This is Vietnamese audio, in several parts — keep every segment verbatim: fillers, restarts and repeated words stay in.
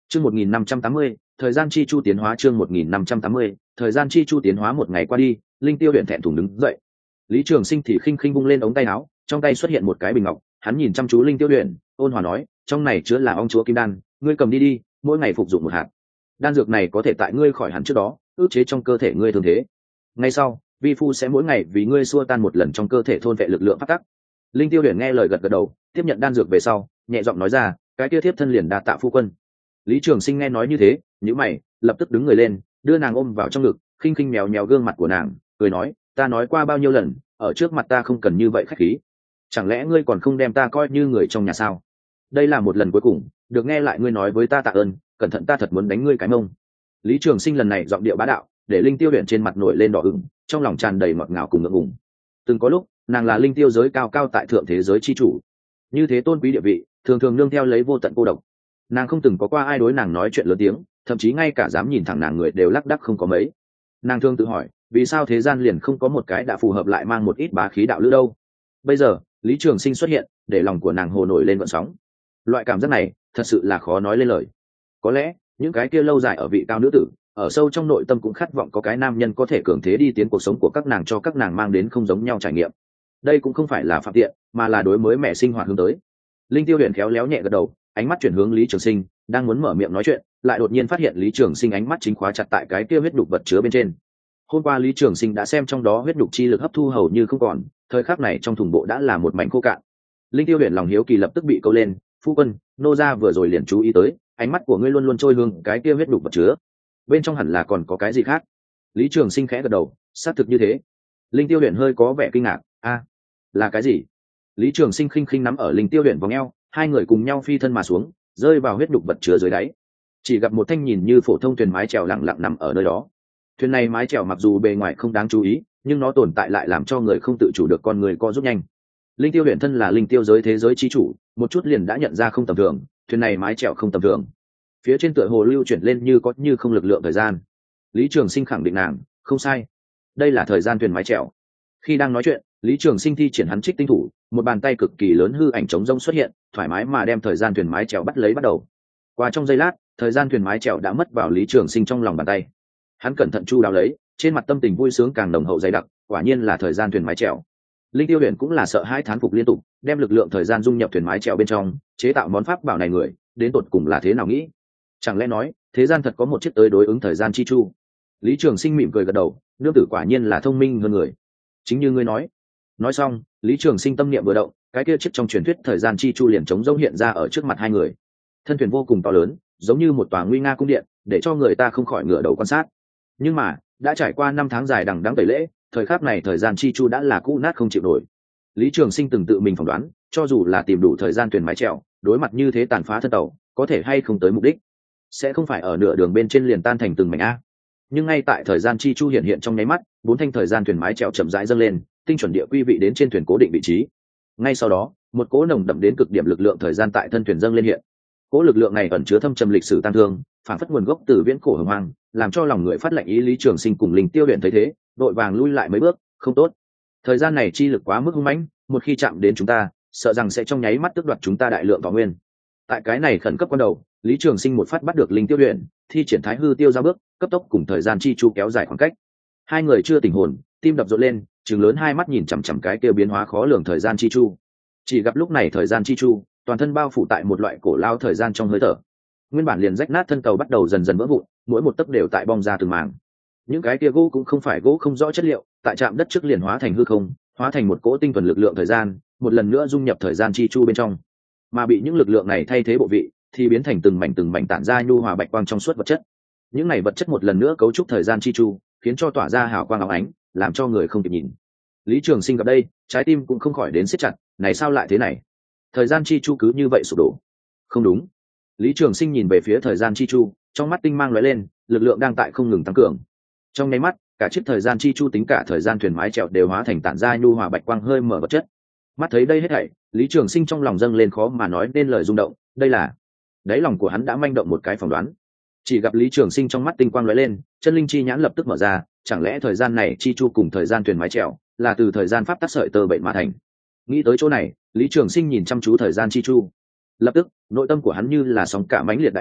Chương một nghìn năm trăm tám mươi, thời gian chi chu tiến hóa chương một nghìn năm trăm tám mươi, thời gian chi chu tiến hóa một ngày qua đi, Linh Tiêu Huyền thẹn thùng đứng dậy. Lý Trường Sinh thì khinh khinh vung lên ống tay áo, trong tay xuất hiện một cái bình ngọc, hắn nhìn chăm chú Linh Tiêu Huyền, ôn hòa nói, trong này chứa là ong chúa kim đan, ngươi cầm đi đi, mỗi ngày phục dụng một hạt. Đan dược này có thể tại ngươi khỏi hẳn trước đó, ức chế trong cơ thể ngươi thương thế. Ngay sau, vi phu sẽ mỗi ngày vì ngươi xua tan một lần trong cơ thể thôn vệ lực lượng phát tắc. Linh Tiêu Huyền nghe lời gật gật đầu, tiếp nhận đan dược về sau, nhẹ giọng nói ra, cái kia thiếp thân liền đa tạ phu quân. Lý Trường Sinh nghe nói như thế, nhíu mày, lập tức đứng người lên, đưa nàng ôm vào trong ngực, khinh khinh mèo mèo gương mặt của nàng, cười nói, ta nói qua bao nhiêu lần, ở trước mặt ta không cần như vậy khách khí. Chẳng lẽ ngươi còn không đem ta coi như người trong nhà sao? Đây là một lần cuối cùng, được nghe lại ngươi nói với ta tạ ơn, cẩn thận ta thật muốn đánh ngươi cái mông. Lý Trường Sinh lần này giọng điệu bá đạo, để Linh Tiêu Huyền trên mặt nổi lên đỏ ửng, trong lòng tràn đầy ngọt ngào cùng ngượng ngùng. Từng có lúc, nàng là linh tiêu giới cao cao tại thượng thế giới chi chủ, như thế tôn quý địa vị, thường thường nương theo lấy vô tận cô độc. Nàng không từng có qua ai đối nàng nói chuyện lớn tiếng, thậm chí ngay cả dám nhìn thẳng nàng người đều lắc đắc không có mấy. Nàng thường tự hỏi, vì sao thế gian liền không có một cái đã phù hợp lại mang một ít bá khí đạo lữ đâu? Bây giờ, Lý Trường Sinh xuất hiện, để lòng của nàng hồ nổi lên gợn sóng. Loại cảm giác này, thật sự là khó nói lên lời. Có lẽ, những cái kia lâu dài ở vị cao nữ tử, ở sâu trong nội tâm cũng khát vọng có cái nam nhân có thể cường thế đi tiến cuộc sống của các nàng, cho các nàng mang đến không giống nhau trải nghiệm. Đây cũng không phải là phạm tiện, mà là đối mới mẹ sinh hoạt hướng tới. Linh Tiêu Huyền khéo léo nhẹ gật đầu, ánh mắt chuyển hướng Lý Trường Sinh, đang muốn mở miệng nói chuyện, lại đột nhiên phát hiện Lý Trường Sinh ánh mắt chính khóa chặt tại cái kia huyết đục vật chứa bên trên. Hôm qua Lý Trường Sinh đã xem trong đó huyết đục chi lực hấp thu hầu như không còn, thời khắc này trong thùng bộ đã là một mảnh khô cạn. Linh Tiêu Huyền lòng hiếu kỳ lập tức bị câu lên, phu quân, nô gia vừa rồi liền chú ý tới, ánh mắt của ngươi luôn luôn trôi hướng cái kia huyết đục vật chứa, bên trong hẳn là còn có cái gì khác. Lý Trường Sinh khẽ gật đầu, xác thực như thế. Linh Tiêu Huyền hơi có vẻ kinh ngạc, a, là cái gì? Lý Trường Sinh khinh khinh nắm ở Linh Tiêu Huyền vòng eo, hai người cùng nhau phi thân mà xuống, rơi vào huyết đục vật chứa dưới đáy. Chỉ gặp một thanh nhìn như phổ thông thuyền mái chèo lặng lặng nằm ở nơi đó. Thuyền này mái chèo mặc dù bề ngoài không đáng chú ý, nhưng nó tồn tại lại làm cho người không tự chủ được con người co rút nhanh. Linh Tiêu Huyền thân là linh tiêu giới thế giới chi chủ, một chút liền đã nhận ra không tầm thường, thuyền này mái chèo không tầm thường. Phía trên tựa hồ lưu chuyển lên như có như không lực lượng thời gian. Lý Trường Sinh khẳng định nàng, không sai. Đây là thời gian thuyền mái chèo. Khi đang nói chuyện, Lý Trường Sinh thi triển hắn Trích Tinh Thủ, một bàn tay cực kỳ lớn hư ảnh trống rông xuất hiện, thoải mái mà đem thời gian thuyền mái chèo bắt lấy bắt đầu. Qua trong giây lát, thời gian thuyền mái chèo đã mất vào Lý Trường Sinh trong lòng bàn tay. Hắn cẩn thận chu đáo lấy, trên mặt tâm tình vui sướng càng nồng hậu dày đặc, quả nhiên là thời gian thuyền mái chèo. Linh Tiêu Huyền cũng là sợ hãi thán phục liên tục, đem lực lượng thời gian dung nhập thuyền mái chèo bên trong, chế tạo món pháp bảo này người, đến tột cùng là thế nào nghĩ? Chẳng lẽ nói, thế gian thật có một chiếc tới đối ứng thời gian chi chu? Lý Trường Sinh mỉm cười gật đầu, nương tử quả nhiên là thông minh hơn người. Chính như ngươi nói. Nói xong, Lý Trường Sinh tâm niệm vừa động, cái kia chiếc trong truyền thuyết thời gian chi chu liền trống rỗng hiện ra ở trước mặt hai người. Thân thuyền vô cùng to lớn, giống như một tòa nguy nga cung điện, để cho người ta không khỏi ngửa đầu quan sát. Nhưng mà, đã trải qua năm tháng dài đằng đẵng tẩy lễ, thời khắc này thời gian chi chu đã là cũ nát không chịu nổi. Lý Trường Sinh từng tự mình phỏng đoán, cho dù là tìm đủ thời gian thuyền mái chèo, đối mặt như thế tàn phá thân tàu, có thể hay không tới mục đích, sẽ không phải ở nửa đường bên trên liền tan thành từng mảnh a. Nhưng ngay tại thời gian chi chu hiện hiện trong nháy mắt, bốn thanh thời gian thuyền mái chèo chậm rãi dâng lên, tinh chuẩn địa quy vị đến trên thuyền cố định vị trí. Ngay sau đó, một cỗ nồng đậm đến cực điểm lực lượng thời gian tại thân thuyền dâng lên hiện. Cỗ lực lượng này ẩn chứa thâm trầm lịch sử tăng thương, phản phất nguồn gốc từ viễn cổ hồng hoang, làm cho lòng người phát lệnh ý. Lý Trường Sinh cùng Linh Tiêu Huyền thấy thế, đội vàng lui lại mấy bước, không tốt. Thời gian này chi lực quá mức hung mãnh, một khi chạm đến chúng ta, sợ rằng sẽ trong nháy mắt tước đoạt chúng ta đại lượng võ nguyên. Tại cái này khẩn cấp quan đầu, Lý Trường Sinh một phát bắt được Linh Tiêu Huyền, thi triển Thái Hư Tiêu ra bước, cấp tốc cùng thời gian chi chu kéo dài khoảng cách. Hai người chưa tỉnh hồn, tim đập rộn lên, trừng lớn hai mắt nhìn chằm chằm cái kia biến hóa khó lường thời gian chi chu. Chỉ gặp lúc này thời gian chi chu, toàn thân bao phủ tại một loại cổ lao thời gian trong hơi thở. Nguyên bản liền rách nát thân tàu bắt đầu dần dần vỡ vụn, mỗi một tấc đều tại bong ra từng mảng. Những cái kia gỗ cũng không phải gỗ không rõ chất liệu, tại chạm đất trước liền hóa thành hư không, hóa thành một cỗ tinh thuần lực lượng thời gian, một lần nữa dung nhập thời gian chi chu bên trong. Mà bị những lực lượng này thay thế bộ vị, thì biến thành từng mảnh từng mảnh tản ra nhu hòa bạch quang trong suốt vật chất. Những này vật chất một lần nữa cấu trúc thời gian chi chu, khiến cho tỏa ra hào quang óng ánh, làm cho người không kịp nhìn. Lý Trường Sinh gặp đây, trái tim cũng không khỏi đến siết chặt, này sao lại thế này? Thời gian chi chu cứ như vậy sụp đổ. Không đúng. Lý Trường Sinh nhìn về phía thời gian chi chu, trong mắt tinh mang lóe lên, lực lượng đang tại không ngừng tăng cường. Trong nháy mắt, cả chiếc thời gian chi chu tính cả thời gian thuyền mái chèo đều hóa thành tản ra nhu hòa bạch quang hơi mở vật chất. Mắt thấy đây hết thảy, Lý Trường Sinh trong lòng dâng lên khó mà nói nên lời rung động, đây là... Đáy lòng của hắn đã manh động một cái phỏng đoán. Chỉ gặp Lý Trường Sinh trong mắt tinh quang lóe lên, chân linh chi nhãn lập tức mở ra, chẳng lẽ thời gian này chi chu cùng thời gian thuyền mái chèo là từ thời gian pháp tắc sợi tơ bệnh mà thành? Nghĩ tới chỗ này, Lý Trường Sinh nhìn chăm chú thời gian chi chu. Lập tức, nội tâm của hắn như là sóng cả mãnh liệt đại hải,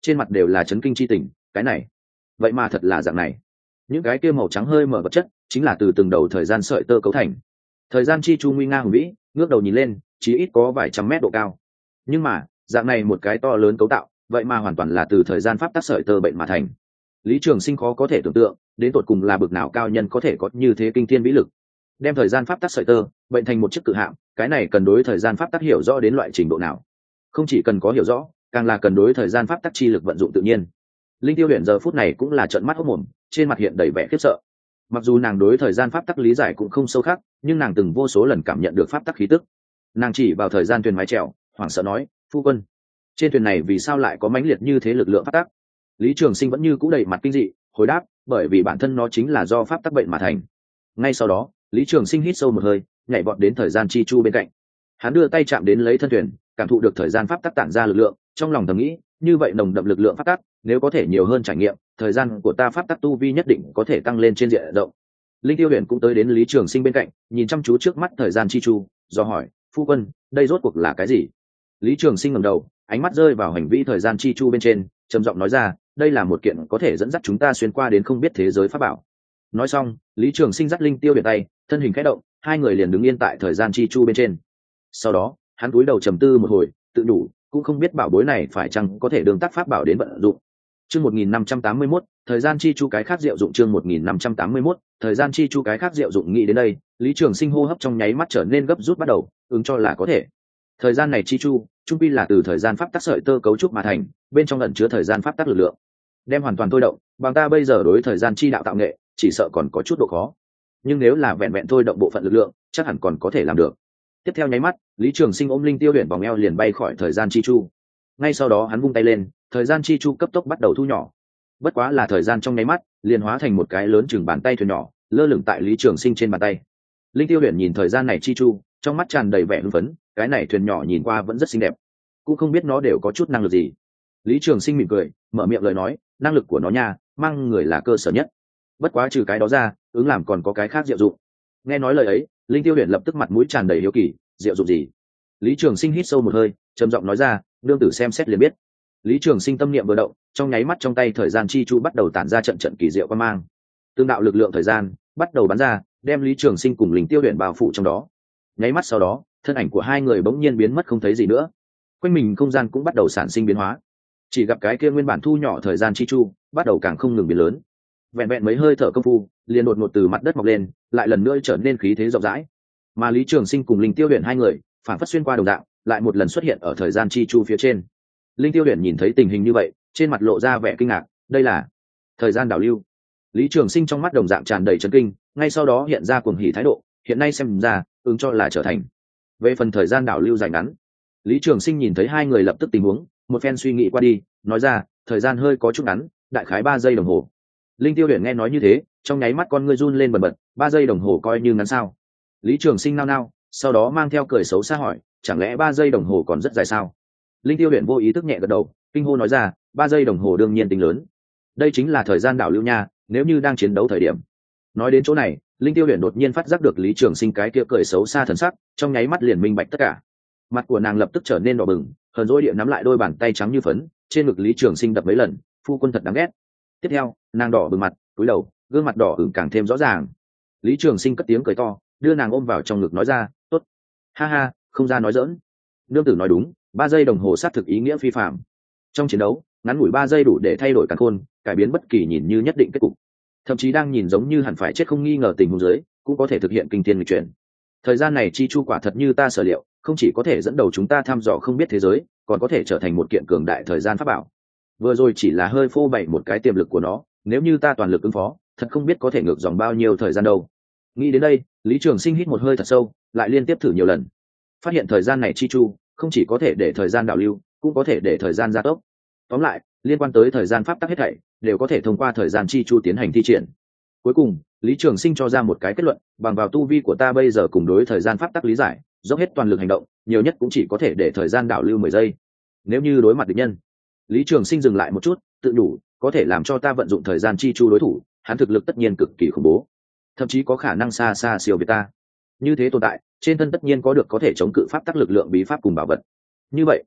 trên mặt đều là chấn kinh chi tình. Cái này vậy mà thật là dạng này. Những cái kia màu trắng hơi mở vật chất chính là từ từng đầu thời gian sợi tơ cấu thành. Thời gian chi chu nguy nga hùng vĩ, ngước đầu nhìn lên chỉ ít có vài trăm mét độ cao. Nhưng mà dạng này một cái to lớn cấu tạo vậy mà hoàn toàn là từ thời gian pháp tắc sợi tơ bệnh mà thành. Lý Trường Sinh khó có thể tưởng tượng đến tột cùng là bực nào cao nhân có thể có như thế kinh thiên vĩ lực, đem thời gian pháp tắc sợi tơ bệnh thành một chiếc cự hạm. Cái này cần đối thời gian pháp tắc hiểu rõ đến loại trình độ nào? Không chỉ cần có hiểu rõ, càng là cần đối thời gian pháp tắc chi lực vận dụng tự nhiên. Linh Tiêu Huyền giờ phút này cũng là trợn mắt hốt mồm, trên mặt hiện đầy vẻ khiếp sợ. Mặc dù nàng đối thời gian pháp tắc lý giải cũng không sâu khắc, nhưng nàng từng vô số lần cảm nhận được pháp tắc khí tức. Nàng chỉ vào thời gian thuyền mái chèo, hoảng sợ nói: "Phu quân, trên thuyền này vì sao lại có mãnh liệt như thế lực lượng pháp tắc?" Lý Trường Sinh vẫn như cũ đầy mặt kinh dị, hồi đáp: "Bởi vì bản thân nó chính là do pháp tắc bệnh mà thành." Ngay sau đó, Lý Trường Sinh hít sâu một hơi, nhảy vọt đến thời gian chi chu bên cạnh. Hắn đưa tay chạm đến lấy thân thuyền, cảm thụ được thời gian pháp tắc tản ra lực lượng, trong lòng thầm nghĩ, như vậy nồng đậm lực lượng pháp tắc, nếu có thể nhiều hơn trải nghiệm, thời gian của ta pháp tắc tu vi nhất định có thể tăng lên trên diện rộng. Linh Tiêu Huyền cũng tới đến Lý Trường Sinh bên cạnh, nhìn chăm chú trước mắt thời gian chi chu, do hỏi: "Phu quân, đây rốt cuộc là cái gì?" Lý Trường Sinh ngẩng đầu, ánh mắt rơi vào hành vi thời gian chi chu bên trên, trầm giọng nói ra: "Đây là một kiện có thể dẫn dắt chúng ta xuyên qua đến không biết thế giới pháp bảo." Nói xong, Lý Trường Sinh dắt Linh Tiêu Huyền tay, thân hình khẽ động, hai người liền đứng yên tại thời gian chi chu bên trên. Sau đó, hắn cúi đầu trầm tư một hồi, tự đủ, cũng không biết bảo bối này phải chăng có thể đường tác pháp bảo đến vận dụng. Chương một nghìn năm trăm tám mươi mốt, thời gian chi chu cái khác diệu dụng. Chương một nghìn năm trăm tám mươi mốt, thời gian chi chu cái khác diệu dụng. Nghĩ đến đây, Lý Trường Sinh hô hấp trong nháy mắt trở nên gấp rút bắt đầu, ứng cho là có thể. Thời gian này chi chu, trung quy là từ thời gian pháp tắc sợi tơ cấu trúc mà thành, bên trong ẩn chứa thời gian pháp tắc lực lượng. Đem hoàn toàn thôi động, bằng ta bây giờ đối thời gian chi đạo tạo nghệ, chỉ sợ còn có chút độ khó. Nhưng nếu là vẹn vẹn thôi động bộ phận lực lượng, chắc hẳn còn có thể làm được. Tiếp theo nháy mắt, Lý Trường Sinh ôm Linh Tiêu Huyền vòng eo liền bay khỏi thời gian chi chu. Ngay sau đó hắn vung tay lên, thời gian chi chu cấp tốc bắt đầu thu nhỏ. Bất quá là thời gian trong nháy mắt, liền hóa thành một cái lớn chừng bàn tay thuyền nhỏ, lơ lửng tại Lý Trường Sinh trên bàn tay. Linh Tiêu Huyền nhìn thời gian này chi chu, trong mắt tràn đầy vẻ hưng phấn, cái này thuyền nhỏ nhìn qua vẫn rất xinh đẹp, cũng không biết nó đều có chút năng lực gì. Lý Trường Sinh mỉm cười, mở miệng lời nói: "Năng lực của nó nha, mang người là cơ sở nhất. Bất quá trừ cái đó ra, ứng làm còn có cái khác diệu dụng." Nghe nói lời ấy, Linh Tiêu Huyền lập tức mặt mũi tràn đầy hiếu kỳ: "Diệu dụng gì?" Lý Trường Sinh hít sâu một hơi, trầm giọng nói ra: "Nương tử xem xét liền biết." Lý Trường Sinh tâm niệm vừa động, trong nháy mắt trong tay thời gian chi chu bắt đầu tản ra trận trận kỳ diệu quang mang. Tương đạo lực lượng thời gian bắt đầu bắn ra, đem Lý Trường Sinh cùng Linh Tiêu Huyền bao phủ trong đó. Nháy mắt sau đó, thân ảnh của hai người bỗng nhiên biến mất không thấy gì nữa. Quanh mình không gian cũng bắt đầu sản sinh biến hóa. Chỉ gặp cái kia nguyên bản thu nhỏ thời gian chi chu, bắt đầu càng không ngừng biến lớn. Vẹn vẹn mấy hơi thở công phu, liền đột ngột từ mặt đất mọc lên, lại lần nữa trở nên khí thế rộng rãi. Mà Lý Trường Sinh cùng Linh Tiêu Huyền hai người, phản phất xuyên qua đồng dạng, lại một lần xuất hiện ở thời gian chi chu phía trên. Linh Tiêu Huyền nhìn thấy tình hình như vậy, trên mặt lộ ra vẻ kinh ngạc, đây là thời gian đảo lưu. Lý Trường Sinh trong mắt đồng dạng tràn đầy chấn kinh, ngay sau đó hiện ra cuồng hỉ thái độ, hiện nay xem ra, ứng cho là trở thành. Về phần thời gian đảo lưu dài ngắn, Lý Trường Sinh nhìn thấy hai người lập tức tình huống, một phen suy nghĩ qua đi, nói ra, thời gian hơi có chút ngắn, đại khái ba giây đồng hồ. Linh Tiêu Huyền nghe nói như thế, trong nháy mắt con ngươi run lên bần bật, ba giây đồng hồ coi như ngắn sao? Lý Trường Sinh nao nao, sau đó mang theo cười xấu xa hỏi, chẳng lẽ ba giây đồng hồ còn rất dài sao? Linh Tiêu Huyền vô ý thức nhẹ gật đầu, kinh hô nói ra, ba giây đồng hồ đương nhiên tính lớn. Đây chính là thời gian đảo lưu nha, nếu như đang chiến đấu thời điểm. Nói đến chỗ này, Linh Tiêu Huyền đột nhiên phát giác được Lý Trường Sinh cái kia cười xấu xa thần sắc, trong nháy mắt liền minh bạch tất cả. Mặt của nàng lập tức trở nên đỏ bừng, hờn dỗi địa nắm lại đôi bàn tay trắng như phấn, trên ngực Lý Trường Sinh đập mấy lần, phu quân thật đáng ghét. Tiếp theo, nàng đỏ bừng mặt, cúi đầu, gương mặt đỏ ửng càng thêm rõ ràng. Lý Trường Sinh cất tiếng cười to, đưa nàng ôm vào trong ngực nói ra, tốt, ha ha, không ra nói dỡn. Nương tử nói đúng, ba giây đồng hồ sát thực ý nghĩa phi phạm. Trong chiến đấu, ngắn ngủi ba giây đủ để thay đổi càn khôn, cải biến bất kỳ nhìn như nhất định kết cục. Thậm chí đang nhìn giống như hẳn phải chết không nghi ngờ tình huống dưới, cũng có thể thực hiện kinh thiên nghịch chuyển. Thời gian này chi chu quả thật như ta sở liệu, không chỉ có thể dẫn đầu chúng ta thăm dò không biết thế giới, còn có thể trở thành một kiện cường đại thời gian pháp bảo. Vừa rồi chỉ là hơi phô bày một cái tiềm lực của nó, nếu như ta toàn lực ứng phó, thật không biết có thể ngược dòng bao nhiêu thời gian đâu. Nghĩ đến đây, Lý Trường Sinh hít một hơi thật sâu, lại liên tiếp thử nhiều lần. Phát hiện thời gian này chi chu, không chỉ có thể để thời gian đảo lưu, cũng có thể để thời gian gia tốc. Tóm lại, liên quan tới thời gian pháp tắc hết thảy, đều có thể thông qua thời gian chi chu tiến hành thi triển. Cuối cùng, Lý Trường Sinh cho ra một cái kết luận, bằng vào tu vi của ta bây giờ cùng đối thời gian pháp tắc lý giải, dốc hết toàn lực hành động, nhiều nhất cũng chỉ có thể để thời gian đảo lưu mười giây. Nếu như đối mặt địch nhân, Lý Trường Sinh dừng lại một chút, tự đủ, có thể làm cho ta vận dụng thời gian chi chu đối thủ, hắn thực lực tất nhiên cực kỳ khủng bố, thậm chí có khả năng xa xa siêu việt ta. Như thế tồn tại, trên thân tất nhiên có được có thể chống cự pháp tắc lực lượng bí pháp cùng bảo vật. Như vậy,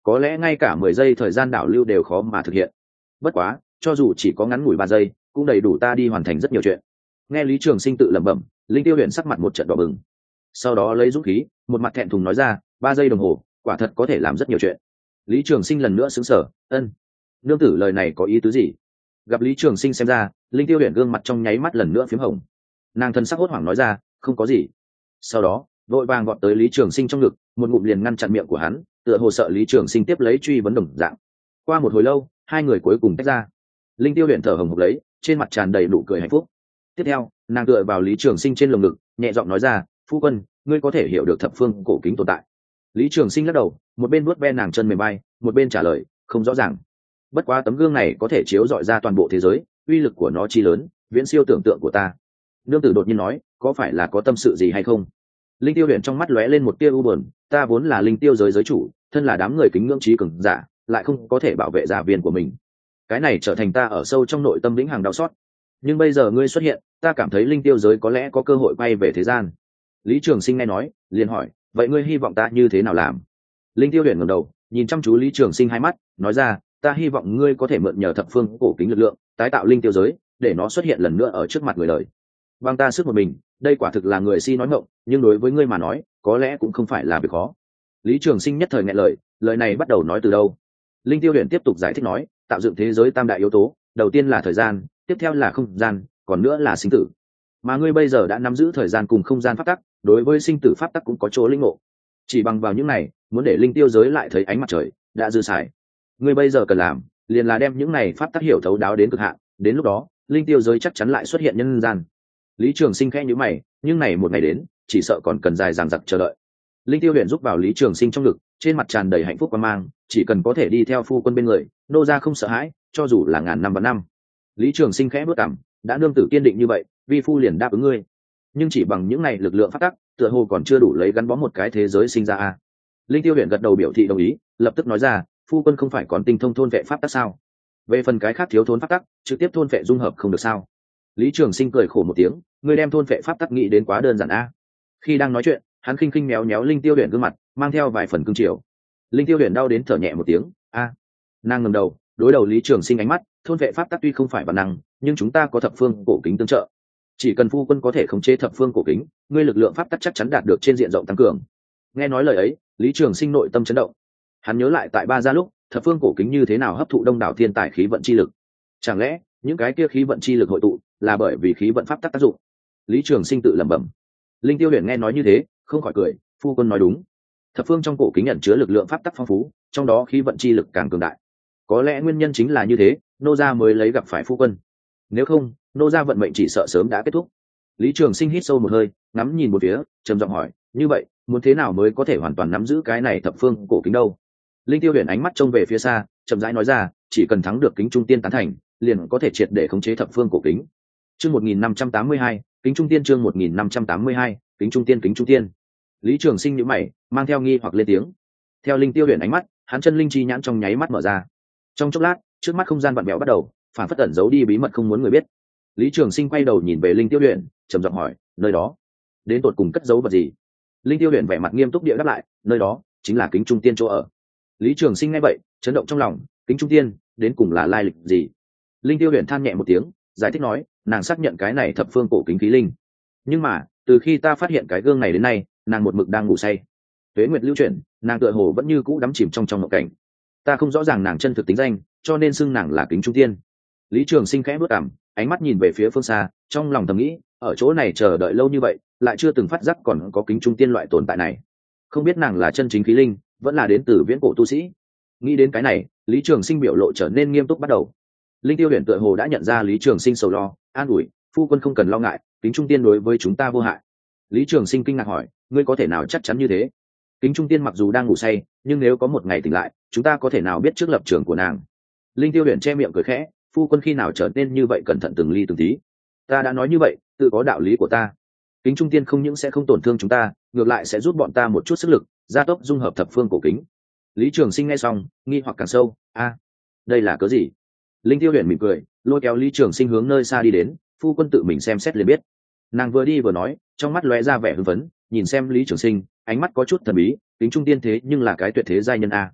có lẽ ngay cả mười giây thời gian đảo lưu đều khó mà thực hiện. Bất quá cho dù chỉ có ngắn ngủi ba giây cũng đầy đủ ta đi hoàn thành rất nhiều chuyện. Nghe Lý Trường Sinh tự lẩm bẩm, Linh Tiêu Huyền sắc mặt một trận đỏ bừng, sau đó lấy dũng khí, một mặt thẹn thùng nói ra, ba giây đồng hồ quả thật có thể làm rất nhiều chuyện. Lý Trường Sinh lần nữa sững sờ, ân, nương tử lời này có ý tứ gì? Gặp Lý Trường Sinh xem ra, Linh Tiêu Huyền gương mặt trong nháy mắt lần nữa phím hồng, nàng thân sắc hốt hoảng nói ra, không có gì. Sau đó vội vàng gọn tới Lý Trường Sinh trong ngực, một ngụm liền ngăn chặn miệng của hắn, tựa hồ sợ Lý Trường Sinh tiếp lấy truy vấn đồng dạng. Qua một hồi lâu, hai người cuối cùng tách ra. Linh Tiêu Huyền thở hồng hộc lấy, trên mặt tràn đầy nụ cười hạnh phúc. Tiếp theo nàng tựa vào Lý Trường Sinh trên lồng ngực, nhẹ giọng nói ra, phu quân, ngươi có thể hiểu được thập phương cổ kính tồn tại. Lý Trường Sinh lắc đầu, một bên vuốt ve nàng chân mềm bay, một bên trả lời, không rõ ràng. Bất quá tấm gương này có thể chiếu rọi ra toàn bộ thế giới, uy lực của nó chi lớn, viễn siêu tưởng tượng của ta. Nương tử đột nhiên nói, có phải là có tâm sự gì hay không? Linh Tiêu Huyền trong mắt lóe lên một tia u buồn, ta vốn là linh tiêu giới giới chủ, thân là đám người kính ngưỡng trí cường giả, lại không có thể bảo vệ gia viên của mình. Cái này trở thành ta ở sâu trong nội tâm vĩnh hằng đau xót. Nhưng bây giờ ngươi xuất hiện, ta cảm thấy linh tiêu giới có lẽ có cơ hội quay về thế gian. Lý Trường Sinh nghe nói, liền hỏi, vậy ngươi hy vọng ta như thế nào làm? Linh Tiêu Huyền ngẩng đầu, nhìn chăm chú Lý Trường Sinh hai mắt, nói ra, ta hy vọng ngươi có thể mượn nhờ thập phương cổ kính lực lượng, tái tạo linh tiêu giới, để nó xuất hiện lần nữa ở trước mặt người đời. Bằng ta sức một mình, đây quả thực là người si nói ngọng, nhưng đối với ngươi mà nói, có lẽ cũng không phải là việc khó. Lý Trường Sinh nhất thời nghẹn lời, lời này bắt đầu nói từ đâu? Linh Tiêu Huyền tiếp tục giải thích nói, tạo dựng thế giới tam đại yếu tố, đầu tiên là thời gian, tiếp theo là không gian, còn nữa là sinh tử. Mà ngươi bây giờ đã nắm giữ thời gian cùng không gian pháp tắc, đối với sinh tử pháp tắc cũng có chỗ linh ngộ. Chỉ bằng vào những này, muốn để linh tiêu giới lại thấy ánh mặt trời, đã dư xài. Ngươi bây giờ cần làm, liền là đem những này pháp tắc hiểu thấu đáo đến cực hạn, đến lúc đó, linh tiêu giới chắc chắn lại xuất hiện nhân gian. Lý Trường Sinh khẽ nhíu mày, nhưng này một ngày đến, chỉ sợ còn cần dài dằng dặc chờ đợi. Linh Tiêu Huyền giúp vào Lý Trường Sinh trong ngực, trên mặt tràn đầy hạnh phúc quan mang, chỉ cần có thể đi theo phu quân bên người, nô gia không sợ hãi, cho dù là ngàn năm vạn năm. Lý Trường Sinh khẽ bước cằm, đã nương tử kiên định như vậy, vi phu liền đáp ứng ngươi. Nhưng chỉ bằng những này lực lượng phát tắc, tựa hồ còn chưa đủ lấy gắn bó một cái thế giới sinh ra a. Linh Tiêu Huyền gật đầu biểu thị đồng ý, lập tức nói ra, phu quân không phải còn tinh thông thôn vệ pháp tắc sao? Về phần cái khác thiếu thốn pháp tắc, trực tiếp thôn vệ dung hợp không được sao? Lý Trường Sinh cười khổ một tiếng, ngươi đem thôn vệ pháp tắc nghĩ đến quá đơn giản a. Khi đang nói chuyện, hắn khinh khinh méo méo Linh Tiêu Huyền gương mặt, mang theo vài phần cương triều. Linh Tiêu Huyền đau đến thở nhẹ một tiếng, a. Nàng ngẩng đầu, đối đầu Lý Trường Sinh ánh mắt, thôn vệ pháp tắc tuy không phải bản năng, nhưng chúng ta có thập phương cổ kính tương trợ. Chỉ cần phu quân có thể khống chế thập phương cổ kính, ngươi lực lượng pháp tắc chắc chắn đạt được trên diện rộng tăng cường. Nghe nói lời ấy, Lý Trường Sinh nội tâm chấn động. Hắn nhớ lại tại Ba Gia lúc, thập phương cổ kính như thế nào hấp thụ đông đảo thiên tài khí vận chi lực. Chẳng lẽ những cái kia khí vận chi lực hội tụ là bởi vì khí vận pháp tắc tác dụng? Lý Trường Sinh tự lẩm bẩm. Linh Tiêu Huyền nghe nói như thế, không khỏi cười, phu quân nói đúng. Thập phương trong cổ kính ẩn chứa lực lượng pháp tắc phong phú, trong đó khí vận chi lực càng cường đại. Có lẽ nguyên nhân chính là như thế, nô gia mới lấy gặp phải phu quân. Nếu không, nô gia vận mệnh chỉ sợ sớm đã kết thúc. Lý Trường Sinh hít sâu một hơi, ngắm nhìn một phía, trầm giọng hỏi, như vậy, muốn thế nào mới có thể hoàn toàn nắm giữ cái này thập phương cổ kính đâu? Linh Tiêu Huyền ánh mắt trông về phía xa, chậm rãi nói ra, chỉ cần thắng được kính trung tiên tán thành, liền có thể triệt để khống chế thập phương cổ kính. Chương một nghìn năm trăm tám mươi hai, kính trung tiên chương một nghìn năm trăm tám mươi hai, kính trung tiên kính trung tiên. Lý Trường Sinh nhíu mày, mang theo nghi hoặc lên tiếng. Theo Linh Tiêu Huyền ánh mắt, hắn chân linh chi nhãn trong nháy mắt mở ra. Trong chốc lát, trước mắt không gian vặn vẹo bắt đầu, phản phất ẩn giấu đi bí mật không muốn người biết. Lý Trường Sinh quay đầu nhìn về Linh Tiêu Huyền, trầm giọng hỏi, nơi đó đến tột cùng cất giấu vật gì? Linh Tiêu Huyền vẻ mặt nghiêm túc địa đáp lại, nơi đó chính là kính trung tiên chỗ ở. Lý Trường Sinh nghe vậy, chấn động trong lòng, kính trung tiên đến cùng là lai lịch gì? Linh Tiêu Huyền than nhẹ một tiếng, giải thích nói, nàng xác nhận cái này thập phương cổ kính khí linh, nhưng mà từ khi ta phát hiện cái gương này đến nay, nàng một mực đang ngủ say. Tuế nguyệt lưu chuyển, nàng tựa hồ vẫn như cũ đắm chìm trong trong ngộ cảnh. Ta không rõ ràng nàng chân thực tính danh, cho nên xưng nàng là kính trung tiên. Lý Trường Sinh khẽ bước cằm, ánh mắt nhìn về phía phương xa, trong lòng thầm nghĩ, ở chỗ này chờ đợi lâu như vậy, lại chưa từng phát giác còn có kính trung tiên loại tồn tại này. Không biết nàng là chân chính khí linh, vẫn là đến từ viễn cổ tu sĩ. Nghĩ đến cái này, Lý Trường Sinh biểu lộ trở nên nghiêm túc bắt đầu. Linh Tiêu Huyền tựa hồ đã nhận ra Lý Trường Sinh sầu lo, an ủi, phu quân không cần lo ngại, kính trung tiên đối với chúng ta vô hại. Lý Trường Sinh kinh ngạc hỏi, ngươi có thể nào chắc chắn như thế? Kính trung tiên mặc dù đang ngủ say, nhưng nếu có một ngày tỉnh lại, chúng ta có thể nào biết trước lập trường của nàng? Linh Tiêu Huyền che miệng cười khẽ, phu quân khi nào trở nên như vậy cẩn thận từng ly từng tí? Ta đã nói như vậy, tự có đạo lý của ta. Kính trung tiên không những sẽ không tổn thương chúng ta, ngược lại sẽ giúp bọn ta một chút sức lực, gia tốc dung hợp thập phương cổ kính. Lý Trường Sinh nghe xong, nghi hoặc càng sâu, a, đây là cớ gì? Linh Tiêu Huyền mỉm cười, lôi kéo Lý Trường Sinh hướng nơi xa đi đến, phu quân tự mình xem xét liền biết. Nàng vừa đi vừa nói, trong mắt lóe ra vẻ hưng phấn, nhìn xem Lý Trường Sinh, ánh mắt có chút thần bí, kính trung tiên thế nhưng là cái tuyệt thế giai nhân a.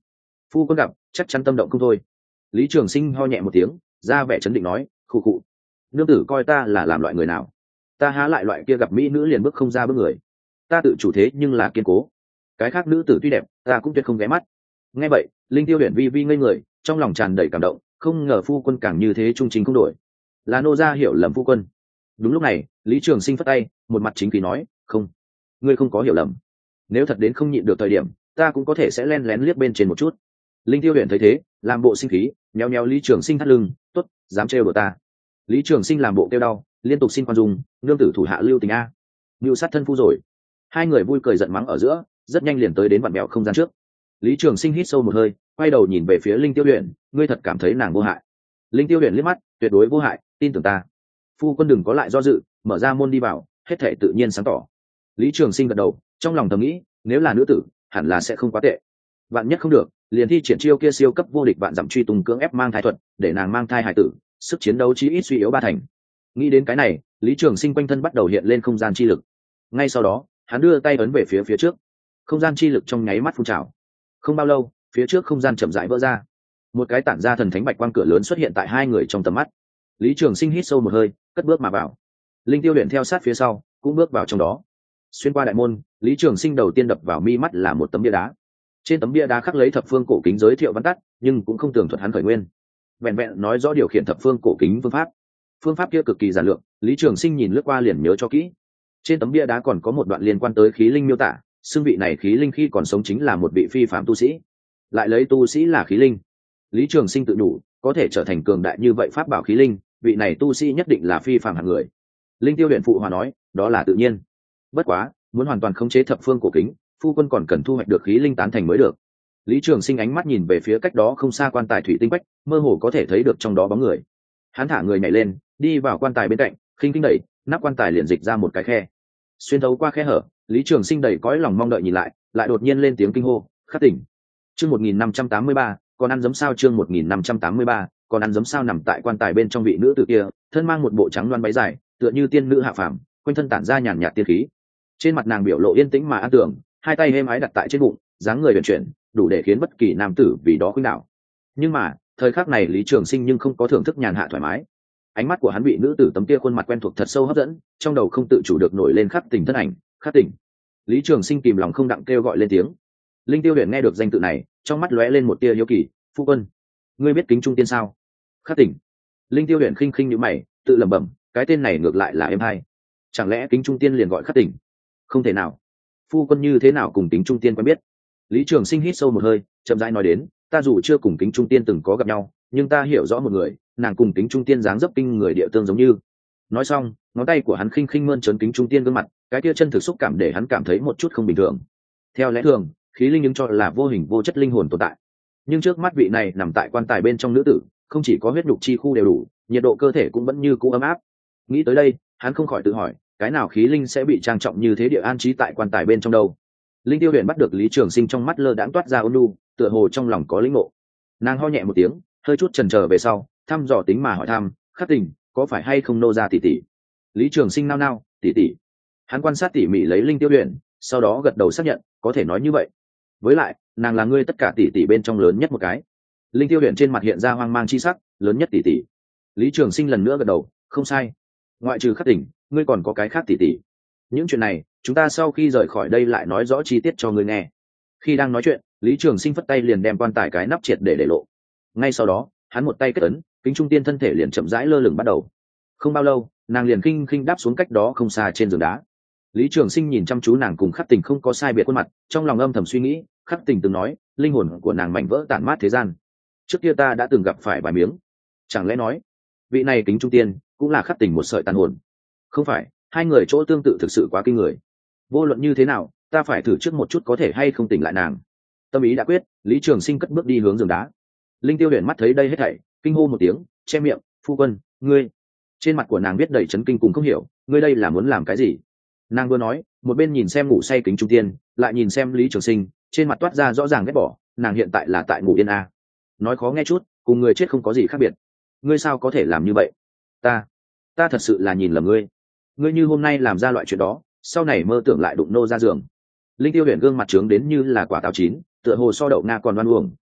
Phu quân gặp chắc chắn tâm động không thôi. Lý Trường Sinh ho nhẹ một tiếng, ra vẻ chấn định nói, khụ khụ, nương tử coi ta là làm loại người nào? Ta há lại loại kia gặp mỹ nữ liền bước không ra bước người. Ta tự chủ thế nhưng là kiên cố, cái khác nữ tử tuy đẹp ta cũng tuyệt không ghé mắt. Nghe vậy, Linh Tiêu Huyền vi vi ngây người, trong lòng tràn đầy cảm động, không ngờ phu quân càng như thế trung chính không đổi. Là nô gia hiểu lầm phu quân. Đúng lúc này, Lý Trường Sinh phất tay, một mặt chính khí nói, không, ngươi không có hiểu lầm. Nếu thật đến không nhịn được thời điểm, ta cũng có thể sẽ len lén liếc bên trên một chút. Linh Tiêu Huyền thấy thế, làm bộ sinh khí, nhéo nhéo Lý Trường Sinh thắt lưng, tốt, dám trêu đùa ta. Lý Trường Sinh làm bộ kêu đau, liên tục xin khoan dung, nương tử thủ hạ lưu tình a, mưu sát thân phu rồi. Hai người vui cười giận mắng ở giữa, rất nhanh liền tới đến vạn mẹo không gian trước. Lý Trường Sinh hít sâu một hơi, quay đầu nhìn về phía Linh Tiêu Huyền, ngươi thật cảm thấy nàng vô hại? Linh Tiêu Huyền liếc mắt, tuyệt đối vô hại, tin tưởng ta. Phu quân đừng có lại do dự, mở ra môn đi vào, hết thảy tự nhiên sáng tỏ. Lý Trường Sinh gật đầu, trong lòng thầm nghĩ, nếu là nữ tử, hẳn là sẽ không quá tệ. Vạn nhất không được, liền thi triển chiêu kia siêu cấp vô địch vạn dặm truy tung cưỡng ép mang thai thuật, để nàng mang thai hài tử, sức chiến đấu chí ít suy yếu ba thành. Nghĩ đến cái này, Lý Trường Sinh quanh thân bắt đầu hiện lên không gian chi lực. Ngay sau đó, hắn đưa tay ấn về phía phía trước, không gian chi lực trong nháy mắt phun trào. Không bao lâu, phía trước không gian chậm rãi vỡ ra, một cái tản ra thần thánh bạch quang cửa lớn xuất hiện tại hai người trong tầm mắt. Lý Trường Sinh hít sâu một hơi, cất bước mà vào. Linh Tiêu Huyền theo sát phía sau, cũng bước vào trong đó. Xuyên qua đại môn, Lý Trường Sinh đầu tiên đập vào mi mắt là một tấm bia đá. Trên tấm bia đá khắc lấy thập phương cổ kính giới thiệu văn tắt, nhưng cũng không tường thuật hắn khởi nguyên, vẹn vẹn nói rõ điều khiển thập phương cổ kính phương pháp. Phương pháp kia cực kỳ giản lược, Lý Trường Sinh nhìn lướt qua liền nhớ cho kỹ. Trên tấm bia đá còn có một đoạn liên quan tới khí linh miêu tả, xưng vị này khí linh khi còn sống chính là một vị phi phạm tu sĩ, lại lấy tu sĩ là khí linh. Lý Trường Sinh tự đủ, có thể trở thành cường đại như vậy pháp bảo khí linh, vị này tu sĩ nhất định là phi phạm hạng người. Linh Tiêu Huyền phụ hòa nói, đó là tự nhiên. Bất quá, muốn hoàn toàn khống chế thập phương cổ kính, phu quân còn cần thu hoạch được khí linh tán thành mới được. Lý Trường Sinh ánh mắt nhìn về phía cách đó không xa quan tài thủy tinh bách, mơ hồ có thể thấy được trong đó bóng người. Hắn thả người nhảy lên, đi vào quan tài bên cạnh, khinh khinh đẩy, nắp quan tài liền dịch ra một cái khe. Xuyên thấu qua khe hở, Lý Trường Sinh đầy cõi lòng mong đợi nhìn lại, lại đột nhiên lên tiếng kinh hô, khắc tỉnh. Chương một nghìn năm trăm tám mươi ba, còn ăn giấm sao? Chương một nghìn năm trăm tám mươi ba, còn ăn giấm sao? Nằm tại quan tài bên trong vị nữ tử kia, thân mang một bộ trắng loan váy dài, tựa như tiên nữ hạ phàm, quanh thân tản ra nhàn nhạt tiên khí. Trên mặt nàng biểu lộ yên tĩnh mà an tưởng, hai tay êm ái đặt tại trên bụng, dáng người uyển chuyển, đủ để khiến bất kỳ nam tử vì đó khuynh đảo. Nhưng mà, thời khắc này Lý Trường Sinh nhưng không có thưởng thức nhàn hạ thoải mái. Ánh mắt của hắn bị nữ tử tấm kia khuôn mặt quen thuộc thật sâu hấp dẫn, trong đầu không tự chủ được nổi lên khắc tình thân ảnh, khắc tình. Lý Trường Sinh kìm lòng không đặng kêu gọi lên tiếng. Linh Tiêu Huyền nghe được danh tự này, trong mắt lóe lên một tia hiếu kỳ, phu quân, ngươi biết Kính Trung Tiên sao? Khắc tỉnh. Linh Tiêu Huyền khinh khinh nhíu mày, tự lẩm bẩm, cái tên này ngược lại là êm hay. Chẳng lẽ Kính Trung Tiên liền gọi Khắc tỉnh? Không thể nào. Phu quân như thế nào cùng Kính Trung Tiên quen biết? Lý Trường Sinh hít sâu một hơi, chậm rãi nói đến, ta dù chưa cùng Kính Trung Tiên từng có gặp nhau, nhưng ta hiểu rõ một người, nàng cùng Kính Trung Tiên dáng dấp kinh người địa tương giống như. Nói xong, ngón tay của hắn khinh khinh mơn trớn Kính Trung Tiên gương mặt, cái kia chân thực xúc cảm để hắn cảm thấy một chút không bình thường. Theo lẽ thường, khí linh nhưng cho là vô hình vô chất linh hồn tồn tại, nhưng trước mắt vị này nằm tại quan tài bên trong nữ tử, không chỉ có huyết nhục chi khu đều đủ, nhiệt độ cơ thể cũng vẫn như cũ ấm áp. Nghĩ tới đây, hắn không khỏi tự hỏi, cái nào khí linh sẽ bị trang trọng như thế địa an trí tại quan tài bên trong đâu? Linh Tiêu Huyền bắt được Lý Trường Sinh trong mắt lơ đãng toát ra ôn nhu, tựa hồ trong lòng có lĩnh ngộ. Nàng ho nhẹ một tiếng, hơi chút chần chờ về sau, thăm dò tính mà hỏi thăm, khắc tình, có phải hay không nô gia tỷ tỷ? Lý Trường Sinh nao nao, tỷ tỷ. Hắn quan sát tỉ mỉ lấy Linh Tiêu Huyền, sau đó gật đầu xác nhận, có thể nói như vậy. Với lại, nàng là ngươi tất cả tỷ tỷ bên trong lớn nhất một cái. Linh Tiêu Huyền trên mặt hiện ra hoang mang chi sắc, lớn nhất tỷ tỷ. Lý Trường Sinh lần nữa gật đầu, không sai. Ngoại trừ khắc tỉnh, ngươi còn có cái khác tỷ tỷ. Những chuyện này, chúng ta sau khi rời khỏi đây lại nói rõ chi tiết cho ngươi nghe. Khi đang nói chuyện, Lý Trường Sinh phất tay liền đem quan tài cái nắp triệt để để lộ. Ngay sau đó, hắn một tay kết ấn, Kính Trung Tiên thân thể liền chậm rãi lơ lửng bắt đầu. Không bao lâu, nàng liền khinh khinh đáp xuống cách đó không xa trên giường đá. Lý Trường Sinh nhìn chăm chú nàng cùng khắc tình không có sai biệt khuôn mặt, trong lòng âm thầm suy nghĩ, khắc tình từng nói, linh hồn của nàng mảnh vỡ tản mát thế gian. Trước kia ta đã từng gặp phải vài miếng, chẳng lẽ nói, vị này Kính Trung Tiên cũng là khắc tình một sợi tàn hồn? Không phải, hai người chỗ tương tự thực sự quá kinh người. Vô luận như thế nào, ta phải thử trước một chút có thể hay không tỉnh lại nàng. Tâm ý đã quyết, Lý Trường Sinh cất bước đi hướng giường đá. Linh Tiêu Huyền mắt thấy đây hết thảy, kinh hô một tiếng, che miệng, phu quân, ngươi. Trên mặt của nàng viết đầy chấn kinh cùng không hiểu, ngươi đây là muốn làm cái gì? Nàng vừa nói, một bên nhìn xem ngủ say Kính Trung Tiên, lại nhìn xem Lý Trường Sinh, trên mặt toát ra rõ ràng ghét bỏ, nàng hiện tại là tại ngủ yên à. Nói khó nghe chút, cùng người chết không có gì khác biệt. Ngươi sao có thể làm như vậy? Ta, ta thật sự là nhìn lầm ngươi. Ngươi như hôm nay làm ra loại chuyện đó, sau này mơ tưởng lại đụng nô ra giường. Linh Tiêu Huyền gương mặt trướng đến như là quả táo chín, tựa hồ so đậu nga còn đoan uổng,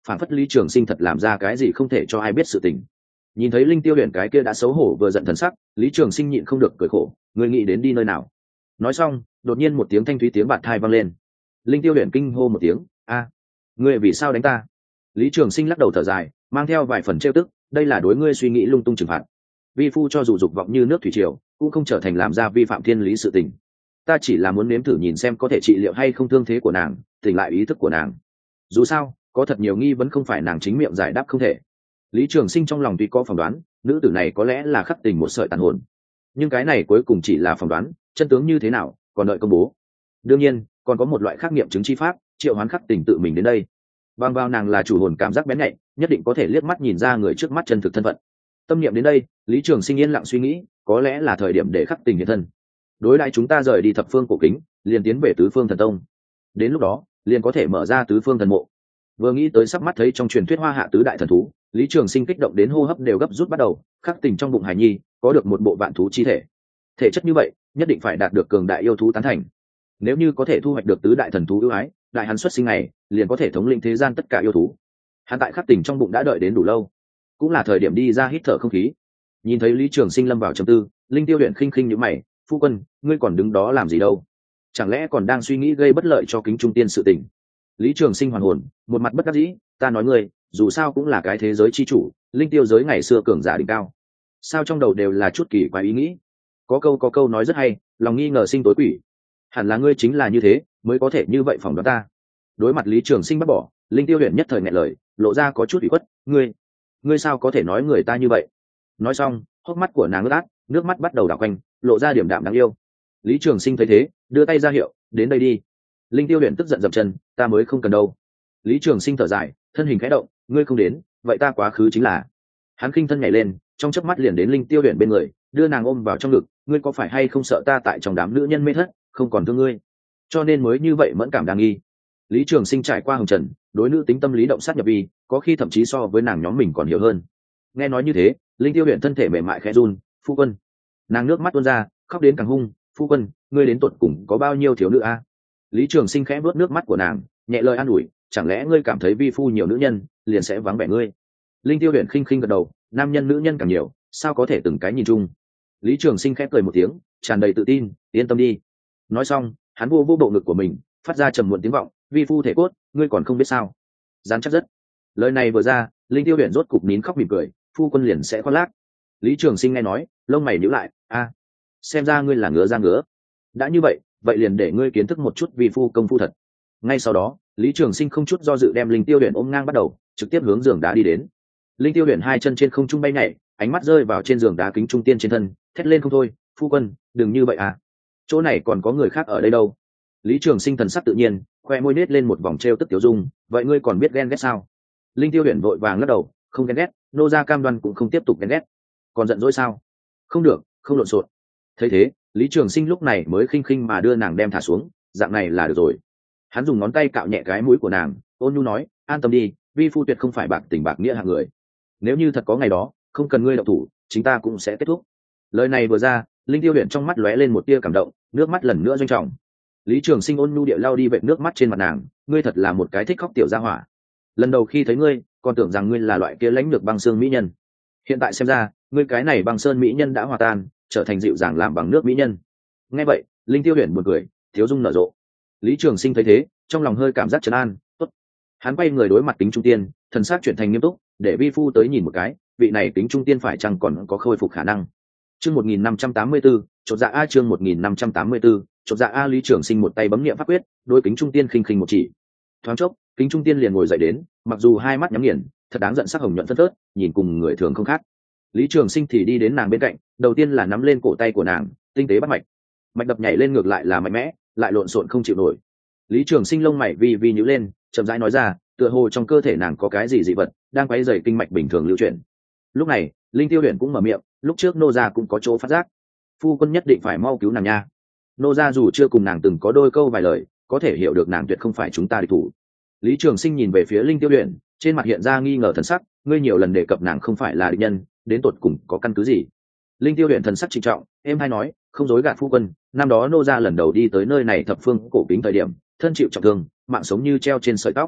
phản phất Lý Trường Sinh thật làm ra cái gì không thể cho ai biết sự tình. Nhìn thấy Linh Tiêu Huyền cái kia đã xấu hổ vừa giận thần sắc, Lý Trường Sinh nhịn không được cười khổ, người nghĩ đến đi nơi nào? Nói xong, đột nhiên một tiếng thanh thúy tiếng bạt thai vang lên. Linh Tiêu Huyền kinh hô một tiếng, a, ngươi vì sao đánh ta? Lý Trường Sinh lắc đầu thở dài, mang theo vài phần trêu tức, đây là đối ngươi suy nghĩ lung tung trừng phạt. Vi phu cho dù dục vọng như nước thủy triều, cũng không trở thành làm ra vi phạm thiên lý sự tình. Ta chỉ là muốn nếm thử nhìn xem có thể trị liệu hay không thương thế của nàng, tỉnh lại ý thức của nàng. Dù sao, có thật nhiều nghi vấn không phải nàng chính miệng giải đáp không thể. Lý Trường Sinh trong lòng tuy có phỏng đoán, nữ tử này có lẽ là khắc tình một sợi tàn hồn, nhưng cái này cuối cùng chỉ là phỏng đoán, chân tướng như thế nào còn đợi công bố. Đương nhiên còn có một loại khắc nghiệm chứng chi pháp, triệu hoán khắc tình tự mình đến đây. Bằng vào nàng là chủ hồn cảm giác bén nhạy, nhất định có thể liếc mắt nhìn ra người trước mắt chân thực thân phận. Tâm niệm đến đây, Lý Trường Sinh yên lặng suy nghĩ, có lẽ là thời điểm để khắc tình hiện thân. Đối đãi chúng ta rời đi thập phương cổ kính, liền tiến về tứ phương thần tông. Đến lúc đó, liền có thể mở ra tứ phương thần mộ. Vừa nghĩ tới sắp mắt thấy trong truyền thuyết hoa hạ tứ đại thần thú, Lý Trường Sinh kích động đến hô hấp đều gấp rút bắt đầu. Khắc tình trong bụng hải nhi có được một bộ vạn thú chi thể, thể chất như vậy nhất định phải đạt được cường đại yêu thú tán thành. Nếu như có thể thu hoạch được tứ đại thần thú ưu ái, đại hắn xuất sinh này liền có thể thống lĩnh thế gian tất cả yêu thú. Hắn tại khắc tình trong bụng đã đợi đến đủ lâu, cũng là thời điểm đi ra hít thở không khí. Nhìn thấy Lý Trường Sinh lâm vào trầm tư, Linh Tiêu Huyền khinh khinh nhíu mày, phu quân, ngươi còn đứng đó làm gì đâu? Chẳng lẽ còn đang suy nghĩ gây bất lợi cho Kính Trung Tiên sự tình? Lý Trường Sinh hoàn hồn, một mặt bất đắc dĩ, ta nói ngươi, dù sao cũng là cái thế giới chi chủ, linh tiêu giới ngày xưa cường giả đỉnh cao, sao trong đầu đều là chút kỳ quái ý nghĩ. Có câu có câu nói rất hay, lòng nghi ngờ sinh tối quỷ. Hẳn là ngươi chính là như thế, mới có thể như vậy phỏng đoán ta. Đối mặt Lý Trường Sinh bắt bỏ, Linh Tiêu Huyền nhất thời nghẹn lời, lộ ra có chút ủy khuất, ngươi, ngươi sao có thể nói người ta như vậy? Nói xong, hốc mắt của nàng ướt át, nước mắt bắt đầu đảo quanh, lộ ra điểm đạm đáng yêu. Lý Trường Sinh thấy thế, đưa tay ra hiệu, đến đây đi. Linh Tiêu Huyền tức giận dậm chân, ta mới không cần đâu. Lý Trường Sinh thở dài, thân hình khẽ động, ngươi không đến, vậy ta quá khứ chính là. Hắn khinh thân nhảy lên, trong chớp mắt liền đến Linh Tiêu Huyền bên người, đưa nàng ôm vào trong ngực, ngươi có phải hay không sợ ta tại trong đám nữ nhân mê thất, không còn thương ngươi, cho nên mới như vậy mẫn cảm đáng nghi. Lý Trường Sinh trải qua hồng trần, đối nữ tính tâm lý động sát nhập vi, có khi thậm chí so với nàng nhóm mình còn hiểu hơn. Nghe nói như thế, Linh Tiêu Huyền thân thể mềm mại khẽ run, phu quân. Nàng nước mắt tuôn ra, khóc đến càng hung, phu quân, ngươi đến tột cùng có bao nhiêu thiếu nữ a? Lý Trường Sinh khẽ vuốt nước mắt của nàng, nhẹ lời an ủi, chẳng lẽ ngươi cảm thấy vi phu nhiều nữ nhân liền sẽ vắng vẻ ngươi? Linh Tiêu Huyền khinh khinh gật đầu, nam nhân nữ nhân càng nhiều, sao có thể từng cái nhìn chung. Lý Trường Sinh khẽ cười một tiếng, tràn đầy tự tin, yên tâm đi. Nói xong, hắn vô vô bộ ngực của mình, phát ra trầm muộn tiếng vọng, vi phu thể cốt, ngươi còn không biết sao? Dán chắc rất. Lời này vừa ra, Linh Tiêu Huyền rốt cục nín khóc mỉm cười, phu quân liền sẽ khoác lác. Lý Trường Sinh nghe nói, lông mày nhíu lại, a, xem ra ngươi là ngứa ra ngứa. Đã như vậy, vậy liền để ngươi kiến thức một chút vi phu công phu thật. Ngay sau đó, Lý Trường Sinh không chút do dự đem Linh Tiêu Huyền ôm ngang bắt đầu, trực tiếp hướng giường đá đi đến. Linh Tiêu Huyền hai chân trên không trung bay nhảy, ánh mắt rơi vào trên giường đá Kính Trung Tiên trên thân, thét lên không thôi, phu quân, đừng như vậy à, chỗ này còn có người khác ở đây đâu. Lý Trường Sinh thần sắc tự nhiên, khoe môi nết lên một vòng trêu tức tiểu dung, vậy ngươi còn biết ghen ghét sao? Linh Tiêu Huyền vội vàng lắc đầu, không ghen ghét, nô gia cam đoan cũng không tiếp tục ghen ghét. Còn giận dỗi sao? Không được, không lộn xộn. Thấy thế, Lý Trường Sinh lúc này mới khinh khinh mà đưa nàng đem thả xuống, dạng này là được rồi. Hắn dùng ngón tay cạo nhẹ cái mũi của nàng, ôn nhu nói, an tâm đi, vi phu tuyệt không phải bạc tình bạc nghĩa hạng người. Nếu như thật có ngày đó, không cần ngươi động thủ, chính ta cũng sẽ kết thúc. Lời này vừa ra, Linh Tiêu Huyền trong mắt lóe lên một tia cảm động, nước mắt lần nữa doanh trọng. Lý Trường Sinh ôn nhu địa lau đi vệt nước mắt trên mặt nàng, ngươi thật là một cái thích khóc tiểu gia hỏa. Lần đầu khi thấy ngươi, còn tưởng rằng ngươi là loại kia lãnh được băng xương mỹ nhân. Hiện tại xem ra, ngươi cái này băng sơn mỹ nhân đã hòa tan, trở thành dịu dàng làm bằng nước mỹ nhân. Nghe vậy, Linh Tiêu Huyền buồn cười, thiếu dung nở rộ. Lý Trường Sinh thấy thế, trong lòng hơi cảm giác trấn an, tốt. Hắn quay người đối mặt Kính Trung Tiên, thần sắc chuyển thành nghiêm túc, để vi phu tới nhìn một cái, vị này Kính Trung Tiên phải chăng còn có khôi phục khả năng. Chương một nghìn năm trăm tám mươi tư, chột dạ a chương một nghìn năm trăm tám mươi tư, chột dạ a Lý Trường Sinh một tay bấm niệm pháp quyết, đối Kính Trung Tiên khinh khinh một chỉ. Thoáng chốc, Kính Trung Tiên liền ngồi dậy đến, mặc dù hai mắt nhắm nghiền, thật đáng giận sắc hồng nhuận phất phớt, nhìn cùng người thường không khác. Lý Trường Sinh thì đi đến nàng bên cạnh, đầu tiên là nắm lên cổ tay của nàng, tinh tế bắt mạch. Mạch đập nhảy lên ngược lại là mạnh mẽ, lại lộn xộn không chịu nổi. Lý Trường Sinh lông mày vi vi nhíu lên, chậm rãi nói ra, tựa hồ trong cơ thể nàng có cái gì dị vật đang quấy rầy kinh mạch bình thường lưu chuyển. Lúc này, Linh Tiêu Huyền cũng mở miệng, lúc trước nô gia cũng có chỗ phát giác, phu quân nhất định phải mau cứu nàng nha. Nô gia dù chưa cùng nàng từng có đôi câu vài lời, có thể hiểu được nàng tuyệt không phải chúng ta địch thủ. Lý Trường Sinh nhìn về phía Linh Tiêu Huyền, trên mặt hiện ra nghi ngờ thần sắc, ngươi nhiều lần đề cập nàng không phải là địch nhân, đến tột cùng có căn cứ gì? Linh Tiêu Huyền thần sắc trịnh trọng, em hay nói, không dối gạt phu quân, năm đó nô gia lần đầu đi tới nơi này thập phương cổ kính thời điểm, thân chịu trọng thương, mạng sống như treo trên sợi tóc.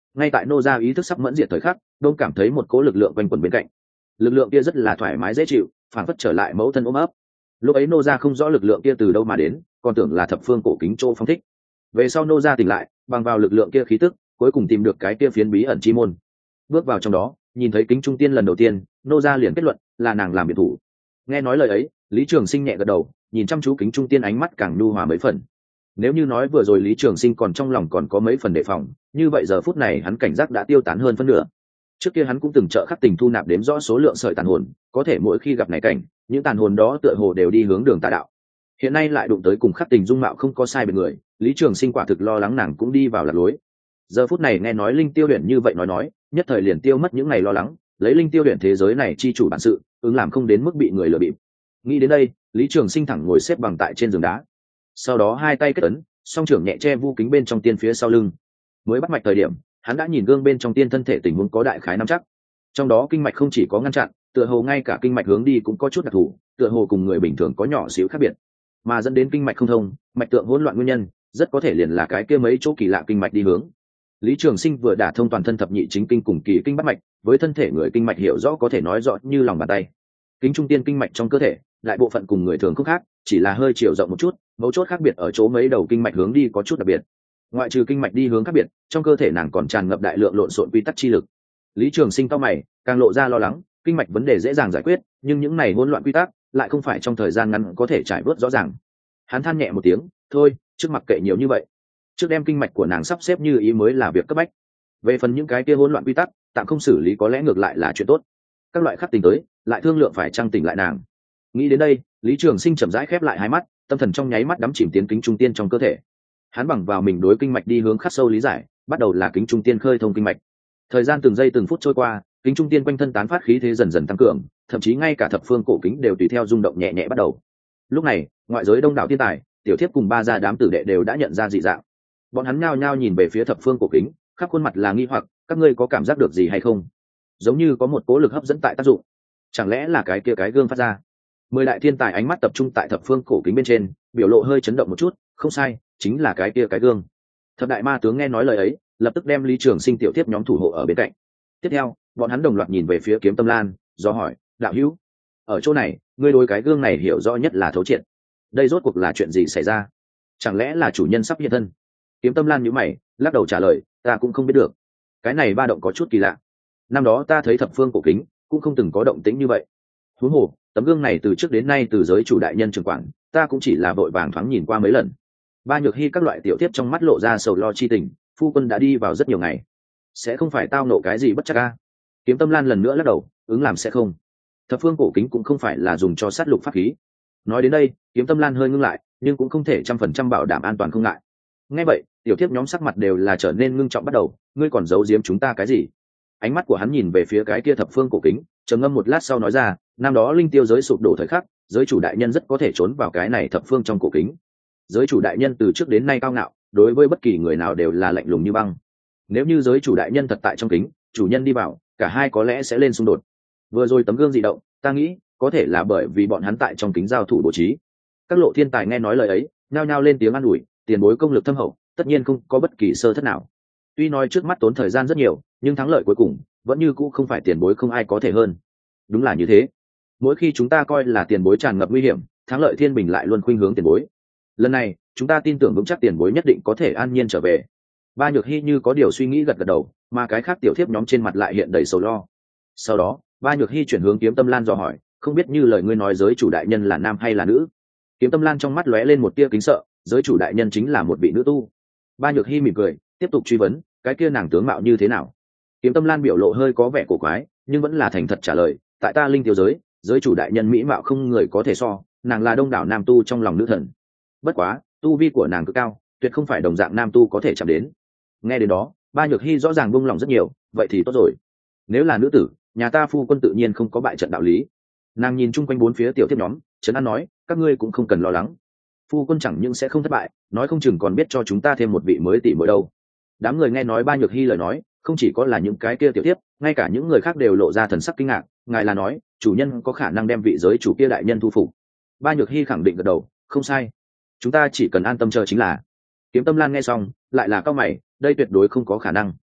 ngay tại nô ra ý thức sắp mẫn diệt thời khắc, đông cảm thấy một cỗ lực lượng quanh quẩn bên cạnh. Lực lượng kia rất là thoải mái dễ chịu, phản phất trở lại mẫu thân ôm ấp. Lúc ấy nô ra không rõ lực lượng kia từ đâu mà đến, còn tưởng là thập phương cổ kính chỗ phong thích. Về sau nô ra tỉnh lại, bằng vào lực lượng kia khí tức, cuối cùng tìm được cái kia phiến bí ẩn chi môn. Bước vào trong đó, nhìn thấy kính trung tiên lần đầu tiên, nô ra liền kết luận là nàng làm biệt thủ. Nghe nói lời ấy, Lý Trường Sinh nhẹ gật đầu, nhìn chăm chú kính trung tiên, ánh mắt càng nhu hòa mấy phần. Nếu như nói vừa rồi Lý Trường Sinh còn trong lòng còn có mấy phần đề phòng, như vậy giờ phút này hắn cảnh giác đã tiêu tán hơn phân nửa. Trước kia hắn cũng từng trợ khắc tình thu nạp đếm rõ số lượng sợi tàn hồn, có thể mỗi khi gặp này cảnh, những tàn hồn đó tựa hồ đều đi hướng đường tà đạo. Hiện nay lại đụng tới cùng khắc tình dung mạo không có sai biệt người, Lý Trường Sinh quả thực lo lắng nàng cũng đi vào lạc lối. Giờ phút này nghe nói Linh Tiêu Huyền như vậy nói nói, nhất thời liền tiêu mất những ngày lo lắng, lấy Linh Tiêu Huyền thế giới này chi chủ bản sự, ứng làm không đến mức bị người lừa bịp. Nghĩ đến đây, Lý Trường Sinh thẳng ngồi xếp bằng tại trên giường đá, sau đó hai tay kết ấn, song trưởng nhẹ che vu kính bên trong tiên phía sau lưng. Mới bắt mạch thời điểm, hắn đã nhìn gương bên trong tiên thân thể tình huống có đại khái nắm chắc. Trong đó kinh mạch không chỉ có ngăn chặn, tựa hồ ngay cả kinh mạch hướng đi cũng có chút đặc thù, tựa hồ cùng người bình thường có nhỏ xíu khác biệt, mà dẫn đến kinh mạch không thông, mạch tượng hỗn loạn nguyên nhân, rất có thể liền là cái kia mấy chỗ kỳ lạ kinh mạch đi hướng. Lý Trường Sinh vừa đả thông toàn thân thập nhị chính kinh cùng kỳ kinh bắt mạch, với thân thể người kinh mạch hiểu rõ có thể nói rõ như lòng bàn tay. Kính trung tiên kinh mạch trong cơ thể, đại bộ phận cùng người thường không khác, chỉ là hơi chiều rộng một chút, mấu chốt khác biệt ở chỗ mấy đầu kinh mạch hướng đi có chút đặc biệt. Ngoại trừ kinh mạch đi hướng khác biệt, trong cơ thể nàng còn tràn ngập đại lượng lộn xộn quy tắc chi lực. Lý Trường Sinh cau mày, càng lộ ra lo lắng, kinh mạch vấn đề dễ dàng giải quyết, nhưng những này hỗn loạn quy tắc lại không phải trong thời gian ngắn có thể trải bớt rõ ràng. Hắn than nhẹ một tiếng, thôi, trước mặc kệ nhiều như vậy, trước đem kinh mạch của nàng sắp xếp như ý mới là việc cấp bách. Về phần những cái kia hỗn loạn quy tắc, tạm không xử lý có lẽ ngược lại là chuyện tốt. Các loại khắc tình tới, lại thương lượng phải trang tỉnh lại nàng. Nghĩ đến đây, Lý Trường Sinh chậm rãi khép lại hai mắt, tâm thần trong nháy mắt đắm chìm tiến kính trung tiên trong cơ thể. Hắn bằng vào mình đối kinh mạch đi hướng khắc sâu lý giải, bắt đầu là kính trung tiên khơi thông kinh mạch. Thời gian từng giây từng phút trôi qua, kính trung tiên quanh thân tán phát khí thế dần dần tăng cường, thậm chí ngay cả thập phương cổ kính đều tùy theo rung động nhẹ nhẹ bắt đầu. Lúc này, ngoại giới đông đảo thiên tài, tiểu thiếp cùng ba gia đám tử đệ đều đã nhận ra dị dạng. Bọn hắn nhao nhao nhìn về phía thập phương cổ kính, khắp khuôn mặt là nghi hoặc, các ngươi có cảm giác được gì hay không? Giống như có một cố lực hấp dẫn tại tác dụng. Chẳng lẽ là cái kia cái gương phát ra? Mười đại thiên tài ánh mắt tập trung tại thập phương cổ kính bên trên, biểu lộ hơi chấn động một chút, không sai, chính là cái kia cái gương. Thập đại ma tướng nghe nói lời ấy, lập tức đem Lý Trường Sinh tiểu tiếp nhóm thủ hộ ở bên cạnh. Tiếp theo, bọn hắn đồng loạt nhìn về phía Kiếm Tâm Lan, do hỏi, đạo hữu, ở chỗ này, ngươi đối cái gương này hiểu rõ nhất là thấu triệt. Đây rốt cuộc là chuyện gì xảy ra? Chẳng lẽ là chủ nhân sắp hiện thân? Kiếm Tâm Lan nhíu mày, lắc đầu trả lời, ta cũng không biết được. Cái này ba động có chút kỳ lạ. Năm đó ta thấy thập phương cổ kính, cũng không từng có động tĩnh như vậy. Huống hồ, tấm gương này từ trước đến nay từ giới chủ đại nhân trưởng quản, ta cũng chỉ là vội vàng thoáng nhìn qua mấy lần. Ba Nhược Hy các loại tiểu tiếp trong mắt lộ ra sầu lo chi tình, phu quân đã đi vào rất nhiều ngày, sẽ không phải tao nộ cái gì bất trắc a? Kiếm Tâm Lan lần nữa lắc đầu, ứng làm sẽ không. Thập phương cổ kính cũng không phải là dùng cho sát lục pháp khí. Nói đến đây, Kiếm Tâm Lan hơi ngưng lại, nhưng cũng không thể trăm phần trăm bảo đảm an toàn không ngại. Nghe vậy, tiểu tiếp nhóm sắc mặt đều là trở nên ngưng trọng bắt đầu, ngươi còn giấu giếm chúng ta cái gì? Ánh mắt của hắn nhìn về phía cái kia thập phương cổ kính, trầm ngâm một lát sau nói ra, năm đó linh tiêu giới sụp đổ thời khắc, giới chủ đại nhân rất có thể trốn vào cái này thập phương trong cổ kính. Giới chủ đại nhân từ trước đến nay cao ngạo, đối với bất kỳ người nào đều là lạnh lùng như băng. Nếu như giới chủ đại nhân thật tại trong kính, chủ nhân đi vào, cả hai có lẽ sẽ lên xung đột. Vừa rồi tấm gương dị động, ta nghĩ có thể là bởi vì bọn hắn tại trong kính giao thủ bố trí. Các lộ thiên tài nghe nói lời ấy, nhao nhao lên tiếng an ủi, tiền bối công lực thâm hậu, tất nhiên không có bất kỳ sơ thất nào. Tuy nói trước mắt tốn thời gian rất nhiều, nhưng thắng lợi cuối cùng vẫn như cũ không phải tiền bối không ai có thể hơn. Đúng là như thế. Mỗi khi chúng ta coi là tiền bối tràn ngập nguy hiểm, thắng lợi thiên bình lại luôn khuynh hướng tiền bối. Lần này, chúng ta tin tưởng vững chắc tiền bối nhất định có thể an nhiên trở về. Ba Nhược Hy như có điều suy nghĩ gật gật đầu, mà cái khác tiểu thiếp nhóm trên mặt lại hiện đầy sầu lo. Sau đó, Ba Nhược Hy chuyển hướng Kiếm Tâm Lan dò hỏi, không biết như lời ngươi nói giới chủ đại nhân là nam hay là nữ? Kiếm Tâm Lan trong mắt lóe lên một tia kính sợ, giới chủ đại nhân chính là một vị nữ tu. Ba Nhược Hy mỉm cười, tiếp tục truy vấn, cái kia nàng tướng mạo như thế nào? Kiếm Tâm Lan biểu lộ hơi có vẻ cổ quái, nhưng vẫn là thành thật trả lời, tại ta linh tiêu giới, giới chủ đại nhân mỹ mạo không người có thể so, nàng là đông đảo nam tu trong lòng nữ thần. Bất quá, tu vi của nàng cực cao, tuyệt không phải đồng dạng nam tu có thể chạm đến. Nghe đến đó, Ba Nhược Hy rõ ràng buông lòng rất nhiều, vậy thì tốt rồi. Nếu là nữ tử, nhà ta phu quân tự nhiên không có bại trận đạo lý. Nàng nhìn chung quanh bốn phía tiểu tiếp nhóm, trấn an nói, các ngươi cũng không cần lo lắng. Phu quân chẳng những sẽ không thất bại, nói không chừng còn biết cho chúng ta thêm một vị mới tỷ muội đâu. Đám người nghe nói Ba Nhược Hy lời nói, không chỉ có là những cái kia tiểu tiếp, ngay cả những người khác đều lộ ra thần sắc kinh ngạc, ngài là nói, chủ nhân có khả năng đem vị giới chủ kia đại nhân thu phục. Ba Nhược Hy khẳng định gật đầu, không sai. Chúng ta chỉ cần an tâm chờ chính là. Kiếm Tâm Lan nghe xong, lại là cao mày, đây tuyệt đối không có khả năng.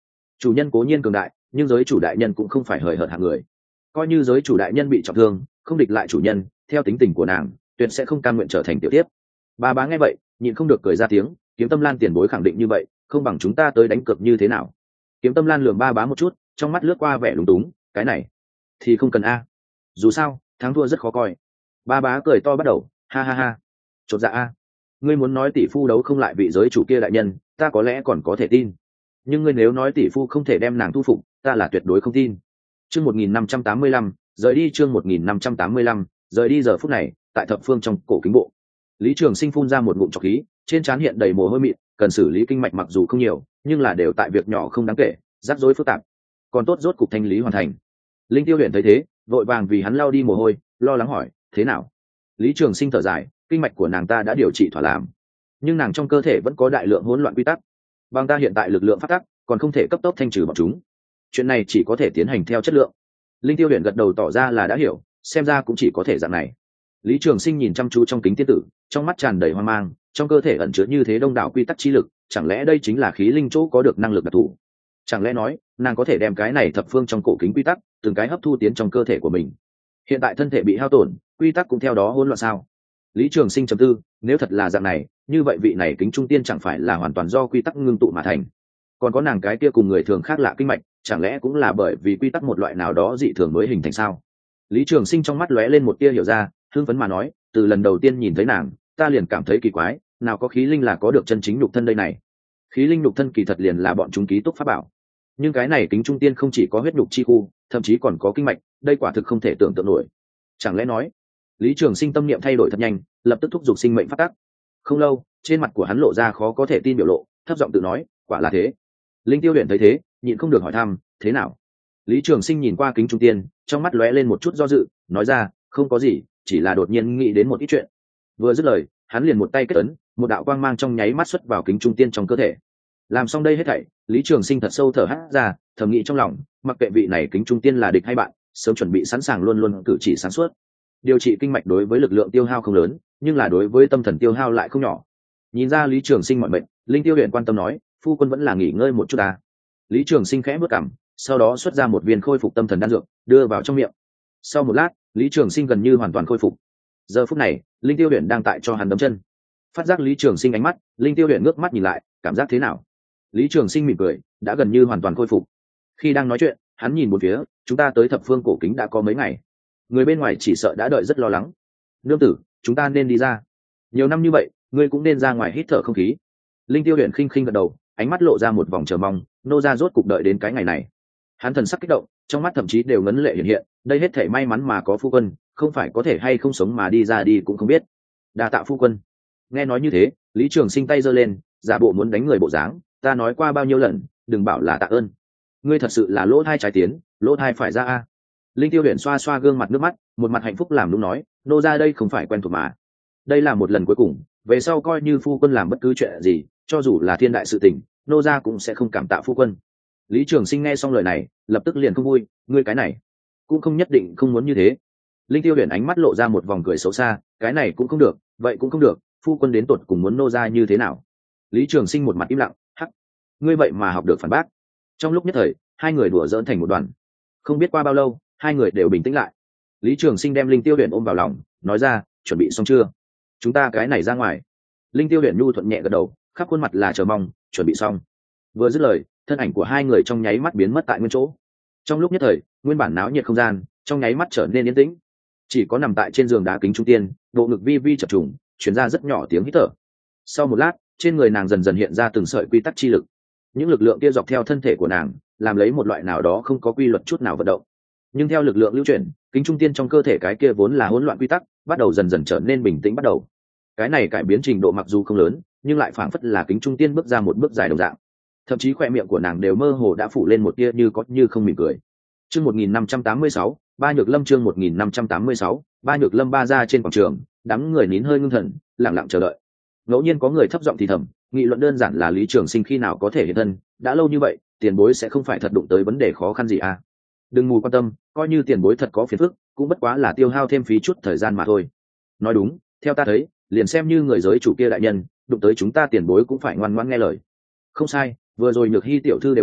Chủ nhân cố nhiên cường đại, nhưng giới chủ đại nhân cũng không phải hời hợt hạng người. Coi như giới chủ đại nhân bị trọng thương, không địch lại chủ nhân, theo tính tình của nàng, tuyệt sẽ không cam nguyện trở thành tiểu tiếp. Bà bá nghe vậy, nhịn không được cười ra tiếng, Kiếm Tâm Lan tiền bối khẳng định như vậy, không bằng chúng ta tới đánh cược như thế nào? Kiếm Tâm Lan lườm ba bá một chút, trong mắt lướt qua vẻ lúng túng, cái này thì không cần a. Dù sao, thắng thua rất khó coi. Ba bá cười to bắt đầu, ha ha ha. Chột dạ a. Ngươi muốn nói tỷ phu đấu không lại vị giới chủ kia đại nhân, ta có lẽ còn có thể tin. Nhưng ngươi nếu nói tỷ phu không thể đem nàng thu phục, ta là tuyệt đối không tin. Chương một nghìn năm trăm tám mươi lăm, rời đi chương một nghìn năm trăm tám mươi lăm, rời đi giờ phút này, tại thập phương trong cổ kính bộ. Lý Trường Sinh phun ra một ngụm trọc khí, trên trán hiện đầy mồ hôi mịn, cần xử lý kinh mạch mặc dù không nhiều, nhưng là đều tại việc nhỏ không đáng kể, rắc rối phức tạp. Còn tốt rốt cục thanh lý hoàn thành. Linh Tiêu Huyền thấy thế, vội vàng vì hắn lau đi mồ hôi, lo lắng hỏi, thế nào? Lý Trường Sinh thở dài, kinh mạch của nàng ta đã điều trị thỏa làm, nhưng nàng trong cơ thể vẫn có đại lượng hỗn loạn quy tắc. Bằng ta hiện tại lực lượng phát tắc, còn không thể cấp tốc thanh trừ bọn chúng. Chuyện này chỉ có thể tiến hành theo chất lượng. Linh Tiêu Huyền gật đầu tỏ ra là đã hiểu, xem ra cũng chỉ có thể dạng này. Lý Trường Sinh nhìn chăm chú trong kính tiên tử, trong mắt tràn đầy hoang mang, trong cơ thể ẩn chứa như thế đông đảo quy tắc chi lực, chẳng lẽ đây chính là khí linh chỗ có được năng lực đặc thù? Chẳng lẽ nói, nàng có thể đem cái này thập phương trong cổ kính quy tắc, từng cái hấp thu tiến trong cơ thể của mình? Hiện tại thân thể bị hao tổn, quy tắc cũng theo đó hỗn loạn sao? Lý Trường Sinh trầm tư, nếu thật là dạng này, như vậy vị này kính trung tiên chẳng phải là hoàn toàn do quy tắc ngưng tụ mà thành? Còn có nàng cái kia cùng người thường khác lạ kinh mạch, chẳng lẽ cũng là bởi vì quy tắc một loại nào đó dị thường mới hình thành sao? Lý Trường Sinh trong mắt lóe lên một tia hiểu ra, hưng phấn mà nói, từ lần đầu tiên nhìn thấy nàng, ta liền cảm thấy kỳ quái, nào có khí linh là có được chân chính nhục thân đây này? Khí linh nhục thân kỳ thật liền là bọn chúng ký túc pháp bảo, nhưng cái này kính trung tiên không chỉ có huyết nhục chi khu, thậm chí còn có kinh mạch, đây quả thực không thể tưởng tượng nổi. Chẳng lẽ nói? Lý Trường Sinh tâm niệm thay đổi thật nhanh, lập tức thúc giục sinh mệnh phát tắc. Không lâu, trên mặt của hắn lộ ra khó có thể tin biểu lộ, thấp giọng tự nói, quả là thế. Linh Tiêu Huyền thấy thế, nhịn không được hỏi thăm, thế nào? Lý Trường Sinh nhìn qua kính trung tiên, trong mắt lóe lên một chút do dự, nói ra, không có gì, chỉ là đột nhiên nghĩ đến một ít chuyện. Vừa dứt lời, hắn liền một tay kết ấn, một đạo quang mang trong nháy mắt xuất vào kính trung tiên trong cơ thể. Làm xong đây hết thảy, Lý Trường Sinh thật sâu thở hắt ra, thầm nghĩ trong lòng, mặc kệ vị này kính trung tiên là địch hay bạn, sớm chuẩn bị sẵn sàng luôn luôn cử chỉ sáng suốt. Điều trị kinh mạch đối với lực lượng tiêu hao không lớn, nhưng là đối với tâm thần tiêu hao lại không nhỏ. Nhìn ra Lý Trường Sinh mọi mệnh, Linh Tiêu Huyền quan tâm nói, phu quân vẫn là nghỉ ngơi một chút à? Lý Trường Sinh khẽ bước cằm, sau đó xuất ra một viên khôi phục tâm thần đan dược, đưa vào trong miệng. Sau một lát, Lý Trường Sinh gần như hoàn toàn khôi phục. Giờ phút này, Linh Tiêu Huyền đang tại cho hắn đấm chân. Phát giác Lý Trường Sinh ánh mắt, Linh Tiêu Huyền ngước mắt nhìn lại, cảm giác thế nào? Lý Trường Sinh mỉm cười, đã gần như hoàn toàn khôi phục. Khi đang nói chuyện, hắn nhìn một phía, chúng ta tới thập phương cổ kính đã có mấy ngày, người bên ngoài chỉ sợ đã đợi rất lo lắng. Nương tử, chúng ta nên đi ra. Nhiều năm như vậy, ngươi cũng nên ra ngoài hít thở không khí. Linh Tiêu Huyền khinh khinh gật đầu, ánh mắt lộ ra một vòng chờ mong, nô gia rốt cục đợi đến cái ngày này. Hắn thần sắc kích động, trong mắt thậm chí đều ngấn lệ hiện hiện, đây hết thảy may mắn mà có phu quân, không phải có thể hay không sống mà đi ra đi cũng không biết. Đa tạ phu quân. Nghe nói như thế, Lý Trường Sinh tay giơ lên, giả bộ muốn đánh người bộ dáng, ta nói qua bao nhiêu lần, đừng bảo là tạ ơn. Ngươi thật sự là lỗ thai trái tiến, lỗ thai phải ra a. Linh Tiêu Huyền xoa xoa gương mặt nước mắt, một mặt hạnh phúc làm đúng nói, nô gia đây không phải quen thuộc mà. Đây là một lần cuối cùng, về sau coi như phu quân làm bất cứ chuyện gì, cho dù là thiên đại sự tình, nô gia cũng sẽ không cảm tạ phu quân. Lý Trường Sinh nghe xong lời này, lập tức liền không vui, ngươi cái này cũng không nhất định không muốn như thế. Linh Tiêu Huyền ánh mắt lộ ra một vòng cười xấu xa, cái này cũng không được, vậy cũng không được, phu quân đến tột cùng muốn nô gia như thế nào? Lý Trường Sinh một mặt im lặng, hắc, ngươi vậy mà học được phản bác. Trong lúc nhất thời, hai người đùa giỡn thành một đoàn. Không biết qua bao lâu, hai người đều bình tĩnh lại. Lý Trường Sinh đem Linh Tiêu Huyền ôm vào lòng, nói ra, chuẩn bị xong chưa? Chúng ta cái này ra ngoài. Linh Tiêu Huyền nhu thuận nhẹ gật đầu, khắp khuôn mặt là chờ mong, chuẩn bị xong. Vừa dứt lời, thân ảnh của hai người trong nháy mắt biến mất tại nguyên chỗ. Trong lúc nhất thời, nguyên bản náo nhiệt không gian trong nháy mắt trở nên yên tĩnh. Chỉ có nằm tại trên giường đá kính trung tiên, bộ ngực vi vi chập trùng, truyền ra rất nhỏ tiếng hít thở. Sau một lát, trên người nàng dần dần hiện ra từng sợi quy tắc chi lực. Những lực lượng kia dọc theo thân thể của nàng, làm lấy một loại nào đó không có quy luật chút nào vận động. Nhưng theo lực lượng lưu chuyển, kính trung tiên trong cơ thể cái kia vốn là hỗn loạn quy tắc, bắt đầu dần dần trở nên bình tĩnh bắt đầu. Cái này cải biến trình độ mặc dù không lớn, nhưng lại phảng phất là kính trung tiên bước ra một bước dài đồng dạng. Thậm chí khóe miệng của nàng đều mơ hồ đã phủ lên một tia như có như không mỉm cười. Chương một nghìn năm trăm tám mươi sáu, Ba Nhược Lâm chương một nghìn năm trăm tám mươi sáu, Ba Nhược Lâm ba ra trên quảng trường, đám người nín hơi ngưng thần, lặng lặng chờ đợi. Ngẫu nhiên có người thấp giọng thì thầm, nghị luận đơn giản là Lý Trường Sinh khi nào có thể hiện thân, đã lâu như vậy, tiền bối sẽ không phải thật đụng tới vấn đề khó khăn gì à? Đừng mù quan tâm, coi như tiền bối thật có phiền phức, cũng bất quá là tiêu hao thêm phí chút thời gian mà thôi. Nói đúng, theo ta thấy, liền xem như người giới chủ kia đại nhân, đụng tới chúng ta tiền bối cũng phải ngoan ngoãn nghe lời. Không sai, vừa rồi Nhược Hi tiểu thư đều giảng,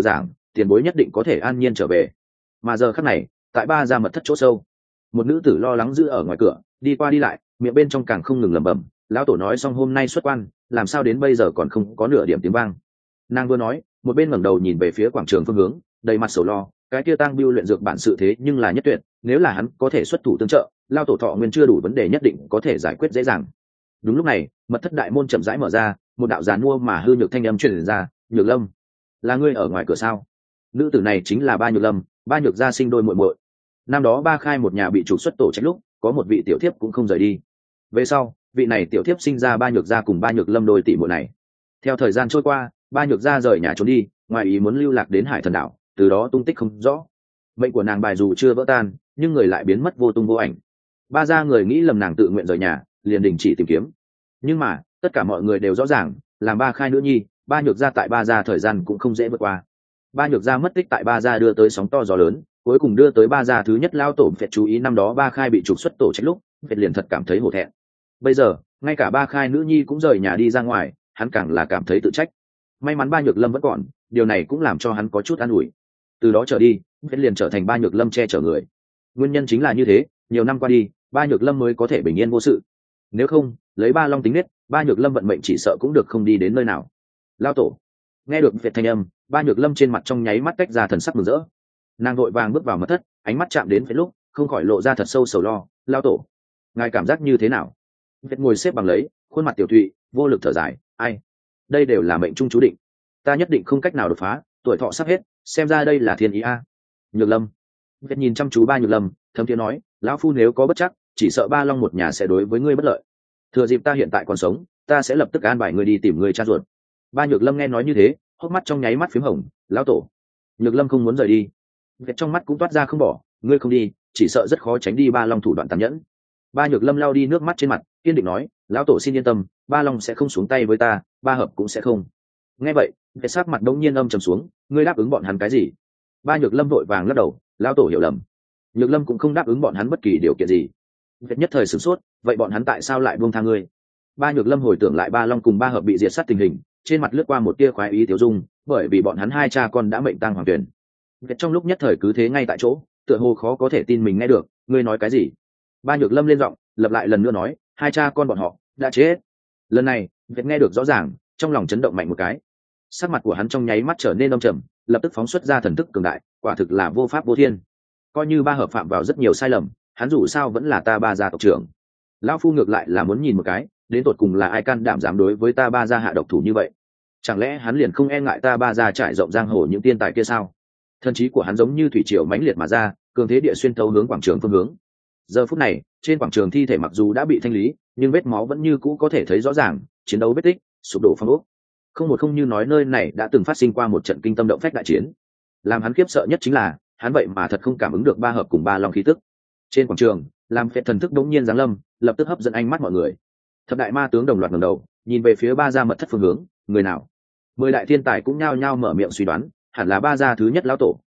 tiền bối nhất định có thể an nhiên trở về. Mà giờ khắc này, tại ba gia mật thất chỗ sâu, một nữ tử lo lắng giữ ở ngoài cửa, đi qua đi lại, miệng bên trong càng không ngừng lẩm bẩm. Lão tổ nói xong hôm nay xuất quan, làm sao đến bây giờ còn không có nửa điểm tiếng vang. Nàng vừa nói, một bên ngẩng đầu nhìn về phía quảng trường phương hướng, đầy mặt sầu lo. Cái kia Tang Biêu luyện dược bản sự thế nhưng là nhất tuyệt, nếu là hắn có thể xuất thủ tương trợ, Lão tổ thọ nguyên chưa đủ vấn đề nhất định có thể giải quyết dễ dàng. Đúng lúc này, mật thất đại môn chậm rãi mở ra, một đạo giàn mua mà hư nhược thanh âm truyền ra. Nhược Lâm, là ngươi ở ngoài cửa sao? Nữ tử này chính là Ba Nhược Lâm, Ba Nhược gia sinh đôi muội muội. Năm đó Ba Khai một nhà bị trục xuất tổ trách lúc, có một vị tiểu thiếp cũng không rời đi. Về sau, vị này tiểu thiếp sinh ra Ba Nhược gia cùng Ba Nhược Lâm đôi tỷ muội này. Theo thời gian trôi qua, Ba Nhược gia rời nhà trốn đi, ngoài ý muốn lưu lạc đến Hải Thần đảo, từ đó tung tích không rõ. Mệnh của nàng bài dù chưa vỡ tan, nhưng người lại biến mất vô tung vô ảnh. Ba gia người nghĩ lầm nàng tự nguyện rời nhà, liền đình chỉ tìm kiếm. Nhưng mà tất cả mọi người đều rõ ràng, làm Ba Khai nữ nhi, Ba Nhược gia tại Ba gia thời gian cũng không dễ vượt qua. Ba Nhược gia mất tích tại Ba gia đưa tới sóng to gió lớn, cuối cùng đưa tới Ba gia thứ nhất lao tổ Phệt chú ý năm đó Ba Khai bị trục xuất tổ trách lúc, Phệt liền thật cảm thấy hổ thẹn. Bây giờ, ngay cả Ba Khai nữ nhi cũng rời nhà đi ra ngoài, hắn càng là cảm thấy tự trách. May mắn Ba Nhược Lâm vẫn còn, điều này cũng làm cho hắn có chút an ủi. Từ đó trở đi, Phệt liền trở thành Ba Nhược Lâm che chở người. Nguyên nhân chính là như thế, nhiều năm qua đi, Ba Nhược Lâm mới có thể bình yên vô sự. Nếu không, lấy Ba Long tính nết, Ba Nhược Lâm vận mệnh chỉ sợ cũng được không đi đến nơi nào. Lao tổ, nghe được Phệt thanh âm, Ba Nhược Lâm trên mặt trong nháy mắt tách ra thần sắc mừng rỡ. Nàng vội vàng bước vào mật thất, ánh mắt chạm đến Phệt lúc, không khỏi lộ ra thật sâu sầu lo. Lao tổ, ngài cảm giác như thế nào? Phệt ngồi xếp bằng lấy, khuôn mặt tiểu thụy, vô lực thở dài. Ai, đây đều là mệnh trung chú định, ta nhất định không cách nào đột phá, tuổi thọ sắp hết, xem ra đây là thiên ý a. Nhược Lâm, Phệt nhìn chăm chú Ba Nhược Lâm, thấm thiế nói, lão phu nếu có bất chắc, chỉ sợ Ba Long một nhà sẽ đối với ngươi bất lợi. Thừa dịp ta hiện tại còn sống, ta sẽ lập tức an bài ngươi đi tìm người cha ruột. Ba Nhược Lâm nghe nói như thế, hốc mắt trong nháy mắt phím hồng. Lão tổ, Nhược Lâm không muốn rời đi. Việt trong mắt cũng toát ra không bỏ, ngươi không đi, chỉ sợ rất khó tránh đi Ba Long thủ đoạn tàn nhẫn. Ba Nhược Lâm lao đi nước mắt trên mặt, kiên định nói, lão tổ xin yên tâm, Ba Long sẽ không xuống tay với ta, Ba Hợp cũng sẽ không. Nghe vậy, Việt sắc mặt đống nhiên âm trầm xuống, ngươi đáp ứng bọn hắn cái gì? Ba Nhược Lâm vội vàng lắc đầu, lão tổ hiểu lầm. Nhược Lâm cũng không đáp ứng bọn hắn bất kỳ điều kiện gì. Việt nhất thời sửng sốt, vậy bọn hắn tại sao lại buông tha ngươi? Ba Nhược Lâm hồi tưởng lại Ba Long cùng Ba Hợp bị diệt sát tình hình, trên mặt lướt qua một tia khoái ý tiểu dung, bởi vì bọn hắn hai cha con đã mệnh tang hoàng tuyển. Việt trong lúc nhất thời cứ thế ngay tại chỗ, tựa hồ khó có thể tin mình nghe được, ngươi nói cái gì? Ba Nhược Lâm lên giọng, lặp lại lần nữa nói, hai cha con bọn họ đã chết. Lần này, Việt nghe được rõ ràng, trong lòng chấn động mạnh một cái. Sắc mặt của hắn trong nháy mắt trở nên âm trầm, lập tức phóng xuất ra thần thức cường đại, quả thực là vô pháp vô thiên. Coi như Ba Hợp phạm vào rất nhiều sai lầm, hắn dù sao vẫn là ta Ba gia tộc trưởng. Lão phu ngược lại là muốn nhìn một cái, đến tột cùng là ai can đảm dám đối với ta Ba gia hạ độc thủ như vậy? Chẳng lẽ hắn liền không e ngại ta Ba gia trải rộng giang hồ những tiên tài kia sao? Thần trí của hắn giống như thủy triều mãnh liệt mà ra, cường thế địa xuyên thấu hướng quảng trường phương hướng. Giờ phút này, trên quảng trường thi thể mặc dù đã bị thanh lý, nhưng vết máu vẫn như cũ có thể thấy rõ ràng, chiến đấu vết tích, sụp đổ phong ốc. Không một không như nói nơi này đã từng phát sinh qua một trận kinh tâm động phách đại chiến. Làm hắn khiếp sợ nhất chính là, hắn vậy mà thật không cảm ứng được Ba Hợp cùng Ba Long khí tức. Trên quảng trường, làm phệ thần thức đống nhiên giáng lâm, lập tức hấp dẫn ánh mắt mọi người. Thập đại ma tướng đồng loạt ngẩng đầu, nhìn về phía Ba gia mật thất phương hướng, người nào? Mười đại thiên tài cũng nhao nhao mở miệng suy đoán, hẳn là Ba gia thứ nhất lão tổ.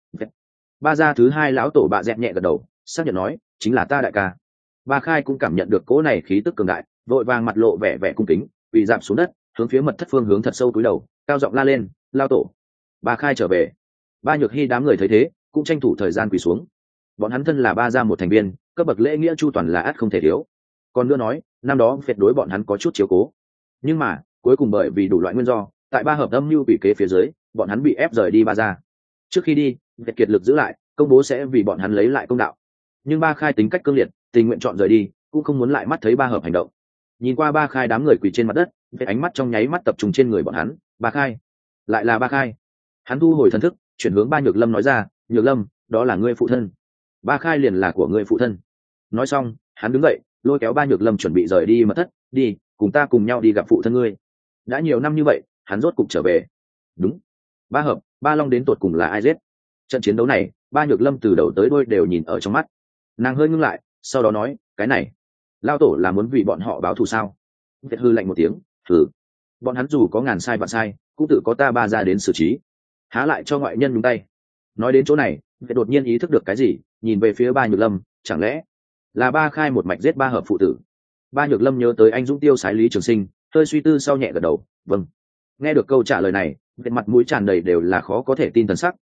Ba gia thứ hai lão tổ bạ dẹt nhẹ gật đầu, xác nhận nói, chính là ta đại ca. Ba Khai cũng cảm nhận được cỗ này khí tức cường đại, vội vàng mặt lộ vẻ vẻ cung kính, quỳ rạp xuống đất, hướng phía mật thất phương hướng thật sâu cúi đầu, cao giọng la lên, lão tổ. Ba Khai trở về. Ba Nhược Hy đám người thấy thế, cũng tranh thủ thời gian quỳ xuống. Bọn hắn thân là Ba gia một thành viên, cấp bậc lễ nghĩa chu toàn là ắt không thể thiếu. Còn nữa nói, năm đó tuyệt đối bọn hắn có chút chiếu cố, nhưng mà cuối cùng bởi vì đủ loại nguyên do, tại Ba Hợp âm mưu bị kế phía dưới, bọn hắn bị ép rời đi Ba gia. Trước khi đi, Việt kiệt lực giữ lại, công bố sẽ vì bọn hắn lấy lại công đạo. Nhưng Ba Khai tính cách cương liệt, tình nguyện chọn rời đi, cũng không muốn lại mắt thấy Ba Hợp hành động. Nhìn qua Ba Khai đám người quỳ trên mặt đất, Việt ánh mắt trong nháy mắt tập trung trên người bọn hắn. Ba Khai, lại là Ba Khai. Hắn thu hồi thần thức, chuyển hướng Ba Nhược Lâm nói ra, Nhược Lâm, đó là ngươi phụ thân. Ba Khai liền là của ngươi phụ thân. Nói xong, hắn đứng dậy, lôi kéo Ba Nhược Lâm chuẩn bị rời đi mật thất, đi, cùng ta cùng nhau đi gặp phụ thân ngươi. Đã nhiều năm như vậy, hắn rốt cục trở về. Đúng. Ba Hợp, Ba Long đến tột cùng là ai giết? Trận chiến đấu này, Ba Nhược Lâm từ đầu tới đuôi đều nhìn ở trong mắt. Nàng hơi ngưng lại, sau đó nói, cái này, lao tổ là muốn vì bọn họ báo thù sao? Việt hư lạnh một tiếng, hừ. Bọn hắn dù có ngàn sai vạn sai, cũng tự có ta Ba gia đến xử trí. Há lại cho ngoại nhân nhúng tay. Nói đến chỗ này, Việt đột nhiên ý thức được cái gì, nhìn về phía Ba Nhược Lâm, chẳng lẽ là Ba Khai một mạch giết Ba Hợp phụ tử? Ba Nhược Lâm nhớ tới anh dũng tiêu sái Lý Trường Sinh, hơi suy tư sau nhẹ gật đầu, vâng. Nghe được câu trả lời này, Việt mặt mũi tràn đầy đều là khó có thể tin thần sắc,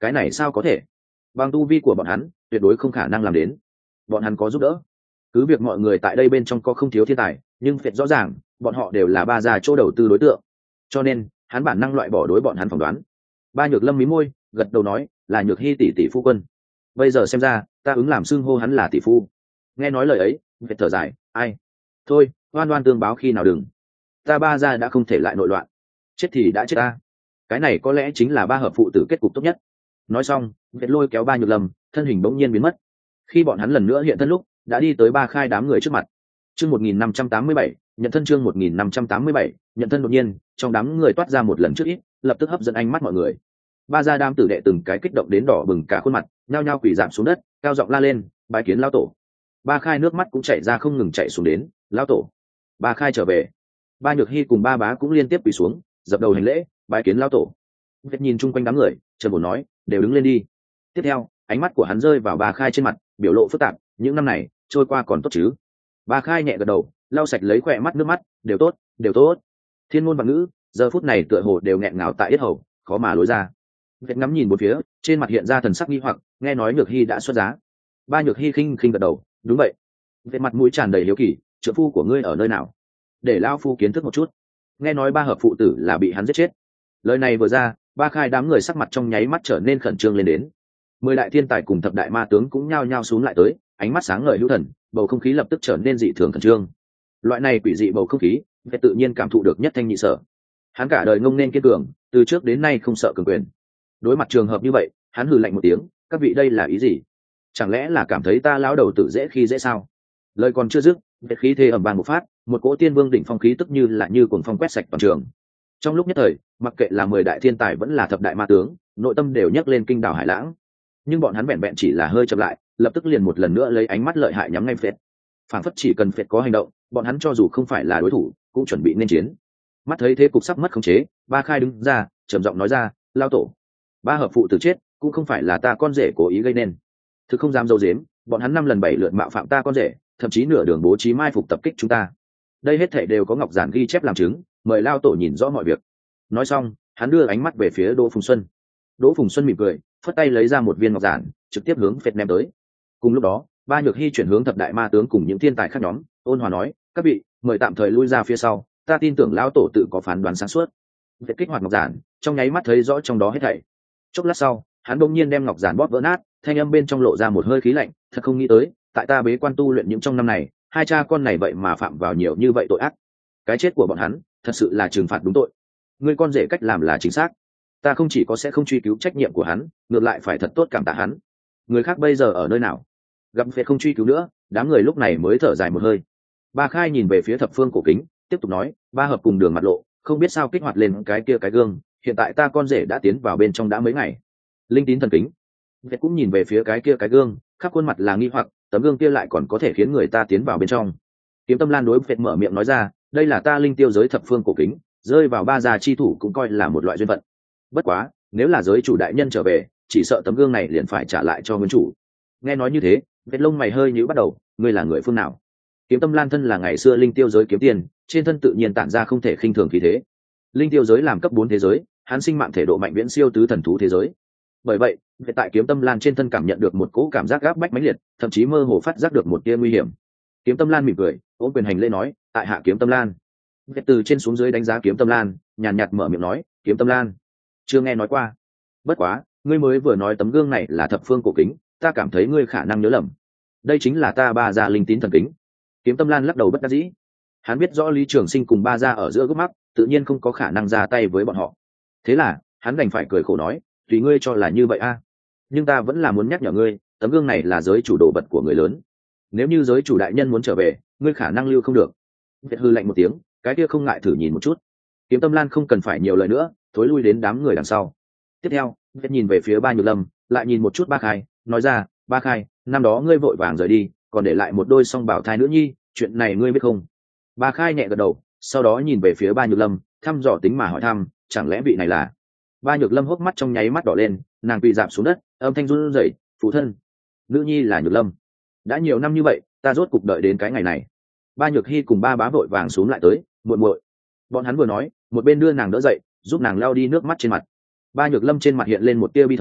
cái này sao có thể? Bằng tu vi của bọn hắn tuyệt đối không khả năng làm đến. Bọn hắn có giúp đỡ, cứ việc mọi người tại đây bên trong có không thiếu thiên tài, nhưng Việt rõ ràng bọn họ đều là ba gia chỗ đầu tư đối tượng, cho nên hắn bản năng loại bỏ đối bọn hắn phỏng đoán. Ba Nhược Lâm mí môi gật đầu nói là Nhược Hy tỷ tỷ phu quân. Bây giờ xem ra ta ứng làm xưng hô hắn là tỷ phu. Nghe nói lời ấy Việt thở dài, ai thôi, oan oan tương báo khi nào đừng, ta ba gia đã không thể lại nội loạn, chết thì đã chết ta, cái này có lẽ chính là ba hợp phụ tử kết cục tốt nhất. Nói xong Việt lôi kéo Ba Nhược Lâm, thân hình bỗng nhiên biến mất. Khi bọn hắn lần nữa hiện thân lúc đã đi tới Ba Khai đám người trước mặt. Chương một nghìn năm trăm tám mươi bảy, nhận thân. Chương một nghìn năm trăm tám mươi bảy, nhận thân. Đột nhiên trong đám người toát ra một lần trước ít, lập tức hấp dẫn ánh mắt mọi người. Ba gia đám tử đệ từng cái kích động đến đỏ bừng cả khuôn mặt, nhao nhao quỳ rạp xuống đất, cao giọng la lên bái kiến lão tổ. Ba Khai nước mắt cũng chảy ra không ngừng chảy xuống đến, lão tổ. Ba Khai trở về. Ba Nhược Hy cùng ba bá cũng liên tiếp quỳ xuống, dập đầu hành lễ bái kiến lão tổ. Việt nhìn chung quanh đám người, trầm ổn nói đều đứng lên đi. Tiếp theo ánh mắt của hắn rơi vào Ba Khai trên mặt, biểu lộ phức tạp, những năm này trôi qua còn tốt chứ? Ba Khai nhẹ gật đầu, lau sạch lấy khỏe mắt nước mắt, đều tốt, đều tốt. Thiên ngôn và ngữ giờ phút này tựa hồ đều nghẹn ngào tại yết hầu, khó mà lối ra. Việt ngắm nhìn một phía, trên mặt hiện ra thần sắc nghi hoặc, nghe nói Nhược Hy đã xuất giá. Ba Nhược Hy khinh khinh gật đầu, đúng vậy. Việt mặt mũi tràn đầy hiếu kỳ, trợ phu của ngươi ở nơi nào? Để lão phu kiến thức một chút. Nghe nói ba hợp phụ tử là bị hắn giết chết. Lời này vừa ra, Ba Khai đám người sắc mặt trong nháy mắt trở nên khẩn trương lên đến. Mười đại thiên tài cùng thập đại ma tướng cũng nhao nhao xuống lại tới, ánh mắt sáng ngời hữu thần, bầu không khí lập tức trở nên dị thường khẩn trương. Loại này quỷ dị bầu không khí Việt tự nhiên cảm thụ được nhất thanh nhị sở. Hắn cả đời ngông nên kiên cường, từ trước đến nay không sợ cường quyền. Đối mặt trường hợp như vậy hắn hừ lạnh một tiếng, các vị đây là ý gì? Chẳng lẽ là cảm thấy ta lão đầu tử dễ khi dễ sao? Lời còn chưa dứt Việt khí thế ầm vang một phát, một cỗ tiên vương đỉnh phong khí tức như là như cuồng phong quét sạch toàn trường. Trong lúc nhất thời mặc kệ là mười đại thiên tài vẫn là thập đại ma tướng, nội tâm đều nhấc lên kinh đảo hải lãng. Nhưng bọn hắn vẹn vẹn chỉ là hơi chậm lại, lập tức liền một lần nữa lấy ánh mắt lợi hại nhắm ngay Phệt. Phản phất chỉ cần Phệt có hành động, bọn hắn cho dù không phải là đối thủ cũng chuẩn bị nên chiến. Mắt thấy thế cục sắp mất khống chế, Ba Khai đứng ra trầm giọng nói ra, lao tổ, ba hợp phụ tử chết cũng không phải là ta con rể cố ý gây nên. Thực không dám dâu dếm, bọn hắn năm lần bảy lượt mạo phạm ta con rể, thậm chí nửa đường bố trí mai phục tập kích chúng ta. Đây hết thảy đều có ngọc giản ghi chép làm chứng, mời lao tổ nhìn rõ mọi việc. Nói xong hắn đưa ánh mắt về phía Đỗ Phùng Xuân. Đỗ Phùng Xuân mỉm cười, phất tay lấy ra một viên ngọc giản, trực tiếp hướng Phệt ném tới. Cùng lúc đó Ba Nhược Hy chuyển hướng thập đại ma tướng cùng những thiên tài khác nhóm, ôn hòa nói, các vị mời tạm thời lui ra phía sau, ta tin tưởng lão tổ tự có phán đoán sáng suốt. Phệt kích hoạt ngọc giản, trong nháy mắt thấy rõ trong đó hết thảy. Chốc lát sau hắn đột nhiên đem ngọc giản bóp vỡ nát, thanh âm bên trong lộ ra một hơi khí lạnh, thật không nghĩ tới tại ta bế quan tu luyện những trong năm này, hai cha con này vậy mà phạm vào nhiều như vậy tội ác. Cái chết của bọn hắn thật sự là trừng phạt đúng tội. Ngươi con rể cách làm là chính xác, ta không chỉ có sẽ không truy cứu trách nhiệm của hắn, ngược lại phải thật tốt cảm tạ hắn. Người khác bây giờ ở nơi nào? Gặp Phệt không truy cứu nữa, đám người lúc này mới thở dài một hơi. Ba Khai nhìn về phía thập phương cổ kính, tiếp tục nói, ba hợp cùng đường mặt lộ, không biết sao kích hoạt lên cái kia cái gương, hiện tại ta con rể đã tiến vào bên trong đã mấy ngày. Linh tín thần kính. Phệt cũng nhìn về phía cái kia cái gương, khắp khuôn mặt là nghi hoặc, tấm gương kia lại còn có thể khiến người ta tiến vào bên trong. Kiếm Tâm Lan đối Phệt mở miệng nói ra, đây là ta linh tiêu giới thập phương cổ kính, rơi vào ba gia chi thủ cũng coi là một loại duyên phận. Bất quá nếu là giới chủ đại nhân trở về, chỉ sợ tấm gương này liền phải trả lại cho nguyên chủ. Nghe nói như thế Phệt lông mày hơi nhíu bắt đầu, ngươi là người phương nào? Kiếm Tâm Lan thân là ngày xưa linh tiêu giới kiếm tiền, trên thân tự nhiên tản ra không thể khinh thường khí thế. Linh tiêu giới làm cấp bốn thế giới, hắn sinh mạng thể độ mạnh viễn siêu tứ thần thú thế giới. Bởi vậy Phệt tại Kiếm Tâm Lan trên thân cảm nhận được một cỗ cảm giác gáp bách mãnh liệt, thậm chí mơ hồ phát giác được một tia nguy hiểm. Kiếm Tâm Lan mỉm cười, ôm quyền hành lễ nói, tại hạ Kiếm Tâm Lan. Phệt từ trên xuống dưới đánh giá Kiếm Tâm Lan, nhàn nhạt mở miệng nói, Kiếm Tâm Lan, chưa nghe nói qua. Bất quá ngươi mới vừa nói tấm gương này là thập phương cổ kính, ta cảm thấy ngươi khả năng nhớ lầm. Đây chính là ta ba gia linh tín thần kính. Kiếm Tâm Lan lắc đầu bất đắc dĩ. Hắn biết rõ Lý Trường Sinh cùng ba gia ở giữa gốc mắc, tự nhiên không có khả năng ra tay với bọn họ. Thế là hắn đành phải cười khổ nói, tùy ngươi cho là như vậy a. Nhưng ta vẫn là muốn nhắc nhở ngươi, tấm gương này là giới chủ đồ vật của người lớn. Nếu như giới chủ đại nhân muốn trở về, ngươi khả năng lưu không được. Việt hư lạnh một tiếng, cái kia không ngại thử nhìn một chút. Kiếm Tâm Lan không cần phải nhiều lời nữa, thối lui đến đám người đằng sau. Tiếp theo Việt nhìn về phía Ba Nhược Lâm, lại nhìn một chút Ba Khai, nói ra, Ba Khai, năm đó ngươi vội vàng rời đi, còn để lại một đôi song bảo thai nữ nhi, chuyện này ngươi biết không? Ba Khai nhẹ gật đầu, sau đó nhìn về phía Ba Nhược Lâm, thăm dò tính mà hỏi thăm, chẳng lẽ vị này là? Ba Nhược Lâm hốc mắt trong nháy mắt đỏ lên, nàng quỳ rạp xuống đất, âm thanh run rẩy, phụ thân, nữ nhi là Nhược Lâm. Đã nhiều năm như vậy, ta rốt cục đợi đến cái ngày này. Ba Nhược Hy cùng ba bá vội vàng xuống lại tới, muội muội. Bọn hắn vừa nói, một bên đưa nàng đỡ dậy, giúp nàng lau đi nước mắt trên mặt. Ba Nhược Lâm trên mặt hiện lên một tia bi thống,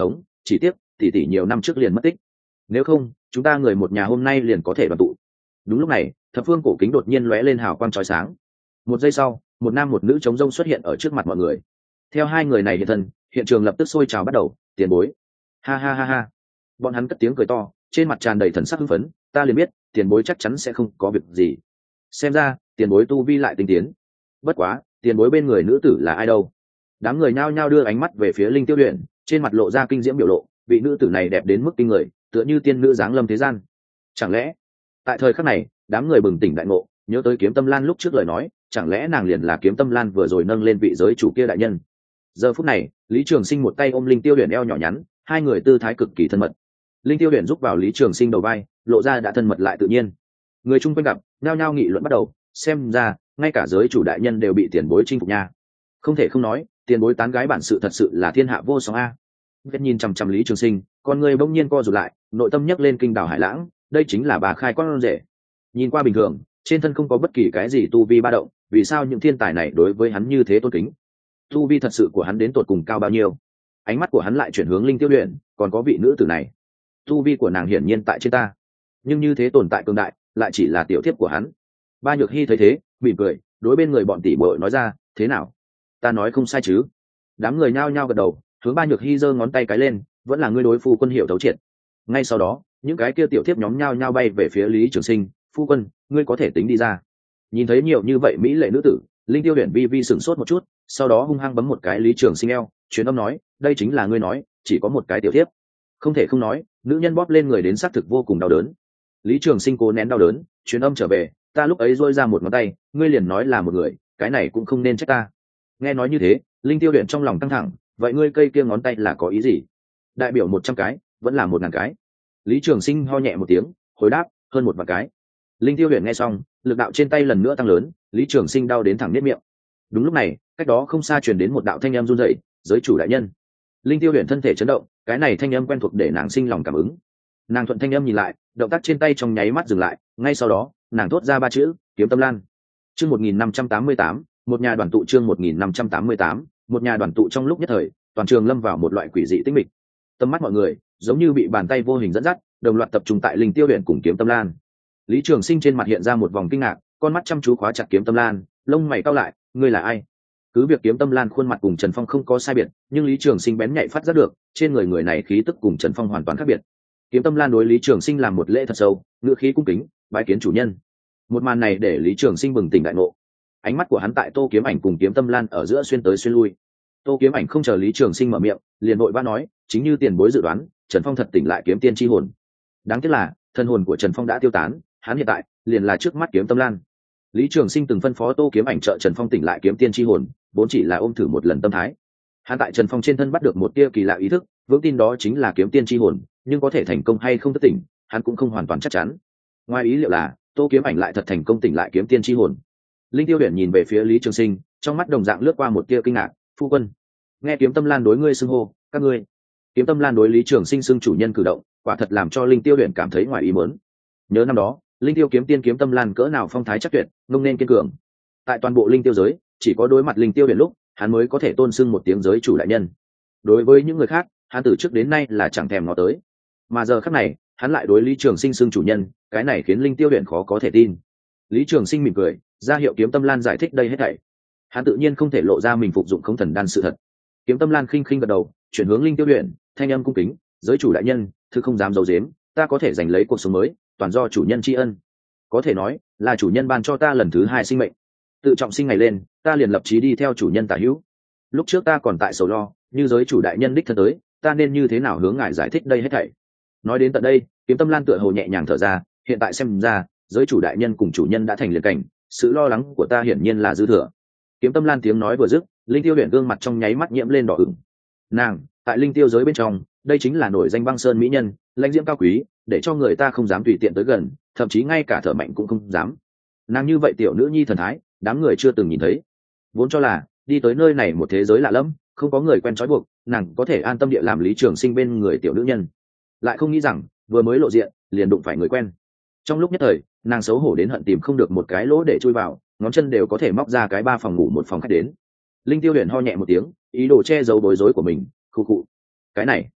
chỉ tiếc tỷ tỷ nhiều năm trước liền mất tích, nếu không chúng ta người một nhà hôm nay liền có thể đoàn tụ. Đúng lúc này thập phương cổ kính đột nhiên lóe lên hào quang chói sáng, một giây sau một nam một nữ trống rông xuất hiện ở trước mặt mọi người. Theo hai người này hiện thân, hiện trường lập tức sôi trào bắt đầu. Tiền bối, ha ha ha ha, bọn hắn cất tiếng cười to, trên mặt tràn đầy thần sắc hưng phấn. Ta liền biết tiền bối chắc chắn sẽ không có việc gì, xem ra tiền bối tu vi lại tinh tiến. Bất quá tiền bối bên người nữ tử là ai đâu? Đám người nhao nhao đưa ánh mắt về phía Linh Tiêu Uyển, trên mặt lộ ra kinh diễm biểu lộ. Vị nữ tử này đẹp đến mức kinh người, tựa như tiên nữ giáng lâm thế gian. Chẳng lẽ tại thời khắc này đám người bừng tỉnh đại ngộ, nhớ tới Kiếm Tâm Lan lúc trước lời nói, chẳng lẽ nàng liền là Kiếm Tâm Lan vừa rồi nâng lên vị giới chủ kia đại nhân? Giờ phút này Lý Trường Sinh một tay ôm Linh Tiêu Uyển eo nhỏ nhắn, hai người tư thái cực kỳ thân mật. Linh Tiêu Uyển giúp vào Lý Trường Sinh đầu vai, lộ ra đã thân mật lại tự nhiên. Người chung quanh gặp nhao nhao nghị luận bắt đầu, xem ra ngay cả giới chủ đại nhân đều bị tiền bối chinh phục nha. Không thể không nói, tiền bối tán gái bản sự thật sự là thiên hạ vô song a. Vết nhìn chằm chằm Lý Trường Sinh, con người bỗng nhiên co rụt lại, nội tâm nhấc lên kinh đảo hải lãng. Đây chính là bà khai con rể. Nhìn qua bình thường, trên thân không có bất kỳ cái gì tu vi ba động, vì sao những thiên tài này đối với hắn như thế tôn kính? Tu vi thật sự của hắn đến tột cùng cao bao nhiêu? Ánh mắt của hắn lại chuyển hướng Linh Tiêu Uyển, còn có vị nữ tử này, tu vi của nàng hiển nhiên tại trên ta, nhưng như thế tồn tại cường đại lại chỉ là tiểu thiếp của hắn. Ba Nhược Hy thấy thế mỉm cười, đối bên người bọn tỷ muội nói ra, thế nào, ta nói không sai chứ? Đám người nhao nhao gật đầu, hướng Ba Nhược Hy giơ ngón tay cái lên, vẫn là ngươi đối phu quân hiểu thấu triệt. Ngay sau đó những cái kia tiểu thiếp nhóm nhao nhao bay về phía Lý Trường Sinh, phu quân, ngươi có thể tính đi ra. Nhìn thấy nhiều như vậy mỹ lệ nữ tử, Linh Tiêu Uyển vi vi sửng sốt một chút, sau đó hung hăng bấm một cái Lý Trường Sinh eo, truyền âm nói, đây chính là ngươi nói chỉ có một cái tiểu thiếp? Không thể không nói, nữ nhân bóp lên người đến xác thực vô cùng đau đớn. Lý Trường Sinh cố nén đau đớn, truyền âm trở về, ta lúc ấy duỗi ra một ngón tay, ngươi liền nói là một người, cái này cũng không nên trách ta. Nghe nói như thế, Linh Tiêu Uyển trong lòng căng thẳng, vậy ngươi cây kia ngón tay là có ý gì? Đại biểu một trăm cái vẫn là một ngàn cái? Lý Trường Sinh ho nhẹ một tiếng, hồi đáp, hơn một vạn cái. Linh Tiêu Uyển nghe xong, lực đạo trên tay lần nữa tăng lớn, Lý Trường Sinh đau đến thẳng niết miệng. Đúng lúc này cách đó không xa truyền đến một đạo thanh âm run rẩy, giới chủ đại nhân. Linh Tiêu Uyển thân thể chấn động, cái này thanh âm quen thuộc để nàng sinh lòng cảm ứng. Nàng thuận thanh âm nhìn lại, động tác trên tay trong nháy mắt dừng lại, ngay sau đó nàng thốt ra ba chữ, Kiếm Tâm Lan. Chương một nghìn năm trăm tám mươi tám, một nhà đoàn tụ. Chương một nghìn năm trăm tám mươi tám, một nhà đoàn tụ. Trong lúc nhất thời, toàn trường lâm vào một loại quỷ dị tĩnh mịch. Tầm mắt mọi người giống như bị bàn tay vô hình dẫn dắt, đồng loạt tập trung tại Linh Tiêu Uyển cùng Kiếm Tâm Lan. Lý Trường Sinh trên mặt hiện ra một vòng kinh ngạc, con mắt chăm chú khóa chặt Kiếm Tâm Lan, lông mày cau lại, ngươi là ai? Cứ việc Kiếm Tâm Lan khuôn mặt cùng Trần Phong không có sai biệt, nhưng Lý Trường Sinh bén nhạy phát giác được, trên người người này khí tức cùng Trần Phong hoàn toàn khác biệt. Kiếm Tâm Lan đối Lý Trường Sinh làm một lễ thật sâu, ngữ khí cung kính, bái kiến chủ nhân. Một màn này để Lý Trường Sinh bừng tỉnh đại ngộ. Ánh mắt của hắn tại Tô Kiếm Ảnh cùng Kiếm Tâm Lan ở giữa xuyên tới xuyên lui. Tô Kiếm Ảnh không chờ Lý Trường Sinh mở miệng, liền vội vã nói, chính như tiền bối dự đoán, Trần Phong thật tỉnh lại kiếm tiên chi hồn. Đáng tiếc là thân hồn của Trần Phong đã tiêu tán, hắn hiện tại liền là trước mắt Kiếm Tâm Lan. Lý Trường Sinh từng phân phó Tô Kiếm Ảnh trợ Trần Phong tỉnh lại kiếm tiên chi hồn, vốn chỉ là ôm thử một lần tâm thái. Hắn tại Trần Phong trên thân bắt được một tia kỳ lạ ý thức, vững tin đó chính là kiếm tiên chi hồn, nhưng có thể thành công hay không thức tỉnh, hắn cũng không hoàn toàn chắc chắn. Ngoài ý liệu là Tô Kiếm Ảnh lại thật thành công tỉnh lại kiếm tiên chi hồn. Linh Tiêu Uyển nhìn về phía Lý Trường Sinh, trong mắt đồng dạng lướt qua một tia kinh ngạc, phu quân. Nghe Kiếm Tâm Lan đối ngươi xưng hô, các ngươi. Kiếm Tâm Lan đối Lý Trường Sinh xưng chủ nhân cử động, quả thật làm cho Linh Tiêu Uyển cảm thấy ngoài ý muốn. Nhớ năm đó, Linh Tiêu kiếm tiên Kiếm Tâm Lan cỡ nào phong thái chắc tuyệt, ngông nên kiên cường. Tại toàn bộ Linh Tiêu giới, chỉ có đối mặt Linh Tiêu Uyển lúc, hắn mới có thể tôn xưng một tiếng giới chủ đại nhân. Đối với những người khác, hắn từ trước đến nay là chẳng thèm ngó tới. Mà giờ khắc này, hắn lại đối Lý Trường Sinh xưng chủ nhân, cái này khiến Linh Tiêu Uyển khó có thể tin. Lý Trường Sinh mỉm cười, ra hiệu Kiếm Tâm Lan giải thích đây hết thảy. Hắn tự nhiên không thể lộ ra mình phục dụng không thần đan sự thật. Kiếm Tâm Lan khinh khinh gật đầu, chuyển hướng Linh Tiêu Uyển, thanh âm cung kính, giới chủ đại nhân, thứ không dám giấu giếm, ta có thể giành lấy cuộc sống mới, toàn do chủ nhân tri ân. Có thể nói là chủ nhân ban cho ta lần thứ hai sinh mệnh. Tự trọng sinh ngày lên, ta liền lập chí đi theo chủ nhân tả hữu. Lúc trước ta còn tại sầu lo, như giới chủ đại nhân đích thân tới, ta nên như thế nào hướng ngài giải thích đây hết thảy. Nói đến tận đây, Kiếm Tâm Lan tựa hồ nhẹ nhàng thở ra, hiện tại xem ra, giới chủ đại nhân cùng chủ nhân đã thành liền cảnh, sự lo lắng của ta hiển nhiên là dư thừa. Kiếm Tâm Lan tiếng nói vừa dứt, Linh Tiêu Uyển gương mặt trong nháy mắt nhiễm lên đỏ ửng. Nàng tại Linh Tiêu giới bên trong, đây chính là nổi danh băng sơn mỹ nhân, lãnh diễm cao quý, để cho người ta không dám tùy tiện tới gần, thậm chí ngay cả thở mạnh cũng không dám. Nàng như vậy tiểu nữ nhi thần thái, đám người chưa từng nhìn thấy. Vốn cho là đi tới nơi này một thế giới lạ lẫm, không có người quen trói buộc, nàng có thể an tâm địa làm Lý Trường Sinh bên người tiểu nữ nhân. Lại không nghĩ rằng vừa mới lộ diện liền đụng phải người quen. Trong lúc nhất thời, nàng xấu hổ đến hận tìm không được một cái lỗ để chui vào, ngón chân đều có thể móc ra cái ba phòng ngủ một phòng khách đến. Linh Tiêu Uyển ho nhẹ một tiếng, ý đồ che giấu bối rối của mình, khụ khụ. Cái này,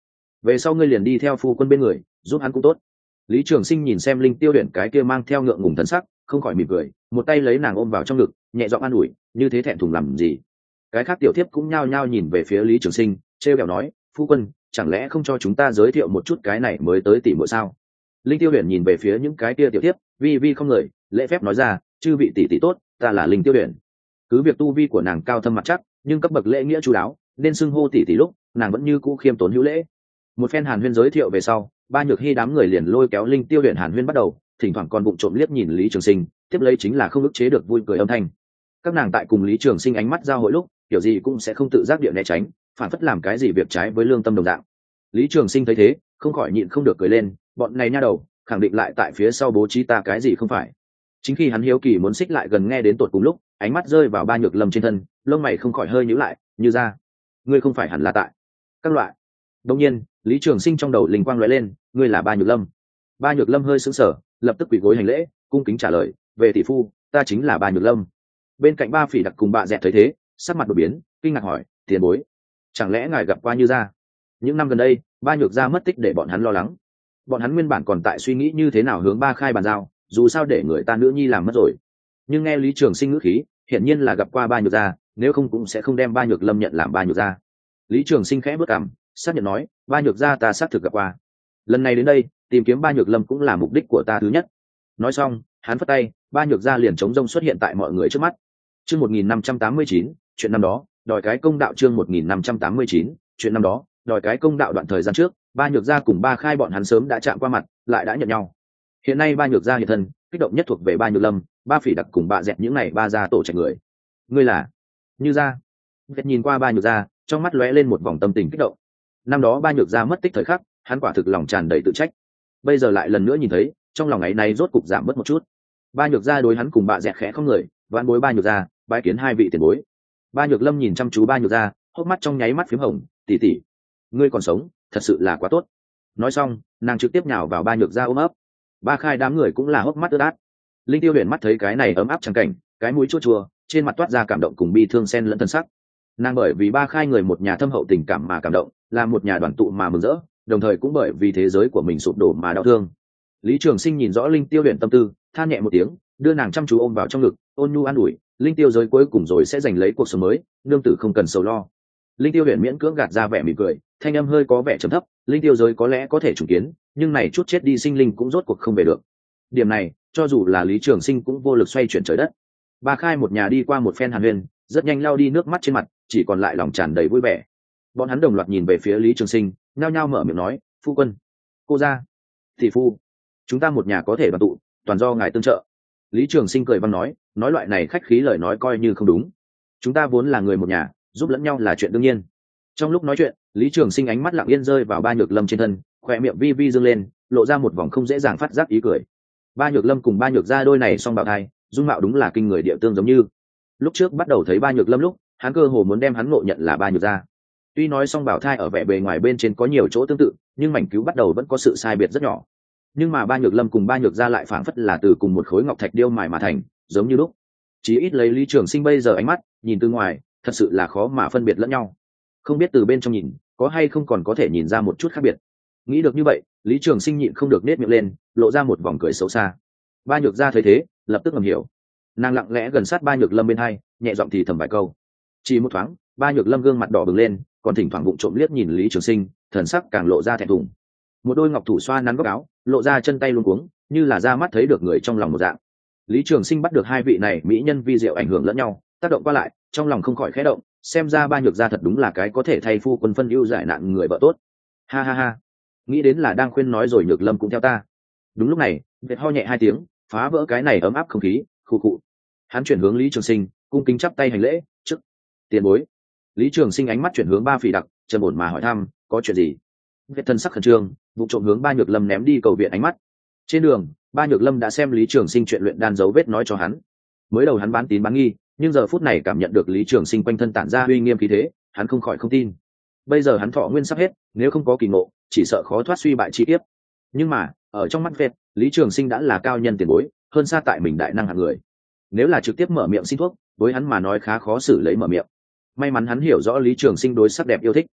về sau ngươi liền đi theo phu quân bên người giúp hắn cũng tốt. Lý Trường Sinh nhìn xem Linh Tiêu Uyển cái kia mang theo ngượng ngùng thần sắc, không khỏi mỉm cười, một tay lấy nàng ôm vào trong ngực, nhẹ giọng an ủi, như thế thẹn thùng làm gì? Cái khác tiểu thiếp cũng nhao nhao nhìn về phía Lý Trường Sinh, trêu ghẹo nói, phu quân, chẳng lẽ không cho chúng ta giới thiệu một chút cái này mới tới tỷ muội sao? Linh Tiêu Uyển nhìn về phía những cái kia tiểu thiếp, vi vi không người, lễ phép nói ra, chư vị tỷ tỷ tốt, ta là Linh Tiêu Uyển. Cứ việc tu vi của nàng cao thâm mặt chắc, nhưng cấp bậc lễ nghĩa chu đáo, nên xưng hô tỷ tỷ lúc, nàng vẫn như cũ khiêm tốn hữu lễ. Một phen hàn huyên giới thiệu về sau, ba nhược hy đám người liền lôi kéo Linh Tiêu Uyển hàn huyên bắt đầu, thỉnh thoảng còn bụng trộm liếc nhìn Lý Trường Sinh, tiếp lấy chính là không ức chế được vui cười âm thanh. Các nàng tại cùng Lý Trường Sinh ánh mắt giao hội lúc, kiểu gì cũng sẽ không tự giác địa né tránh, phản phất làm cái gì việc trái với lương tâm đồng dạng. Lý Trường Sinh thấy thế, không khỏi nhịn không được cười lên, bọn này nha đầu, khẳng định lại tại phía sau bố trí ta cái gì không phải. Chính khi hắn hiếu kỳ muốn xích lại gần nghe đến tột cùng lúc, ánh mắt rơi vào ba nhược lâm trên thân, lông mày không khỏi hơi nhíu lại, như ra, ngươi không phải hẳn là tại các loại. Đương nhiên, Lý Trường Sinh trong đầu linh quang lóe lên, ngươi là ba nhược lâm. Ba nhược lâm hơi sững sờ, lập tức quỳ gối hành lễ, cung kính trả lời, về tỷ phu, ta chính là ba nhược lâm. Bên cạnh ba phỉ đặc cùng bạ dẹt thấy thế, sắc mặt đột biến, kinh ngạc hỏi, tiền bối, chẳng lẽ ngài gặp qua như gia? Những năm gần đây, ba nhược gia mất tích để bọn hắn lo lắng. Bọn hắn nguyên bản còn tại suy nghĩ như thế nào hướng ba khai bàn giao, dù sao để người ta nữ nhi làm mất rồi. Nhưng nghe Lý Trường Sinh ngữ khí, hiển nhiên là gặp qua ba nhược gia, nếu không cũng sẽ không đem ba nhược lâm nhận làm ba nhược gia. Lý Trường Sinh khẽ bước cằm, xác nhận nói, ba nhược gia ta xác thực gặp qua. Lần này đến đây, tìm kiếm ba nhược lâm cũng là mục đích của ta thứ nhất. Nói xong, hắn phất tay, ba nhược gia liền chống rông xuất hiện tại mọi người trước mắt. Chương một nghìn năm trăm tám mươi chín, chuyện năm đó, đòi cái công đạo. Chương một nghìn năm trăm tám mươi chín, chuyện năm đó, đòi cái công đạo. Đoạn thời gian trước, ba nhược gia cùng ba khai bọn hắn sớm đã chạm qua mặt, lại đã nhận nhau. Hiện nay ba nhược gia hiện thân, kích động nhất thuộc về ba nhược lâm, ba phỉ đặc cùng bạ dẹt những này ba gia tổ trạch người. Ngươi là Như gia? Vết nhìn qua ba nhược gia, trong mắt lóe lên một vòng tâm tình kích động. Năm đó ba nhược gia mất tích thời khắc, hắn quả thực lòng tràn đầy tự trách. Bây giờ lại lần nữa nhìn thấy, trong lòng ấy này rốt cục giảm bớt một chút. Ba nhược gia đối hắn cùng bạ dẹt khẽ không người, vãn bối ba nhược gia, bái kiến hai vị tiền bối. Ba nhược lâm nhìn chăm chú ba nhược gia, hốc mắt trong nháy mắt phím hồng, tỷ tỷ, ngươi còn sống, thật sự là quá tốt. Nói xong, nàng trực tiếp nhào vào ba nhược gia ôm ấp. Ba khai đám người cũng là hốc mắt ướt át. Linh Tiêu Huyền mắt thấy cái này ấm áp chẳng cảnh, cái mũi chua chua, trên mặt toát ra cảm động cùng bi thương xen lẫn thân sắc. Nàng bởi vì ba khai người một nhà thâm hậu tình cảm mà cảm động, là một nhà đoàn tụ mà mừng rỡ, đồng thời cũng bởi vì thế giới của mình sụp đổ mà đau thương. Lý Trường Sinh nhìn rõ Linh Tiêu Huyền tâm tư, than nhẹ một tiếng, đưa nàng chăm chú ôm vào trong ngực, ôn nhu an ủi, Linh Tiêu giới cuối cùng rồi sẽ giành lấy cuộc sống mới, nương tử không cần sầu lo. Linh Tiêu Huyền miễn cưỡng gạt ra vẻ mỉm cười, thanh âm hơi có vẻ trầm thấp, Linh Tiêu giới có lẽ có thể trùng kiến, nhưng này chút chết đi sinh linh cũng rốt cuộc không về được. Điểm này, cho dù là Lý Trường Sinh cũng vô lực xoay chuyển trời đất. Ba khai một nhà đi qua một phen hàn huyên, rất nhanh lau đi nước mắt trên mặt, chỉ còn lại lòng tràn đầy vui vẻ. Bọn hắn đồng loạt nhìn về phía Lý Trường Sinh, nhao nhao mở miệng nói, phu quân, cô gia, thị phu, chúng ta một nhà có thể đoàn tụ, toàn do ngài tương trợ. Lý Trường Sinh cười văn nói, nói loại này khách khí lời nói coi như không đúng. Chúng ta vốn là người một nhà, giúp lẫn nhau là chuyện đương nhiên. Trong lúc nói chuyện, Lý Trường Sinh ánh mắt lặng yên rơi vào ba nhược lâm trên thân, khóe miệng vi vi dương lên, lộ ra một vòng không dễ dàng phát giác ý cười. Ba nhược lâm cùng ba nhược gia đôi này song bào thai, dung mạo đúng là kinh người địa tương giống như. Lúc trước bắt đầu thấy ba nhược lâm lúc, hắn cơ hồ muốn đem hắn ngộ nhận là ba nhược gia. Tuy nói song bào thai ở vẻ bề ngoài bên trên có nhiều chỗ tương tự, nhưng mảnh cứu bắt đầu vẫn có sự sai biệt rất nhỏ. Nhưng mà ba nhược lâm cùng ba nhược gia lại phảng phất là từ cùng một khối ngọc thạch điêu mài mà thành, giống như lúc. Chỉ ít lấy Lý Trường Sinh bây giờ ánh mắt nhìn từ ngoài, thật sự là khó mà phân biệt lẫn nhau. Không biết từ bên trong nhìn, có hay không còn có thể nhìn ra một chút khác biệt. Nghĩ được như vậy, Lý Trường Sinh nhịn không được nết miệng lên, lộ ra một vòng cười xấu xa. Ba nhược gia thấy thế, lập tức ngầm hiểu. Nàng lặng lẽ gần sát ba nhược lâm bên hai, nhẹ giọng thì thầm vài câu. Chỉ một thoáng, ba nhược lâm gương mặt đỏ bừng lên, còn thỉnh thoảng vụng trộm liếc nhìn Lý Trường Sinh, thần sắc càng lộ ra thẹn thùng. Một đôi ngọc thủ xoa nắn góc áo, lộ ra chân tay luống cuống, như là ra mắt thấy được người trong lòng một dạng. Lý Trường Sinh bắt được hai vị này mỹ nhân vi diệu ảnh hưởng lẫn nhau, tác động qua lại, trong lòng không khỏi khẽ động, xem ra ba nhược gia thật đúng là cái có thể thay phu quân phân ưu giải nạn người vợ tốt. Ha ha ha, nghĩ đến là đang khuyên nói rồi nhược lâm cũng theo ta. Đúng lúc này, Việt ho nhẹ hai tiếng, phá vỡ cái này ấm áp không khí, khụ khụ. Hắn chuyển hướng Lý Trường Sinh, cung kính chắp tay hành lễ, trước tiền bối. Lý Trường Sinh ánh mắt chuyển hướng ba phỉ đặc, trầm ổn mà hỏi thăm, có chuyện gì? Việt thân sắc khẩn trương, vụ trộm hướng ba nhược lâm ném đi cầu viện ánh mắt. Trên đường, ba nhược lâm đã xem Lý Trường Sinh chuyện luyện đan dấu vết nói cho hắn. Mới đầu hắn bán tín bán nghi, nhưng giờ phút này cảm nhận được Lý Trường Sinh quanh thân tản ra uy nghiêm khí thế, hắn không khỏi không tin. Bây giờ hắn thọ nguyên sắp hết, nếu không có kỳ ngộ, chỉ sợ khó thoát suy bại chi tiếp. Nhưng mà, ở trong mắt Việt, Lý Trường Sinh đã là cao nhân tiền bối, hơn xa tại mình đại năng hạng người. Nếu là trực tiếp mở miệng xin thuốc, với hắn mà nói khá khó xử lấy mở miệng. May mắn hắn hiểu rõ Lý Trường Sinh đối sắc đẹp yêu thích.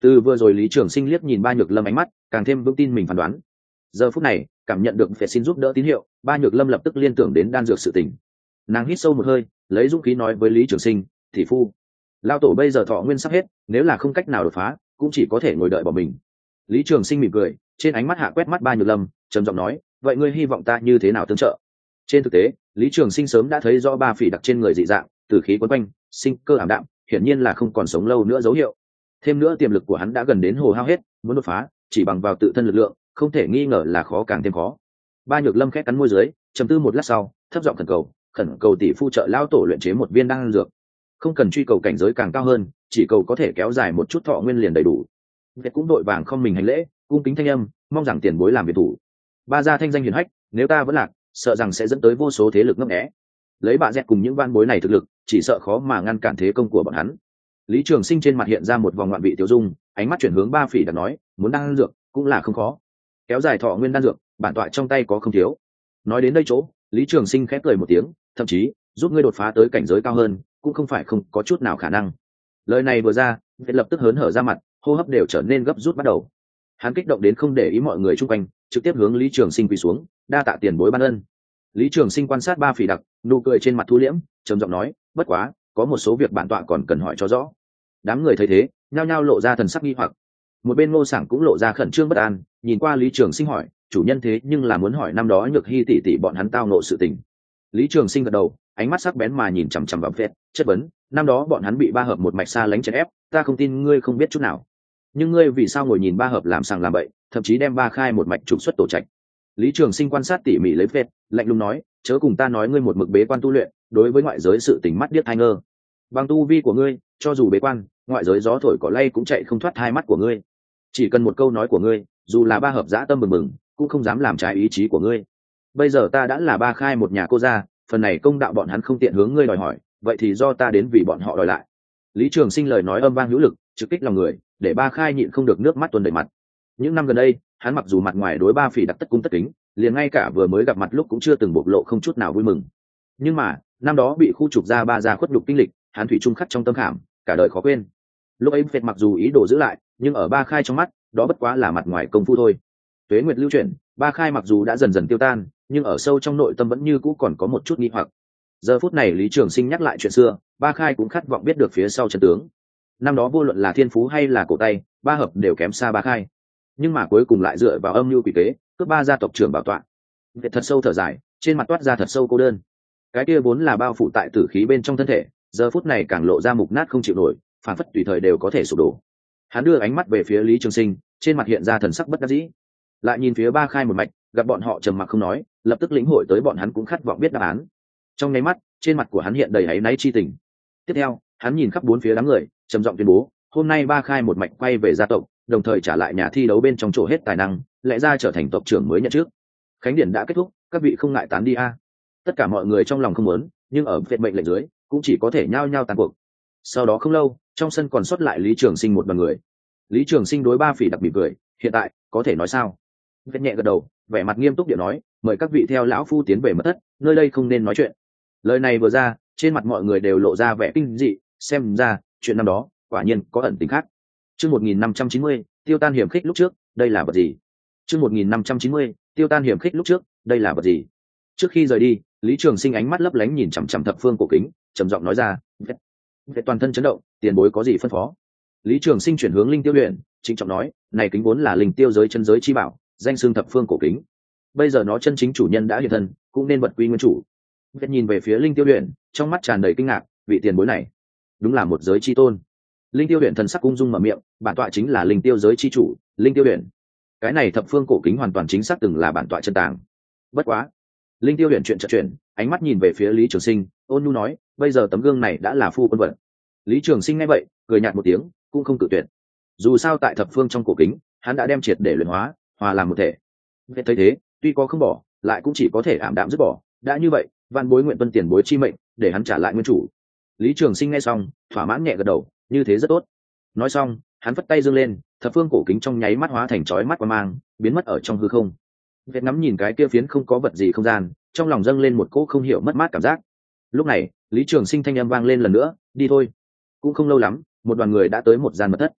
Từ vừa rồi Lý Trường Sinh liếc nhìn Ba Nhược Lâm ánh mắt, càng thêm vững tin mình phán đoán. Giờ phút này, cảm nhận được phải xin giúp đỡ tín hiệu, Ba Nhược Lâm lập tức liên tưởng đến đan dược sự tình. Nàng hít sâu một hơi, lấy dũng khí nói với Lý Trường Sinh, "Thị phu, lao tổ bây giờ thọ nguyên sắp hết, nếu là không cách nào đột phá, cũng chỉ có thể ngồi đợi bỏ mình." Lý Trường Sinh mỉm cười, trên ánh mắt hạ quét mắt Ba Nhược Lâm, trầm giọng nói, "Vậy ngươi hy vọng ta như thế nào tương trợ?" Trên thực tế, Lý Trường Sinh sớm đã thấy rõ ba phỉ đặc trên người dị dạng, tử khí quấn quanh, sinh cơ ảm đạm, hiển nhiên là không còn sống lâu nữa dấu hiệu. Thêm nữa tiềm lực của hắn đã gần đến hồ hao hết, muốn đột phá, chỉ bằng vào tự thân lực lượng, không thể nghi ngờ là khó càng thêm khó. Ba Nhược Lâm khẽ cắn môi dưới, trầm tư một lát sau, thấp giọng khẩn cầu, khẩn cầu tỷ phu trợ lão tổ luyện chế một viên đan dược. Không cần truy cầu cảnh giới càng cao hơn, chỉ cầu có thể kéo dài một chút thọ nguyên liền đầy đủ. Việt cũng đội vàng không mình hành lễ, cung kính thanh âm, mong rằng tiền bối làm việc thủ. Ba gia thanh danh hiển hách, nếu ta vẫn lạc, sợ rằng sẽ dẫn tới vô số thế lực ngấp nghé. Lấy bạ dẹt cùng những van bối này thực lực, chỉ sợ khó mà ngăn cản thế công của bọn hắn. Lý Trường Sinh trên mặt hiện ra một vòng ngoạn vị tiêu dung, ánh mắt chuyển hướng ba phỉ đặc nói, muốn đan dược cũng là không khó, kéo dài thọ nguyên đan dược, bản tọa trong tay có không thiếu. Nói đến đây chỗ, Lý Trường Sinh khẽ cười một tiếng, thậm chí giúp ngươi đột phá tới cảnh giới cao hơn, cũng không phải không có chút nào khả năng. Lời này vừa ra, Việt lập tức hớn hở ra mặt, hô hấp đều trở nên gấp rút bắt đầu. Hắn kích động đến không để ý mọi người xung quanh, trực tiếp hướng Lý Trường Sinh quỳ xuống, đa tạ tiền bối ban ân. Lý Trường Sinh quan sát ba phỉ đặc, nụ cười trên mặt thu liễm, trầm giọng nói, bất quá, có một số việc bản tọa còn cần hỏi cho rõ. Đám người thấy thế, nhao nhao lộ ra thần sắc nghi hoặc. Một bên Ngô Sảng cũng lộ ra khẩn trương bất an, nhìn qua Lý Trường Sinh hỏi, chủ nhân thế nhưng là muốn hỏi năm đó Nhược Hi tỷ tỷ bọn hắn tao nộ sự tình. Lý Trường Sinh gật đầu, ánh mắt sắc bén mà nhìn chằm chằm vào Phệt, chất vấn, năm đó bọn hắn bị ba hợp một mạch xa lánh chèn ép, ta không tin ngươi không biết chút nào. Nhưng ngươi vì sao ngồi nhìn ba hợp làm sàng làm bậy, thậm chí đem ba khai một mạch trục xuất tổ trạch? Lý Trường Sinh quan sát tỉ mỉ lấy Phệt, lạnh lùng nói, chớ cùng ta nói ngươi một mực bế quan tu luyện, đối với ngoại giới sự tình mắt điếc tai ngơ. Bằng tu vi của ngươi, cho dù bế quan, ngoại giới gió thổi cỏ lay cũng chạy không thoát hai mắt của ngươi. Chỉ cần một câu nói của ngươi, dù là ba hợp dã tâm bừng bừng, cũng không dám làm trái ý chí của ngươi. Bây giờ ta đã là ba khai một nhà cô gia, phần này công đạo bọn hắn không tiện hướng ngươi đòi hỏi, vậy thì do ta đến vì bọn họ đòi lại. Lý Trường Sinh lời nói âm vang hữu lực, trực kích lòng người, để ba khai nhịn không được nước mắt tuôn đầy mặt. Những năm gần đây, hắn mặc dù mặt ngoài đối ba phỉ đặc tất cung tất kính, liền ngay cả vừa mới gặp mặt lúc cũng chưa từng bộc lộ không chút nào vui mừng. Nhưng mà, năm đó bị khu trục ra ba gia khuất nhục kinh lịch, hắn thủy chung khắc trong tâm khảm, cả đời khó quên. Lúc ấy Phệt mặc dù ý đồ giữ lại, nhưng ở ba khai trong mắt, đó bất quá là mặt ngoài công phu thôi. Tuế nguyệt lưu chuyển, ba khai mặc dù đã dần dần tiêu tan, nhưng ở sâu trong nội tâm vẫn như cũ còn có một chút nghi hoặc. Giờ phút này Lý Trường Sinh nhắc lại chuyện xưa, ba khai cũng khát vọng biết được phía sau chân tướng. Năm đó vô luận là thiên phú hay là cổ tay, ba hợp đều kém xa ba khai, nhưng mà cuối cùng lại dựa vào âm mưu quỷ kế, cướp ba gia tộc trưởng bảo tọa. Việt thật sâu thở dài, trên mặt toát ra thật sâu cô đơn. Cái kia vốn là bao phủ tại tử khí bên trong thân thể, giờ phút này càng lộ ra mục nát không chịu nổi, phản phất tùy thời đều có thể sụp đổ. Hắn đưa ánh mắt về phía Lý Trường Sinh, trên mặt hiện ra thần sắc bất đắc dĩ. Lại nhìn phía ba khai một mạch, gặp bọn họ trầm mặc không nói, lập tức lĩnh hội tới bọn hắn cũng khát vọng biết đáp án. Trong nháy mắt, trên mặt của hắn hiện đầy áy náy chi tình. Tiếp theo, hắn nhìn khắp bốn phía đám người, trầm giọng tuyên bố, hôm nay ba khai một mạch quay về gia tộc, đồng thời trả lại nhà thi đấu bên trong chỗ hết tài năng, lẽ ra trở thành tộc trưởng mới nhận trước. Khánh điển đã kết thúc, các vị không ngại tán đi a. Tất cả mọi người trong lòng không muốn, nhưng ở Việt mệnh lệnh dưới, cũng chỉ có thể nhao nhao tàn cuộc. Sau đó không lâu, trong sân còn sót lại Lý Trường Sinh một đoàn người. Lý Trường Sinh đối ba phỉ đặc mỉm cười, hiện tại có thể nói sao? Việt nhẹ gật đầu, vẻ mặt nghiêm túc điệu nói, mời các vị theo lão phu tiến về mật thất, nơi đây không nên nói chuyện. Lời này vừa ra, trên mặt mọi người đều lộ ra vẻ kinh dị, xem ra chuyện năm đó quả nhiên có ẩn tình khác. Chương một nghìn năm trăm chín mươi, tiêu tan hiểm khích lúc trước, đây là vật gì? Chương một nghìn năm trăm chín mươi, tiêu tan hiểm khích lúc trước, đây là vật gì? Trước khi rời đi, Lý Trường Sinh ánh mắt lấp lánh nhìn chằm chằm thập phương cổ kính, trầm giọng nói ra, "Về toàn thân chấn động, tiền bối có gì phân phó?" Lý Trường Sinh chuyển hướng Linh Tiêu Huyền, trịnh trọng nói, "Này kính vốn là linh tiêu giới chân giới chi bảo, danh xưng thập phương cổ kính. Bây giờ nó chân chính chủ nhân đã hiện thân, cũng nên vật quy nguyên chủ." Việt nhìn về phía Linh Tiêu Huyền, trong mắt tràn đầy kinh ngạc, vị tiền bối này, đúng là một giới chi tôn. Linh Tiêu Huyền thần sắc ung dung mở miệng, bản tọa chính là linh tiêu giới chi chủ, Linh Tiêu Huyền. Cái này thập phương cổ kính hoàn toàn chính xác từng là bản tọa chân tàng. Bất quá, Linh Tiêu Huyền chuyện chợt chuyển, ánh mắt nhìn về phía Lý Trường Sinh, ôn nhu nói, bây giờ tấm gương này đã là phu quân vật. Lý Trường Sinh nghe vậy, cười nhạt một tiếng, cũng không cự tuyệt. Dù sao tại thập phương trong cổ kính, hắn đã đem triệt để luyện hóa, hòa làm một thể. Việt thấy thế, tuy có không bỏ, lại cũng chỉ có thể ảm đạm dứt bỏ. Đã như vậy, van bối nguyện tuân tiền bối chi mệnh, để hắn trả lại nguyên chủ. Lý Trường Sinh nghe xong, thỏa mãn nhẹ gật đầu, như thế rất tốt. Nói xong, hắn vất tay giương lên, thập phương cổ kính trong nháy mắt hóa thành chói mắt quang mang, biến mất ở trong hư không. Việt ngắm nhìn cái kia phiến không có vật gì không gian, trong lòng dâng lên một cỗ không hiểu mất mát cảm giác. Lúc này, Lý Trường Sinh thanh âm vang lên lần nữa, đi thôi. Cũng không lâu lắm, một đoàn người đã tới một gian mật thất.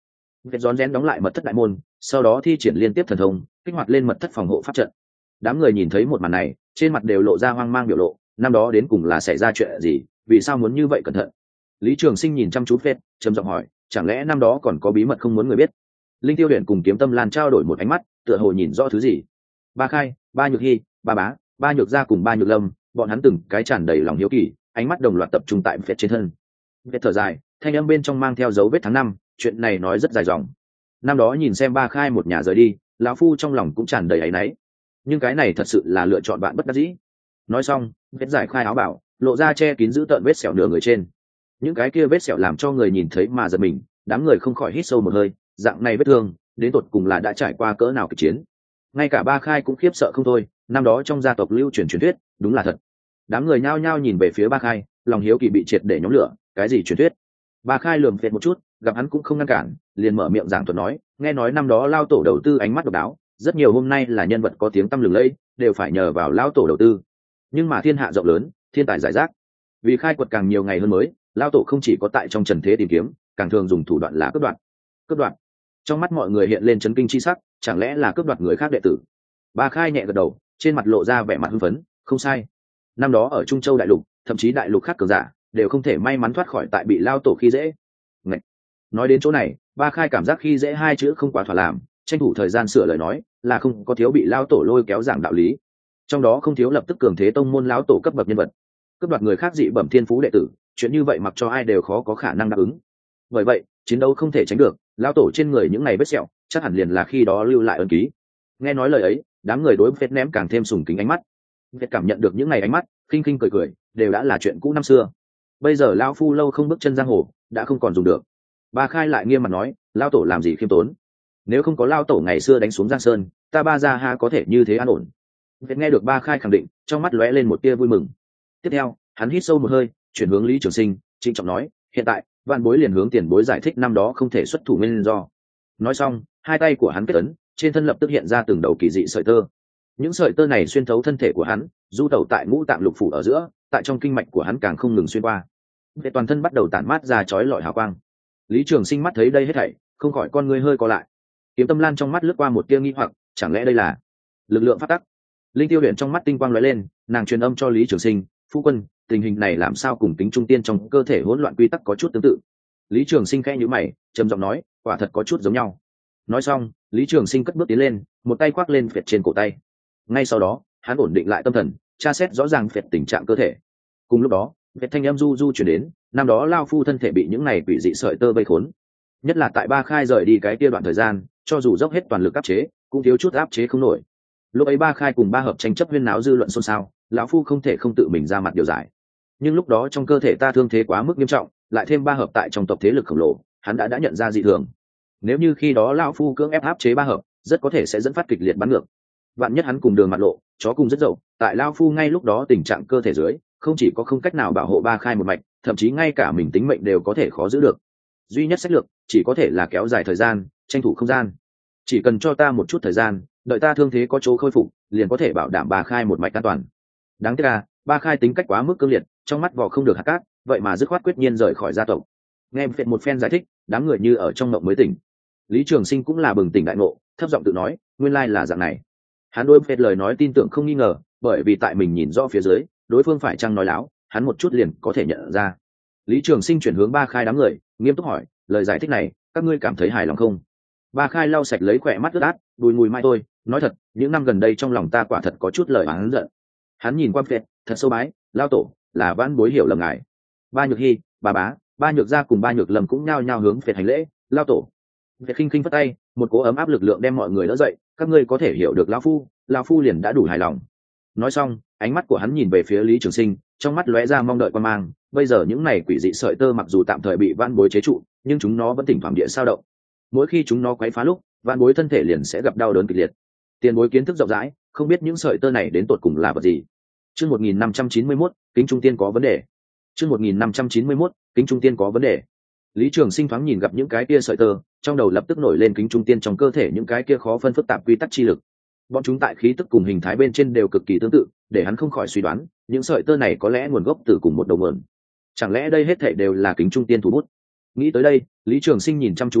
Vết rón rén đóng lại mật thất đại môn, sau đó thi triển liên tiếp thần thông kích hoạt lên mật thất phòng hộ pháp trận. Đám người nhìn thấy một màn này trên mặt đều lộ ra hoang mang biểu lộ, năm đó đến cùng là xảy ra chuyện gì, vì sao muốn như vậy cẩn thận? Lý Trường Sinh nhìn chăm chú Phết, trầm giọng hỏi, chẳng lẽ năm đó còn có bí mật không muốn người biết? Linh Tiêu Huyền cùng Kiếm Tâm Lan trao đổi một ánh mắt, tựa hồ nhìn rõ thứ gì. Ba Khai, Ba Nhược Hy, Ba Bá, Ba Nhược Gia cùng Ba Nhược Lâm, bọn hắn từng cái tràn đầy lòng hiếu kỳ, ánh mắt đồng loạt tập trung tại Phết trên thân. Phết thở dài, thanh âm bên trong mang theo dấu vết tháng năm, chuyện này nói rất dài dòng. Năm đó nhìn xem Ba Khai một nhà rời đi, lão phu trong lòng cũng tràn đầy áy náy, nhưng cái này thật sự là lựa chọn bạn bất đắc dĩ. Nói xong, Phết giải khai áo bảo, lộ ra che kín giữ tợn vết sẹo nửa người trên. Những cái kia vết sẹo làm cho người nhìn thấy mà giật mình, đám người không khỏi hít sâu một hơi, dạng này vết thương đến tột cùng là đã trải qua cỡ nào kịch chiến. Ngay cả Ba Khai cũng khiếp sợ không thôi, năm đó trong gia tộc lưu truyền truyền thuyết đúng là thật. Đám người nhao nhao nhìn về phía Ba Khai, lòng hiếu kỳ bị triệt để nhóm lửa. Cái gì truyền thuyết? Ba Khai lườm Phết một chút, gặp hắn cũng không ngăn cản, liền mở miệng giảng thuật nói, nghe nói năm đó lao tổ đầu tư ánh mắt độc đáo, rất nhiều hôm nay là nhân vật có tiếng tăm lừng lẫy đều phải nhờ vào lao tổ đầu tư. Nhưng mà thiên hạ rộng lớn, thiên tài giải rác, vì khai quật càng nhiều ngày hơn mới, lao tổ không chỉ có tại trong trần thế tìm kiếm, càng thường dùng thủ đoạn là cướp đoạt. Cướp đoạt? Trong mắt mọi người hiện lên chấn kinh chi sắc, chẳng lẽ là cướp đoạt người khác đệ tử? Ba Khai nhẹ gật đầu, trên mặt lộ ra vẻ mặt hưng phấn, không sai. Năm đó ở Trung Châu đại lục, thậm chí đại lục khác cường giả đều không thể may mắn thoát khỏi tại bị lao tổ khi dễ. Ngậy. Nói đến chỗ này, Ba Khai cảm giác khi dễ hai chữ không quá thỏa làm, tranh thủ thời gian sửa lời nói, là không có thiếu bị lao tổ lôi kéo giảng đạo lý. Trong đó không thiếu lập tức cường thế tông môn lão tổ cấp bậc nhân vật, cướp đoạt người khác dị bẩm thiên phú đệ tử, chuyện như vậy mặc cho ai đều khó có khả năng đáp ứng. Bởi vậy chiến đấu không thể tránh được, lão tổ trên người những ngày vết sẹo chắc hẳn liền là khi đó lưu lại ân ký. Nghe nói lời ấy, đám người đối Phết ném càng thêm sùng kính ánh mắt. Phết cảm nhận được những ngày ánh mắt khinh khinh cười cười, đều đã là chuyện cũ năm xưa. Bây giờ lão phu lâu không bước chân giang hồ, đã không còn dùng được. Ba Khai lại nghiêm mặt nói, lão tổ làm gì khiêm tốn, nếu không có lão tổ ngày xưa đánh xuống Giang Sơn, ta Ba gia ha có thể như thế an ổn. Phết nghe được Ba Khai khẳng định, trong mắt lóe lên một tia vui mừng. Tiếp theo hắn hít sâu một hơi, chuyển hướng Lý Trường Sinh, trịnh trọng nói, hiện tại vạn bối liền hướng tiền bối giải thích năm đó không thể xuất thủ nguyên do. Nói xong, hai tay của hắn kết ấn, trên thân lập tức hiện ra từng đầu kỳ dị sợi tơ. Những sợi tơ này xuyên thấu thân thể của hắn, du tẩu tại ngũ tạng lục phủ ở giữa, tại trong kinh mạch của hắn càng không ngừng xuyên qua. Để toàn thân bắt đầu tản mát ra chói lọi hào quang. Lý Trường Sinh mắt thấy đây hết thảy, không khỏi con ngươi hơi co lại. Kiếm Tâm Lan trong mắt lướt qua một tia nghi hoặc, chẳng lẽ đây là lực lượng pháp tắc? Linh Tiêu Huyền trong mắt tinh quang lóe lên, nàng truyền âm cho Lý Trường Sinh, phu quân, tình hình này làm sao cùng tính trung tiên trong cơ thể hỗn loạn quy tắc có chút tương tự? Lý Trường Sinh khẽ nhíu mày, trầm giọng nói, quả thật có chút giống nhau. Nói xong, Lý Trường Sinh cất bước tiến lên, một tay khoác lên Phệt trên cổ tay. Ngay sau đó, hắn ổn định lại tâm thần, tra xét rõ ràng Phệt tình trạng cơ thể. Cùng lúc đó, Phệt thanh âm du du truyền đến, năm đó lao phu thân thể bị những này quỷ dị sợi tơ vây khốn, nhất là tại Ba Khai rời đi cái kia đoạn thời gian, cho dù dốc hết toàn lực áp chế, cũng thiếu chút áp chế không nổi. Lúc ấy Ba Khai cùng Ba Hợp tranh chấp huyên náo dư luận xôn xao, lão phu không thể không tự mình ra mặt điều giải. Nhưng lúc đó trong cơ thể ta thương thế quá mức nghiêm trọng, lại thêm Ba Hợp tại trong tộc thế lực khổng lồ, hắn đã đã nhận ra dị thường. Nếu như khi đó lão phu cưỡng ép áp chế Ba Hợp, rất có thể sẽ dẫn phát kịch liệt bắn ngược. Vạn nhất hắn cùng đường mặt lộ, chó cùng rất dậu, tại lão phu ngay lúc đó tình trạng cơ thể dưới, không chỉ có không cách nào bảo hộ Ba Khai một mạch, thậm chí ngay cả mình tính mệnh đều có thể khó giữ được. Duy nhất sách lược chỉ có thể là kéo dài thời gian, tranh thủ không gian. Chỉ cần cho ta một chút thời gian, đợi ta thương thế có chỗ khôi phục, liền có thể bảo đảm Ba Khai một mạch an toàn. Đáng tiếc là Ba Khai tính cách quá mức cương liệt, trong mắt vỏ không được hạt cát, vậy mà dứt khoát quyết nhiên rời khỏi gia tộc. Nghe Phệt một phen giải thích, đám người như ở trong mộng mới tỉnh. Lý Trường Sinh cũng là bừng tỉnh đại ngộ, thấp giọng tự nói, nguyên lai là dạng này. Hắn đối Phệt lời nói tin tưởng không nghi ngờ, bởi vì tại mình nhìn rõ phía dưới, đối phương phải chăng nói láo, hắn một chút liền có thể nhận ra. Lý Trường Sinh chuyển hướng Ba Khai đám người, nghiêm túc hỏi, lời giải thích này, các ngươi cảm thấy hài lòng không? Ba Khai lau sạch lấy khỏe mắt ướt át, đùi mùi mai tôi, nói thật, những năm gần đây trong lòng ta quả thật có chút lời oán giận. Hắn nhìn qua Phệt, thật sâu bái, lao tổ, là vãn bối hiểu lầm ngài. Ba Nhược Hy, Ba Bá, Ba Nhược Gia cùng Ba Nhược Lâm cũng nhao nhao hướng Phệt hành lễ, lao tổ. Phệt khinh khinh phất tay, một cỗ ấm áp lực lượng đem mọi người đỡ dậy, các ngươi có thể hiểu được lão phu, lão phu liền đã đủ hài lòng. Nói xong, ánh mắt của hắn nhìn về phía Lý Trường Sinh, trong mắt lóe ra mong đợi quan mang. Bây giờ những này quỷ dị sợi tơ mặc dù tạm thời bị vãn bối chế trụ, nhưng chúng nó vẫn thỉnh thoảng địa sao động. Mỗi khi chúng nó quấy phá lúc, vãn bối thân thể liền sẽ gặp đau đớn kịch liệt. Tiền bối kiến thức rộng rãi, không biết những sợi tơ này đến tột cùng là vật gì. Chương một nghìn năm trăm chín mươi mốt, kính trung tiên có vấn đề. Chương một nghìn năm trăm chín mươi mốt, kính trung tiên có vấn đề. Lý Trường Sinh thoáng nhìn gặp những cái kia sợi tơ, trong đầu lập tức nổi lên kính trung tiên trong cơ thể những cái kia khó phân phức tạp quy tắc chi lực. Bọn chúng tại khí tức cùng hình thái bên trên đều cực kỳ tương tự, để hắn không khỏi suy đoán, những sợi tơ này có lẽ nguồn gốc từ cùng một đầu nguồn. Chẳng lẽ đây hết thảy đều là kính trung tiên thủ bút? Nghĩ tới đây, Lý Trường Sinh nhìn chăm chú Phệt,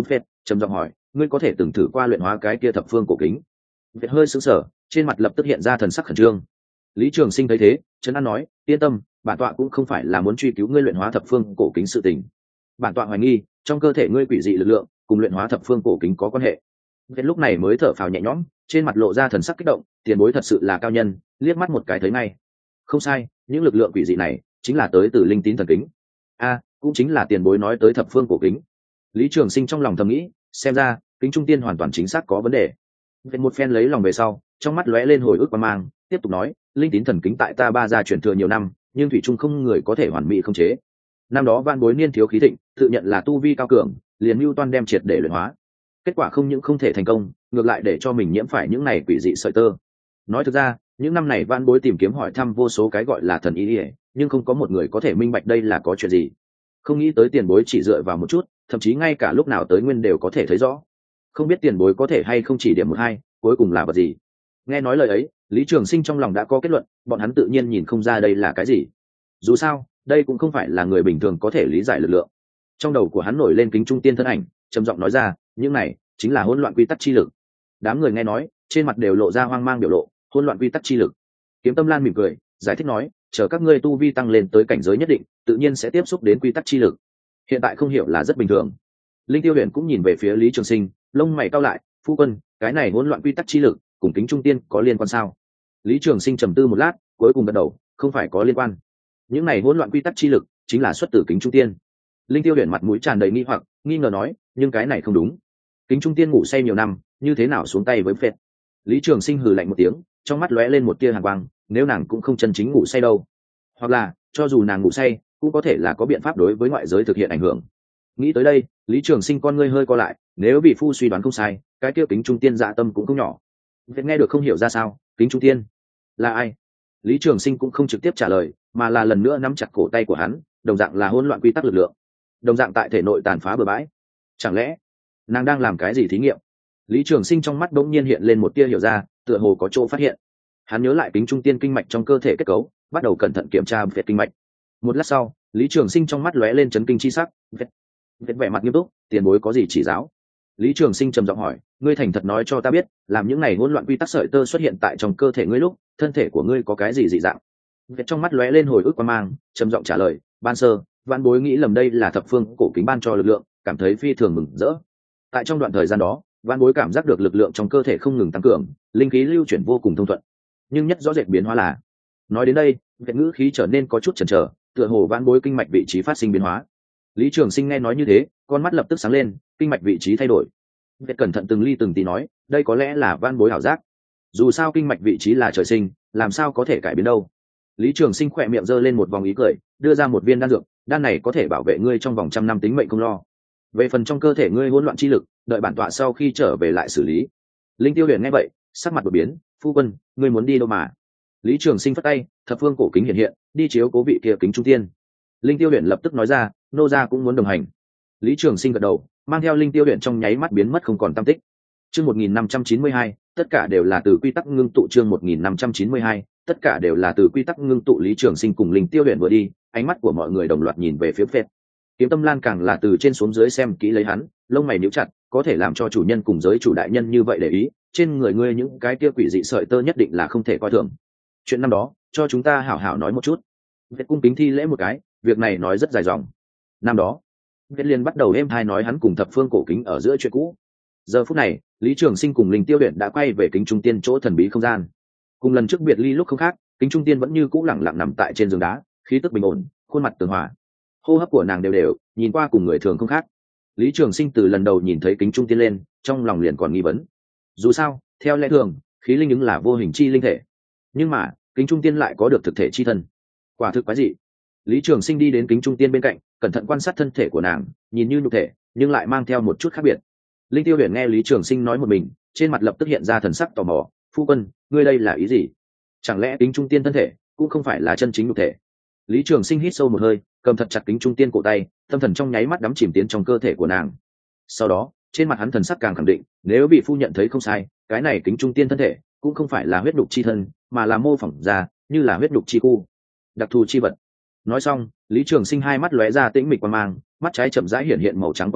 trầm giọng hỏi, ngươi có thể từng thử qua luyện hóa cái kia thập phương cổ kính? Việt hơi sững sờ, trên mặt lập tức hiện ra thần sắc khẩn trương. Lý Trường Sinh thấy thế, trấn an nói, yên tâm, bản tọa cũng không phải là muốn truy cứu ngươi luyện hóa thập phương cổ kính sự tình. Bản tọa hoài nghi, trong cơ thể ngươi quỷ dị lực lượng cùng luyện hóa thập phương cổ kính có quan hệ. Việt lúc này mới thở phào nhẹ nhõm, trên mặt lộ ra thần sắc kích động, tiền bối thật sự là cao nhân, liếc mắt một cái thấy ngay. Không sai, những lực lượng quỷ dị này chính là tới từ linh tín thần kính. A, cũng chính là tiền bối nói tới thập phương cổ kính. Lý Trường Sinh trong lòng thầm nghĩ, xem ra kính trung tiên hoàn toàn chính xác có vấn đề. Việt một phen lấy lòng về sau, trong mắt lóe lên hồi ức qua mang, tiếp tục nói, linh tín thần kính tại ta ba gia truyền thừa nhiều năm, nhưng thủy trung không người có thể hoàn mỹ không chế. Năm đó Van Bối niên thiếu khí thịnh, tự nhận là tu vi cao cường, liền mưu toan đem triệt để luyện hóa. Kết quả không những không thể thành công, ngược lại để cho mình nhiễm phải những này quỷ dị sợi tơ. Nói thực ra, những năm này Van Bối tìm kiếm hỏi thăm vô số cái gọi là thần y, nhưng không có một người có thể minh bạch đây là có chuyện gì. Không nghĩ tới tiền bối chỉ dựa vào một chút, thậm chí ngay cả lúc nào tới nguyên đều có thể thấy rõ. Không biết tiền bối có thể hay không chỉ điểm một hai, cuối cùng là vật gì? Nghe nói lời ấy, Lý Trường Sinh trong lòng đã có kết luận, bọn hắn tự nhiên nhìn không ra đây là cái gì. Dù sao, đây cũng không phải là người bình thường có thể lý giải lực lượng. Trong đầu của hắn nổi lên kính trung tiên thân ảnh, trầm giọng nói ra, những này chính là hỗn loạn quy tắc chi lực. Đám người nghe nói, trên mặt đều lộ ra hoang mang biểu lộ, hỗn loạn quy tắc chi lực. Kiếm Tâm Lan mỉm cười, giải thích nói, chờ các ngươi tu vi tăng lên tới cảnh giới nhất định, tự nhiên sẽ tiếp xúc đến quy tắc chi lực. Hiện tại không hiểu là rất bình thường. Linh Tiêu Huyền cũng nhìn về phía Lý Trường Sinh, lông mày cau lại, phu quân, cái này hỗn loạn quy tắc chi lực cùng kính trung tiên có liên quan sao? Lý Trường Sinh trầm tư một lát, cuối cùng gật đầu, không phải có liên quan. Những này hỗn loạn quy tắc chi lực chính là xuất từ kính trung tiên. Linh Tiêu Huyền mặt mũi tràn đầy nghi hoặc, nghi ngờ nói, nhưng cái này không đúng. Kính trung tiên ngủ say nhiều năm, như thế nào xuống tay với phệt? Lý Trường Sinh hừ lạnh một tiếng, trong mắt lóe lên một tia hàn quang, nếu nàng cũng không chân chính ngủ say đâu, hoặc là cho dù nàng ngủ say, cũng có thể là có biện pháp đối với ngoại giới thực hiện ảnh hưởng. Nghĩ tới đây, Lý Trường Sinh con ngươi hơi co lại, nếu vị phu suy đoán không sai, cái kia kính trung tiên dạ tâm cũng không nhỏ. Việt nghe được không hiểu ra sao, kính trung tiên là ai? Lý Trường Sinh cũng không trực tiếp trả lời, mà là lần nữa nắm chặt cổ tay của hắn, đồng dạng là hỗn loạn quy tắc lực lượng, đồng dạng tại thể nội tàn phá bừa bãi. Chẳng lẽ nàng đang làm cái gì thí nghiệm? Lý Trường Sinh trong mắt bỗng nhiên hiện lên một tia hiểu ra, tựa hồ có chỗ phát hiện. Hắn nhớ lại kính trung tiên kinh mạch trong cơ thể kết cấu, bắt đầu cẩn thận kiểm tra về kinh mạch. Một lát sau, Lý Trường Sinh trong mắt lóe lên chấn kinh chi sắc. Vết, vết vẻ mặt nghiêm túc, tiền bối có gì chỉ giáo? Lý Trường Sinh trầm giọng hỏi, ngươi thành thật nói cho ta biết, làm những này hỗn loạn quy tắc sợi tơ xuất hiện tại trong cơ thể ngươi lúc, thân thể của ngươi có cái gì dị dạng? Vết trong mắt lóe lên hồi ức quan mang, trầm giọng trả lời, ban sơ, Vạn Bối nghĩ lầm đây là thập phương cổ kính ban cho lực lượng, cảm thấy phi thường mừng rỡ. Tại trong đoạn thời gian đó, Vạn Bối cảm giác được lực lượng trong cơ thể không ngừng tăng cường, linh khí lưu chuyển vô cùng thông thuận. Nhưng nhất rõ rệt biến hóa là, nói đến đây, Vết ngữ khí trở nên có chút chần chờ, tựa hồ Vạn Bối kinh mạch vị trí phát sinh biến hóa. Lý Trường Sinh nghe nói như thế, con mắt lập tức sáng lên, kinh mạch vị trí thay đổi. Vết cẩn thận từng ly từng tí nói, đây có lẽ là Vạn Bối ảo giác. Dù sao kinh mạch vị trí là trời sinh, làm sao có thể cải biến đâu. Lý Trường Sinh khỏe miệng giơ lên một vòng ý cười, đưa ra một viên đan dược, đan này có thể bảo vệ ngươi trong vòng trăm năm tính mệnh không lo. Về phần trong cơ thể ngươi hỗn loạn chi lực, đợi bản tọa sau khi trở về lại xử lý. Linh Tiêu Huyền nghe vậy, sắc mặt đột biến, phu quân, ngươi muốn đi đâu mà? Lý Trường Sinh phất tay, thập phương cổ kính hiện hiện, đi chiếu cố vị kia kính trung tiên. Linh Tiêu Huyền lập tức nói ra, nô gia cũng muốn đồng hành. Lý Trường Sinh gật đầu, mang theo Linh Tiêu Huyền trong nháy mắt biến mất không còn tăm tích. Chương một nghìn năm trăm chín mươi hai, tất cả đều là từ quy tắc ngưng tụ. Chương một nghìn năm trăm chín mươi hai, tất cả đều là từ quy tắc ngưng tụ. Lý Trường Sinh cùng Linh Tiêu Huyền vừa đi, ánh mắt của mọi người đồng loạt nhìn về phía Phệt. Kiếm Tâm Lan càng là từ trên xuống dưới xem kỹ lấy hắn, lông mày nhíu chặt, có thể làm cho chủ nhân cùng giới chủ đại nhân như vậy để ý, trên người ngươi những cái kia quỷ dị sợi tơ nhất định là không thể coi thường. Chuyện năm đó, cho chúng ta hảo hảo nói một chút. Việt cung kính thi lễ một cái, việc này nói rất dài dòng. Năm đó, Việt liền bắt đầu êm thai nói hắn cùng thập phương cổ kính ở giữa chuyện cũ. Giờ phút này, Lý Trường Sinh cùng Linh Tiêu Huyền đã quay về kính trung tiên chỗ thần bí không gian. Cùng lần trước biệt ly lúc không khác, kính trung tiên vẫn như cũ lẳng lặng nằm tại trên giường đá, khí tức bình ổn, khuôn mặt tường hòa, hô hấp của nàng đều đều, nhìn qua cùng người thường không khác. Lý Trường Sinh từ lần đầu nhìn thấy kính trung tiên lên, trong lòng liền còn nghi vấn. Dù sao, theo lẽ thường, khí linh ứng là vô hình chi linh thể, nhưng mà kính trung tiên lại có được thực thể chi thân, quả thực quái dị. Lý Trường Sinh đi đến kính trung tiên bên cạnh, cẩn thận quan sát thân thể của nàng, nhìn như nhục thể, nhưng lại mang theo một chút khác biệt. Linh Tiêu Huyền nghe Lý Trường Sinh nói một mình, trên mặt lập tức hiện ra thần sắc tò mò. Phu quân, ngươi đây là ý gì? Chẳng lẽ kính trung tiên thân thể cũng không phải là chân chính nhục thể? Lý Trường Sinh hít sâu một hơi, cầm thật chặt kính trung tiên cổ tay, tâm thần trong nháy mắt đắm chìm tiến trong cơ thể của nàng. Sau đó, trên mặt hắn thần sắc càng khẳng định, nếu bị phu nhận thấy không sai, cái này kính trung tiên thân thể cũng không phải là huyết đục chi thân, mà là mô phỏng ra, như là huyết đục chi khu, đặc thù chi vật. Nói xong, Lý Trường Sinh hai mắt lóe ra tĩnh mịch quang mang, mắt trái chậm rãi hiện hiện màu trắng quang đoàn,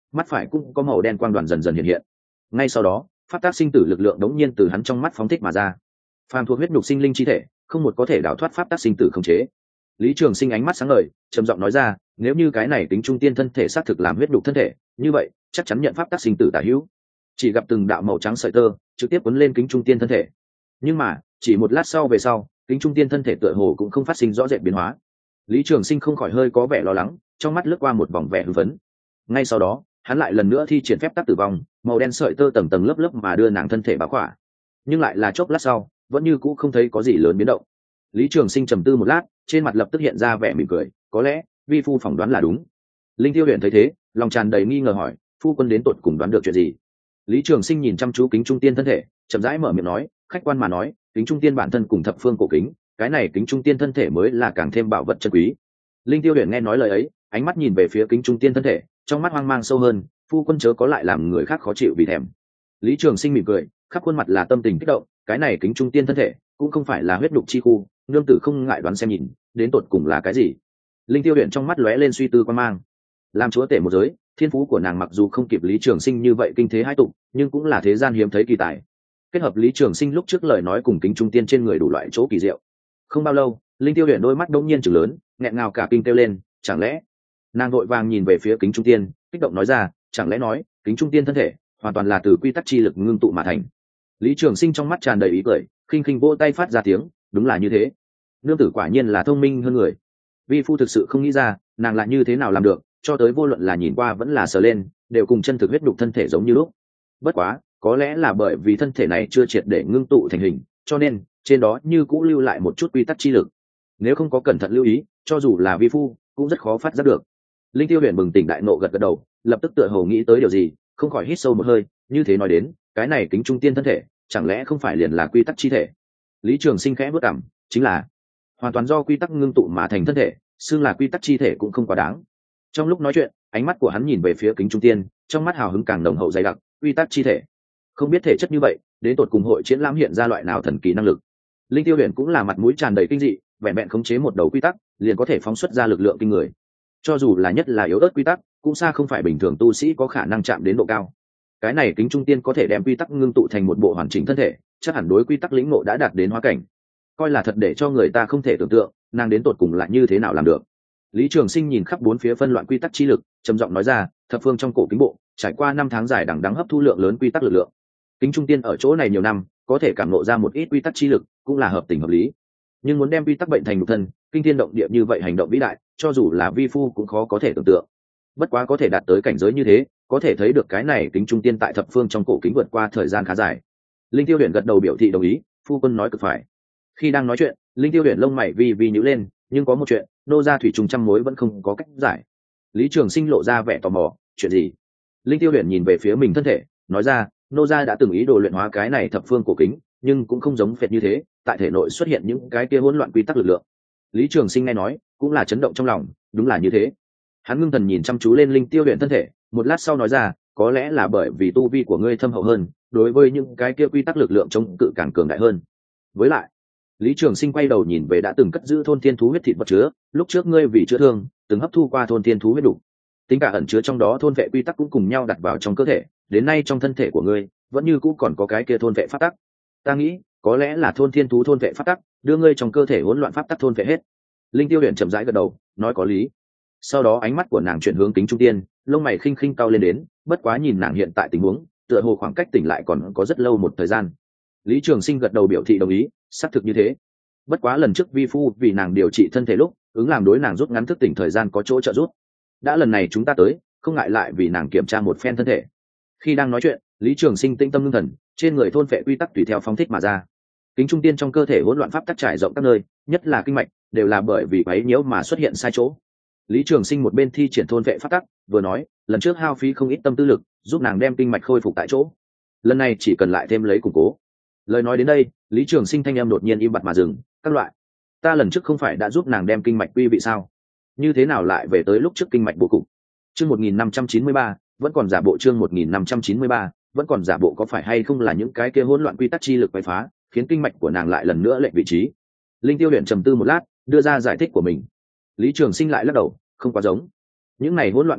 mắt phải cũng có màu đen quang đoàn dần dần hiện hiện. Ngay sau đó pháp tác sinh tử lực lượng đống nhiên từ hắn trong mắt phóng thích mà ra. Phàm thuộc huyết nhục sinh linh chi thể, không một có thể đào thoát pháp tác sinh tử khống chế. Lý Trường Sinh ánh mắt sáng ngời, trầm giọng nói ra, nếu như cái này tính trung tiên thân thể xác thực làm huyết nhục thân thể, như vậy chắc chắn nhận pháp tác sinh tử tả hữu. Chỉ gặp từng đạo màu trắng sợi tơ trực tiếp cuốn lên kính trung tiên thân thể, nhưng mà chỉ một lát sau về sau, kính trung tiên thân thể tựa hồ cũng không phát sinh rõ rệt biến hóa. Lý Trường Sinh không khỏi hơi có vẻ lo lắng, trong mắt lướt qua một vòng vẻ hưng phấn. Ngay sau đó hắn lại lần nữa thi triển phép tắc tử vong, màu đen sợi tơ tầng tầng lớp lớp mà đưa nàng thân thể bao khỏa, nhưng lại là chốc lát sau vẫn như cũ không thấy có gì lớn biến động. Lý Trường Sinh trầm tư một lát, trên mặt lập tức hiện ra vẻ mỉm cười, có lẽ vi phu phỏng đoán là đúng. Linh Tiêu Huyền thấy thế, lòng tràn đầy nghi ngờ hỏi, phu quân đến tột cùng đoán được chuyện gì? Lý Trường Sinh nhìn chăm chú kính trung tiên thân thể, chậm rãi mở miệng nói, khách quan mà nói, kính trung tiên bản thân cùng thập phương cổ kính, cái này kính trung tiên thân thể mới là càng thêm bảo vật chân quý. Linh Tiêu Huyền nghe nói lời ấy, ánh mắt nhìn về phía kính trung tiên thân thể, trong mắt hoang mang sâu hơn, phu quân chớ có lại làm người khác khó chịu vì thèm. Lý Trường Sinh mỉm cười, khắp khuôn mặt là tâm tình kích động, cái này kính trung tiên thân thể cũng không phải là huyết nhục chi khu, nương tử không ngại đoán xem nhìn, đến tột cùng là cái gì? Linh Tiêu Huyền trong mắt lóe lên suy tư quan mang. Làm chúa tể một giới, thiên phú của nàng mặc dù không kịp Lý Trường Sinh như vậy kinh thế hai tục, nhưng cũng là thế gian hiếm thấy kỳ tài. Kết hợp Lý Trường Sinh lúc trước lời nói cùng kính trung tiên trên người đủ loại chỗ kỳ diệu. Không bao lâu, Linh Tiêu Huyền đôi mắt đột nhiên trừng lớn, nghẹn ngào cả kinh kêu lên, chẳng lẽ? Nàng vội vàng nhìn về phía kính trung tiên, kích động nói ra, chẳng lẽ nói kính trung tiên thân thể hoàn toàn là từ quy tắc chi lực ngưng tụ mà thành? Lý Trường Sinh trong mắt tràn đầy ý cười, khinh khinh vỗ tay phát ra tiếng, đúng là như thế. Nương tử quả nhiên là thông minh hơn người. Vi phu thực sự không nghĩ ra nàng lại như thế nào làm được, cho tới vô luận là nhìn qua vẫn là sờ lên, đều cùng chân thực huyết nhục thân thể giống như lúc. Bất quá, có lẽ là bởi vì thân thể này chưa triệt để ngưng tụ thành hình, cho nên trên đó như cũ lưu lại một chút quy tắc chi lực. Nếu không có cẩn thận lưu ý, cho dù là vi phu cũng rất khó phát giác được. Linh Tiêu Huyền bừng tỉnh đại nộ gật gật đầu, lập tức tựa hồ nghĩ tới điều gì, không khỏi hít sâu một hơi, như thế nói đến, cái này kính trung tiên thân thể, chẳng lẽ không phải liền là quy tắc chi thể? Lý Trường Sinh khẽ bước cằm, chính là hoàn toàn do quy tắc ngưng tụ mà thành thân thể, xưng là quy tắc chi thể cũng không quá đáng. Trong lúc nói chuyện, ánh mắt của hắn nhìn về phía kính trung tiên, trong mắt hào hứng càng nồng hậu dày đặc, quy tắc chi thể. Không biết thể chất như vậy, đến tột cùng hội triển lãm hiện ra loại nào thần kỳ năng lực. Linh Tiêu Huyền cũng là mặt mũi tràn đầy kinh dị, vẹn vẹn khống chế một đầu quy tắc, liền có thể phóng xuất ra lực lượng kinh người. Cho dù là nhất là yếu ớt quy tắc, cũng xa không phải bình thường tu sĩ có khả năng chạm đến độ cao. Cái này kính trung tiên có thể đem quy tắc ngưng tụ thành một bộ hoàn chỉnh thân thể, chắc hẳn đối quy tắc lĩnh ngộ đã đạt đến hóa cảnh. Coi là thật để cho người ta không thể tưởng tượng, nàng đến tột cùng lại như thế nào làm được. Lý Trường Sinh nhìn khắp bốn phía phân loạn quy tắc chi lực, trầm giọng nói ra, thập phương trong cổ kính bộ, trải qua năm tháng dài đằng đẵng hấp thu lượng lớn quy tắc lực lượng. Kính trung tiên ở chỗ này nhiều năm, có thể cảm ngộ ra một ít quy tắc chi lực, cũng là hợp tình hợp lý. Nhưng muốn đem quy tắc bệnh thành nhục thân, kinh thiên động địa như vậy hành động vĩ đại, cho dù là vi phu cũng khó có thể tưởng tượng. Bất quá có thể đạt tới cảnh giới như thế, có thể thấy được cái này kính trung tiên tại thập phương trong cổ kính vượt qua thời gian khá dài. Linh Tiêu Huyền gật đầu biểu thị đồng ý, phu quân nói cực phải. Khi đang nói chuyện, Linh Tiêu Huyền lông mày vi vi nhíu lên, nhưng có một chuyện, nô gia thủy trùng trăm mối vẫn không có cách giải. Lý Trường Sinh lộ ra vẻ tò mò, chuyện gì? Linh Tiêu Huyền nhìn về phía mình thân thể, nói ra, nô gia đã từng ý đồ luyện hóa cái này thập phương cổ kính, nhưng cũng không giống phệt như thế, tại thể nội xuất hiện những cái kia hỗn loạn quy tắc lực lượng. Lý Trường Sinh nghe nói, cũng là chấn động trong lòng, đúng là như thế. Hắn ngưng thần nhìn chăm chú lên Linh Tiêu Huyền thân thể, một lát sau nói ra, có lẽ là bởi vì tu vi của ngươi thâm hậu hơn, đối với những cái kia quy tắc lực lượng chống cự càng cường đại hơn. Với lại, Lý Trường Sinh quay đầu nhìn về đã từng cất giữ thôn thiên thú huyết thịt vật chứa, lúc trước ngươi vì chữa thương, từng hấp thu qua thôn thiên thú huyết đủ. Tính cả ẩn chứa trong đó thôn vệ quy tắc cũng cùng nhau đặt vào trong cơ thể, đến nay trong thân thể của ngươi, vẫn như cũ còn có cái kia thôn vệ pháp tắc. Ta nghĩ, có lẽ là thôn thiên thú thôn vệ pháp tắc, đưa ngươi trong cơ thể hỗn loạn pháp tắc thôn vệ hết. Linh Tiêu Huyền chậm rãi gật đầu, nói có lý. Sau đó ánh mắt của nàng chuyển hướng kính trung tiên, lông mày khinh khinh cau lên đến, bất quá nhìn nàng hiện tại tình huống, tựa hồ khoảng cách tỉnh lại còn có rất lâu một thời gian. Lý Trường Sinh gật đầu biểu thị đồng ý, xác thực như thế. Bất quá lần trước vi phu vì nàng điều trị thân thể lúc, ứng làm đối nàng rút ngắn thức tỉnh thời gian có chỗ trợ giúp. Đã lần này chúng ta tới, không ngại lại vì nàng kiểm tra một phen thân thể. Khi đang nói chuyện, Lý Trường Sinh tĩnh tâm ngưng thần, trên người thôn phệ quy tắc tùy theo phóng thích mà ra. Kính trung tiên trong cơ thể hỗn loạn pháp tắc trải rộng các nơi, nhất là kinh mạch, đều là bởi vì quấy nhiễu mà xuất hiện sai chỗ. Lý Trường Sinh một bên thi triển thôn vệ pháp tắc, vừa nói, lần trước hao phí không ít tâm tư lực, giúp nàng đem kinh mạch khôi phục tại chỗ. Lần này chỉ cần lại thêm lấy củng cố. Lời nói đến đây, Lý Trường Sinh thanh âm đột nhiên im bặt mà dừng, các loại. Ta lần trước không phải đã giúp nàng đem kinh mạch quy vị sao? Như thế nào lại về tới lúc trước kinh mạch bổ cục? Chương một nghìn năm trăm chín mươi ba, vẫn còn giả bộ chương một nghìn năm trăm chín mươi ba, vẫn còn giả bộ có phải hay không là những cái kia hỗn loạn quy tắc chi lực quấy phá, khiến kinh mạch của nàng lại lần nữa lệch vị trí. Linh Tiêu Huyền trầm tư một lát, đưa ra giải thích của mình. Lý Trường Sinh lại lắc đầu, không quá giống. Những này hỗn loạn quy tắc,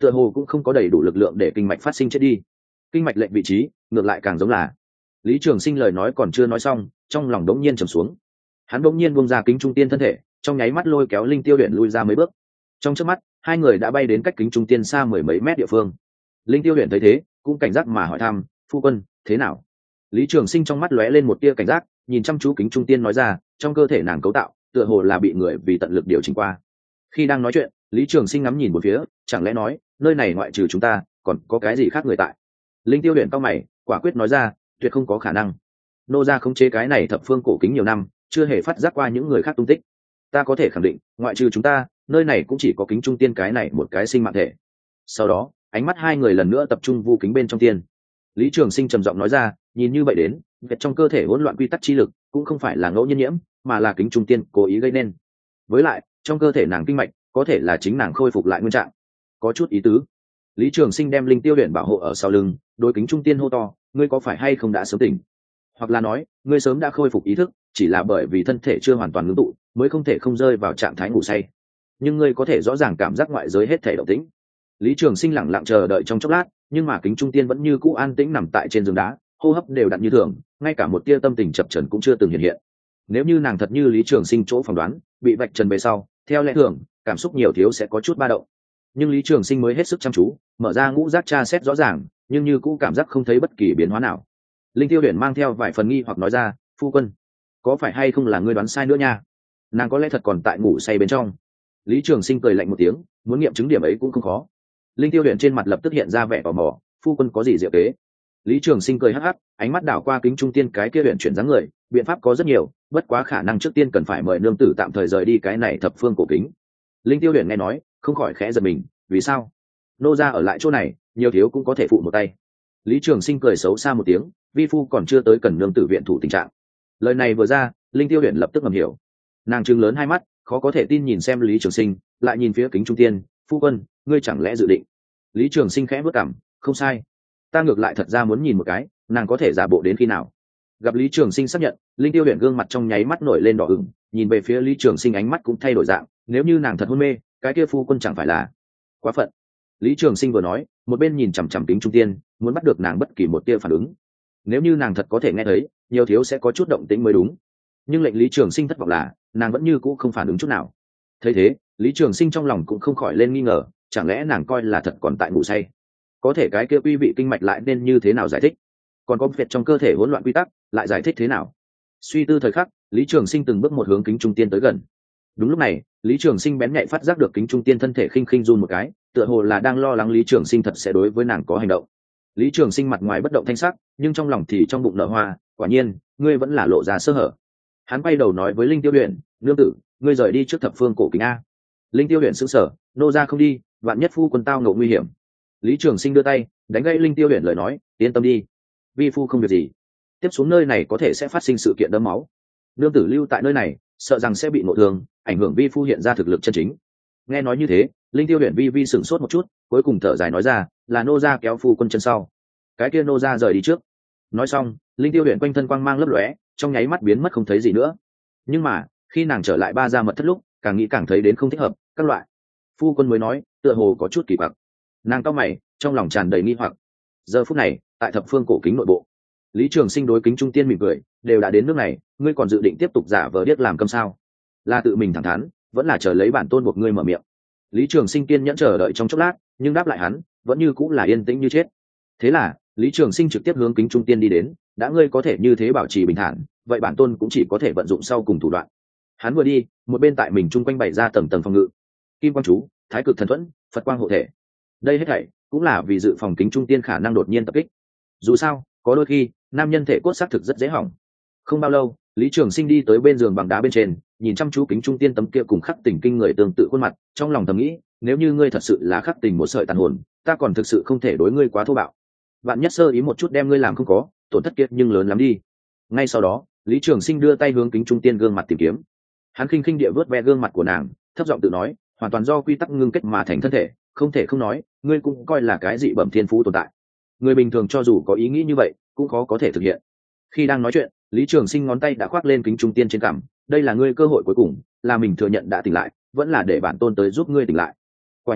tựa hồ cũng không có đầy đủ lực lượng để kinh mạch phát sinh chết đi. Kinh mạch lệch vị trí ngược lại càng giống là. Lý Trường Sinh lời nói còn chưa nói xong, trong lòng đống nhiên trầm xuống. Hắn đống nhiên buông ra kính trung tiên thân thể, trong nháy mắt lôi kéo Linh Tiêu Huyền lui ra mấy bước. Trong chớp mắt, hai người đã bay đến cách kính trung tiên xa mười mấy mét địa phương. Linh Tiêu Huyền thấy thế, cũng cảnh giác mà hỏi thăm, "Phu quân, thế nào?" Lý Trường Sinh trong mắt lóe lên một tia cảnh giác, nhìn chăm chú kính trung tiên nói ra, trong cơ thể nàng cấu tạo, tựa hồ là bị người vì tận lực điều chỉnh qua. Khi đang nói chuyện, Lý Trường Sinh ngắm nhìn một phía, chẳng lẽ nói, nơi này ngoại trừ chúng ta, còn có cái gì khác người tại? Linh Tiêu Huyền cau mày, quả quyết nói ra, tuyệt không có khả năng. Nô gia khống chế cái này thập phương cổ kính nhiều năm, chưa hề phát giác qua những người khác tung tích. Ta có thể khẳng định, ngoại trừ chúng ta, nơi này cũng chỉ có kính trung tiên cái này một cái sinh mạng thể. Sau đó, ánh mắt hai người lần nữa tập trung vu kính bên trong tiên. Lý Trường Sinh trầm giọng nói ra, nhìn như vậy đến, việc trong cơ thể hỗn loạn quy tắc chi lực cũng không phải là ngẫu nhiên nhiễm, mà là kính trung tiên cố ý gây nên. Với lại, trong cơ thể nàng kinh mạch, có thể là chính nàng khôi phục lại nguyên trạng. Có chút ý tứ. Lý Trường Sinh đem Linh Tiêu Huyền bảo hộ ở sau lưng, đối kính trung tiên hô to, ngươi có phải hay không đã sớm tỉnh? Hoặc là nói, ngươi sớm đã khôi phục ý thức, chỉ là bởi vì thân thể chưa hoàn toàn ngưng tụ, mới không thể không rơi vào trạng thái ngủ say. Nhưng ngươi có thể rõ ràng cảm giác ngoại giới hết thảy động tĩnh. Lý Trường Sinh lặng lặng chờ đợi trong chốc lát, nhưng mà kính trung tiên vẫn như cũ an tĩnh nằm tại trên giường đá, hô hấp đều đặn như thường, ngay cả một tia tâm tình chập chờn cũng chưa từng hiện hiện. Nếu như nàng thật như Lý Trường Sinh chỗ phỏng đoán, bị vạch trần về sau, theo lẽ thường, cảm xúc nhiều thiếu sẽ có chút ba động. Nhưng Lý Trường Sinh mới hết sức chăm chú, mở ra ngũ giác tra xét rõ ràng, nhưng như cũ cảm giác không thấy bất kỳ biến hóa nào. Linh Tiêu Huyền mang theo vài phần nghi hoặc nói ra, "Phu quân, có phải hay không là ngươi đoán sai nữa nha? Nàng có lẽ thật còn tại ngủ say bên trong." Lý Trường Sinh cười lạnh một tiếng, muốn nghiệm chứng điểm ấy cũng không khó. Linh Tiêu Huyền trên mặt lập tức hiện ra vẻ tò mò, "Phu quân có gì diệu kế?" Lý Trường Sinh cười hắc hắc, ánh mắt đảo qua kính trung tiên cái kia huyền chuyển dáng người, biện pháp có rất nhiều, bất quá khả năng trước tiên cần phải mời nương tử tạm thời rời đi cái này thập phương cổ kính. Linh Tiêu Huyền nghe nói, không khỏi khẽ giật mình, vì sao? Nô gia ở lại chỗ này, nhiều thiếu cũng có thể phụ một tay. Lý Trường Sinh cười xấu xa một tiếng, vi phu còn chưa tới cần nương tử viện thủ tình trạng. Lời này vừa ra, Linh Tiêu Huyền lập tức ngầm hiểu. Nàng trừng lớn hai mắt, khó có thể tin nhìn xem Lý Trường Sinh, lại nhìn phía kính trung tiên, "Phu quân, ngươi chẳng lẽ dự định?" Lý Trường Sinh khẽ bước cằm, "Không sai, ta ngược lại thật ra muốn nhìn một cái, nàng có thể giả bộ đến khi nào." Gặp Lý Trường Sinh xác nhận, Linh Tiêu Huyền gương mặt trong nháy mắt nổi lên đỏ ửng, nhìn về phía Lý Trường Sinh ánh mắt cũng thay đổi dạng, "Nếu như nàng thật hôn mê, cái kia phu quân chẳng phải là quá phận." Lý Trường Sinh vừa nói, một bên nhìn chằm chằm kính trung tiên, muốn bắt được nàng bất kỳ một tia phản ứng. Nếu như nàng thật có thể nghe thấy, nhiều thiếu sẽ có chút động tĩnh mới đúng. Nhưng lệnh Lý Trường Sinh thất vọng là, nàng vẫn như cũ không phản ứng chút nào. Thấy thế, Lý Trường Sinh trong lòng cũng không khỏi lên nghi ngờ, chẳng lẽ nàng coi là thật còn tại ngủ say? Có thể cái kia quy vị kinh mạch lại nên như thế nào giải thích? Còn có việc trong cơ thể hỗn loạn quy tắc, lại giải thích thế nào? Suy tư thời khắc, Lý Trường Sinh từng bước một hướng kính trung tiên tới gần. Đúng lúc này, Lý Trường Sinh bén nhạy phát giác được kính trung tiên thân thể khinh khinh run một cái, tựa hồ là đang lo lắng Lý Trường Sinh thật sẽ đối với nàng có hành động. Lý Trường Sinh mặt ngoài bất động thanh sắc, nhưng trong lòng thì trong bụng nở hoa, quả nhiên, ngươi vẫn là lộ ra sơ hở. Hắn quay đầu nói với Linh Tiêu Huyền, "Nương tử, ngươi rời đi trước thập phương cổ kính a." Linh Tiêu Huyền sững sờ, "Nô gia không đi, vạn nhất phu quân tao ngộ nguy hiểm." Lý Trường Sinh đưa tay đánh gãy Linh Tiêu Huyền lời nói, "Yên tâm đi, vi phu không việc gì. Tiếp xuống nơi này có thể sẽ phát sinh sự kiện đẫm máu. Nương tử lưu tại nơi này, sợ rằng sẽ bị nội thương, ảnh hưởng vi phu hiện ra thực lực chân chính." Nghe nói như thế, Linh Tiêu Huyền vi vi sửng sốt một chút, cuối cùng thở dài nói ra, "Là nô gia kéo phu quân chân sau." Cái kia nô gia rời đi trước. Nói xong, Linh Tiêu Huyền quanh thân quang mang lấp lóe, trong nháy mắt biến mất không thấy gì nữa. Nhưng mà, khi nàng trở lại ba gia mật thất lúc, càng nghĩ càng thấy đến không thích hợp, các loại. Phu quân mới nói, tựa hồ có chút kỳ quặc. Nàng cau mày, trong lòng tràn đầy nghi hoặc. Giờ phút này, tại thập phương cổ kính nội bộ, Lý Trường Sinh đối kính trung tiên mỉm cười, "Đều đã đến nước này, ngươi còn dự định tiếp tục giả vờ điếc làm câm sao? Là tự mình thẳng thắn, vẫn là chờ lấy bản tôn buộc ngươi mở miệng?" Lý Trường Sinh kiên nhẫn chờ đợi trong chốc lát, nhưng đáp lại hắn vẫn như cũng là yên tĩnh như chết. Thế là, Lý Trường Sinh trực tiếp hướng kính trung tiên đi đến, "Đã ngươi có thể như thế bảo trì bình thản, vậy bản tôn cũng chỉ có thể vận dụng sau cùng thủ đoạn." Hắn vừa đi, một bên tại mình trung quanh bày ra tầng tầng phòng ngự. Kim quang chú, Thái cực thần thuẫn, Phật quang hộ thể. Đây hết thảy cũng là vì dự phòng kính trung tiên khả năng đột nhiên tập kích. Dù sao, có đôi khi, nam nhân thể cốt xác thực rất dễ hỏng. Không bao lâu, Lý Trường Sinh đi tới bên giường bằng đá bên trên, nhìn chăm chú kính trung tiên tấm kia cùng khắc tình kinh người tương tự khuôn mặt, trong lòng thầm nghĩ, nếu như ngươi thật sự là khắc tình một sợi tàn hồn, ta còn thực sự không thể đối ngươi quá thô bạo. Vạn nhất sơ ý một chút đem ngươi làm không có, tổn thất kiệt nhưng lớn lắm đi. Ngay sau đó, Lý Trường Sinh đưa tay hướng kính trung tiên gương mặt tìm kiếm. Hắn khinh khinh địa vớt ve gương mặt của nàng, thấp giọng tự nói, hoàn toàn do quy tắc ngưng kết mà thành thân thể, không thể không nói, ngươi cũng coi là cái dị bẩm thiên phú tồn tại. Người bình thường cho dù có ý nghĩ như vậy, cũng khó có thể thực hiện. Khi đang nói chuyện, Lý Trường Sinh ngón tay đã khoác lên kính trung tiên trên cằm, "Đây là ngươi cơ hội cuối cùng, là mình thừa nhận đã tỉnh lại, vẫn là để bản tôn tới giúp ngươi tỉnh lại." Quả nhiên,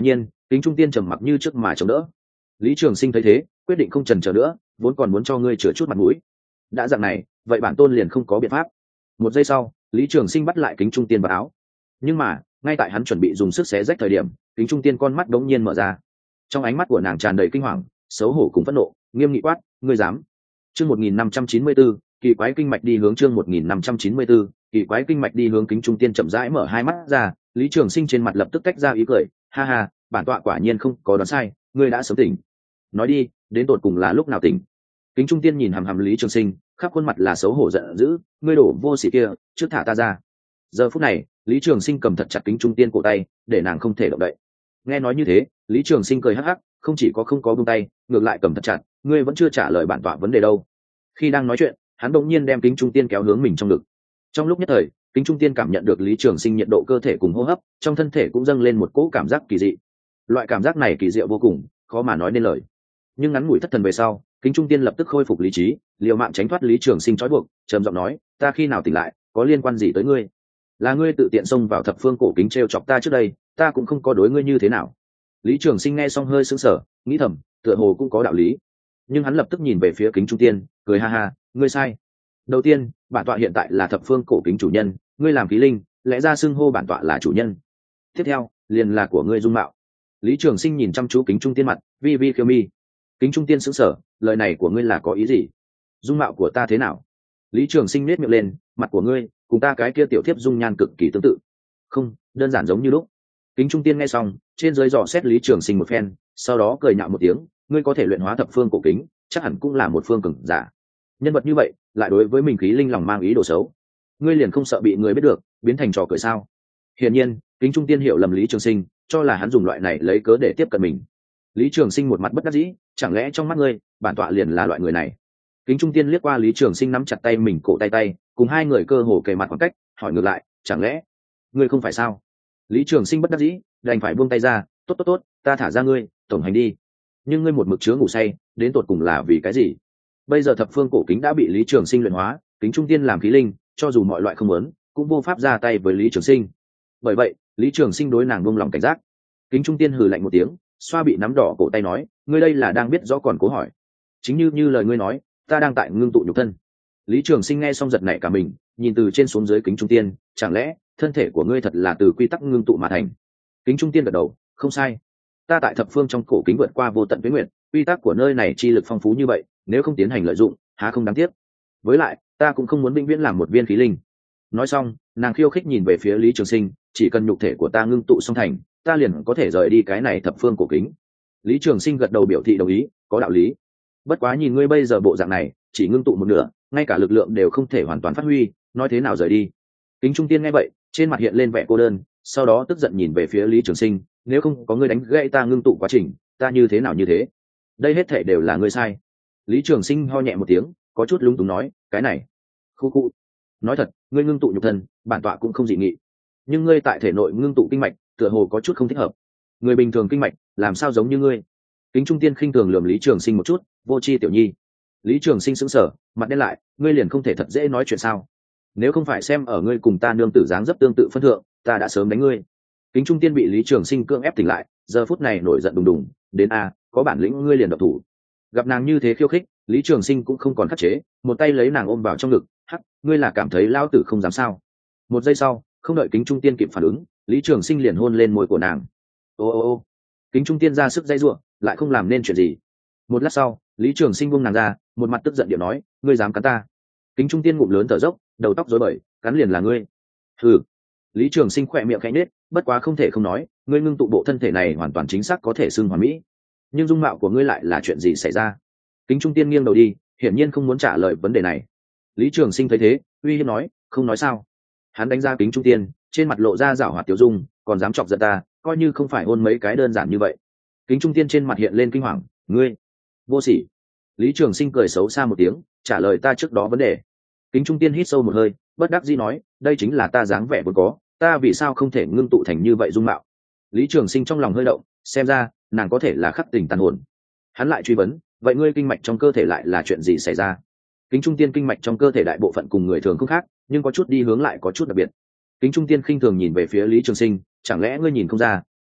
Kính trung tiên trầm mặc như trước mà chống đỡ. Lý Trường Sinh thấy thế, quyết định không chần chờ nữa, vốn còn muốn cho ngươi chữa chút mặt mũi. Đã dạng này, vậy bản tôn liền không có biện pháp. Một giây sau, Lý Trường Sinh bắt lại kính trung tiên vào áo. Nhưng mà, ngay tại hắn chuẩn bị dùng sức xé rách thời điểm, kính trung tiên con mắt đống nhiên mở ra. Trong ánh mắt của nàng tràn đầy kinh hoàng, xấu hổ cùng phẫn nộ, nghiêm nghị quát: ngươi dám? Chương một nghìn năm trăm chín mươi b ố, kỳ quái kinh mạch đi hướng chương một nghìn năm trăm chín mươi b ố, kỳ quái kinh mạch đi hướng. Kính trung tiên chậm rãi mở hai mắt ra, Lý Trường Sinh trên mặt lập tức tách ra ý cười: ha ha, bản tọa quả nhiên không có đoán sai, ngươi đã sớm tỉnh. Nói đi, đến tột cùng là lúc nào tỉnh? Kính trung tiên nhìn hằm hằm Lý Trường Sinh, khắp khuôn mặt là xấu hổ giận dữ: ngươi đổ vô sỉ kia, trước thả ta ra. Giờ phút này, Lý Trường Sinh cầm thật chặt kính trung tiên cổ tay, để nàng không thể động đậy. Nghe nói như thế, Lý Trường Sinh cười hắc hắc, không chỉ có không có buông tay, ngược lại cầm thật chặt: ngươi vẫn chưa trả lời bản tọa vấn đề đâu. Khi đang nói chuyện, hắn đột nhiên đem kính trung tiên kéo hướng mình trong ngực. Trong lúc nhất thời, kính trung tiên cảm nhận được Lý Trường Sinh nhiệt độ cơ thể cùng hô hấp, trong thân thể cũng dâng lên một cỗ cảm giác kỳ dị. Loại cảm giác này kỳ diệu vô cùng, khó mà nói nên lời. Nhưng ngắn ngủi thất thần về sau, kính trung tiên lập tức khôi phục lý trí, liều mạng tránh thoát Lý Trường Sinh trói buộc, trầm giọng nói: ta khi nào tỉnh lại, có liên quan gì tới ngươi? Là ngươi tự tiện xông vào thập phương cổ kính trêu chọc ta trước đây, ta cũng không có đối ngươi như thế nào. Lý Trường Sinh nghe xong hơi sững sờ, nghĩ thầm, tựa hồ cũng có đạo lý. Nhưng hắn lập tức nhìn về phía kính trung tiên, cười ha ha: ngươi sai. Đầu tiên, bản tọa hiện tại là thập phương cổ kính chủ nhân, ngươi làm khí linh, lẽ ra xưng hô bản tọa là chủ nhân. Tiếp theo, liền là của ngươi dung mạo. Lý Trường Sinh nhìn chăm chú kính trung tiên mặt, vi vi khiêu mi. Kính trung tiên sững sờ, lời này của ngươi là có ý gì? Dung mạo của ta thế nào? Lý Trường Sinh nhếch miệng lên, mặt của ngươi cùng ta cái kia tiểu thiếp dung nhan cực kỳ tương tự. Không, đơn giản giống như lúc. Kính trung tiên nghe xong, trên dưới dò xét Lý Trường Sinh một phen, sau đó cười nhạo một tiếng: ngươi có thể luyện hóa thập phương cổ kính, chắc hẳn cũng là một phương cường giả. Nhân vật như vậy, lại đối với mình khí linh lòng mang ý đồ xấu, ngươi liền không sợ bị người biết được, biến thành trò cười sao? Hiển nhiên, kính trung tiên hiểu lầm Lý Trường Sinh, cho là hắn dùng loại này lấy cớ để tiếp cận mình. Lý Trường Sinh một mặt bất đắc dĩ: chẳng lẽ trong mắt ngươi, bản tọa liền là loại người này? Kính trung tiên liếc qua Lý Trường Sinh nắm chặt tay mình cổ tay tay, cùng hai người cơ hồ kề mặt khoảng cách, hỏi ngược lại: chẳng lẽ ngươi không phải sao? Lý Trường Sinh bất đắc dĩ, đành phải buông tay ra: tốt tốt tốt, ta thả ra ngươi, tổng hành đi. Nhưng ngươi một mực chứa ngủ say, đến tột cùng là vì cái gì? Bây giờ thập phương cổ kính đã bị Lý Trường Sinh luyện hóa, kính trung tiên làm khí linh, cho dù mọi loại không muốn, cũng vô pháp ra tay với Lý Trường Sinh. Bởi vậy, Lý Trường Sinh đối nàng buông lòng cảnh giác. Kính trung tiên hừ lạnh một tiếng, xoa bị nắm đỏ cổ tay nói: ngươi đây là đang biết rõ còn cố hỏi. Chính như như lời ngươi nói, ta đang tại ngưng tụ nhục thân. Lý Trường Sinh nghe xong giật nảy cả mình, nhìn từ trên xuống dưới kính trung tiên: chẳng lẽ thân thể của ngươi thật là từ quy tắc ngưng tụ mà thành? Kính trung tiên gật đầu: không sai, ta tại thập phương trong cổ kính vượt qua vô tận tuyến nguyện, quy tắc của nơi này chi lực phong phú như vậy, nếu không tiến hành lợi dụng, há không đáng tiếc. Với lại, ta cũng không muốn vĩnh viễn làm một viên khí linh. Nói xong, nàng khiêu khích nhìn về phía Lý Trường Sinh: chỉ cần nhục thể của ta ngưng tụ xong thành, ta liền có thể rời đi cái này thập phương cổ kính. Lý Trường Sinh gật đầu biểu thị đồng ý: có đạo lý. Bất quá nhìn ngươi bây giờ bộ dạng này, chỉ ngưng tụ một nửa, ngay cả lực lượng đều không thể hoàn toàn phát huy, nói thế nào rời đi? Kính trung tiên nghe vậy, trên mặt hiện lên vẻ cô đơn, sau đó tức giận nhìn về phía Lý Trường Sinh: nếu không có ngươi đánh gãy ta ngưng tụ quá trình, ta như thế nào như thế? Đây hết thảy đều là ngươi sai. Lý Trường Sinh ho nhẹ một tiếng, có chút lúng túng nói: cái này, khu khu. Nói thật, ngươi ngưng tụ nhục thân, bản tọa cũng không dị nghị. Nhưng ngươi tại thể nội ngưng tụ kinh mạch, tựa hồ có chút không thích hợp. Người bình thường kinh mạch, làm sao giống như ngươi? Kính trung tiên khinh thường lườm Lý Trường Sinh một chút: vô tri tiểu nhi. Lý Trường Sinh sững sờ, mặt đen lại: ngươi liền không thể thật dễ nói chuyện sao? Nếu không phải xem ở ngươi cùng ta nương tử dáng dấp tương tự phân thượng, ta đã sớm đánh ngươi. Kính trung tiên bị Lý Trường Sinh cưỡng ép tỉnh lại, giờ phút này nổi giận đùng đùng: đến a, có bản lĩnh ngươi liền độc thủ. Gặp nàng như thế khiêu khích, Lý Trường Sinh cũng không còn khắc chế, một tay lấy nàng ôm vào trong ngực: hắc, ngươi là cảm thấy lao tử không dám sao? Một giây sau, không đợi kính trung tiên kịp phản ứng, Lý Trường Sinh liền hôn lên môi của nàng. Ô ô ô. Kính trung tiên ra sức dây giụa, lại không làm nên chuyện gì. Một lát sau, Lý Trường Sinh buông nàng ra, một mặt tức giận điệu nói: ngươi dám cắn ta? Kính trung tiên ngụm lớn thở dốc, đầu tóc rối bời: cắn liền là ngươi. Hừ. Lý Trường Sinh khẽ miệng khẽ nhếch, bất quá không thể không nói, ngươi ngưng tụ bộ thân thể này hoàn toàn chính xác có thể xưng hoàn mỹ. Nhưng dung mạo của ngươi lại là chuyện gì xảy ra? Kính trung tiên nghiêng đầu đi, hiển nhiên không muốn trả lời vấn đề này. Lý Trường Sinh thấy thế, uy hiếp nói: không nói sao? Hắn đánh ra kính trung tiên, trên mặt lộ ra giảo hoạt tiểu dung, còn dám chọc giận ta, coi như không phải hôn mấy cái đơn giản như vậy. Kính trung tiên trên mặt hiện lên kinh hoàng: ngươi vô sỉ. Lý Trường Sinh cười xấu xa một tiếng, trả lời ta trước đó vấn đề. Kính trung tiên hít sâu một hơi, bất đắc dĩ nói: đây chính là ta dáng vẻ vốn có, ta vì sao không thể ngưng tụ thành như vậy dung mạo? Lý Trường Sinh trong lòng hơi động, xem ra nàng có thể là khắc tình tàn hồn. Hắn lại truy vấn: vậy ngươi kinh mạch trong cơ thể lại là chuyện gì xảy ra? Kính trung tiên kinh mạch trong cơ thể đại bộ phận cùng người thường không khác, nhưng có chút đi hướng lại có chút đặc biệt. Kính trung tiên khinh thường nhìn về phía Lý Trường Sinh: chẳng lẽ ngươi nhìn không ra,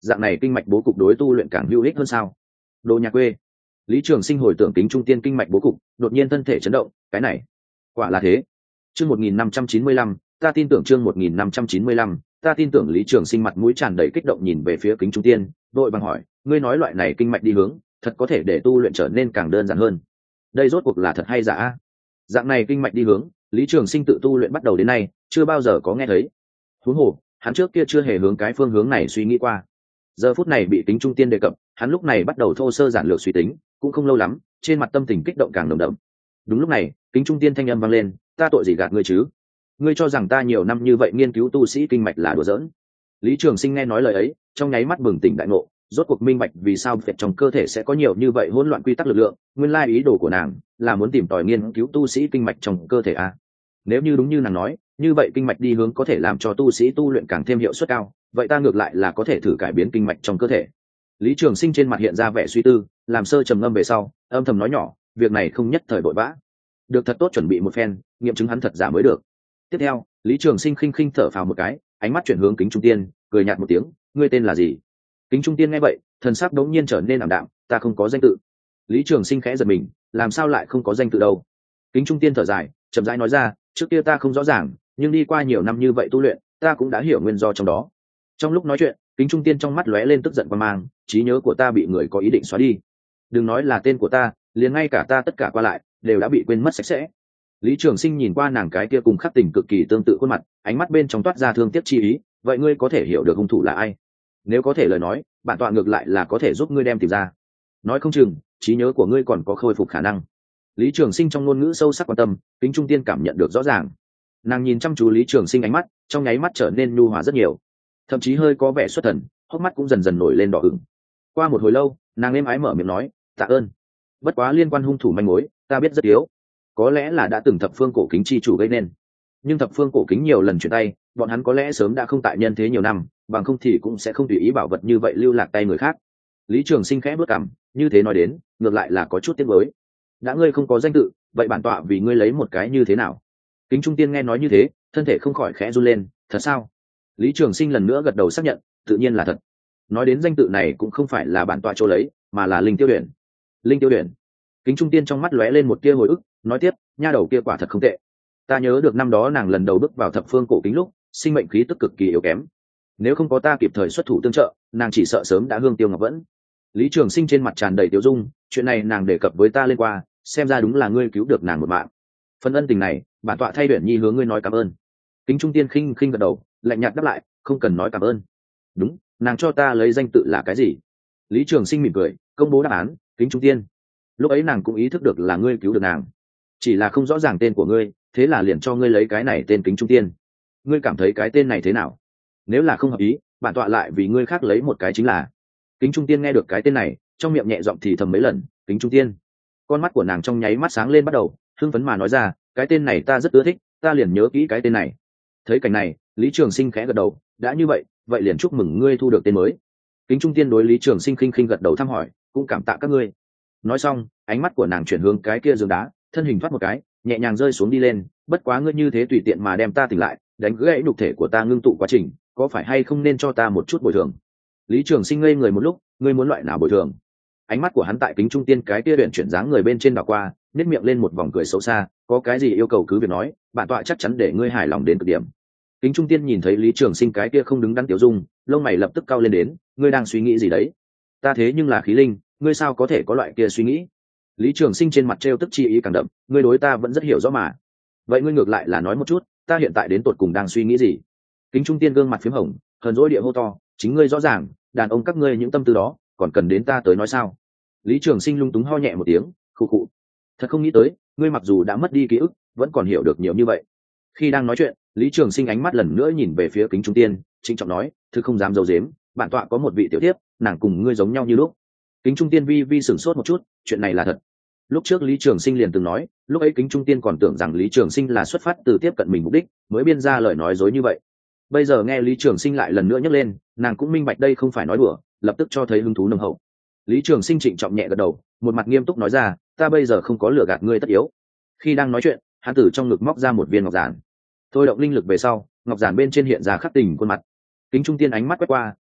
dạng này kinh mạch bố cục đối tu luyện càng hữu ích hơn sao? Đồ nhà quê. Lý Trường Sinh hồi tưởng kính trung tiên kinh mạch bố cục, đột nhiên thân thể chấn động, cái này, quả là thế. Chương một nghìn năm trăm chín mươi lăm, ta tin tưởng chương một nghìn năm trăm chín mươi lăm, ta tin tưởng. Lý Trường Sinh mặt mũi tràn đầy kích động nhìn về phía kính trung tiên, đội bằng hỏi, ngươi nói loại này kinh mạch đi hướng, thật có thể để tu luyện trở nên càng đơn giản hơn. Đây rốt cuộc là thật hay giả? Dạng này kinh mạch đi hướng, Lý Trường Sinh tự tu luyện bắt đầu đến nay, chưa bao giờ có nghe thấy. Huống hồ, hắn trước kia chưa hề hướng cái phương hướng này suy nghĩ qua. Giờ phút này bị kính trung tiên đề cập, hắn lúc này bắt đầu thô sơ giản lược suy tính, cũng không lâu lắm, trên mặt tâm tình kích động càng nồng đậm. Đúng lúc này, kính trung tiên thanh âm vang lên, ta tội gì gạt ngươi chứ? Ngươi cho rằng ta nhiều năm như vậy nghiên cứu tu sĩ kinh mạch là đùa giỡn? Lý Trường Sinh nghe nói lời ấy, trong nháy mắt bừng tỉnh đại ngộ, rốt cuộc minh bạch vì sao việc trong cơ thể sẽ có nhiều như vậy hỗn loạn quy tắc lực lượng. Nguyên lai ý đồ của nàng là muốn tìm tòi nghiên cứu tu sĩ kinh mạch trong cơ thể a. Nếu như đúng như nàng nói, như vậy kinh mạch đi hướng có thể làm cho tu sĩ tu luyện càng thêm hiệu suất cao, vậy ta ngược lại là có thể thử cải biến kinh mạch trong cơ thể. Lý Trường Sinh trên mặt hiện ra vẻ suy tư, làm sơ trầm ngâm về sau, âm thầm nói nhỏ, việc này không nhất thời vội vã, được thật tốt chuẩn bị một phen, nghiệm chứng hắn thật giả mới được. Tiếp theo, Lý Trường Sinh khinh khinh thở phào một cái, ánh mắt chuyển hướng kính trung tiên, cười nhạt một tiếng, ngươi tên là gì? Kính trung tiên nghe vậy, thần sắc đống nhiên trở nên ảm đạm, ta không có danh tự. Lý Trường Sinh khẽ giật mình, làm sao lại không có danh tự đâu? Kính trung tiên thở dài, chậm rãi nói ra, trước kia ta không rõ ràng, nhưng đi qua nhiều năm như vậy tu luyện, ta cũng đã hiểu nguyên do trong đó. Trong lúc nói chuyện, kính trung tiên trong mắt lóe lên tức giận và mang, trí nhớ của ta bị người có ý định xóa đi. Đừng nói là tên của ta, liền ngay cả ta tất cả qua lại đều đã bị quên mất sạch sẽ. Lý Trường Sinh nhìn qua nàng cái kia cùng khắc tình cực kỳ tương tự khuôn mặt, ánh mắt bên trong toát ra thương tiếc chi ý, vậy ngươi có thể hiểu được hung thủ là ai? Nếu có thể lời nói, bản tọa ngược lại là có thể giúp ngươi đem tìm ra. Nói không chừng, trí nhớ của ngươi còn có khôi phục khả năng. Lý Trường Sinh trong ngôn ngữ sâu sắc quan tâm, kính trung tiên cảm nhận được rõ ràng. Nàng nhìn chăm chú Lý Trường Sinh ánh mắt, trong nháy mắt trở nên nhu hòa rất nhiều, thậm chí hơi có vẻ xuất thần, hốc mắt cũng dần dần nổi lên đỏ ửng. Qua một hồi lâu, nàng êm ái mở miệng nói, tạ ơn. Bất quá liên quan hung thủ manh mối, ta biết rất yếu, có lẽ là đã từng thập phương cổ kính chi chủ gây nên. Nhưng thập phương cổ kính nhiều lần chuyển tay, bọn hắn có lẽ sớm đã không tại nhân thế nhiều năm, bằng không thì cũng sẽ không tùy ý bảo vật như vậy lưu lạc tay người khác. Lý Trường Sinh khẽ bước cằm, như thế nói đến, ngược lại là có chút tiếc nuối. Đã ngươi không có danh tự, vậy bản tọa vì ngươi lấy một cái như thế nào? Kính trung tiên nghe nói như thế, thân thể không khỏi khẽ run lên, thật sao? Lý Trường Sinh lần nữa gật đầu xác nhận, tự nhiên là thật. Nói đến danh tự này cũng không phải là bản tọa chỗ lấy, mà là Linh Tiêu Uyển. Linh Tiêu Uyển. Kính trung tiên trong mắt lóe lên một tia hồi ức, nói tiếp, nha đầu kia quả thật không tệ. Ta nhớ được năm đó nàng lần đầu bước vào thập phương cổ kính lúc, sinh mệnh khí tức cực kỳ yếu kém. Nếu không có ta kịp thời xuất thủ tương trợ, nàng chỉ sợ sớm đã hương tiêu ngọc vẫn. Lý Trường Sinh trên mặt tràn đầy tiêu dung, chuyện này nàng đề cập với ta lên qua, xem ra đúng là ngươi cứu được nàng một mạng. Phần ân tình này, bản tọa thay Uyển Nhi hướng ngươi nói cảm ơn. Kính trung tiên khinh khinh gật đầu, lạnh nhạt đáp lại, không cần nói cảm ơn. Đúng, nàng cho ta lấy danh tự là cái gì? Lý Trường Sinh mỉm cười, công bố đáp án, Kính trung tiên. Lúc ấy nàng cũng ý thức được là ngươi cứu được nàng, chỉ là không rõ ràng tên của ngươi, thế là liền cho ngươi lấy cái này tên Kính trung tiên. Ngươi cảm thấy cái tên này thế nào? Nếu là không hợp ý, bản tọa lại vì ngươi khác lấy một cái chính là. Kính trung tiên nghe được cái tên này, trong miệng nhẹ giọng thì thầm mấy lần, Kính trung tiên. Con mắt của nàng trong nháy mắt sáng lên bắt đầu, hưng phấn mà nói ra, cái tên này ta rất ưa thích, ta liền nhớ kỹ cái tên này. Thấy cảnh này, Lý Trường Sinh khẽ gật đầu, đã như vậy, vậy liền chúc mừng ngươi thu được tên mới. Kính trung tiên đối Lý Trường Sinh khinh khinh gật đầu thăm hỏi, cũng cảm tạ các ngươi. Nói xong, ánh mắt của nàng chuyển hướng cái kia giường đá, thân hình thoát một cái, nhẹ nhàng rơi xuống đi lên. Bất quá ngươi như thế tùy tiện mà đem ta tỉnh lại, đánh gãy nhục thể của ta ngưng tụ quá trình, có phải hay không nên cho ta một chút bồi thường? Lý Trường Sinh ngây người một lúc, ngươi muốn loại nào bồi thường? Ánh mắt của hắn tại kính trung tiên cái kia luyện chuyển dáng người bên trên đảo qua, nét miệng lên một vòng cười xấu xa, có cái gì yêu cầu cứ việc nói, bản tọa chắc chắn để ngươi hài lòng đến cực điểm. Kính trung tiên nhìn thấy Lý Trường Sinh cái kia không đứng đắn tiểu dung, lông mày lập tức cau lên đến, ngươi đang suy nghĩ gì đấy? Ta thế nhưng là khí linh, ngươi sao có thể có loại kia suy nghĩ? Lý Trường Sinh trên mặt trêu tức chi ý càng đậm, ngươi đối ta vẫn rất hiểu rõ mà. Vậy ngươi ngược lại là nói một chút, ta hiện tại đến tột cùng đang suy nghĩ gì? Kính trung tiên gương mặt phím hồng, hờn dỗi địa hô to, chính ngươi rõ ràng, đàn ông các ngươi những tâm tư đó, còn cần đến ta tới nói sao? Lý Trường Sinh lung túng ho nhẹ một tiếng, khụ khụ. Thật không nghĩ tới, ngươi mặc dù đã mất đi ký ức, vẫn còn hiểu được nhiều như vậy. Khi đang nói chuyện, Lý Trường Sinh ánh mắt lần nữa nhìn về phía kính trung tiên, trịnh trọng nói, thứ không dám giấu giếm, bản tọa có một vị tiểu thiếp, nàng cùng ngươi giống nhau như lúc. Kính trung tiên vi vi sửng sốt một chút, chuyện này là thật. Lúc trước Lý Trường Sinh liền từng nói, lúc ấy kính trung tiên còn tưởng rằng Lý Trường Sinh là xuất phát từ tiếp cận mình mục đích, mới biên ra lời nói dối như vậy. Bây giờ nghe Lý Trường Sinh lại lần nữa nhắc lên, nàng cũng minh bạch đây không phải nói đùa, lập tức cho thấy hứng thú nồng hậu. Lý Trường Sinh trịnh trọng nhẹ gật đầu, một mặt nghiêm túc nói ra, ta bây giờ không có lừa gạt ngươi tất yếu. Khi đang nói chuyện, hắn từ trong ngực móc ra một viên ngọc giản, thôi động linh lực về sau, ngọc giản bên trên hiện ra khắc tình khuôn mặt. Kính trung tiên ánh mắt quét qua,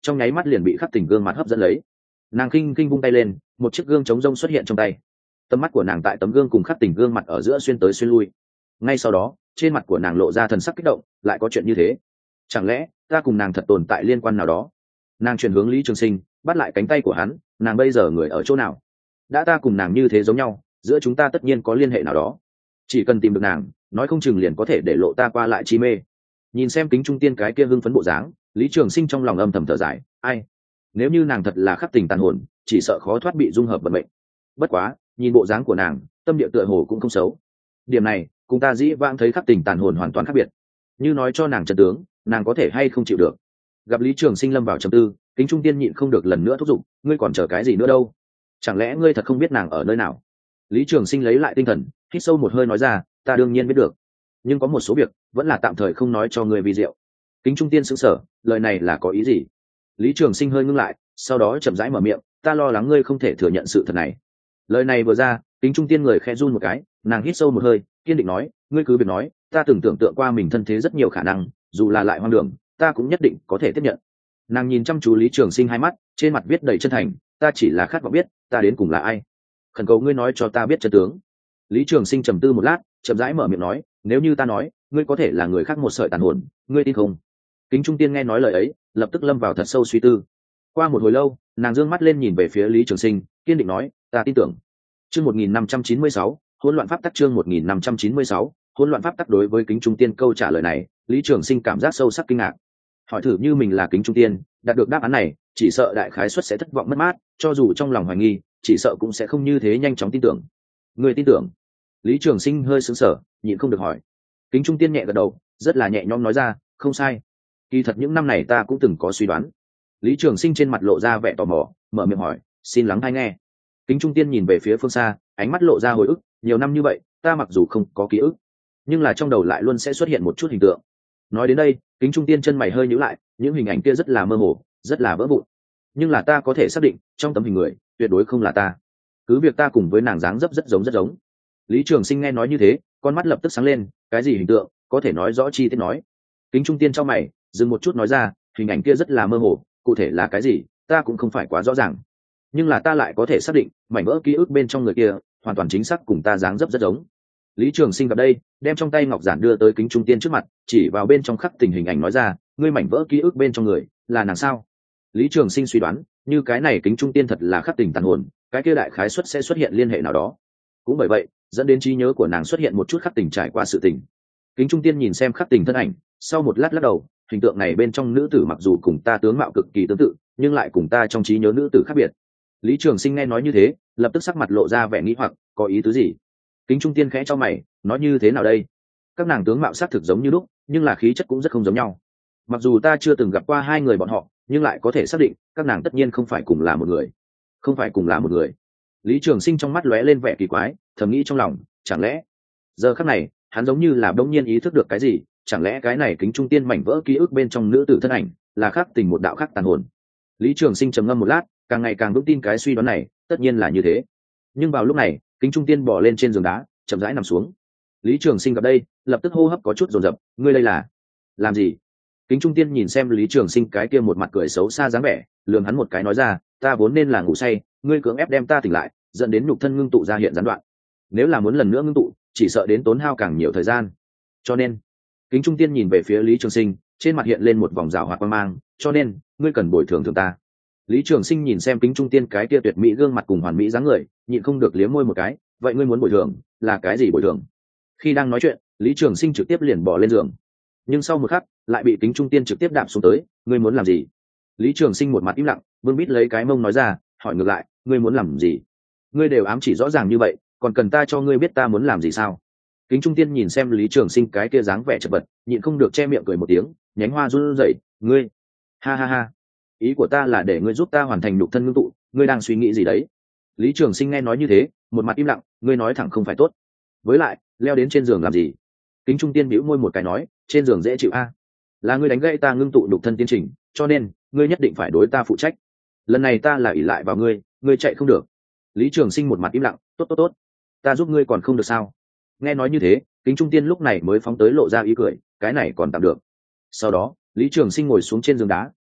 trong nháy mắt liền bị khắc tình gương mặt hấp dẫn lấy. Nàng kinh kinh vung tay lên, một chiếc gương chống rông xuất hiện trong tay. Tầm mắt của nàng tại tấm gương cùng khắc tình gương mặt ở giữa xuyên tới xuyên lui. Ngay sau đó, trên mặt của nàng lộ ra thần sắc kích động, lại có chuyện như thế, chẳng lẽ ta cùng nàng thật tồn tại liên quan nào đó? Nàng chuyển hướng Lý Trường Sinh, bắt lại cánh tay của hắn, nàng bây giờ người ở chỗ nào? Đã ta cùng nàng như thế giống nhau, giữa chúng ta tất nhiên có liên hệ nào đó. Chỉ cần tìm được nàng, nói không chừng liền có thể để lộ ta qua lại chi mê. Nhìn xem Kính Trung Tiên cái kia hưng phấn bộ dáng, Lý Trường Sinh trong lòng âm thầm thở dài, ai, nếu như nàng thật là khắc tình tàn hồn, chỉ sợ khó thoát bị dung hợp vận mệnh. Bất quá, nhìn bộ dáng của nàng, tâm địa tựa hồ cũng không xấu. Điểm này, cùng ta dĩ vãng thấy khắc tình tàn hồn hoàn toàn khác biệt. Như nói cho nàng chân tướng, nàng có thể hay không chịu được. Gặp Lý Trường Sinh lâm vào trầm tư, Kính Trung Tiên nhịn không được lần nữa thúc giục, ngươi còn chờ cái gì nữa đâu? Chẳng lẽ ngươi thật không biết nàng ở nơi nào? Lý Trường Sinh lấy lại tinh thần, hít sâu một hơi nói ra, ta đương nhiên biết được, nhưng có một số việc vẫn là tạm thời không nói cho ngươi vì diệu. Kính Trung Tiên sững sờ, lời này là có ý gì? Lý Trường Sinh hơi ngưng lại, sau đó chậm rãi mở miệng, ta lo lắng ngươi không thể thừa nhận sự thật này. Lời này vừa ra, Kính Trung Tiên người khẽ run một cái, nàng hít sâu một hơi, kiên định nói, ngươi cứ việc nói, ta từng tưởng tượng qua mình thân thế rất nhiều khả năng, dù là lại hoang đường, ta cũng nhất định có thể tiếp nhận. Nàng nhìn chăm chú Lý Trường Sinh hai mắt, trên mặt viết đầy chân thành, ta chỉ là khát vọng biết ta đến cùng là ai, khẩn cầu ngươi nói cho ta biết chân tướng. Lý Trường Sinh trầm tư một lát, chậm rãi mở miệng nói, nếu như ta nói ngươi có thể là người khác một sợi tàn hồn, ngươi tin không? Kính Trung Tiên nghe nói lời ấy, lập tức lâm vào thật sâu suy tư. Qua một hồi lâu, nàng dương mắt lên nhìn về phía Lý Trường Sinh, kiên định nói, ta tin tưởng. Chương một nghìn năm trăm chín mươi sáu, hỗn loạn pháp tắc. Chương một nghìn năm trăm chín mươi sáu, hỗn loạn pháp tắc. Đối với Kính Trung Tiên câu trả lời này, Lý Trường Sinh cảm giác sâu sắc kinh ngạc. Hỏi thử như mình là Kính Trung Tiên, đạt được đáp án này, chỉ sợ đại khái suất sẽ thất vọng mất mát, cho dù trong lòng hoài nghi, chỉ sợ cũng sẽ không như thế nhanh chóng tin tưởng. Người tin tưởng? Lý Trường Sinh hơi sững sờ, nhịn không được hỏi. Kính Trung Tiên nhẹ gật đầu, rất là nhẹ nhõm nói ra, không sai. Kỳ thật những năm này ta cũng từng có suy đoán. Lý Trường Sinh trên mặt lộ ra vẻ tò mò, mở miệng hỏi, xin lắng hay nghe. Kính Trung Tiên nhìn về phía phương xa, ánh mắt lộ ra hồi ức, nhiều năm như vậy, ta mặc dù không có ký ức, nhưng là trong đầu lại luôn sẽ xuất hiện một chút hình tượng. Nói đến đây, Kính Trung Tiên chân mày hơi nhíu lại, những hình ảnh kia rất là mơ hồ, rất là vỡ vụn, nhưng là ta có thể xác định, trong tấm hình người, tuyệt đối không là ta. Cứ việc ta cùng với nàng dáng dấp rất giống rất giống. Lý Trường Sinh nghe nói như thế, con mắt lập tức sáng lên, cái gì hình tượng, có thể nói rõ chi tiết nói. Kính Trung Tiên trong mày, dừng một chút nói ra, hình ảnh kia rất là mơ hồ, cụ thể là cái gì, ta cũng không phải quá rõ ràng. Nhưng là ta lại có thể xác định, mảnh vỡ ký ức bên trong người kia, hoàn toàn chính xác cùng ta dáng dấp rất giống. Lý Trường Sinh gặp đây, đem trong tay ngọc giản đưa tới Kính Trung Tiên trước mặt, chỉ vào bên trong khắc tình hình ảnh nói ra, ngươi mảnh vỡ ký ức bên trong người, là nàng sao? Lý Trường Sinh suy đoán, như cái này Kính Trung Tiên thật là khắc tình tàn hồn, cái kia đại khái suất sẽ xuất hiện liên hệ nào đó. Cũng bởi vậy, dẫn đến trí nhớ của nàng xuất hiện một chút khắc tình trải qua sự tình. Kính Trung Tiên nhìn xem khắc tình thân ảnh, sau một lát lắc đầu, hình tượng này bên trong nữ tử mặc dù cùng ta tướng mạo cực kỳ tương tự, nhưng lại cùng ta trong trí nhớ nữ tử khác biệt. Lý Trường Sinh nghe nói như thế, lập tức sắc mặt lộ ra vẻ nghi hoặc, có ý tứ gì? Kính Trung Tiên khẽ cho mày, nói như thế nào đây? Các nàng tướng mạo xác thực giống như lúc, nhưng là khí chất cũng rất không giống nhau. Mặc dù ta chưa từng gặp qua hai người bọn họ, nhưng lại có thể xác định, các nàng tất nhiên không phải cùng là một người. Không phải cùng là một người. Lý Trường Sinh trong mắt lóe lên vẻ kỳ quái, thầm nghĩ trong lòng, chẳng lẽ giờ khắc này, hắn giống như là bỗng nhiên ý thức được cái gì, chẳng lẽ cái này Kính Trung Tiên mảnh vỡ ký ức bên trong nữ tử thân ảnh, là khắc tình một đạo khác tàn hồn? Lý Trường Sinh trầm ngâm một lát, càng ngày càng vững tin cái suy đoán này, tất nhiên là như thế. Nhưng vào lúc này, Kính Trung Tiên bò lên trên giường đá, chậm rãi nằm xuống. Lý Trường Sinh gặp đây, lập tức hô hấp có chút dồn dập, ngươi đây là làm gì? Kính Trung Tiên nhìn xem Lý Trường Sinh cái kia một mặt cười xấu xa dáng vẻ, lườm hắn một cái nói ra, ta vốn nên là ngủ say, ngươi cưỡng ép đem ta tỉnh lại, dẫn đến nhục thân ngưng tụ ra hiện gián đoạn. Nếu là muốn lần nữa ngưng tụ, chỉ sợ đến tốn hao càng nhiều thời gian. Cho nên, Kính Trung Tiên nhìn về phía Lý Trường Sinh, trên mặt hiện lên một vòng rào hoạt quang mang, cho nên, ngươi cần bồi thường thường ta. Lý Trường Sinh nhìn xem Kính Trung Tiên cái kia tuyệt mỹ gương mặt cùng hoàn mỹ dáng người, nhịn không được liếm môi một cái, vậy ngươi muốn bồi thường, là cái gì bồi thường? Khi đang nói chuyện, Lý Trường Sinh trực tiếp liền bỏ lên giường, nhưng sau một khắc, lại bị Kính Trung Tiên trực tiếp đạp xuống tới, ngươi muốn làm gì? Lý Trường Sinh một mặt im lặng, vương bít lấy cái mông nói ra, hỏi ngược lại, ngươi muốn làm gì? Ngươi đều ám chỉ rõ ràng như vậy, còn cần ta cho ngươi biết ta muốn làm gì sao? Kính Trung Tiên nhìn xem Lý Trường Sinh cái kia dáng vẻ chật vật, nhịn không được che miệng cười một tiếng, nhánh hoa run rẩy, ngươi, ha ha ha, ý của ta là để ngươi giúp ta hoàn thành nhục thân ngưng tụ, ngươi đang suy nghĩ gì đấy? Lý Trường Sinh nghe nói như thế, một mặt im lặng, ngươi nói thẳng không phải tốt, với lại leo đến trên giường làm gì? Kính Trung Tiên bĩu môi một cái nói, trên giường dễ chịu a, là ngươi đánh gãy ta ngưng tụ nhục thân tiến trình, cho nên ngươi nhất định phải đối ta phụ trách. Lần này ta là ỷ lại vào ngươi, ngươi chạy không được. Lý Trường Sinh một mặt im lặng, tốt tốt tốt, ta giúp ngươi còn không được sao? Nghe nói như thế, Kính Trung Tiên lúc này mới phóng tới lộ ra ý cười, cái này còn tạm được. Sau đó, Lý Trường Sinh ngồi xuống trên giường đá,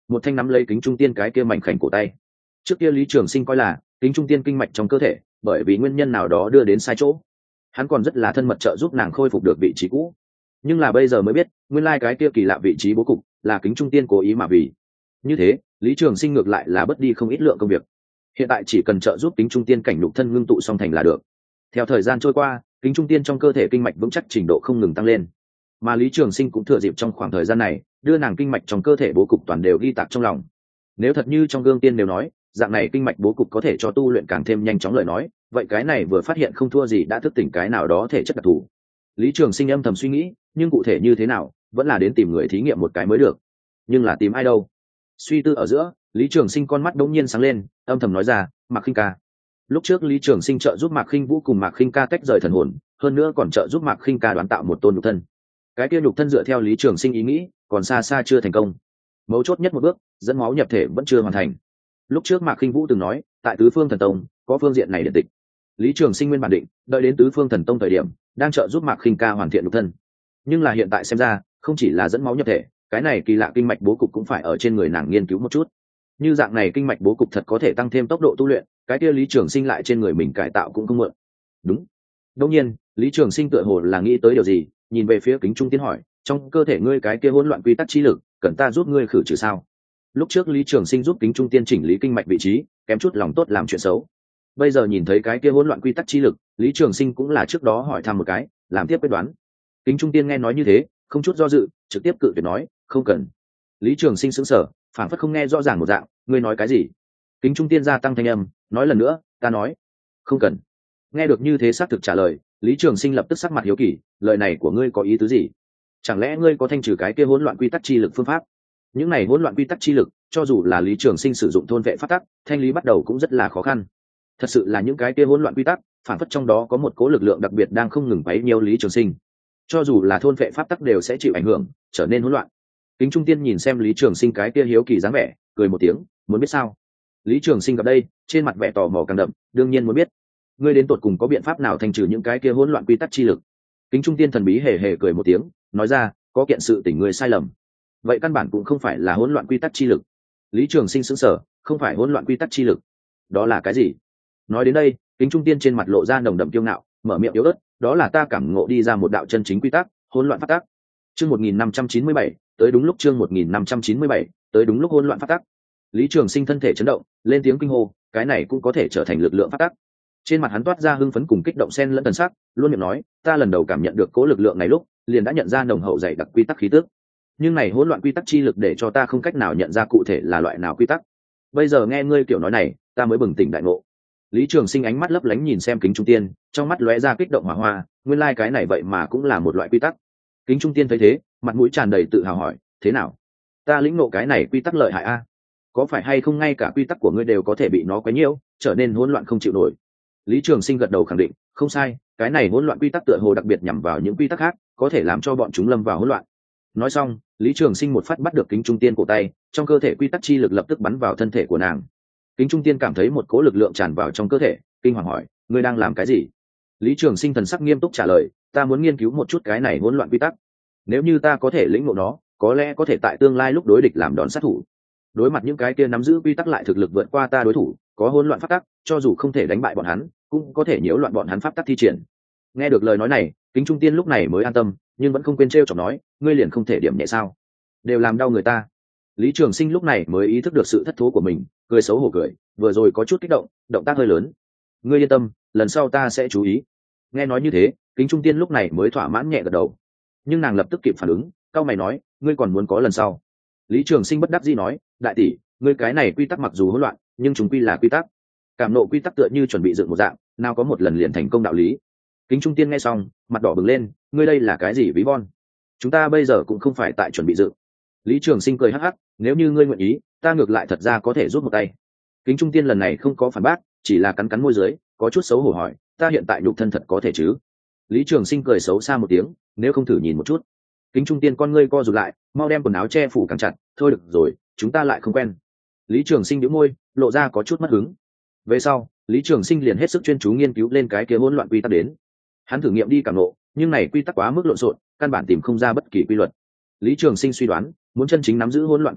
một thanh nắm lấy kính trung tiên cái kia mảnh khảnh cổ tay. Trước kia Lý Trường Sinh coi là kính trung tiên kinh mạch trong cơ thể bởi vì nguyên nhân nào đó đưa đến sai chỗ, hắn còn rất là thân mật trợ giúp nàng khôi phục được vị trí cũ. Nhưng là bây giờ mới biết, nguyên lai cái kia kỳ lạ vị trí bố cục là kính trung tiên cố ý mà vì. Như thế, Lý Trường Sinh ngược lại là bất đi không ít lượng công việc. Hiện tại chỉ cần trợ giúp kính trung tiên cảnh nhục thân ngưng tụ song thành là được. Theo thời gian trôi qua, kính trung tiên trong cơ thể kinh mạch vững chắc trình độ không ngừng tăng lên, mà Lý Trường Sinh cũng thừa dịp trong khoảng thời gian này đưa nàng kinh mạch trong cơ thể bố cục toàn đều ghi tạc trong lòng. Nếu thật như trong gương tiên đều nói, dạng này kinh mạch bố cục có thể cho tu luyện càng thêm nhanh chóng lời nói, vậy cái này vừa phát hiện không thua gì đã thức tỉnh cái nào đó thể chất đặc thù. Lý Trường Sinh âm thầm suy nghĩ, nhưng cụ thể như thế nào vẫn là đến tìm người thí nghiệm một cái mới được. Nhưng là tìm ai đâu? Suy tư ở giữa, Lý Trường Sinh con mắt đống nhiên sáng lên, âm thầm nói ra, Mạc Khinh Ca. Lúc trước Lý Trường Sinh trợ giúp Mạc Khinh Vũ cùng Mạc Khinh Ca tách rời thần hồn, hơn nữa còn trợ giúp Mạc Khinh Ca đoán tạo một tôn nhục thân. Cái kia nhục thân dựa theo Lý Trường Sinh ý nghĩ, còn xa xa chưa thành công. Mấu chốt nhất một bước, dẫn máu nhập thể vẫn chưa hoàn thành. Lúc trước Mạc Khinh Vũ từng nói, tại Tứ Phương Thần Tông có phương diện này điện tịch. Lý Trường Sinh nguyên bản định đợi đến Tứ Phương Thần Tông thời điểm, đang trợ giúp Mạc Khinh Ca hoàn thiện nhục thân. Nhưng là hiện tại xem ra, không chỉ là dẫn máu nhập thể, cái này kỳ lạ kinh mạch bố cục cũng phải ở trên người nàng nghiên cứu một chút. Như dạng này kinh mạch bố cục thật có thể tăng thêm tốc độ tu luyện, cái kia Lý Trường Sinh lại trên người mình cải tạo cũng không muộn. Đúng. Đương nhiên, Lý Trường Sinh tựa hồ là nghĩ tới điều gì, nhìn về phía kính trung tiên hỏi, trong cơ thể ngươi cái kia hỗn loạn quy tắc chi lực, cần ta giúp ngươi khử trừ sao? Lúc trước Lý Trường Sinh giúp kính trung tiên chỉnh lý kinh mạch vị trí, kém chút lòng tốt làm chuyện xấu. Bây giờ nhìn thấy cái kia hỗn loạn quy tắc chi lực, Lý Trường Sinh cũng là trước đó hỏi thăm một cái, làm tiếp quyết đoán. Kính trung tiên nghe nói như thế, không chút do dự, trực tiếp cự tuyệt nói, không cần. Lý Trường Sinh sững sờ, phảng phất không nghe rõ ràng một dạng, ngươi nói cái gì? Kính trung tiên gia tăng thanh âm, nói lần nữa, ta nói, không cần. Nghe được như thế xác thực trả lời, Lý Trường Sinh lập tức sắc mặt hiếu kỳ, lời này của ngươi có ý tứ gì? Chẳng lẽ ngươi có thanh trừ cái kia hỗn loạn quy tắc chi lực phương pháp? Những này hỗn loạn quy tắc chi lực, cho dù là Lý Trường Sinh sử dụng thôn vệ pháp tắc, thanh lý bắt đầu cũng rất là khó khăn. Thật sự là những cái kia hỗn loạn quy tắc, phản phất trong đó có một cố lực lượng đặc biệt đang không ngừng quấy nhiễu Lý Trường Sinh. Cho dù là thôn vệ pháp tắc đều sẽ chịu ảnh hưởng, trở nên hỗn loạn. Kính trung tiên nhìn xem Lý Trường Sinh cái kia hiếu kỳ dáng vẻ, cười một tiếng, muốn biết sao? Lý Trường Sinh gặp đây, trên mặt vẻ tò mò càng đậm, đương nhiên muốn biết. Ngươi đến tột cùng có biện pháp nào thanh trừ những cái kia hỗn loạn quy tắc chi lực? Kính trung tiên thần bí hề hề cười một tiếng, nói ra, có kiện sự tỉnh người sai lầm. Vậy căn bản cũng không phải là hỗn loạn quy tắc chi lực. Lý Trường Sinh sững sờ, không phải hỗn loạn quy tắc chi lực, đó là cái gì? Nói đến đây, Kính trung tiên trên mặt lộ ra nồng đậm kiêu ngạo, mở miệng yếu ớt, đó là ta cảm ngộ đi ra một đạo chân chính quy tắc, hỗn loạn pháp tắc. Chương một nghìn năm trăm chín mươi bảy, tới đúng lúc chương một nghìn năm trăm chín mươi bảy, tới đúng lúc hỗn loạn pháp tắc. Lý Trường Sinh thân thể chấn động, lên tiếng kinh hô, cái này cũng có thể trở thành lực lượng pháp tắc. Trên mặt hắn toát ra hưng phấn cùng kích động xen lẫn thần sắc, luôn miệng nói, ta lần đầu cảm nhận được cố lực lượng này lúc, liền đã nhận ra nồng hậu dày đặc quy tắc khí tức. Nhưng này hỗn loạn quy tắc chi lực để cho ta không cách nào nhận ra cụ thể là loại nào quy tắc. Bây giờ nghe ngươi kiểu nói này, ta mới bừng tỉnh đại ngộ. Lý Trường Sinh ánh mắt lấp lánh nhìn xem Kính trung tiên, trong mắt lóe ra kích động hỏa hoa, nguyên lai like cái này vậy mà cũng là một loại quy tắc. Kính trung tiên thấy thế, mặt mũi tràn đầy tự hào hỏi, thế nào? Ta lĩnh ngộ cái này quy tắc lợi hại a? Có phải hay không ngay cả quy tắc của ngươi đều có thể bị nó quấy nhiễu, trở nên hỗn loạn không chịu nổi? Lý Trường Sinh gật đầu khẳng định, không sai, cái này hỗn loạn quy tắc tựa hồ đặc biệt nhằm vào những quy tắc khác, có thể làm cho bọn chúng lâm vào hỗn loạn. Nói xong, Lý Trường Sinh một phát bắt được Kính trung tiên cổ tay, trong cơ thể quy tắc chi lực lập tức bắn vào thân thể của nàng. Kính trung tiên cảm thấy một cỗ lực lượng tràn vào trong cơ thể, kinh hoàng hỏi, ngươi đang làm cái gì? Lý Trường Sinh thần sắc nghiêm túc trả lời, ta muốn nghiên cứu một chút cái này hỗn loạn quy tắc. Nếu như ta có thể lĩnh ngộ nó, có lẽ có thể tại tương lai lúc đối địch làm đòn sát thủ. Đối mặt những cái kia nắm giữ quy tắc lại thực lực vượt qua ta đối thủ, có hỗn loạn pháp tắc, cho dù không thể đánh bại bọn hắn, cũng có thể nhiễu loạn bọn hắn pháp tắc thi triển. Nghe được lời nói này, Kính trung tiên lúc này mới an tâm, nhưng vẫn không quên trêu chọc nói, ngươi liền không thể điểm nhẹ sao? Đều làm đau người ta. Lý Trường Sinh lúc này mới ý thức được sự thất thố của mình, cười xấu hổ cười, vừa rồi có chút kích động, động tác hơi lớn. Ngươi yên tâm, lần sau ta sẽ chú ý. Nghe nói như thế, Kính trung tiên lúc này mới thỏa mãn nhẹ gật đầu. Nhưng nàng lập tức kịp phản ứng, cau mày nói, ngươi còn muốn có lần sau? Lý Trường Sinh bất đắc dĩ nói, đại tỷ, ngươi cái này quy tắc mặc dù hỗn loạn, nhưng chúng quy là quy tắc. Cảm nộ quy tắc tựa như chuẩn bị dựng một dạng, nào có một lần liền thành công đạo lý. Kính trung tiên nghe xong, mặt đỏ bừng lên, ngươi đây là cái gì ví von? Chúng ta bây giờ cũng không phải tại chuẩn bị dựng. Lý Trường Sinh cười hắc hắc, nếu như ngươi nguyện ý, ta ngược lại thật ra có thể giúp một tay. Kính trung tiên lần này không có phản bác, chỉ là cắn cắn môi dưới, có chút xấu hổ hỏi, ta hiện tại nhục thân thật có thể chứ? Lý Trường Sinh cười xấu xa một tiếng, nếu không thử nhìn một chút. Kính trung tiên con ngươi co rụt lại, mau đem quần áo che phủ càng chặt, thôi được rồi, chúng ta lại không quen. Lý Trường Sinh nhếch môi, lộ ra có chút mất hứng. Về sau, Lý Trường Sinh liền hết sức chuyên chú nghiên cứu lên cái kia hỗn loạn quy tắc đến. Hắn thử nghiệm đi cảm ngộ, nhưng này quy tắc quá mức lộn xộn, căn bản tìm không ra bất kỳ quy luật. Lý Trường Sinh suy đoán, muốn chân chính nắm giữ hỗn loạn quy tắc,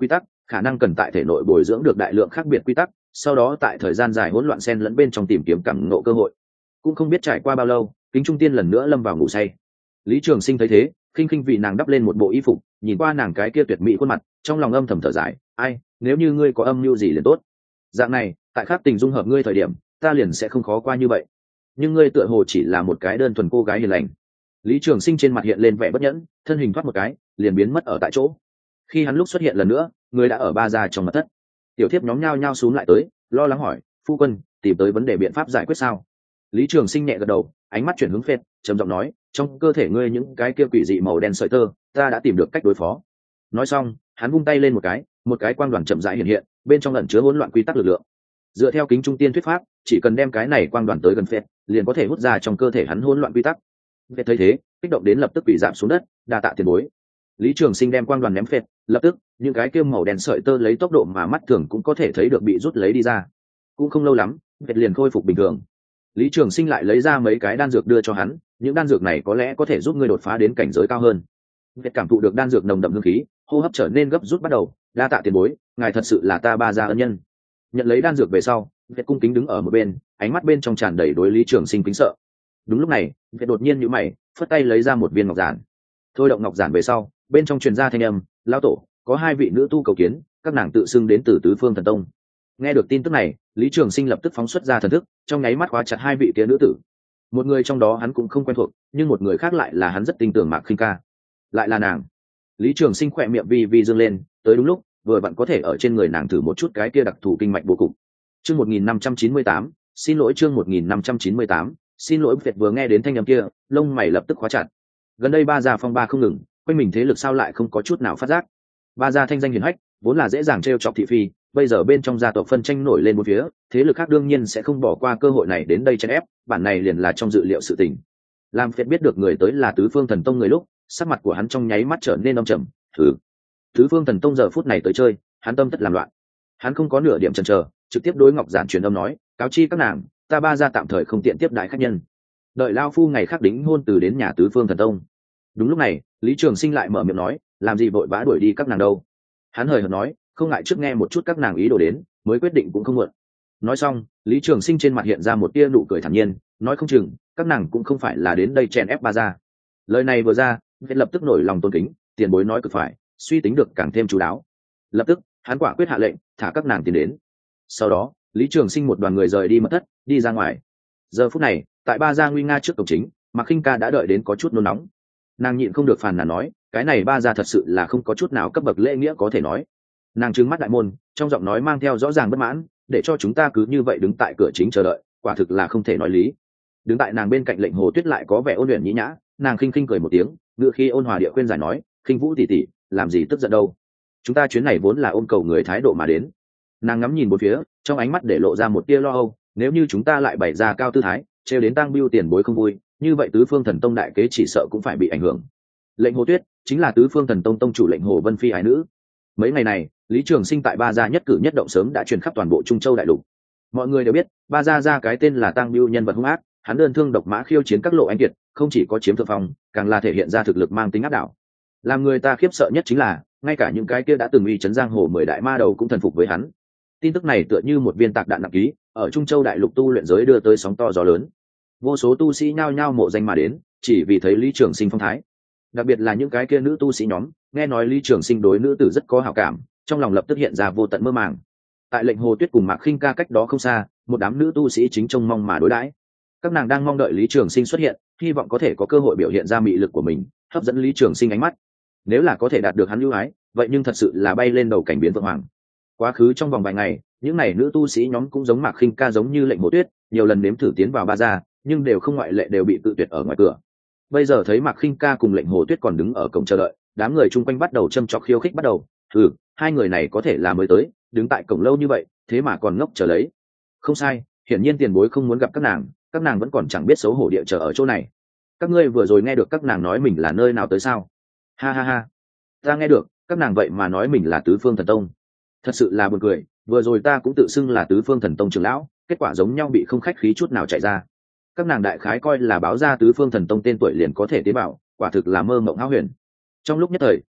khả năng cần tại thể nội bồi dưỡng được đại lượng khác biệt quy tắc, sau đó tại thời gian dài hỗn loạn xen lẫn bên trong tìm kiếm cảm ngộ cơ hội. Cũng không biết trải qua bao lâu, Kính Trung Tiên lần nữa lâm vào ngủ say. Lý Trường Sinh thấy thế, khinh khinh vì nàng đắp lên một bộ y phục, nhìn qua nàng cái kia tuyệt mỹ khuôn mặt, trong lòng âm thầm thở dài, ai, nếu như ngươi có âm mưu gì liền tốt. Dạng này, tại khắc tình dung hợp ngươi thời điểm, ta liền sẽ không khó qua như vậy. Nhưng ngươi tựa hồ chỉ là một cái đơn thuần cô gái hiền lành. Lý Trường Sinh trên mặt hiện lên vẻ bất nhẫn, thân hình thoát một cái, liền biến mất ở tại chỗ. Khi hắn lúc xuất hiện lần nữa, người đã ở ba gia trong mật thất. Tiểu thiếp nhóm nhao nhao xuống lại tới, lo lắng hỏi, phu quân, tìm tới vấn đề biện pháp giải quyết sao? Lý Trường Sinh nhẹ gật đầu, ánh mắt chuyển hướng Phệt, trầm giọng nói, trong cơ thể ngươi những cái kia quỷ dị màu đen sợi tơ, ta đã tìm được cách đối phó. Nói xong, hắn vung tay lên một cái, một cái quang đoàn chậm rãi hiện hiện, bên trong ẩn chứa hỗn loạn quy tắc lực lượng. Dựa theo Kính Trung Tiên thuyết pháp, chỉ cần đem cái này quang đoàn tới gần Phệt, liền có thể hút ra trong cơ thể hắn hỗn loạn quy tắc. Phệt thấy thế, kích động đến lập tức quỳ giảm xuống đất, đa tạ tiền bối. Lý Trường Sinh đem quang đoàn ném Phệt, lập tức, những cái kia màu đen sợi tơ lấy tốc độ mà mắt thường cũng có thể thấy được bị rút lấy đi ra. Cũng không lâu lắm, Phệt liền khôi phục bình thường. Lý Trường Sinh lại lấy ra mấy cái đan dược đưa cho hắn, những đan dược này có lẽ có thể giúp ngươi đột phá đến cảnh giới cao hơn. Phệt cảm thụ được đan dược nồng đậm hương khí, hô hấp trở nên gấp rút bắt đầu, đa tạ tiền bối, ngài thật sự là ta ba gia ân nhân. Nhận lấy đan dược về sau, Phệt cung kính đứng ở một bên, ánh mắt bên trong tràn đầy đối Lý Trường Sinh kính sợ. Đúng lúc này, Phệt đột nhiên nhíu mày, phất tay lấy ra một viên ngọc giản. Thôi động ngọc giản về sau, bên trong truyền ra thanh âm, lão tổ, có hai vị nữ tu cầu kiến, các nàng tự xưng đến từ tứ phương thần tông. Nghe được tin tức này, Lý Trường Sinh lập tức phóng xuất ra thần thức, trong nháy mắt khóa chặt hai vị kia nữ tử. Một người trong đó hắn cũng không quen thuộc, nhưng một người khác lại là hắn rất tin tưởng Mạc Khinh Ca. Lại là nàng. Lý Trường Sinh khỏe miệng vi vi dương lên, tới đúng lúc, vừa vặn có thể ở trên người nàng thử một chút cái kia đặc thù kinh mạch bố cục. Chương một nghìn năm trăm chín mươi tám, xin lỗi chương một nghìn năm trăm chín mươi tám, xin lỗi Việt vừa nghe đến thanh âm kia, lông mày lập tức khóa chặt. Gần đây ba gia phong ba không ngừng, quanh mình thế lực sao lại không có chút nào phát giác. Ba gia thanh danh hiển hách, vốn là dễ dàng trêu chọc thị phi, bây giờ bên trong gia tộc phân tranh nổi lên một phía, thế lực khác đương nhiên sẽ không bỏ qua cơ hội này đến đây chèn ép, bản này liền là trong dự liệu sự tình. Làm Phệt biết được người tới là tứ phương thần tông người lúc, sắc mặt của hắn trong nháy mắt trở nên âm trầm. Thử, tứ phương thần tông giờ phút này tới chơi, hắn tâm tất làm loạn. Hắn không có nửa điểm chần chờ, trực tiếp đối Ngọc Giản truyền âm nói, cáo chi các nàng, ta ba gia tạm thời không tiện tiếp đại khách nhân, đợi lao phu ngày khác đính hôn từ đến nhà tứ phương thần tông. Đúng lúc này, Lý Trường Sinh lại mở miệng nói, làm gì vội vã đuổi đi các nàng đâu? Hắn hời hợt nói, không ngại trước nghe một chút các nàng ý đồ đến, mới quyết định cũng không muộn. Nói xong, Lý Trường Sinh trên mặt hiện ra một tia nụ cười thản nhiên, nói không chừng các nàng cũng không phải là đến đây chèn ép ba gia. Lời này vừa ra, Việt lập tức nổi lòng tôn kính, tiền bối nói cực phải, suy tính được càng thêm chú đáo. Lập tức, hắn quả quyết hạ lệnh, thả các nàng tiến đến. Sau đó, Lý Trường Sinh một đoàn người rời đi mật thất, đi ra ngoài. Giờ phút này, tại ba gia nguy nga trước cổng chính, Mạc Khinh Ca đã đợi đến có chút nôn nóng. Nàng nhịn không được phàn nàn nói, cái này ba gia thật sự là không có chút nào cấp bậc lễ nghĩa có thể nói. Nàng trừng mắt đại môn, trong giọng nói mang theo rõ ràng bất mãn, để cho chúng ta cứ như vậy đứng tại cửa chính chờ đợi, quả thực là không thể nói lý. Đứng tại nàng bên cạnh Lệnh Hồ Tuyết lại có vẻ ôn luyện nhĩ nhã, nàng khinh khinh cười một tiếng, ngựa khi ôn hòa địa khuyên giải nói, Khinh Vũ tỷ tỷ, làm gì tức giận đâu? Chúng ta chuyến này vốn là ôm cầu người thái độ mà đến. Nàng ngắm nhìn một phía, trong ánh mắt để lộ ra một tia lo âu, nếu như chúng ta lại bày ra cao tư thái, trêu đến tang biêu tiền bối không vui, như vậy tứ phương thần tông đại kế chỉ sợ cũng phải bị ảnh hưởng. Lệnh Hồ Tuyết chính là tứ phương thần tông tông chủ Lệnh Hồ Vân Phi ái nữ. Mấy ngày này, Lý Trường Sinh tại ba gia nhất cử nhất động sớm đã truyền khắp toàn bộ Trung Châu đại lục. Mọi người đều biết, ba gia gia cái tên là Tang Biêu nhân vật hung ác, hắn đơn thương độc mã khiêu chiến các lộ anh kiệt, không chỉ có chiếm thượng phong, càng là thể hiện ra thực lực mang tính áp đảo. Làm người ta khiếp sợ nhất chính là, ngay cả những cái kia đã từng uy chấn giang hồ mười đại ma đầu cũng thần phục với hắn. Tin tức này tựa như một viên tạc đạn nặng ký, ở Trung Châu đại lục tu luyện giới đưa tới sóng to gió lớn. Vô số tu sĩ nhao nhao mộ danh mà đến, chỉ vì thấy Lý Trường Sinh phong thái. Đặc biệt là những cái kia nữ tu sĩ nhóm, nghe nói Lý Trường Sinh đối nữ tử rất có hảo cảm, trong lòng lập tức hiện ra vô tận mơ màng. Tại Lệnh Hồ Tuyết cùng Mạc Khinh Ca cách đó không xa, một đám nữ tu sĩ chính trông mong mà đối đãi. Các nàng đang mong đợi Lý Trường Sinh xuất hiện, hy vọng có thể có cơ hội biểu hiện ra mị lực của mình, hấp dẫn Lý Trường Sinh ánh mắt. Nếu là có thể đạt được hắn ưu ái, vậy nhưng thật sự là bay lên đầu cảnh biến vượng hoàng. Quá khứ trong vòng vài ngày, những này nữ tu sĩ nhóm cũng giống Mạc Khinh Ca giống như Lệnh Hồ Tuyết, nhiều lần nếm thử tiến vào ba gia, nhưng đều không ngoại lệ đều bị tự tuyệt ở ngoài cửa. Bây giờ thấy Mạc Khinh Ca cùng Lệnh Hồ Tuyết còn đứng ở cổng chờ đợi, đám người chung quanh bắt đầu châm chọc khiêu khích bắt đầu. Ừ, hai người này có thể là mới tới, đứng tại cổng lâu như vậy, thế mà còn ngốc chờ lấy. Không sai, hiển nhiên tiền bối không muốn gặp các nàng, các nàng vẫn còn chẳng biết xấu hổ địa chờ ở chỗ này. Các ngươi vừa rồi nghe được các nàng nói mình là nơi nào tới sao? Ha ha ha, ta nghe được, các nàng vậy mà nói mình là tứ phương thần tông. Thật sự là buồn cười, vừa rồi ta cũng tự xưng là tứ phương thần tông trưởng lão, kết quả giống nhau bị không khách khí chút nào chạy ra. Các nàng đại khái coi là báo ra tứ phương thần tông tên tuổi liền có thể tế bảo, quả thực là mơ mộng hão huyền. Trong lúc nhất thời,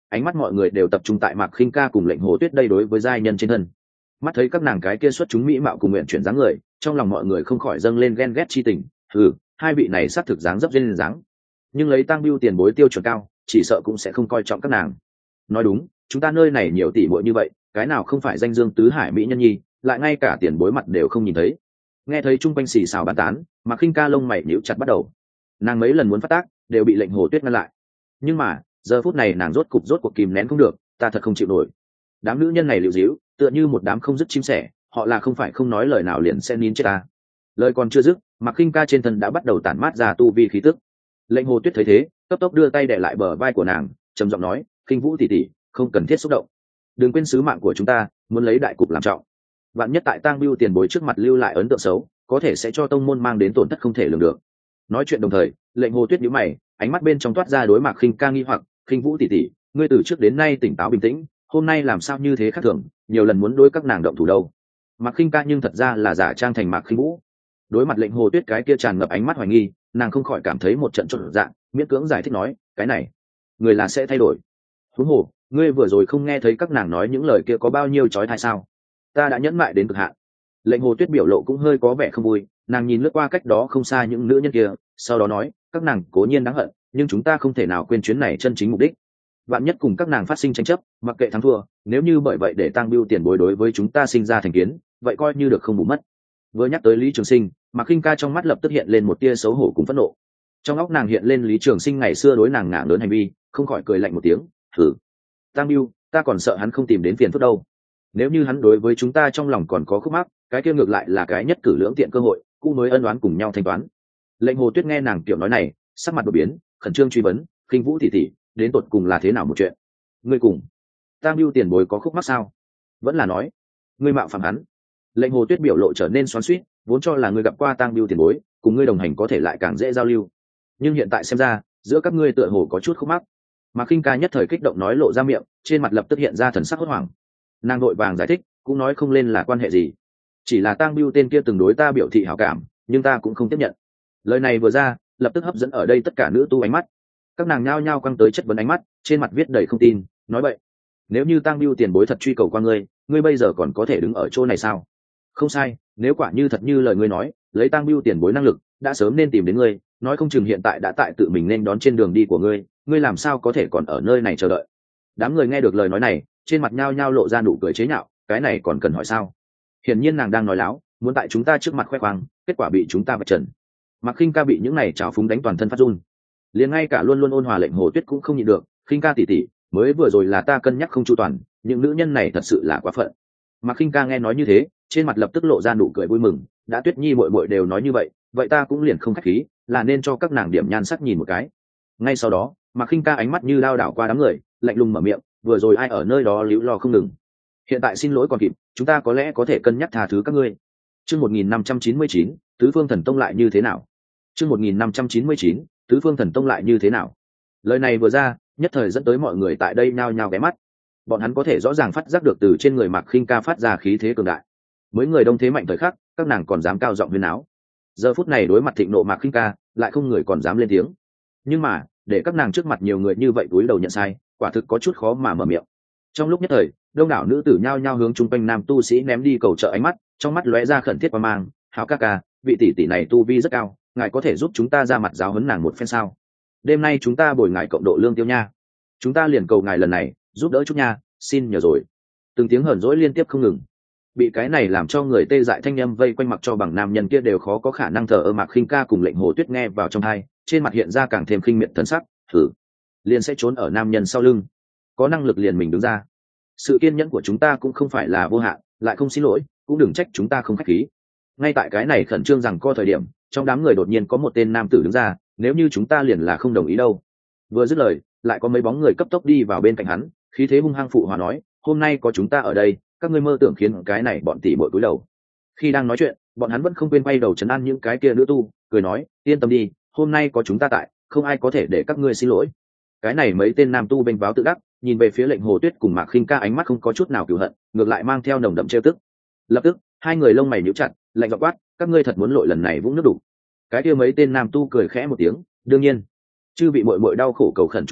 ánh mắt mọi người đều tập trung tại Mạc Khinh Ca cùng Lệnh Hồ Tuyết đây đối với giai nhân trên thân. Mắt thấy các nàng cái kia xuất chúng mỹ mạo cùng nguyện chuyển dáng người, trong lòng mọi người không khỏi dâng lên ghen ghét chi tình. Ừ, hai vị này xác thực dáng dấp duyên dáng, nhưng lấy Tang Biêu tiền bối tiêu chuẩn cao, chỉ sợ cũng sẽ không coi trọng các nàng. Nói đúng, chúng ta nơi này nhiều tỷ muội như vậy, cái nào không phải danh dương tứ hải mỹ nhân nhi, lại ngay cả tiền bối mặt đều không nhìn thấy. Nghe thấy trung quanh xì xào bàn tán, Mạc Khinh Ca lông mày nhíu chặt bắt đầu. Nàng mấy lần muốn phát tác, đều bị Lệnh Hồ Tuyết ngăn lại. Nhưng mà, giờ phút này nàng rốt cục rốt cuộc kìm nén không được, ta thật không chịu nổi. Đám nữ nhân này liều díu, tựa như một đám không dứt chim sẻ, họ là không phải không nói lời nào liền sẽ nín chết ta. Lời còn chưa dứt, Mạc Khinh Ca trên thân đã bắt đầu tản mát ra tu vi khí tức. Lệnh Hồ Tuyết thấy thế, cấp tốc đưa tay đè lại bờ vai của nàng, trầm giọng nói, "Khinh Vũ tỷ tỷ, không cần thiết xúc động. Đừng quên sứ mạng của chúng ta, muốn lấy đại cục làm trọng. Vạn nhất tại Tang Biêu tiền bối trước mặt lưu lại ấn tượng xấu, có thể sẽ cho tông môn mang đến tổn thất không thể lường được." Nói chuyện đồng thời, Lệnh Hồ Tuyết nhíu mày, ánh mắt bên trong toát ra đối Mạc Khinh Ca nghi hoặc, "Khinh Vũ tỷ tỷ, ngươi từ trước đến nay tỉnh táo bình tĩnh, hôm nay làm sao như thế khác thường, nhiều lần muốn đối các nàng động thủ đâu?" Mạc Khinh Ca nhưng thật ra là giả trang thành Mạc Khinh Vũ. Đối mặt Lệnh Hồ Tuyết cái kia tràn ngập ánh mắt hoài nghi, nàng không khỏi cảm thấy một trận chột dạ, miễn cưỡng giải thích nói, "Cái này, người là sẽ thay đổi. Huống hồ, ngươi vừa rồi không nghe thấy các nàng nói những lời kia có bao nhiêu chói tai sao? Ta đã nhẫn mại đến cực hạn." Lệnh Hồ Tuyết biểu lộ cũng hơi có vẻ không vui, nàng nhìn lướt qua cách đó không xa những nữ nhân kia, sau đó nói, "Các nàng cố nhiên đáng hận, nhưng chúng ta không thể nào quên chuyến này chân chính mục đích. Vạn nhất cùng các nàng phát sinh tranh chấp, mặc kệ thắng thua, nếu như bởi vậy để Tang Biêu tiền bối đối với chúng ta sinh ra thành kiến, vậy coi như được không bù mất." Vừa nhắc tới Lý Trường Sinh, Mạc Khinh Ca trong mắt lập tức hiện lên một tia xấu hổ cùng phẫn nộ. Trong óc nàng hiện lên Lý Trường Sinh ngày xưa đối nàng ngả lớn hành vi, không khỏi cười lạnh một tiếng, "Thử, Tang Biêu, ta còn sợ hắn không tìm đến phiền phức đâu. Nếu như hắn đối với chúng ta trong lòng còn có khúc mắc, cái kia ngược lại là cái nhất cử lưỡng tiện cơ hội, cũ mới ân oán cùng nhau thanh toán." Lệnh Hồ Tuyết nghe nàng kiểu nói này, sắc mặt đột biến, khẩn trương truy vấn, "Khinh Vũ tỷ tỷ, đến tột cùng là thế nào một chuyện? Ngươi cùng Tang Biêu tiền bối có khúc mắc sao? Vẫn là nói ngươi mạo phạm hắn?" Lệnh Hồ Tuyết biểu lộ trở nên xoắn xuýt, vốn cho là ngươi gặp qua Tang Biêu tiền bối, cùng ngươi đồng hành có thể lại càng dễ giao lưu, nhưng hiện tại xem ra, giữa các ngươi tựa hồ có chút khúc mắc. Mạc Khinh Ca nhất thời kích động nói lộ ra miệng, trên mặt lập tức hiện ra thần sắc hốt hoảng. Nàng vội vàng giải thích, cũng nói không lên là quan hệ gì, chỉ là Tang Biêu tên kia từng đối ta biểu thị hảo cảm, nhưng ta cũng không tiếp nhận. Lời này vừa ra, lập tức hấp dẫn ở đây tất cả nữ tu ánh mắt. Các nàng nhao nhao quăng tới chất vấn ánh mắt, trên mặt viết đầy không tin, nói vậy, nếu như Tang Biêu tiền bối thật truy cầu qua ngươi, ngươi bây giờ còn có thể đứng ở chỗ này sao? Không sai, nếu quả như thật như lời ngươi nói, lấy Tang Biêu tiền bối năng lực, đã sớm nên tìm đến ngươi, nói không chừng hiện tại đã tại tự mình nên đón trên đường đi của ngươi, ngươi làm sao có thể còn ở nơi này chờ đợi? Đám người nghe được lời nói này, trên mặt nhao nhao lộ ra nụ cười chế nhạo, cái này còn cần hỏi sao? Hiển nhiên nàng đang nói láo, muốn tại chúng ta trước mặt khoe khoang, kết quả bị chúng ta vạch trần. Mạc Khinh Ca bị những này trào phúng đánh toàn thân phát run, liền ngay cả luôn luôn ôn hòa Lệnh Hồ Tuyết cũng không nhịn được, "Khinh Ca tỷ tỷ, mới vừa rồi là ta cân nhắc không chu toàn, những nữ nhân này thật sự là quá phận." Mạc Khinh Ca nghe nói như thế, trên mặt lập tức lộ ra nụ cười vui mừng, đã Tuyết Nhi muội muội đều nói như vậy, vậy ta cũng liền không khách khí, là nên cho các nàng điểm nhan sắc nhìn một cái. Ngay sau đó, Mạc Khinh Ca ánh mắt như lao đảo qua đám người, lạnh lùng mở miệng, "Vừa rồi ai ở nơi đó líu lo không ngừng, hiện tại xin lỗi còn kịp, chúng ta có lẽ có thể cân nhắc tha thứ các ngươi." Chương một nghìn năm trăm chín mươi chín, Tứ Phương Thần Tông lại như thế nào? Chương một nghìn năm trăm chín mươi chín, Tứ Phương Thần Tông lại như thế nào? Lời này vừa ra, nhất thời dẫn tới mọi người tại đây nhao nhao ghé mắt. Bọn hắn có thể rõ ràng phát giác được từ trên người Mạc Khinh Ca phát ra khí thế cường đại. Mới người đông thế mạnh thời khắc, các nàng còn dám cao giọng huyên náo. Giờ phút này đối mặt thịnh nộ Mạc Khinh Ca, lại không người còn dám lên tiếng. Nhưng mà, để các nàng trước mặt nhiều người như vậy cúi đầu nhận sai, quả thực có chút khó mà mở miệng. Trong lúc nhất thời, đông đảo nữ tử nhao nhao hướng chung quanh nam tu sĩ ném đi cầu trợ ánh mắt, trong mắt lóe ra khẩn thiết và mang, "Hảo ca ca, vị tỷ tỷ này tu vi rất cao, ngài có thể giúp chúng ta ra mặt giáo huấn nàng một phen sao? Đêm nay chúng ta bồi ngài cộng độ lương tiêu nha. Chúng ta liền cầu ngài lần này, giúp đỡ chút nha, xin nhờ rồi." Từng tiếng hờn dỗi liên tiếp không ngừng. Bị cái này làm cho người tê dại thanh âm vây quanh mặc cho bằng nam nhân kia đều khó có khả năng thở ơ. Mạc Khinh Ca cùng Lệnh Hồ Tuyết nghe vào trong tai, trên mặt hiện ra càng thêm khinh miệt thần sắc, "Thử, liền sẽ trốn ở nam nhân sau lưng, có năng lực liền mình đứng ra. Sự kiên nhẫn của chúng ta cũng không phải là vô hạn, lại không xin lỗi, cũng đừng trách chúng ta không khách khí." Ngay tại cái này khẩn trương rằng co thời điểm, trong đám người đột nhiên có một tên nam tử đứng ra, "Nếu như chúng ta liền là không đồng ý đâu." Vừa dứt lời, lại có mấy bóng người cấp tốc đi vào bên cạnh hắn, khí thế hung hăng phụ hòa nói, "Hôm nay có chúng ta ở đây, các ngươi mơ tưởng khiến cái này bọn tỷ muội cúi đầu." Khi đang nói chuyện, bọn hắn vẫn không quên quay đầu trấn an những cái kia nữ tu, cười nói, "Yên tâm đi, hôm nay có chúng ta tại, không ai có thể để các ngươi xin lỗi." Cái này mấy tên nam tu bênh váo tự đắc, nhìn về phía Lệnh Hồ Tuyết cùng Mạc Khinh Ca ánh mắt không có chút nào cừu hận, ngược lại mang theo nồng đậm trêu tức. Lập tức, hai người lông mày nhíu chặt, lạnh giọng quát, "Các ngươi thật muốn lội lần này vũng nước đục?" Cái kia mấy tên nam tu cười khẽ một tiếng, "Đương nhiên, chư vị muội muội đau khổ cầu khẩn chúng ta,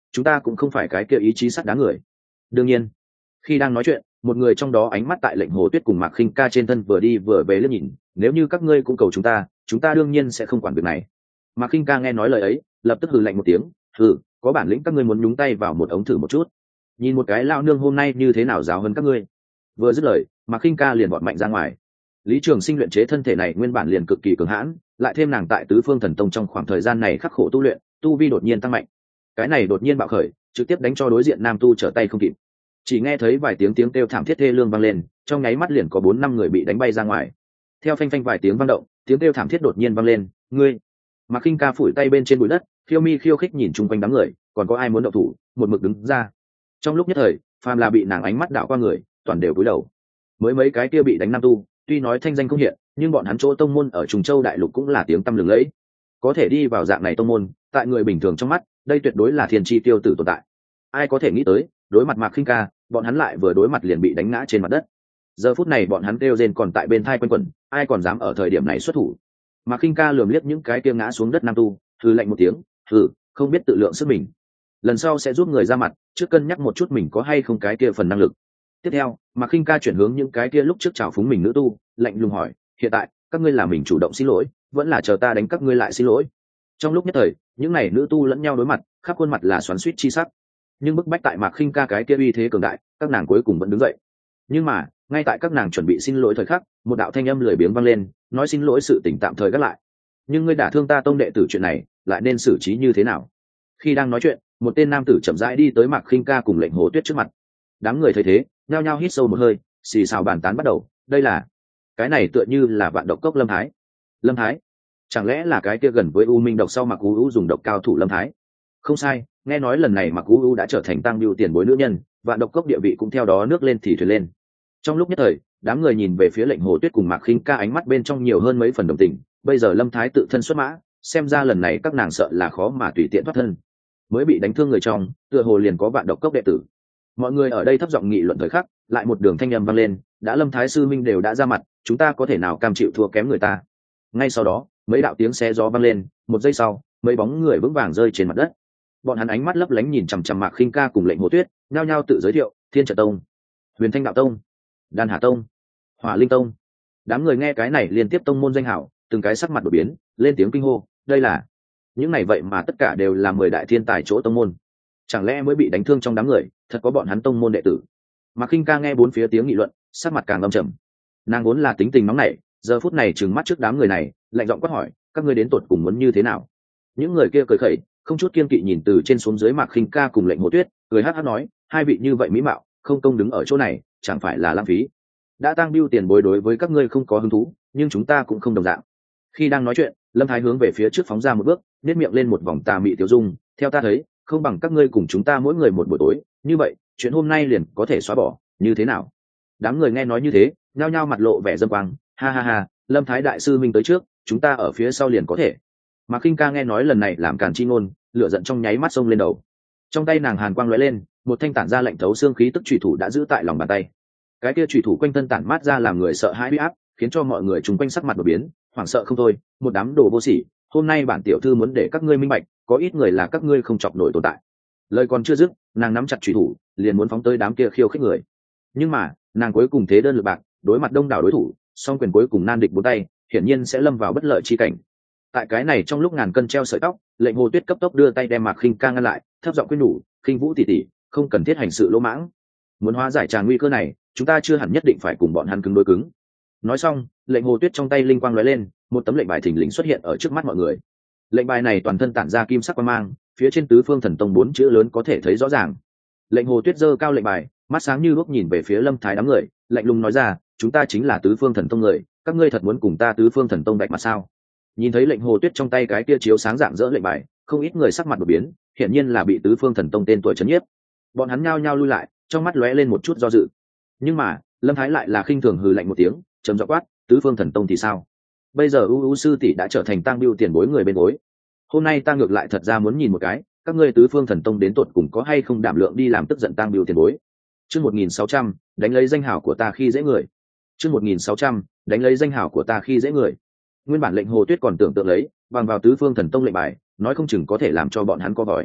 chúng ta cũng không phải cái kia ý chí sắt đá người. Đương nhiên, khi đang nói chuyện, một người trong đó ánh mắt tại lệnh Hồ Tuyết cùng Mạc Khinh Ca trên thân vừa đi vừa về liếc nhìn, nếu như các ngươi cũng cầu chúng ta, chúng ta đương nhiên sẽ không quản việc này. Mạc Khinh Ca nghe nói lời ấy, lập tức hừ lạnh một tiếng, hừ, có bản lĩnh các ngươi muốn nhúng tay vào một ống thử một chút, nhìn một cái lao nương hôm nay như thế nào giáo hơn các ngươi. Vừa dứt lời, Mạc Khinh Ca liền vọt mạnh ra ngoài. Lý Trường Sinh luyện chế thân thể này nguyên bản liền cực kỳ cường hãn, lại thêm nàng tại Tứ Phương Thần Tông trong khoảng thời gian này khắc khổ tu luyện, tu vi đột nhiên tăng mạnh. Cái này đột nhiên bạo khởi, trực tiếp đánh cho đối diện nam tu trở tay không kịp. Chỉ nghe thấy vài tiếng tiếng kêu thảm thiết thê lương vang lên, trong nháy mắt liền có bốn năm người bị đánh bay ra ngoài. Theo phanh phanh vài tiếng vang động, tiếng kêu thảm thiết đột nhiên vang lên, ngươi. Mạc Khinh Ca phủi tay bên trên bụi đất, khiêu mi khiêu khích nhìn chung quanh đám người, còn có ai muốn động thủ, một mực đứng ra. Trong lúc nhất thời, phàm là bị nàng ánh mắt đảo qua người, toàn đều cúi đầu. Mới mấy cái kia bị đánh nam tu, tuy nói thanh danh không hiện, nhưng bọn hắn chỗ tông môn ở Trùng Châu đại lục cũng là tiếng tăm lừng lẫy. Có thể đi vào dạng này tông môn, tại người bình thường trong mắt, đây tuyệt đối là thiên chi tiêu tử tồn tại. Ai có thể nghĩ tới, đối mặt Mạc Khinh Ca, bọn hắn lại vừa đối mặt liền bị đánh ngã trên mặt đất. Giờ phút này bọn hắn kêu rên còn tại bên thai quanh quẩn, ai còn dám ở thời điểm này xuất thủ. Mạc Khinh Ca lườm liếc những cái kia ngã xuống đất nam tu, hừ lạnh một tiếng, hừ, không biết tự lượng sức mình. Lần sau sẽ giúp người ra mặt, trước cân nhắc một chút mình có hay không cái kia phần năng lực. Tiếp theo, Mạc Khinh Ca chuyển hướng những cái kia lúc trước chào phúng mình nữ tu, lạnh lùng hỏi, hiện tại các ngươi là mình chủ động xin lỗi, vẫn là chờ ta đánh các ngươi lại xin lỗi? Trong lúc nhất thời, những này nữ tu lẫn nhau đối mặt, khắp khuôn mặt là xoắn xuýt chi sắc. Nhưng bức bách tại Mạc Khinh Ca cái kia uy thế cường đại, các nàng cuối cùng vẫn đứng dậy. Nhưng mà, ngay tại các nàng chuẩn bị xin lỗi thời khắc, một đạo thanh âm lười biếng vang lên, nói xin lỗi sự tình tạm thời gác lại. Nhưng ngươi đả thương ta tông đệ tử chuyện này, lại nên xử trí như thế nào? Khi đang nói chuyện, một tên nam tử chậm rãi đi tới Mạc Khinh Ca cùng lệnh Hồ Tuyết trước mặt. Đám người thấy thế, nhao nhao hít sâu một hơi, xì xào bàn tán bắt đầu. Đây là, cái này tựa như là vạn độc cốc Lâm Thái. Lâm Thái, chẳng lẽ là cái kia gần với U Minh độc sau Mạc U U dùng độc cao thủ Lâm Thái? Không sai, nghe nói lần này Mạc U U đã trở thành tăng biêu tiền bối nữ nhân, vạn độc cốc địa vị cũng theo đó nước lên thì thuyền lên. Trong lúc nhất thời, đám người nhìn về phía lệnh Hồ Tuyết cùng Mạc Khinh Ca ánh mắt bên trong nhiều hơn mấy phần đồng tình. Bây giờ Lâm Thái tự thân xuất mã, xem ra lần này các nàng sợ là khó mà tùy tiện thoát thân. Mới bị đánh thương người trong, tựa hồ liền có vạn độc cốc đệ tử. Mọi người ở đây thấp giọng nghị luận thời khắc, lại một đường thanh âm vang lên, đã Lâm Thái sư minh đều đã ra mặt, chúng ta có thể nào cam chịu thua kém người ta? Ngay sau đó, mấy đạo tiếng xé gió vang lên, một giây sau, mấy bóng người vững vàng rơi trên mặt đất. Bọn hắn ánh mắt lấp lánh nhìn chằm chằm Mạc Khinh Ca cùng lệnh Hồ Tuyết, nhao nhao tự giới thiệu, Thiên Trận Tông, Huyền Thanh Đạo Tông, Đan Hà Tông, Hỏa Linh Tông. Đám người nghe cái này liên tiếp tông môn danh hảo, từng cái sắc mặt đổi biến, lên tiếng kinh hô, đây là những này vậy mà tất cả đều là mười đại thiên tài chỗ tông môn. Chẳng lẽ mới bị đánh thương trong đám người, thật có bọn hắn tông môn đệ tử? Mạc Khinh Ca nghe bốn phía tiếng nghị luận, sắc mặt càng âm trầm. Nàng vốn là tính tình nóng nảy, giờ phút này trừng mắt trước đám người này, lạnh giọng quát hỏi, các ngươi đến tột cùng muốn như thế nào? Những người kia cười khẩy, không chút kiên kỵ nhìn từ trên xuống dưới Mạc Khinh Ca cùng lệnh Hồ Tuyết, cười hắc hắc nói, hai vị như vậy mỹ mạo, không công đứng ở chỗ này, chẳng phải là lãng phí. Đã tăng biêu tiền bối đối với các ngươi không có hứng thú, nhưng chúng ta cũng không đồng dạng. Khi đang nói chuyện, Lâm Thái hướng về phía trước phóng ra một bước, nhếch miệng lên một vòng tà mị tiêu dung, theo ta thấy, không bằng các ngươi cùng chúng ta mỗi người một buổi tối, như vậy, chuyện hôm nay liền có thể xóa bỏ, như thế nào? Đám người nghe nói như thế, nhao nhao mặt lộ vẻ dâm quang, ha ha ha, Lâm Thái đại sư minh tới trước, chúng ta ở phía sau liền có thể. Mạc Khinh Ca nghe nói lần này làm càn chi ngôn, lửa giận trong nháy mắt xông lên đầu. Trong tay nàng hàn quang lóe lên, một thanh tản ra lạnh thấu xương khí tức chủy thủ đã giữ tại lòng bàn tay. Cái kia chủy thủ quanh thân tản mát ra làm người sợ hãi uy áp, khiến cho mọi người chung quanh sắc mặt đổi biến, hoảng sợ không thôi, một đám đồ vô sỉ, hôm nay bản tiểu thư muốn để các ngươi minh bạch, có ít người là các ngươi không chọc nổi tồn tại. Lời còn chưa dứt, nàng nắm chặt chủy thủ, liền muốn phóng tới đám kia khiêu khích người. Nhưng mà, nàng cuối cùng thế đơn lực bạc, đối mặt đông đảo đối thủ, song quyền cuối cùng nan địch bốn tay, hiển nhiên sẽ lâm vào bất lợi chi cảnh. Tại cái này trong lúc ngàn cân treo sợi tóc, lệnh Hồ Tuyết cấp tốc đưa tay đem Mạc Khinh Ca ngăn lại, thấp giọng khuyên nhủ, Khinh Vũ tỷ tỷ, không cần thiết hành sự lỗ mãng. Muốn hóa giải tràn nguy cơ này, chúng ta chưa hẳn nhất định phải cùng bọn hắn cứng đối cứng. Nói xong, lệnh Hồ Tuyết trong tay linh quang lóe lên, một tấm lệnh bài thình lình xuất hiện ở trước mắt mọi người. Lệnh bài này toàn thân tản ra kim sắc quang mang, phía trên Tứ Phương Thần Tông bốn chữ lớn có thể thấy rõ ràng. Lệnh Hồ Tuyết giơ cao lệnh bài, mắt sáng như đuốc nhìn về phía Lâm Thái đám người, lạnh lùng nói ra, chúng ta chính là Tứ Phương Thần Tông người, các ngươi thật muốn cùng ta Tứ Phương Thần Tông bạch mặt sao? Nhìn thấy lệnh Hồ Tuyết trong tay cái kia chiếu sáng rạng rỡ lệnh bài, không ít người sắc mặt đổi biến, hiển nhiên là bị Tứ Phương Thần Tông tên tuổi chấn nhiếp. Bọn hắn nhao nhao lui lại, trong mắt lóe lên một chút do dự. Nhưng mà, Lâm Thái lại là khinh thường hừ lạnh một tiếng, trầm giọng quát, Tứ Phương Thần Tông thì sao? Bây giờ U U sư tỷ đã trở thành tang biêu tiền bối người bên bối. Hôm nay ta ngược lại thật ra muốn nhìn một cái, các ngươi Tứ Phương Thần Tông đến tột cùng có hay không đảm lượng đi làm tức giận tang biêu tiền bối. Chương một nghìn sáu trăm, đánh lấy danh hào của ta khi dễ người. Chương một nghìn sáu trăm, đánh lấy danh hào của ta khi dễ người. Nguyên bản lệnh Hồ Tuyết còn tưởng tượng lấy, bằng vào Tứ Phương Thần Tông lệnh bài, nói không chừng có thể làm cho bọn hắn co vòi.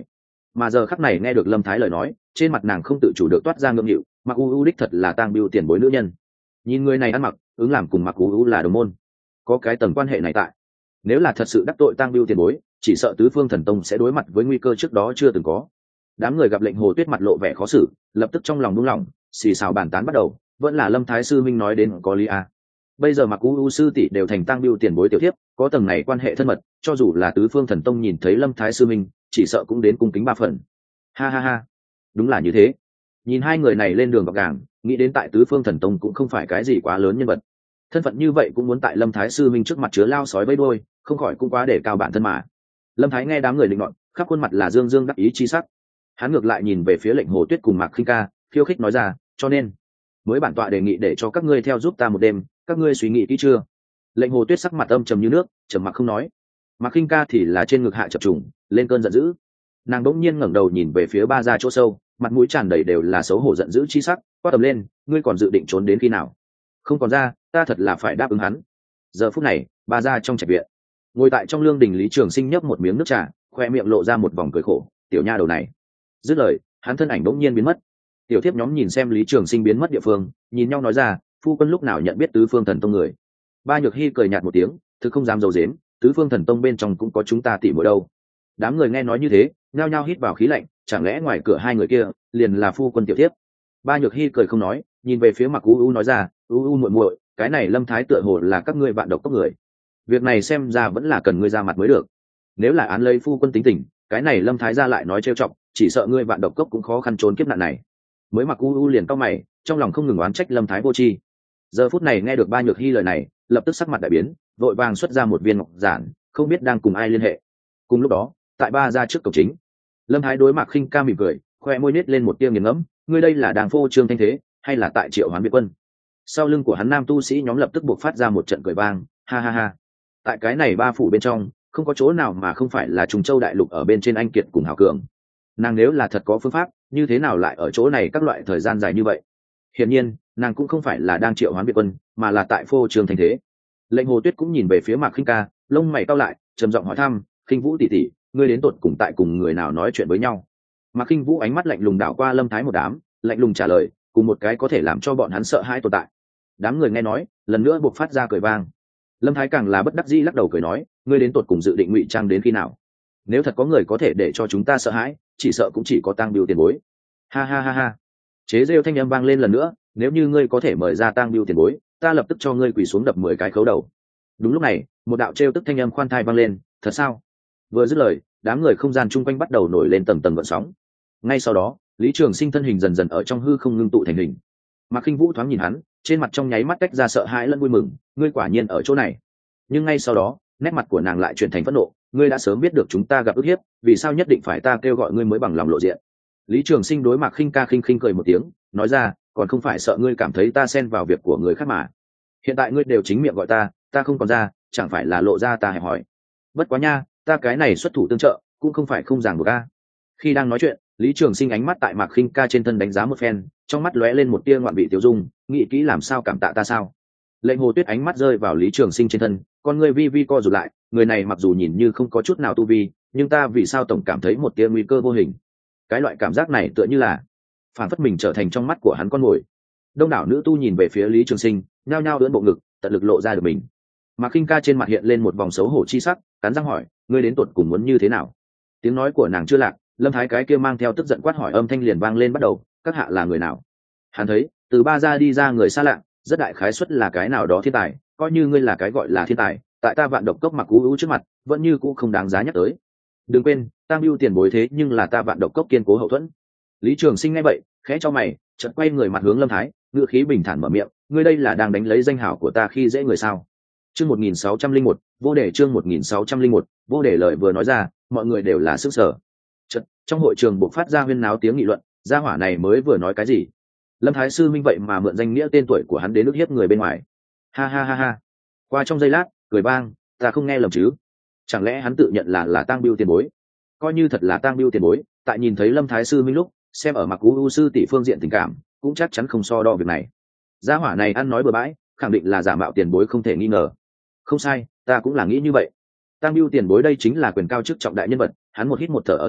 mà giờ khắc này nghe được lâm thái lời nói, trên mặt nàng không tự chủ được toát ra ngượng nghịu. Mặc u u đích thật là tang biêu tiền bối nữ nhân. Nhìn người này ăn mặc ứng làm cùng mặc u u là đồng môn, có cái tầng quan hệ này tại, nếu là thật sự đắc tội tang biêu tiền bối, chỉ sợ tứ phương thần tông sẽ đối mặt với nguy cơ trước đó chưa từng có. Đám người gặp lệnh Hồ Tuyết mặt lộ vẻ khó xử, lập tức trong lòng buông lỏng, xì xào bàn tán bắt đầu. Vẫn là lâm thái sư minh nói đến có lý à. Bây giờ mặc u u sư tỷ đều thành tang biêu tiền bối tiểu thiếp, có tầng này quan hệ thân mật, cho dù là tứ phương thần tông nhìn thấy lâm thái sư minh, chỉ sợ cũng đến cung kính ba phần. Ha ha ha, đúng là như thế. Nhìn hai người này lên đường gặp gàng, nghĩ đến tại tứ phương thần tông cũng không phải cái gì quá lớn nhân vật, thân phận như vậy cũng muốn tại lâm thái sư minh trước mặt chứa lao sói vây đôi, không khỏi cũng quá để cao bản thân mà. Lâm thái nghe đám người định luận, khắp khuôn mặt là dương dương đắc ý chi sắc. Hắn ngược lại nhìn về phía lệnh Hồ Tuyết cùng Mạc Khinh Ca, khiêu khích nói ra, cho nên mới bản tọa đề nghị để cho các ngươi theo giúp ta một đêm, các ngươi suy nghĩ kỹ chưa? Lệnh Hồ Tuyết sắc mặt âm trầm như nước, trầm mặc không nói. Mạc Khinh Ca thì là trên ngực hạ chập trùng, lên cơn giận dữ. Nàng đỗng nhiên ngẩng đầu nhìn về phía ba gia chỗ sâu, mặt mũi tràn đầy đều là xấu hổ giận dữ chi sắc, quát tầm lên, ngươi còn dự định trốn đến khi nào? Không còn ra, ta thật là phải đáp ứng hắn. Giờ phút này, ba gia trong trạch viện, ngồi tại trong lương đình Lý Trường Sinh nhấp một miếng nước trà, khoe miệng lộ ra một vòng cười khổ, tiểu nha đầu này. Dứt lời, hắn thân ảnh bỗng nhiên biến mất. Tiểu thiếp nhóm nhìn xem Lý Trường Sinh biến mất địa phương, nhìn nhau nói ra, phu quân lúc nào nhận biết tứ phương thần tông người? Ba Nhược Hy cười nhạt một tiếng, thực không dám dầu dếm, tứ phương thần tông bên trong cũng có chúng ta tỉ muội đâu. Đám người nghe nói như thế, nhao nhao hít vào khí lạnh, chẳng lẽ ngoài cửa hai người kia liền là phu quân tiểu thiếp? Ba Nhược Hy cười không nói, nhìn về phía Mặc U U nói ra, U U muội muội, cái này Lâm Thái tựa hồ là các ngươi vạn độc cốc người, việc này xem ra vẫn là cần ngươi ra mặt mới được. Nếu là án lấy phu quân tính tình, cái này Lâm Thái ra lại nói trêu chọc, chỉ sợ ngươi vạn độc cốc cũng khó khăn trốn kiếp nạn này. Mới Mặc U U liền cau mày, trong lòng không ngừng oán trách Lâm Thái vô tri. Giờ phút này nghe được Ba Nhược Hy lời này, lập tức sắc mặt đại biến, vội vàng xuất ra một viên ngọc giản, không biết đang cùng ai liên hệ. Cùng lúc đó, tại ba gia trước cổng chính, Lâm Thái đối Mạc Khinh Ca mỉm cười, khoe môi nết lên một tia nghiền ngẫm, ngươi đây là đang phô trương thanh thế, hay là tại triệu hoán biệt quân? Sau lưng của hắn nam tu sĩ nhóm lập tức buộc phát ra một trận cười vang, ha ha ha. Tại cái này ba phủ bên trong, không có chỗ nào mà không phải là Trùng Châu đại lục ở bên trên anh kiệt cùng hào cường. Nàng nếu là thật có phương pháp, như thế nào lại ở chỗ này các loại thời gian dài như vậy? Hiển nhiên, nàng cũng không phải là đang triệu hoán biệt quân, mà là tại phô trương thanh thế. Lệnh Hồ Tuyết cũng nhìn về phía Mạc Khinh Ca, lông mày cau lại, trầm giọng hỏi thăm, Khinh Vũ tỷ tỷ, ngươi đến tột cùng tại cùng người nào nói chuyện với nhau? Mạc Khinh Vũ ánh mắt lạnh lùng đảo qua Lâm Thái một đám, lạnh lùng trả lời, cùng một cái có thể làm cho bọn hắn sợ hãi tồn tại. Đám người nghe nói, lần nữa buộc phát ra cười vang. Lâm Thái càng là bất đắc dĩ lắc đầu cười nói, ngươi đến tột cùng dự định ngụy trang đến khi nào? Nếu thật có người có thể để cho chúng ta sợ hãi, chỉ sợ cũng chỉ có Tang Biêu tiền bối. Ha ha ha ha. Chế rêu thanh âm vang lên lần nữa, nếu như ngươi có thể mời ra Tang Biêu tiền bối, ta lập tức cho ngươi quỳ xuống đập mười cái khấu đầu. Đúng lúc này, một đạo trêu tức thanh âm khoan thai vang lên, thật sao? Vừa dứt lời, đám người không gian chung quanh bắt đầu nổi lên tầng tầng gợn sóng. Ngay sau đó, Lý Trường Sinh thân hình dần dần ở trong hư không ngưng tụ thành hình. Mạc Khinh Vũ thoáng nhìn hắn, trên mặt trong nháy mắt tách ra sợ hãi lẫn vui mừng, ngươi quả nhiên ở chỗ này. Nhưng ngay sau đó, nét mặt của nàng lại chuyển thành phẫn nộ, ngươi đã sớm biết được chúng ta gặp ức hiếp, vì sao nhất định phải ta kêu gọi ngươi mới bằng lòng lộ diện? Lý Trường Sinh đối Mạc Khinh Ca khinh khinh cười một tiếng, nói ra, còn không phải sợ ngươi cảm thấy ta xen vào việc của người khác mà. Hiện tại ngươi đều chính miệng gọi ta, ta không còn ra, chẳng phải là lộ ra ta hẹp hỏi. Bất quá nha, ta cái này xuất thủ tương trợ, cũng không phải không ràng buộc a. Khi đang nói chuyện, Lý Trường Sinh ánh mắt tại Mạc Khinh Ca trên thân đánh giá một phen, trong mắt lóe lên một tia ngoạn vị tiêu dung, nghĩ kỹ làm sao cảm tạ ta sao? Lệnh Hồ Tuyết ánh mắt rơi vào Lý Trường Sinh trên thân, con ngươi vi vi co rụt lại, người này mặc dù nhìn như không có chút nào tu vi, nhưng ta vì sao tổng cảm thấy một tia nguy cơ vô hình? Cái loại cảm giác này tựa như là phản phất mình trở thành trong mắt của hắn con mồi. Đông đảo nữ tu nhìn về phía Lý Trường Sinh, nhao nhao ưỡn bộ ngực, tận lực lộ ra được mình. Mạc Khinh Ca trên mặt hiện lên một vòng xấu hổ chi sắc, cắn răng hỏi, ngươi đến tột cùng muốn như thế nào? Tiếng nói của nàng chưa lạc, Lâm Thái cái kia mang theo tức giận quát hỏi âm thanh liền vang lên bắt đầu, các hạ là người nào? Hắn thấy, từ ba gia đi ra người xa lạ, rất đại khái suất là cái nào đó thiên tài, coi như ngươi là cái gọi là thiên tài, tại ta Vạn Độc Cốc Mặc Ú Ú trước mặt, vẫn như cũ không đáng giá nhắc tới. Đừng quên, Tam Bưu tiền bối thế nhưng là ta Vạn Độc Cốc kiên cố hậu thuẫn. Lý Trường Sinh nghe vậy, khẽ cho mày, chợt quay người mặt hướng Lâm Thái, ngữ khí bình thản mở miệng, ngươi đây là đang đánh lấy danh hảo của ta khi dễ người sao? Chương một nghìn sáu trăm linh một, vô đề chương một nghìn sáu trăm linh một, vô đề lời vừa nói ra, mọi người đều là sức sở. Chợt, trong hội trường bộc phát ra huyên náo tiếng nghị luận, gia hỏa này mới vừa nói cái gì? Lâm Thái sư minh vậy mà mượn danh nghĩa tên tuổi của hắn đến ức hiếp người bên ngoài. Ha ha ha ha. Qua trong giây lát, cười vang, ta không nghe lầm chứ? Chẳng lẽ hắn tự nhận là là Tang Bưu tiền bối? Coi như thật là Tang Bưu tiền bối, tại nhìn thấy Lâm Thái sư minh lúc, xem ở Mặc U U sư tỷ phương diện tình cảm, cũng chắc chắn không so đo việc này. Gia hỏa này ăn nói bừa bãi, khẳng định là giả mạo tiền bối không thể nghi ngờ. Không sai, ta cũng là nghĩ như vậy. Tang Bưu tiền bối đây chính là quyền cao chức trọng đại nhân vật, hắn một hít một thở ở giữa,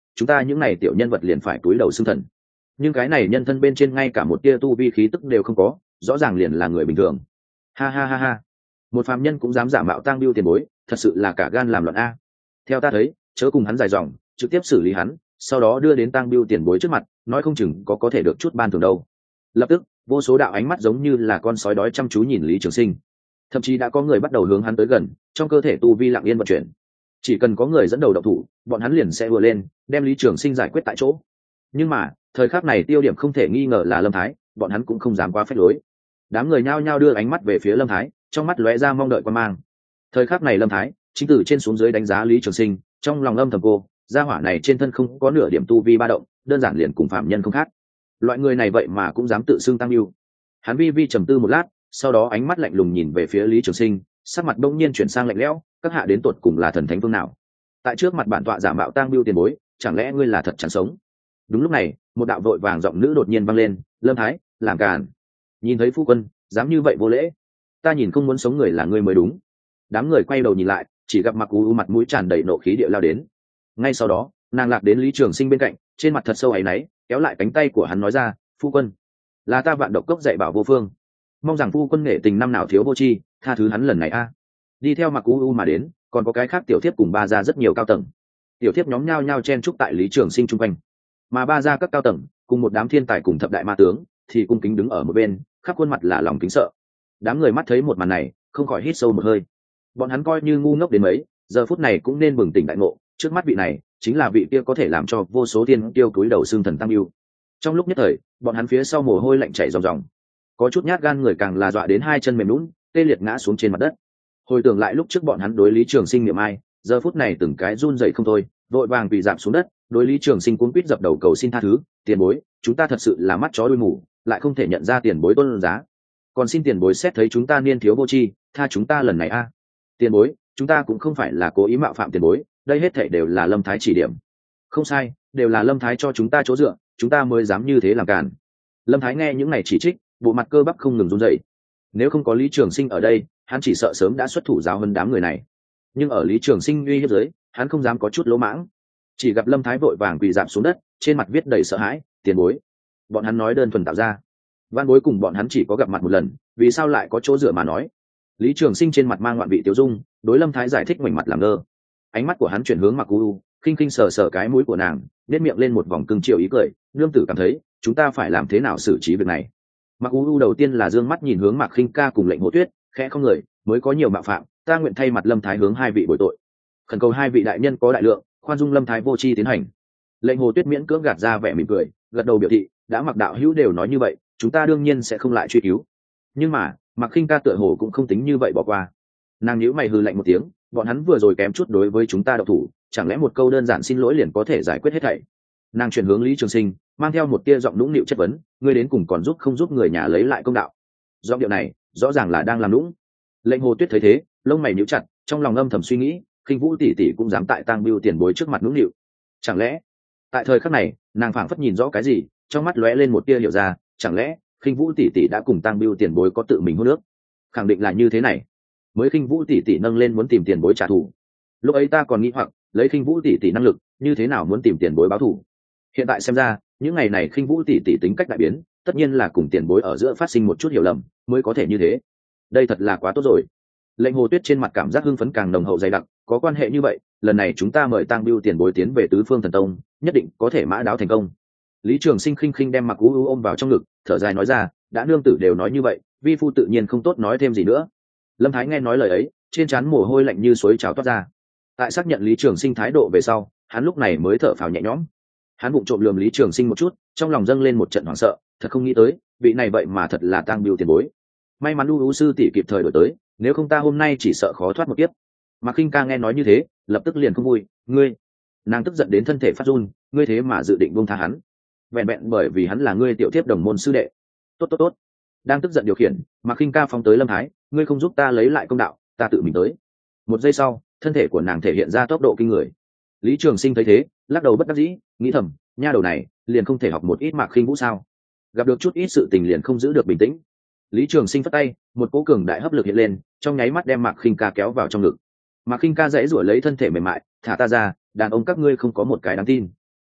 chúng ta những này tiểu nhân vật liền phải cúi đầu xưng thần. Nhưng cái này nhân thân bên trên ngay cả một tia tu vi khí tức đều không có, rõ ràng liền là người bình thường. Ha ha ha ha, một phàm nhân cũng dám giả mạo tang biêu tiền bối, thật sự là cả gan làm loạn a. Theo ta thấy, chớ cùng hắn dài dòng, trực tiếp xử lý hắn, sau đó đưa đến tang biêu tiền bối trước mặt, nói không chừng có có thể được chút ban thưởng đâu. Lập tức, vô số đạo ánh mắt giống như là con sói đói chăm chú nhìn Lý Trường Sinh, thậm chí đã có người bắt đầu hướng hắn tới gần, trong cơ thể tu vi lặng yên vận chuyển. Chỉ cần có người dẫn đầu động thủ, bọn hắn liền sẽ ùa lên, đem Lý Trường Sinh giải quyết tại chỗ. Nhưng mà thời khắc này tiêu điểm không thể nghi ngờ là Lâm Thái, bọn hắn cũng không dám quá phách lối. Đám người nhao nhao đưa ánh mắt về phía Lâm Thái, trong mắt lóe ra mong đợi quan mang. Thời khắc này Lâm Thái chính từ trên xuống dưới đánh giá Lý Trường Sinh, trong lòng âm thầm cô, gia hỏa này trên thân không có nửa điểm tu vi ba động, đơn giản liền cùng phạm nhân không khác. Loại người này vậy mà cũng dám tự xưng tăng yêu. Hắn vi vi trầm tư một lát, sau đó ánh mắt lạnh lùng nhìn về phía Lý Trường Sinh, sắc mặt bỗng nhiên chuyển sang lạnh lẽo, các hạ đến tột cùng là thần thánh phương nào? Tại trước mặt bản tọa giả mạo tang biêu tiền bối, chẳng lẽ ngươi là thật chẳng sống? Đúng lúc này, một đạo vội vàng giọng nữ đột nhiên vang lên, Lâm Thái, làm càn. Nhìn thấy phu quân dám như vậy vô lễ, ta nhìn không muốn sống người là ngươi mới đúng. Đám người quay đầu nhìn lại, chỉ gặp Mặc U U mặt mũi tràn đầy nộ khí địa lao đến. Ngay sau đó, nàng lạc đến Lý Trường Sinh bên cạnh, trên mặt thật sâu áy náy, kéo lại cánh tay của hắn nói ra, phu quân, là ta Vạn Độc Cốc dạy bảo vô phương, mong rằng phu quân nghệ tình năm nào thiếu vô tri, tha thứ hắn lần này a. Đi theo Mặc U U mà đến, còn có cái khác tiểu thiếp cùng ba gia rất nhiều cao tầng. Tiểu thiếp nhóm nhao nhao chen chúc tại Lý Trường Sinh trung quanh, mà ba gia các cao tầng cùng một đám thiên tài cùng thập đại ma tướng thì cung kính đứng ở một bên, khắp khuôn mặt là lòng kính sợ. Đám người mắt thấy một màn này, không khỏi hít sâu một hơi. Bọn hắn coi như ngu ngốc đến mấy, giờ phút này cũng nên bừng tỉnh đại ngộ, trước mắt vị này chính là vị kia có thể làm cho vô số thiên tiêu cúi đầu xương thần tăng yêu. Trong lúc nhất thời, bọn hắn phía sau mồ hôi lạnh chảy ròng ròng, có chút nhát gan người càng là dọa đến hai chân mềm nhũn, tê liệt ngã xuống trên mặt đất. Hồi tưởng lại lúc trước bọn hắn đối Lý Trường Sinh niệm ai, giờ phút này từng cái run rẩy không thôi, vội vàng quỳ rạp xuống đất, đối Lý Trường Sinh cuống quýt dập đầu cầu xin tha thứ, tiền bối, chúng ta thật sự là mắt chó đuôi mù, lại không thể nhận ra tiền bối tôn giá, còn xin tiền bối xét thấy chúng ta niên thiếu vô tri, tha chúng ta lần này a. Tiền bối, chúng ta cũng không phải là cố ý mạo phạm tiền bối, đây hết thảy đều là Lâm Thái chỉ điểm. Không sai, đều là Lâm Thái cho chúng ta chỗ dựa, chúng ta mới dám như thế làm cản. Lâm Thái nghe những này chỉ trích, bộ mặt cơ bắp không ngừng run rẩy. Nếu không có Lý Trường Sinh ở đây, hắn chỉ sợ sớm đã xuất thủ giáo hơn đám người này. Nhưng ở Lý Trường Sinh uy hiếp dưới, hắn không dám có chút lỗ mãng. Chỉ gặp Lâm Thái vội vàng quỳ rạp xuống đất, trên mặt viết đầy sợ hãi, tiền bối. Bọn hắn nói đơn thuần tạo ra. Văn bối cùng bọn hắn chỉ có gặp mặt một lần, vì sao lại có chỗ dựa mà nói? Lý Trường Sinh trên mặt mang ngoạn vị tiêu dung, đối Lâm Thái giải thích ngoảnh mặt làm ngơ. Ánh mắt của hắn chuyển hướng Mặc U U, khinh khinh sờ sờ cái mũi của nàng, nét miệng lên một vòng cưng chiều ý cười, nương tử cảm thấy, chúng ta phải làm thế nào xử trí việc này? Mặc U U đầu tiên là dương mắt nhìn hướng Mạc Khinh Ca cùng Lệnh Hồ Tuyết, khẽ không người, mới có nhiều mạo phạm, ta nguyện thay mặt Lâm Thái hướng hai vị bồi tội, khẩn cầu hai vị đại nhân có đại lượng, khoan dung Lâm Thái vô tri tiến hành. Lệnh Hồ Tuyết miễn cưỡng gạt ra vẻ mỉm cười, gật đầu biểu thị, đã Mặc đạo hữu đều nói như vậy, chúng ta đương nhiên sẽ không lại truy cứu. Nhưng mà Mạc Khinh Ca tựa hồ cũng không tính như vậy bỏ qua. Nàng nhíu mày hừ lạnh một tiếng, bọn hắn vừa rồi kém chút đối với chúng ta độc thủ, chẳng lẽ một câu đơn giản xin lỗi liền có thể giải quyết hết thảy? Nàng chuyển hướng Lý Trường Sinh, mang theo một tia giọng nũng nịu chất vấn, ngươi đến cùng còn giúp không giúp người nhà lấy lại công đạo? Giọng điệu này rõ ràng là đang làm nũng. Lệnh Hồ Tuyết thấy thế, lông mày nhíu chặt, trong lòng âm thầm suy nghĩ, Khinh Vũ tỷ tỷ cũng dám tại Tang Bưu tiền bối trước mặt nũng nịu. Chẳng lẽ tại thời khắc này, nàng phảng phất nhìn rõ cái gì, trong mắt lóe lên một tia hiểu ra, chẳng lẽ Khinh Vũ tỷ tỷ đã cùng Tang Bưu tiền bối có tự mình hôn ước? Khẳng định là như thế này, mới Khinh Vũ tỷ tỷ nâng lên muốn tìm tiền bối trả thù. Lúc ấy ta còn nghĩ hoặc, lấy Khinh Vũ tỷ tỷ năng lực, như thế nào muốn tìm tiền bối báo thù? Hiện tại xem ra, những ngày này Khinh Vũ tỷ tỷ tính cách đại biến, tất nhiên là cùng tiền bối ở giữa phát sinh một chút hiểu lầm, mới có thể như thế. Đây thật là quá tốt rồi. Lệnh Hồ Tuyết trên mặt cảm giác hưng phấn càng nồng hậu dày đặc, có quan hệ như vậy, lần này chúng ta mời Tang Bưu tiền bối tiến về Tứ Phương Thần Tông, nhất định có thể mã đáo thành công. Lý Trường Sinh khinh khinh đem Mặc U U ôm vào trong ngực, thở dài nói ra, đã nương tử đều nói như vậy, vi phu tự nhiên không tốt nói thêm gì nữa. Lâm Thái nghe nói lời ấy, trên trán mồ hôi lạnh như suối trào toát ra. Tại xác nhận Lý Trường Sinh thái độ về sau, hắn lúc này mới thở phào nhẹ nhõm. Hắn vụng trộm lườm Lý Trường Sinh một chút, trong lòng dâng lên một trận hoảng sợ, thật không nghĩ tới, vị này vậy mà thật là Tang Bưu tiền bối. May mắn U U sư tỷ kịp thời đổi tới, nếu không ta hôm nay chỉ sợ khó thoát một kiếp. Mạc Khinh Ca nghe nói như thế, lập tức liền không vui, ngươi, nàng tức giận đến thân thể phát run, ngươi thế mà dự định buông tha hắn? Vẹn vẹn bởi vì hắn là ngươi tiểu thiếp đồng môn sư đệ? Tốt tốt tốt. Đang tức giận điều khiển, Mạc Khinh Ca phóng tới Lâm Thái, ngươi không giúp ta lấy lại công đạo, ta tự mình tới. Một giây sau, thân thể của nàng thể hiện ra tốc độ kinh người. Lý Trường Sinh thấy thế, lắc đầu bất đắc dĩ, nghĩ thầm, nha đầu này liền không thể học một ít Mạc Khinh Vũ sao? Gặp được chút ít sự tình liền không giữ được bình tĩnh. Lý Trường Sinh phất tay, một cỗ cường đại hấp lực hiện lên, trong nháy mắt đem Mạc Khinh Ca kéo vào trong ngực. Mạc Khinh Ca dãy rủa lấy thân thể mềm mại, thả ta ra, đàn ông các ngươi không có một cái đáng tin.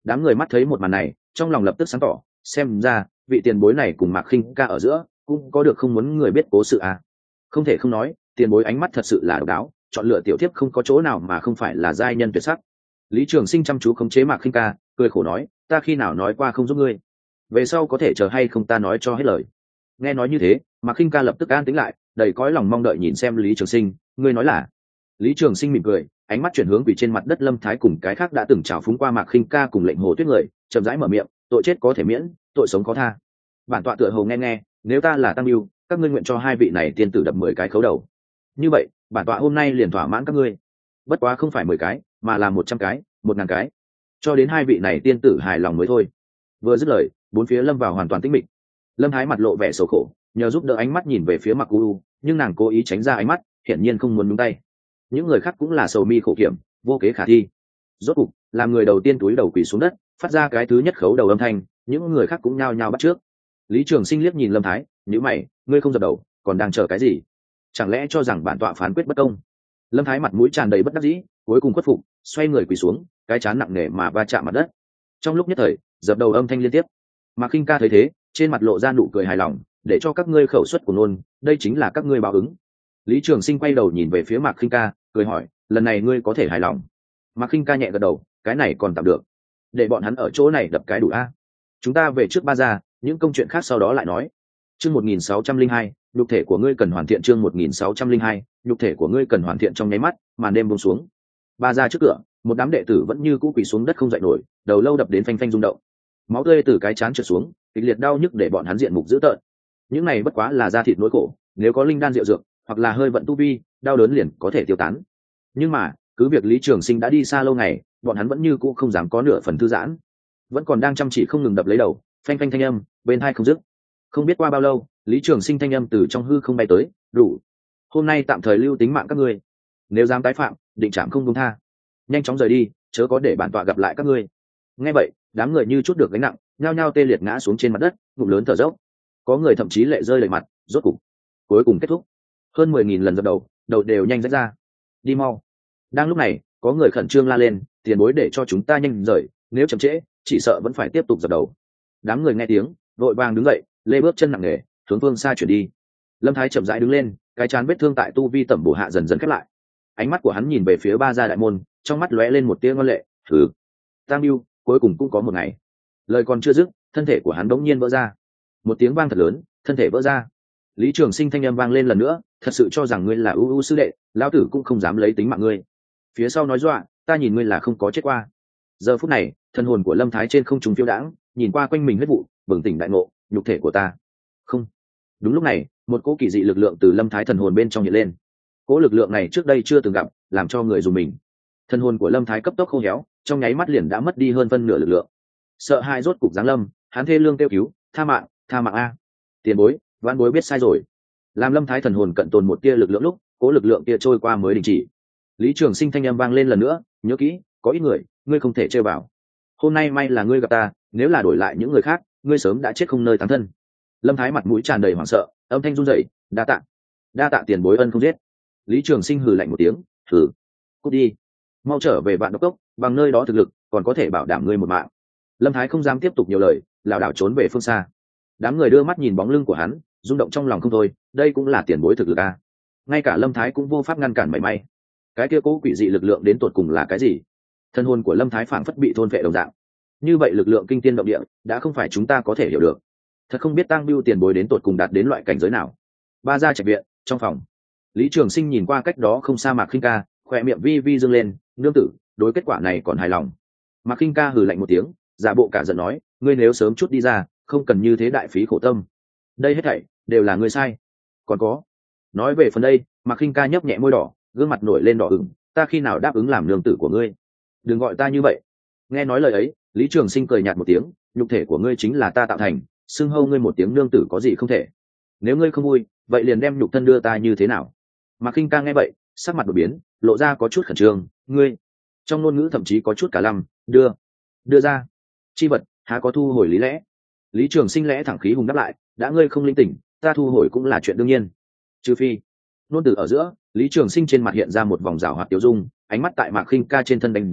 Đám người mắt thấy một màn này trong lòng lập tức sáng tỏ, xem ra vị tiền bối này cùng Mạc Khinh ca ở giữa cũng có được không muốn người biết cố sự à. Không thể không nói, tiền bối ánh mắt thật sự là độc đáo, chọn lựa tiểu thiếp không có chỗ nào mà không phải là giai nhân tuyệt sắc. Lý Trường Sinh chăm chú khống chế Mạc Khinh ca, cười khổ nói, ta khi nào nói qua không giúp ngươi, về sau có thể chờ hay không ta nói cho hết lời. Nghe nói như thế, Mạc Khinh ca lập tức an tĩnh lại, đầy cõi lòng mong đợi nhìn xem Lý Trường Sinh, ngươi nói là? Lý Trường Sinh mỉm cười, ánh mắt chuyển hướng quỳ trên mặt đất Lâm Thái cùng cái khác đã từng trào phúng qua Mạc Khinh ca cùng lệnh Hồ Tuyết người, chậm rãi mở miệng, tội chết có thể miễn, tội sống có tha. Bản tọa tựa hồ nghe nghe, nếu ta là Tăng Bưu, các ngươi nguyện cho hai vị này tiên tử đập mười cái khấu đầu. Như vậy, bản tọa hôm nay liền thỏa mãn các ngươi. Bất quá không phải mười cái, mà là một trăm cái, một ngàn cái, cho đến hai vị này tiên tử hài lòng mới thôi. Vừa dứt lời, bốn phía lâm vào hoàn toàn tĩnh mịch. Lâm Thái mặt lộ vẻ xấu khổ, nhờ giúp đỡ ánh mắt nhìn về phía Mạc U, nhưng nàng cố ý tránh ra ánh mắt, hiển nhiên không muốn nhúng tay. Những người khác cũng là sầu mi khổ kiểm, vô kế khả thi. Rốt cục, làm người đầu tiên túi đầu quỳ xuống đất, phát ra cái thứ nhất khấu đầu âm thanh, những người khác cũng nhao nhao bắt trước. Lý Trường Sinh liếc nhìn Lâm Thái, nhíu mày, ngươi không dập đầu, còn đang chờ cái gì? Chẳng lẽ cho rằng bản tọa phán quyết bất công? Lâm Thái mặt mũi tràn đầy bất đắc dĩ, cuối cùng khuất phục, xoay người quỳ xuống, cái trán nặng nề mà va chạm mặt đất. Trong lúc nhất thời, dập đầu âm thanh liên tiếp. Mạc Khinh ca thấy thế, trên mặt lộ ra nụ cười hài lòng, để cho các ngươi khẩu suất của nôn, đây chính là các ngươi báo ứng. Lý Trường Sinh quay đầu nhìn về phía Mạc Khinh ca, cười hỏi, lần này ngươi có thể hài lòng? Mạc Khinh ca nhẹ gật đầu, cái này còn tạm được, để bọn hắn ở chỗ này đập cái đủ a. Chúng ta về trước ba gia, những công chuyện khác sau đó lại nói. Chương một nghìn sáu trăm linh hai, nhục thể của ngươi cần hoàn thiện. Chương một nghìn sáu trăm linh hai, nhục thể của ngươi cần hoàn thiện. Trong nháy mắt, màn đêm buông xuống. Ba gia trước cửa, một đám đệ tử vẫn như cũ quỳ xuống đất không dậy nổi, đầu lâu đập đến phanh phanh rung động. Máu tươi từ cái trán trượt xuống, kịch liệt đau nhức để bọn hắn diện mục dữ tợn. Những này bất quá là da thịt nỗi khổ, nếu có linh đan rượu dược, hoặc là hơi vận tu vi, đau đớn liền có thể tiêu tán. Nhưng mà, cứ việc Lý Trường Sinh đã đi xa lâu ngày, bọn hắn vẫn như cũ không dám có nửa phần thư giãn, vẫn còn đang chăm chỉ không ngừng đập lấy đầu, phanh phanh thanh âm bên tai không dứt. Không biết qua bao lâu, Lý Trường Sinh thanh âm từ trong hư không bay tới, đủ, hôm nay tạm thời lưu tính mạng các ngươi, nếu dám tái phạm, định trảm không buông tha. Nhanh chóng rời đi, chớ có để bản tọa gặp lại các ngươi. Nghe vậy, đám người như chút được gánh nặng, nhao nhao tê liệt ngã xuống trên mặt đất, ngụm lớn thở dốc. Có người thậm chí lệ rơi đầy mặt, rốt cục, cuối cùng kết thúc. Hơn mười nghìn lần dập đầu, đầu đều nhanh rách ra. Đi mau. Đang lúc này, có người khẩn trương la lên, tiền bối để cho chúng ta nhanh rời, nếu chậm trễ, chỉ sợ vẫn phải tiếp tục dập đầu. Đám người nghe tiếng, vội vàng đứng dậy, lê bước chân nặng nề, hướng phương xa chuyển đi. Lâm Thái chậm rãi đứng lên, cái trán vết thương tại tu vi tẩm bổ hạ dần dần khép lại. Ánh mắt của hắn nhìn về phía ba gia đại môn, trong mắt lóe lên một tia ngoan lệ, thử. Tam Bưu, cuối cùng cũng có một ngày. Lời còn chưa dứt, thân thể của hắn đống nhiên vỡ ra. Một tiếng vang thật lớn, thân thể vỡ ra. Lý Trường Sinh thanh âm vang lên lần nữa, thật sự cho rằng ngươi là ưu ưu sư đệ, lão tử cũng không dám lấy tính mạng ngươi. Phía sau nói dọa, ta nhìn ngươi là không có chết qua. Giờ phút này, thân hồn của Lâm Thái trên không trung phiêu đãng, nhìn qua quanh mình huyết vụ, bừng tỉnh đại ngộ, nhục thể của ta. Không. Đúng lúc này, một cỗ kỳ dị lực lượng từ Lâm Thái thần hồn bên trong hiện lên. Cỗ lực lượng này trước đây chưa từng gặp, làm cho người dùng mình. Thân hồn của Lâm Thái cấp tốc khô héo, trong nháy mắt liền đã mất đi hơn phân nửa lực lượng. Sợ hai rốt cục giáng lâm, hắn thê lương kêu cứu, tha mạng, tha mạng a. Tiền bối, vãn bối biết sai rồi. Làm Lâm Thái thần hồn cận tồn một tia lực lượng lúc, cỗ lực lượng kia trôi qua mới đình chỉ. Lý Trường Sinh thanh âm vang lên lần nữa, nhớ kỹ, có ít người, ngươi không thể chơi vào. Hôm nay may là ngươi gặp ta, nếu là đổi lại những người khác, ngươi sớm đã chết không nơi táng thân. Lâm Thái mặt mũi tràn đầy hoảng sợ, âm thanh run rẩy, đa tạ, đa tạ tiền bối ân không giết. Lý Trường Sinh hừ lạnh một tiếng, hừ, cút đi, mau trở về Vạn Độc Cốc, bằng nơi đó thực lực còn có thể bảo đảm ngươi một mạng. Lâm Thái không dám tiếp tục nhiều lời, lảo đảo trốn về phương xa. Đám người đưa mắt nhìn bóng lưng của hắn, rung động trong lòng không thôi, đây cũng là tiền bối thực lực a. Ngay cả Lâm Thái cũng vô pháp ngăn cản mảy may. Cái kia cố quỷ dị lực lượng đến tột cùng là cái gì? Thân hồn của Lâm Thái phảng phất bị thôn vệ đồng dạng. Như vậy lực lượng kinh thiên động địa đã không phải chúng ta có thể hiểu được. Thật không biết Tang Bưu tiền bối đến tột cùng đạt đến loại cảnh giới nào. Ba gia trạch viện, trong phòng, Lý Trường Sinh nhìn qua cách đó không xa Mạc Khinh ca, khóe miệng vi vi dương lên, nương tử, đối kết quả này còn hài lòng. Mạc Khinh ca hừ lạnh một tiếng, giả bộ cả giận nói, ngươi nếu sớm chút đi ra, không cần như thế đại phí khổ tâm. Đây hết thảy đều là ngươi sai. Còn có, nói về phần đây, Mạc Khinh ca nhấp nhẹ môi đỏ, gương mặt nổi lên đỏ ửng, ta khi nào đáp ứng làm nương tử của ngươi? Đừng gọi ta như vậy. Nghe nói lời ấy, Lý Trường Sinh cười nhạt một tiếng, nhục thể của ngươi chính là ta tạo thành, xưng hô ngươi một tiếng nương tử có gì không thể. Nếu ngươi không vui, vậy liền đem nhục thân đưa ta như thế nào? Mạc Khinh ca nghe vậy, sắc mặt đột biến, lộ ra có chút khẩn trương, ngươi, trong ngôn ngữ thậm chí có chút cả lăm, đưa, đưa ra, chi vật, há có thu hồi lý lẽ? Lý Trường Sinh lẽ thẳng khí hùng đáp lại, đã ngươi không linh tỉnh, ta thu hồi cũng là chuyện đương nhiên. Trừ phi, nôn từ ở giữa, Lý Trường Sinh trên mặt hiện ra một vòng rào hoạt tiêu dung, ánh mắt tại Mạc Khinh ca trên thân đánh giá,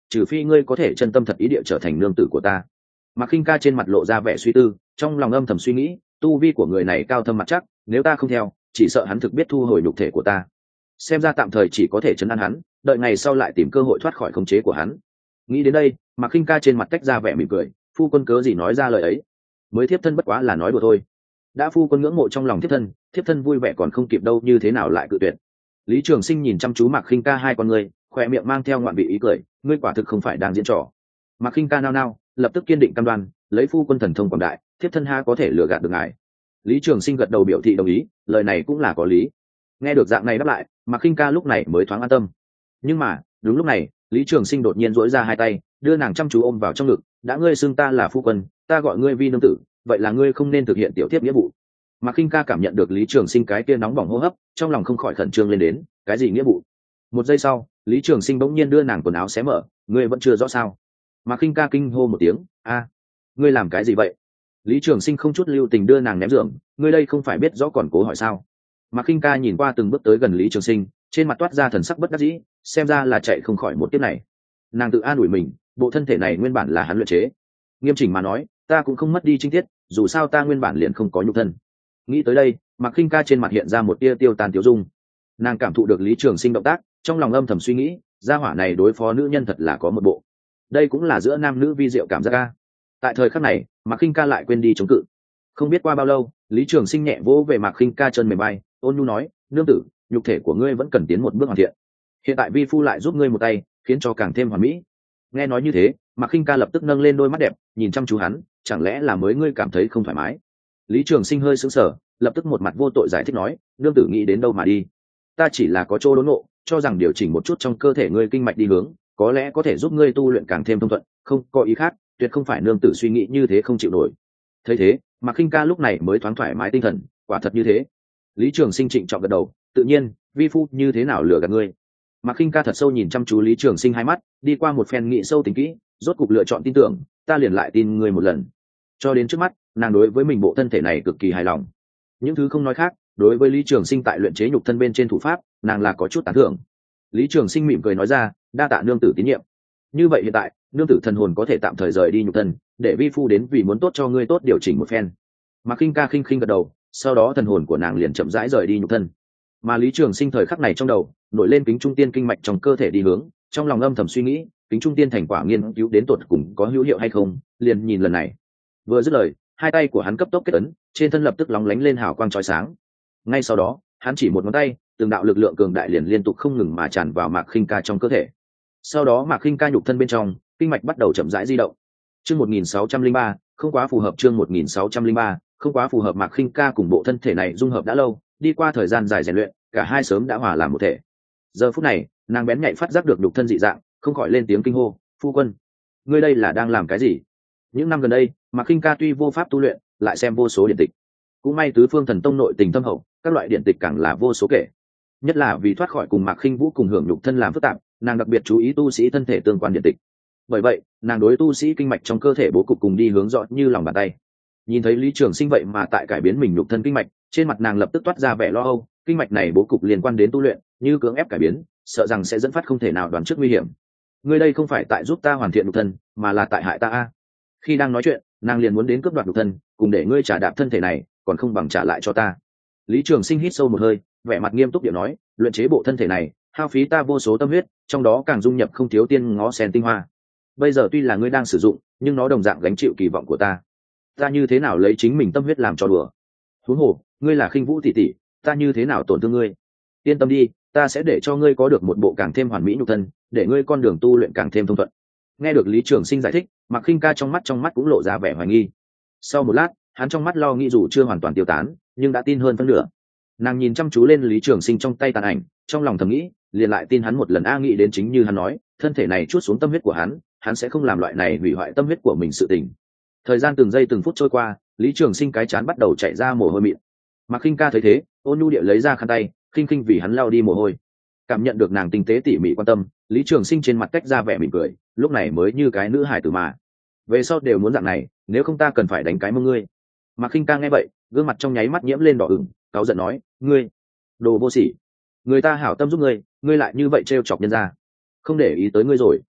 trừ phi ngươi có thể chân tâm thật ý địa trở thành nương tử của ta. Mạc Khinh Ca trên mặt lộ ra vẻ suy tư, trong lòng âm thầm suy nghĩ, tu vi của người này cao thâm mặt chắc, nếu ta không theo, chỉ sợ hắn thực biết thu hồi nhục thể của ta. Xem ra tạm thời chỉ có thể trấn an hắn, đợi ngày sau lại tìm cơ hội thoát khỏi khống chế của hắn. Nghĩ đến đây, Mạc Khinh Ca trên mặt tách ra vẻ mỉm cười, phu quân cớ gì nói ra lời ấy? Mới thiếp thân bất quá là nói đùa thôi. Đã phu quân ngưỡng mộ trong lòng thiếp thân, thiếp thân vui vẻ còn không kịp đâu, như thế nào lại cự tuyệt? Lý Trường Sinh nhìn chăm chú Mạc Khinh Ca hai con người, khỏe miệng mang theo ngoạn vị ý cười, ngươi quả thực không phải đang diễn trò. Mạc Khinh Ca nao nao, lập tức kiên định cam đoan, lấy phu quân thần thông quảng đại, thiếp thân ha có thể lừa gạt được ngài. Lý Trường Sinh gật đầu biểu thị đồng ý, lời này cũng là có lý. Nghe được dạng này đáp lại, Mạc Khinh Ca lúc này mới thoáng an tâm. Nhưng mà đúng lúc này, Lý Trường Sinh đột nhiên duỗi ra hai tay, đưa nàng chăm chú ôm vào trong ngực. Đã ngươi xưng ta là phu quân, ta gọi ngươi vi nương tử, vậy là ngươi không nên thực hiện tiểu thiếp nghĩa vụ. Mạc Khinh Ca cảm nhận được Lý Trường Sinh cái kia nóng bỏng hô hấp, trong lòng không khỏi khẩn trương lên đến. Cái gì nghĩa vụ? Một giây sau, Lý Trường Sinh bỗng nhiên đưa nàng quần áo xé mở. Ngươi vẫn chưa rõ sao? Mạc Khinh Ca kinh hô một tiếng. A, ngươi làm cái gì vậy? Lý Trường Sinh không chút lưu tình đưa nàng ném giường. Ngươi đây không phải biết rõ còn cố hỏi sao? Mạc Khinh Ca nhìn qua từng bước tới gần Lý Trường Sinh, trên mặt toát ra thần sắc bất đắc dĩ, xem ra là chạy không khỏi một kiếp này. Nàng tự an ủi mình, bộ thân thể này nguyên bản là hắn luyện chế. Nghiêm chỉnh mà nói, ta cũng không mất đi chính tiết, dù sao ta nguyên bản liền không có nhục thân. Nghĩ tới đây, Mạc Khinh Ca trên mặt hiện ra một tia tiêu tan tiêu dung. Nàng cảm thụ được Lý Trường Sinh động tác, trong lòng âm thầm suy nghĩ, gia hỏa này đối phó nữ nhân thật là có một bộ. Đây cũng là giữa nam nữ vi diệu cảm giác ca. Tại thời khắc này, Mạc Khinh Ca lại quên đi chống cự. Không biết qua bao lâu, Lý Trường Sinh nhẹ vỗ về Mạc Khinh Ca chân mềm bay, ôn nhu nói, nương tử, nhục thể của ngươi vẫn cần tiến một bước hoàn thiện. Hiện tại vi phu lại giúp ngươi một tay, khiến cho càng thêm hoàn mỹ. Nghe nói như thế, Mạc Khinh Ca lập tức nâng lên đôi mắt đẹp, nhìn chăm chú hắn, chẳng lẽ là mới ngươi cảm thấy không thoải mái? Lý Trường Sinh hơi sững sờ, lập tức một mặt vô tội giải thích nói, nương tử nghĩ đến đâu mà đi, ta chỉ là có chỗ đốn ngộ, cho rằng điều chỉnh một chút trong cơ thể ngươi kinh mạch đi hướng, có lẽ có thể giúp ngươi tu luyện càng thêm thông thuận, không có ý khác, tuyệt không phải nương tử suy nghĩ như thế không chịu nổi. Thấy thế, Mạc Khinh Ca lúc này mới thoáng thoải mái tinh thần, quả thật như thế. Lý Trường Sinh trịnh trọng gật đầu, tự nhiên, vi phu như thế nào lừa gạt ngươi? Mạc Khinh Ca thật sâu nhìn chăm chú Lý Trường Sinh hai mắt, đi qua một phen nghị sâu tính kỹ, rốt cục lựa chọn tin tưởng, ta liền lại tin ngươi một lần. Cho đến trước mắt, nàng đối với mình bộ thân thể này cực kỳ hài lòng. Những thứ không nói khác, đối với Lý Trường Sinh tại luyện chế nhục thân bên trên thủ pháp, nàng là có chút tán thưởng. Lý Trường Sinh mỉm cười nói ra, đa tạ nương tử tín nhiệm. Như vậy hiện tại, nương tử thần hồn có thể tạm thời rời đi nhục thân, để vi phu đến vì muốn tốt cho ngươi tốt điều chỉnh một phen. Mạc Khinh Ca khinh khinh gật đầu, sau đó thần hồn của nàng liền chậm rãi rời đi nhục thân. Mà Lý Trường Sinh thời khắc này trong đầu nổi lên kính trung tiên kinh mạch trong cơ thể đi hướng, trong lòng âm thầm suy nghĩ, kính trung tiên thành quả nghiên cứu đến tột cùng có hữu hiệu hay không, liền nhìn lần này. Vừa dứt lời, hai tay của hắn cấp tốc kết ấn, trên thân lập tức lóng lánh lên hào quang chói sáng. Ngay sau đó, hắn chỉ một ngón tay, từng đạo lực lượng cường đại liền liên tục không ngừng mà tràn vào Mạc Khinh Ca trong cơ thể. Sau đó Mạc Khinh Ca nhục thân bên trong, kinh mạch bắt đầu chậm rãi di động. Chương một nghìn sáu trăm linh ba, không quá phù hợp. Chương một nghìn sáu trăm linh ba, không quá phù hợp. Mạc Khinh Ca cùng bộ thân thể này dung hợp đã lâu, đi qua thời gian dài rèn luyện, cả hai sớm đã hòa làm một thể. Giờ phút này, nàng bén nhạy phát giác được nhục thân dị dạng, không khỏi lên tiếng kinh hô, phu quân, ngươi đây là đang làm cái gì? Những năm gần đây, Mạc Khinh Ca tuy vô pháp tu luyện, lại xem vô số điển tịch. Cũng may tứ phương thần tông nội tình thâm hậu, các loại điển tịch càng là vô số kể. Nhất là vì thoát khỏi cùng Mạc Khinh Vũ cùng hưởng nhục thân làm phức tạp, nàng đặc biệt chú ý tu sĩ thân thể tương quan điển tịch. Bởi vậy, nàng đối tu sĩ kinh mạch trong cơ thể bố cục cùng đi hướng rõ như lòng bàn tay. Nhìn thấy Lý Trường Sinh vậy mà tại cải biến mình nhục thân kinh mạch, trên mặt nàng lập tức toát ra vẻ lo âu, kinh mạch này bố cục liên quan đến tu luyện, như cưỡng ép cải biến, sợ rằng sẽ dẫn phát không thể nào đoán trước nguy hiểm. Ngươi đây không phải tại giúp ta hoàn thiện nhục thân, mà là tại hại ta a. Khi đang nói chuyện, nàng liền muốn đến cướp đoạt nhục thân, cùng để ngươi trả đạp thân thể này, còn không bằng trả lại cho ta. Lý Trường Sinh hít sâu một hơi, vẻ mặt nghiêm túc điệu nói, luyện chế bộ thân thể này, hao phí ta vô số tâm huyết, trong đó càng dung nhập không thiếu tiên ngó sen tinh hoa. Bây giờ tuy là ngươi đang sử dụng, nhưng nó đồng dạng gánh chịu kỳ vọng của ta. Ta như thế nào lấy chính mình tâm huyết làm cho đùa? Huống hồ, ngươi là Khinh Vũ tỷ tỷ, ta như thế nào tổn thương ngươi? Yên tâm đi, ta sẽ để cho ngươi có được một bộ càng thêm hoàn mỹ nhục thân, để ngươi con đường tu luyện càng thêm thông thuận. Nghe được Lý Trường Sinh giải thích, Mạc Khinh Ca trong mắt trong mắt cũng lộ ra vẻ hoài nghi. Sau một lát, hắn trong mắt lo nghĩ dù chưa hoàn toàn tiêu tán, nhưng đã tin hơn phân nửa. Nàng nhìn chăm chú lên Lý Trường Sinh trong tay tàn ảnh, trong lòng thầm nghĩ, liền lại tin hắn một lần a, nghĩ đến chính như hắn nói, thân thể này chuốt xuống tâm huyết của hắn, hắn sẽ không làm loại này hủy hoại tâm huyết của mình sự tình. Thời gian từng giây từng phút trôi qua, Lý Trường Sinh cái chán bắt đầu chảy ra mồ hôi mịn. Mạc Khinh Ca thấy thế, ôn nhu địa lấy ra khăn tay, khinh khinh vì hắn lau đi mồ hôi. Cảm nhận được nàng tinh tế tỉ mỉ quan tâm, Lý Trường Sinh trên mặt cách ra vẻ mỉm cười, lúc này mới như cái nữ hài tử mà. Về sau đều muốn dạng này, nếu không ta cần phải đánh cái mông ngươi. Mạc Khinh Ca nghe vậy, gương mặt trong nháy mắt nhiễm lên đỏ ửng, cáu giận nói, ngươi, đồ vô sỉ, người ta hảo tâm giúp ngươi, ngươi lại như vậy trêu chọc nhân gia, không để ý tới ngươi rồi.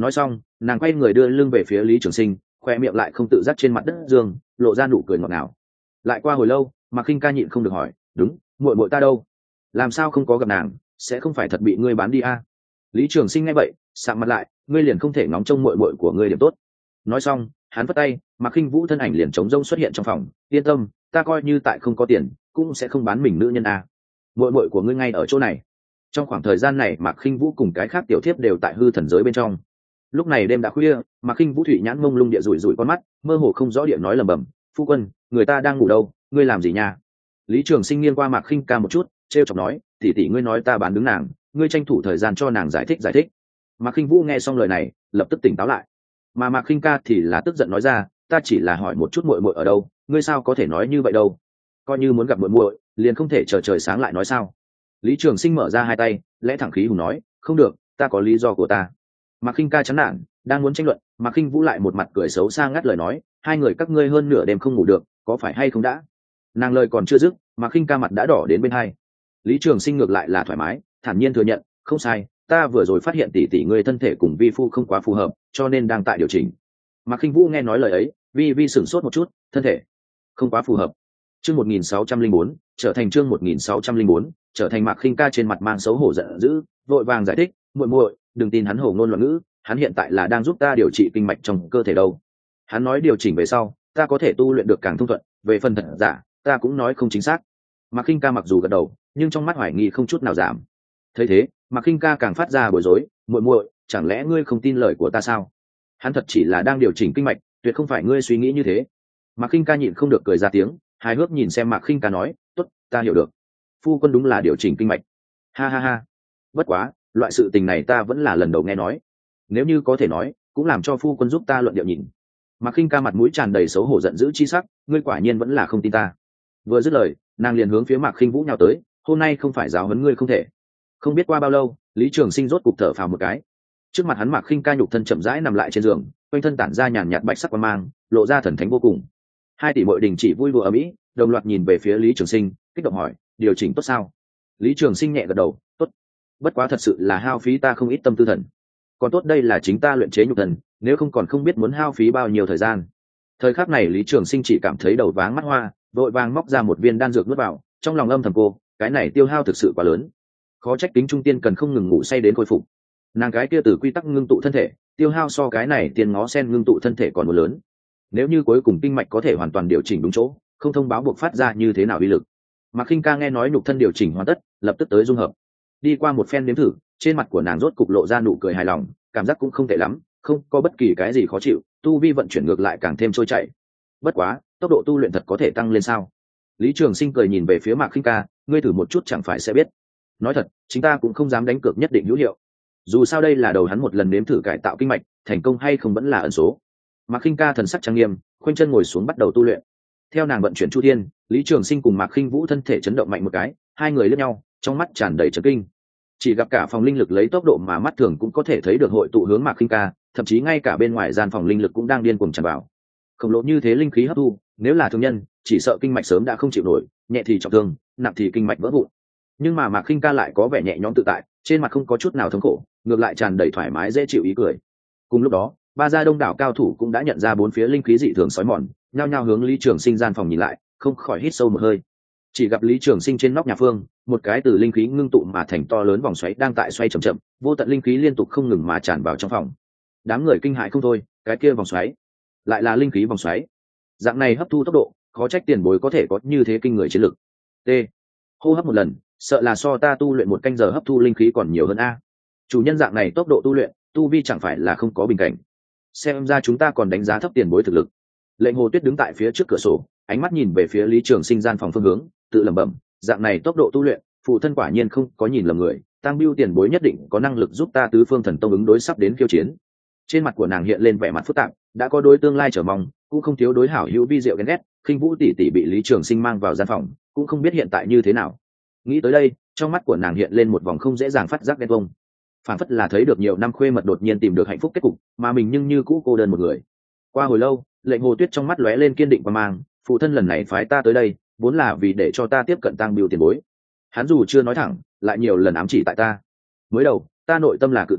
nói xong nàng quay người đưa lưng về phía Lý Trường Sinh, khoe miệng lại không tự giác trên mặt đất dương lộ ra nụ cười ngọt ngào. Lại qua hồi lâu Mạc Khinh Ca nhịn không được hỏi, đúng, muội muội ta đâu? Làm sao không có gặp nàng? Sẽ không phải thật bị ngươi bán đi à? Lý Trường Sinh nghe vậy sạm mặt lại, ngươi liền không thể ngóng trông muội muội của ngươi điểm tốt? Nói xong hắn vất tay, Mạc Khinh Vũ thân ảnh liền trống rông xuất hiện trong phòng. Yên tâm, ta coi như tại không có tiền cũng sẽ không bán mình nữ nhân à. Muội muội của ngươi ngay ở chỗ này. Trong khoảng thời gian này Mạc Khinh Vũ cùng cái khác tiểu thiếp đều tại hư thần giới bên trong. Lúc này đêm đã khuya, Mạc Khinh Vũ thủy nhãn mông lung địa rủi rủi con mắt, mơ hồ không rõ địa nói lẩm bẩm, phu quân, người ta đang ngủ đâu, ngươi làm gì nha? Lý Trường Sinh nghiêng qua Mạc Khinh Ca một chút, trêu chọc nói, tỷ tỷ ngươi nói ta bán đứng nàng, ngươi tranh thủ thời gian cho nàng giải thích giải thích. Mạc Khinh Vũ nghe xong lời này lập tức tỉnh táo lại, mà Mạc Khinh Ca thì là tức giận nói ra, ta chỉ là hỏi một chút muội muội ở đâu, ngươi sao có thể nói như vậy đâu? Coi như muốn gặp muội muội liền không thể chờ trời sáng lại nói sao? Lý Trường Sinh mở ra hai tay lẽ thẳng khí hùng nói, không được, ta có lý do của ta. Mạc Khinh Ca chán nản đang muốn tranh luận, Mạc Khinh Vũ lại một mặt cười xấu xa ngắt lời nói, hai người các ngươi hơn nửa đêm không ngủ được, có phải hay không đã? Nàng lời còn chưa dứt Mạc Khinh Ca mặt đã đỏ đến bên hai. Lý Trường Sinh ngược lại là thoải mái thản nhiên thừa nhận, không sai, ta vừa rồi phát hiện tỷ tỷ ngươi thân thể cùng vi phu không quá phù hợp, cho nên đang tại điều chỉnh. Mạc Khinh Vũ nghe nói lời ấy vi vi sửng sốt một chút, thân thể không quá phù hợp. Chương một nghìn sáu trăm linh bốn trở thành chương một nghìn sáu trăm linh bốn trở thành. Mạc Khinh Ca trên mặt mang xấu hổ giận dữ, vội vàng giải thích, muội muội, đừng tin hắn hồ ngôn loạn ngữ, hắn hiện tại là đang giúp ta điều trị kinh mạch trong cơ thể đâu. Hắn nói điều chỉnh về sau ta có thể tu luyện được càng thông thuận, về phần thật giả ta cũng nói không chính xác. Mạc Khinh Ca mặc dù gật đầu nhưng trong mắt hoài nghi không chút nào giảm. Thấy thế Mạc Khinh Ca càng phát ra bối rối, muội muội, chẳng lẽ ngươi không tin lời của ta sao? Hắn thật chỉ là đang điều chỉnh kinh mạch, tuyệt không phải ngươi suy nghĩ như thế. Mạc Khinh Ca nhịn không được cười ra tiếng, hài hước nhìn xem Mạc Khinh Ca nói, tốt, ta hiểu được, phu quân đúng là điều chỉnh kinh mạch. Ha ha ha, bất quá loại sự tình này ta vẫn là lần đầu nghe nói, nếu như có thể nói cũng làm cho phu quân giúp ta luận điệu nhìn. Mạc Khinh Ca mặt mũi tràn đầy xấu hổ giận dữ chi sắc, ngươi quả nhiên vẫn là không tin ta. Vừa dứt lời nàng liền hướng phía Mạc Khinh Vũ nhào tới, hôm nay không phải giáo huấn ngươi không thể. Không biết qua bao lâu Lý Trường Sinh rốt cục thở phào một cái. Trước mặt hắn Mạc Khinh Ca nhục thân chậm rãi nằm lại trên giường, quanh thân tản ra nhàn nhạt bạch sắc quang mang, lộ ra thần thánh vô cùng. Hai tỷ muội đình chỉ vui đùa ở mỹ, đồng loạt nhìn về phía Lý Trường Sinh, kích động hỏi, điều chỉnh tốt sao? Lý Trường Sinh nhẹ gật đầu, tốt. Bất quá thật sự là hao phí ta không ít tâm tư thần. Còn tốt đây là chính ta luyện chế nhục thần, nếu không còn không biết muốn hao phí bao nhiêu thời gian. Thời khắc này Lý Trường Sinh chỉ cảm thấy đầu váng mắt hoa, vội vàng móc ra một viên đan dược nuốt vào, trong lòng âm thầm cô, cái này tiêu hao thực sự quá lớn. Khó trách Kính Trung Tiên cần không ngừng ngủ say đến khôi phục. Nàng cái kia từ quy tắc ngưng tụ thân thể, tiêu hao so cái này tiền ngó sen ngưng tụ thân thể còn một lớn. Nếu như cuối cùng kinh mạch có thể hoàn toàn điều chỉnh đúng chỗ, không thông báo buộc phát ra như thế nào uy lực. Mạc Khinh Ca nghe nói nhục thân điều chỉnh hoàn tất, lập tức tới dung hợp. Đi qua một phen nếm thử, trên mặt của nàng rốt cục lộ ra nụ cười hài lòng, cảm giác cũng không tệ lắm, không có bất kỳ cái gì khó chịu, tu vi vận chuyển ngược lại càng thêm trôi chảy. Bất quá tốc độ tu luyện thật có thể tăng lên sao? Lý Trường Sinh cười nhìn về phía Mạc Khinh Ca, ngươi thử một chút chẳng phải sẽ biết. Nói thật chính ta cũng không dám đánh cược nhất định hữu hiệu, dù sao đây là đầu hắn một lần nếm thử cải tạo kinh mạch, thành công hay không vẫn là ẩn số. Mạc Khinh Ca thần sắc trang nghiêm, khoanh chân ngồi xuống bắt đầu tu luyện. Theo nàng vận chuyển chu thiên, Lý Trường Sinh cùng Mạc Khinh Vũ thân thể chấn động mạnh một cái, hai người liếc nhau, trong mắt tràn đầy chấn kinh. Chỉ gặp cả phòng linh lực lấy tốc độ mà mắt thường cũng có thể thấy được hội tụ hướng Mạc Khinh Ca, thậm chí ngay cả bên ngoài gian phòng linh lực cũng đang điên cuồng tràn vào. Khổng lồ như thế linh khí hấp thu, nếu là thường nhân, chỉ sợ kinh mạch sớm đã không chịu nổi, nhẹ thì trọng thương, nặng thì kinh mạch vỡ vụn. Nhưng mà Mạc Khinh Ca lại có vẻ nhẹ nhõm tự tại, trên mặt không có chút nào thống khổ, ngược lại tràn đầy thoải mái dễ chịu ý cười. Cùng lúc đó ba gia đông đảo cao thủ cũng đã nhận ra bốn phía linh khí dị thường sói mòn, nhao nhao hướng Lý Trường Sinh gian phòng nhìn lại, không khỏi hít sâu một hơi. Chỉ gặp Lý Trường Sinh trên nóc nhà phương, một cái từ linh khí ngưng tụ mà thành to lớn vòng xoáy đang tại xoay chậm chậm, vô tận linh khí liên tục không ngừng mà tràn vào trong phòng. Đám người kinh hãi không thôi, cái kia vòng xoáy lại là linh khí vòng xoáy. Dạng này hấp thu tốc độ, khó trách tiền bối có thể có như thế kinh người chiến lực. T. Hô hấp một lần, sợ là so ta tu luyện một canh giờ hấp thu linh khí còn nhiều hơn a. Chủ nhân dạng này tốc độ tu luyện, tu vi chẳng phải là không có bình cảnh. Xem ra chúng ta còn đánh giá thấp tiền bối thực lực. Lệnh Hồ Tuyết đứng tại phía trước cửa sổ, ánh mắt nhìn về phía Lý Trường Sinh gian phòng phương hướng, tự lẩm bẩm, dạng này tốc độ tu luyện, phụ thân quả nhiên không có nhìn lầm người, Tăng Bưu tiền bối nhất định có năng lực giúp ta tứ phương thần tông ứng đối sắp đến khiêu chiến. Trên mặt của nàng hiện lên vẻ mặt phức tạp, đã có đối tương lai chờ mong, cũng không thiếu đối hảo hữu vi diệu ghen ghét. Khinh Vũ tỷ tỷ bị Lý Trường Sinh mang vào gian phòng, cũng không biết hiện tại như thế nào. Nghĩ tới đây, trong mắt của nàng hiện lên một vòng không dễ dàng phát giác ghen tuông, phản phất là thấy được nhiều năm khuê mật đột nhiên tìm được hạnh phúc kết cục, mà mình nhưng như cũ cô đơn một người. Qua hồi lâu, Lệnh Hồ Tuyết trong mắt lóe lên kiên định và mang, phụ thân lần này phái ta tới đây, vốn là vì để cho ta tiếp cận Tăng Bưu tiền bối. Hắn dù chưa nói thẳng, lại nhiều lần ám chỉ tại ta. Mới đầu, ta nội tâm là cự tuyệt,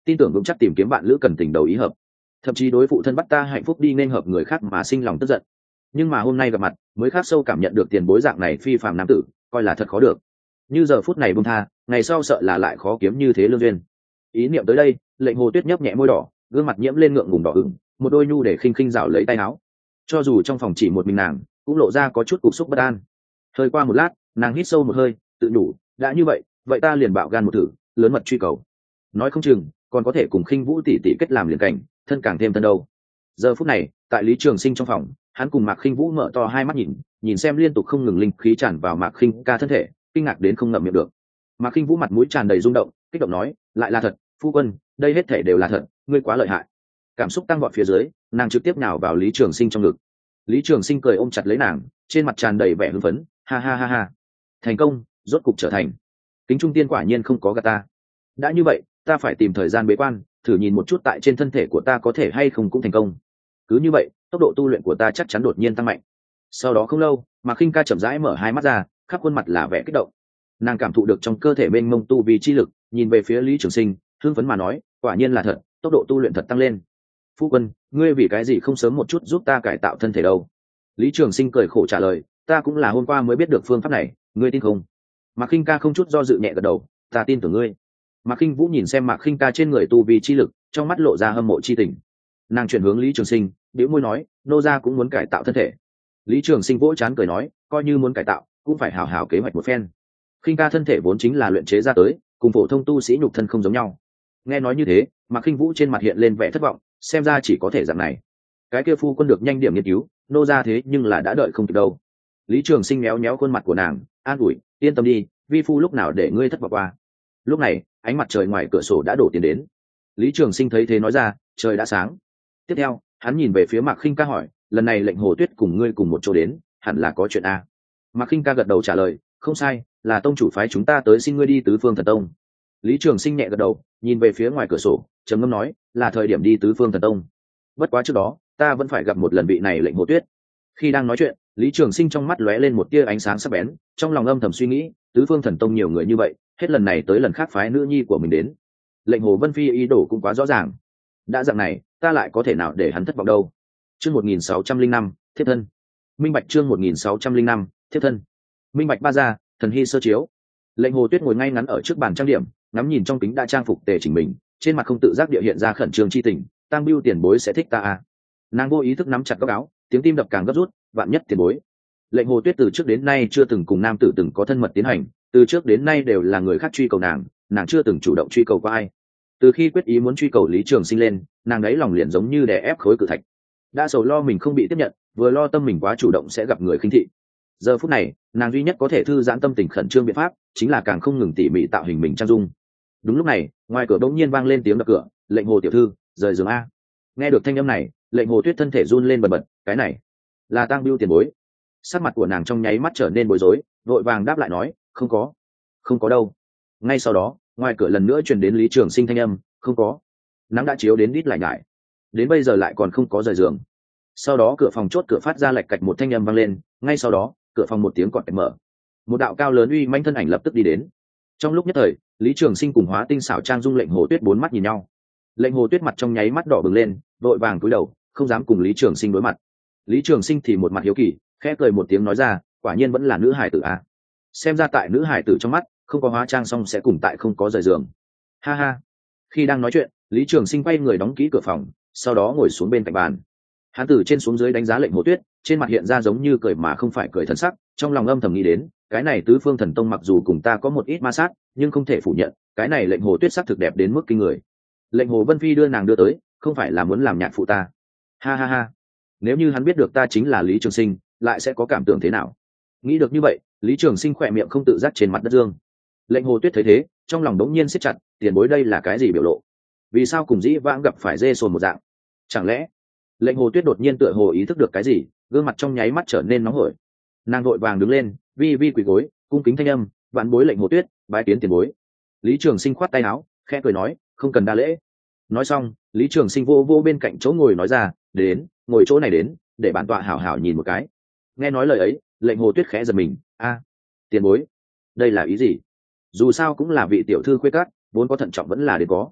tin tưởng vững chắc tìm kiếm bạn lữ cần tình đầu ý hợp, thậm chí đối phụ thân bắt ta hạnh phúc đi nên hợp người khác mà sinh lòng tức giận. Nhưng mà hôm nay gặp mặt mới khắc sâu cảm nhận được tiền bối dạng này phi phàm nam tử coi là thật khó được, như giờ phút này buông tha ngày sau sợ là lại khó kiếm như thế lương duyên. Ý niệm tới đây, Lệnh Hồ Tuyết nhấp nhẹ môi đỏ, gương mặt nhiễm lên ngượng ngùng đỏ ửng, một đôi nhu để khinh khinh rảo lấy tay áo. Cho dù trong phòng chỉ một mình nàng cũng lộ ra có chút cục xúc bất an. Hơi qua một lát, nàng hít sâu một hơi, tự nhủ, đã như vậy vậy ta liền bạo gan một thử, lớn mật truy cầu, nói không chừng còn có thể cùng Khinh Vũ tỷ tỷ kết làm liền cảnh, thân càng thêm thân đâu. Giờ phút này tại Lý Trường Sinh trong phòng, hắn cùng Mạc Khinh Vũ mở to hai mắt nhìn nhìn xem liên tục không ngừng linh khí tràn vào Mạc Khinh ca thân thể, kinh ngạc đến không ngậm miệng được. Mạc Khinh Vũ mặt mũi tràn đầy rung động, kích động nói, lại là thật, phu quân, đây hết thể đều là thật, ngươi quá lợi hại. Cảm xúc tăng vọt phía dưới, nàng trực tiếp nhào vào Lý Trường Sinh trong ngực. Lý Trường Sinh cười ôm chặt lấy nàng, trên mặt tràn đầy vẻ hưng phấn, ha ha ha ha, thành công, rốt cục trở thành. Kính Trung Tiên quả nhiên không có gạt ta. Đã như vậy, ta phải tìm thời gian bế quan, thử nhìn một chút tại trên thân thể của ta có thể hay không cũng thành công. Cứ như vậy, tốc độ tu luyện của ta chắc chắn đột nhiên tăng mạnh. Sau đó không lâu, Mạc Khinh ca chậm rãi mở hai mắt ra, khắp khuôn mặt là vẻ kích động. Nàng cảm thụ được trong cơ thể mênh mông tu vi chi lực, nhìn về phía Lý Trường Sinh, hưng phấn mà nói, quả nhiên là thật, tốc độ tu luyện thật tăng lên. Phu quân, ngươi vì cái gì không sớm một chút giúp ta cải tạo thân thể đâu? Lý Trường Sinh cười khổ trả lời, ta cũng là hôm qua mới biết được phương pháp này, ngươi tin không? Mạc Khinh ca không chút do dự nhẹ gật đầu, ta tin tưởng ngươi. Mạc Khinh Vũ nhìn xem Mạc Khinh ca trên người tu vi chi lực, trong mắt lộ ra hâm mộ chi tình. Nàng chuyển hướng Lý Trường Sinh, bĩu môi nói, nô gia cũng muốn cải tạo thân thể. Lý Trường Sinh vỗ trán cười nói, coi như muốn cải tạo, cũng phải hảo hảo kế hoạch một phen. Khinh ca thân thể vốn chính là luyện chế ra tới, cùng phổ thông tu sĩ nhục thân không giống nhau. Nghe nói như thế, Mạc Khinh Vũ trên mặt hiện lên vẻ thất vọng, xem ra chỉ có thể dạng này. Cái kia phu quân được nhanh điểm nghiên cứu, nô gia thế nhưng là đã đợi không kịp đâu. Lý Trường Sinh méo méo khuôn mặt của nàng, an ủi, yên tâm đi, vi phu lúc nào để ngươi thất vọng qua. Lúc này, ánh mặt trời ngoài cửa sổ đã đổ tiền đến. Lý Trường Sinh thấy thế nói ra, trời đã sáng. Tiếp theo, hắn nhìn về phía Mạc Khinh ca hỏi, lần này Lệnh Hồ Tuyết cùng ngươi cùng một chỗ đến, hẳn là có chuyện a? Mạc Khinh ca gật đầu trả lời, không sai, là tông chủ phái chúng ta tới xin ngươi đi Tứ Phương Thần Tông. Lý Trường Sinh nhẹ gật đầu, nhìn về phía ngoài cửa sổ, trầm ngâm nói, là thời điểm đi Tứ Phương Thần Tông. Bất quá trước đó, ta vẫn phải gặp một lần vị này Lệnh Hồ Tuyết. Khi đang nói chuyện, Lý Trường Sinh trong mắt lóe lên một tia ánh sáng sắc bén, trong lòng âm thầm suy nghĩ, Tứ Phương Thần Tông nhiều người như vậy, hết lần này tới lần khác phái nữ nhi của mình đến. Lệnh Hồ Vân Phi ý đồ cũng quá rõ ràng. Đã dạng này, ta lại có thể nào để hắn thất vọng đâu. Chương một nghìn sáu trăm linh năm, thiết thân. Minh Bạch chương một nghìn sáu trăm linh năm, thiết thân. Minh Bạch ba gia, thần hy sơ chiếu. Lệnh Hồ Tuyết ngồi ngay ngắn ở trước bàn trang điểm, ngắm nhìn trong kính đã trang phục tề chỉnh mình, trên mặt không tự giác địa hiện ra khẩn trương chi tình, Tang Bưu tiền bối sẽ thích ta à. Nàng vô ý thức nắm chặt góc áo, tiếng tim đập càng gấp rút, vạn nhất tiền bối. Lệnh Hồ Tuyết từ trước đến nay chưa từng cùng nam tử từng có thân mật tiến hành, từ trước đến nay đều là người khác truy cầu nàng, nàng chưa từng chủ động truy cầu qua ai. Từ khi quyết ý muốn truy cầu Lý Trường Sinh lên, nàng ấy lòng liền giống như đè ép khối cự thạch, đã sầu lo mình không bị tiếp nhận, vừa lo tâm mình quá chủ động sẽ gặp người khinh thị. Giờ phút này, nàng duy nhất có thể thư giãn tâm tình khẩn trương biện pháp chính là càng không ngừng tỉ mỉ tạo hình mình trang dung. Đúng lúc này, ngoài cửa bỗng nhiên vang lên tiếng đập cửa, Lệnh Hồ tiểu thư, rời giường a. Nghe được thanh âm này, Lệnh Hồ Tuyết thân thể run lên bần bật, cái này là Tang Bưu tiền bối. Sắc mặt của nàng trong nháy mắt trở nên bối rối, vội vàng đáp lại nói, không có, không có đâu. Ngay sau đó, ngoài cửa lần nữa truyền đến Lý Trường Sinh thanh âm, không có. Nắng đã chiếu đến đít lại nhải, đến bây giờ lại còn không có rời giường. Sau đó cửa phòng chốt cửa phát ra lạch cạch một thanh âm vang lên, ngay sau đó cửa phòng một tiếng cọt kẹt mở, một đạo cao lớn uy manh thân ảnh lập tức đi đến. Trong lúc nhất thời, Lý Trường Sinh cùng Hóa Tinh xảo trang dung Lệnh Hồ Tuyết bốn mắt nhìn nhau. Lệnh Hồ Tuyết mặt trong nháy mắt đỏ bừng lên, vội vàng cúi đầu, không dám cùng Lý Trường Sinh đối mặt. Lý Trường Sinh thì một mặt hiếu kỳ, khẽ cười một tiếng nói ra, quả nhiên vẫn là nữ hải tử à. Xem ra tại nữ hải tử trong mắt, không có hóa trang xong sẽ cùng tại không có rời giường. Ha ha. Khi đang nói chuyện, Lý Trường Sinh quay người đóng kỹ cửa phòng, sau đó ngồi xuống bên cạnh bàn. Hắn từ trên xuống dưới đánh giá Lệnh Hồ Tuyết, trên mặt hiện ra giống như cười mà không phải cười thần sắc, trong lòng âm thầm nghĩ đến, cái này Tứ Phương Thần Tông mặc dù cùng ta có một ít ma sát, nhưng không thể phủ nhận, cái này Lệnh Hồ Tuyết sắc thực đẹp đến mức kinh người. Lệnh Hồ Vân Phi đưa nàng đưa tới, không phải là muốn làm nhạc phụ ta. Ha ha ha. Nếu như hắn biết được ta chính là Lý Trường Sinh, lại sẽ có cảm tưởng thế nào? Nghĩ được như vậy, Lý Trường Sinh khỏe miệng không tự giác trên mặt đất dương. Lệnh Hồ Tuyết thấy thế, trong lòng đống nhiên siết chặt, tiền bối đây là cái gì biểu lộ? Vì sao cùng dĩ vãng gặp phải dê sồn một dạng? Chẳng lẽ? Lệnh Hồ Tuyết đột nhiên tựa hồ ý thức được cái gì, gương mặt trong nháy mắt trở nên nóng hổi. Nàng vội vàng đứng lên, vi vi quỳ gối, cung kính thanh âm, vạn bối Lệnh Hồ Tuyết, bái kiến tiền bối. Lý Trường Sinh khoát tay áo, khẽ cười nói, không cần đa lễ. Nói xong, Lý Trường Sinh vô vô bên cạnh chỗ ngồi nói ra, đến, ngồi chỗ này đến, để bản tọa hảo hảo nhìn một cái. Nghe nói lời ấy, Lệnh Hồ Tuyết khẽ giật mình, a, tiền bối, đây là ý gì? Dù sao cũng là vị tiểu thư khuê cát, vốn có thận trọng vẫn là để có.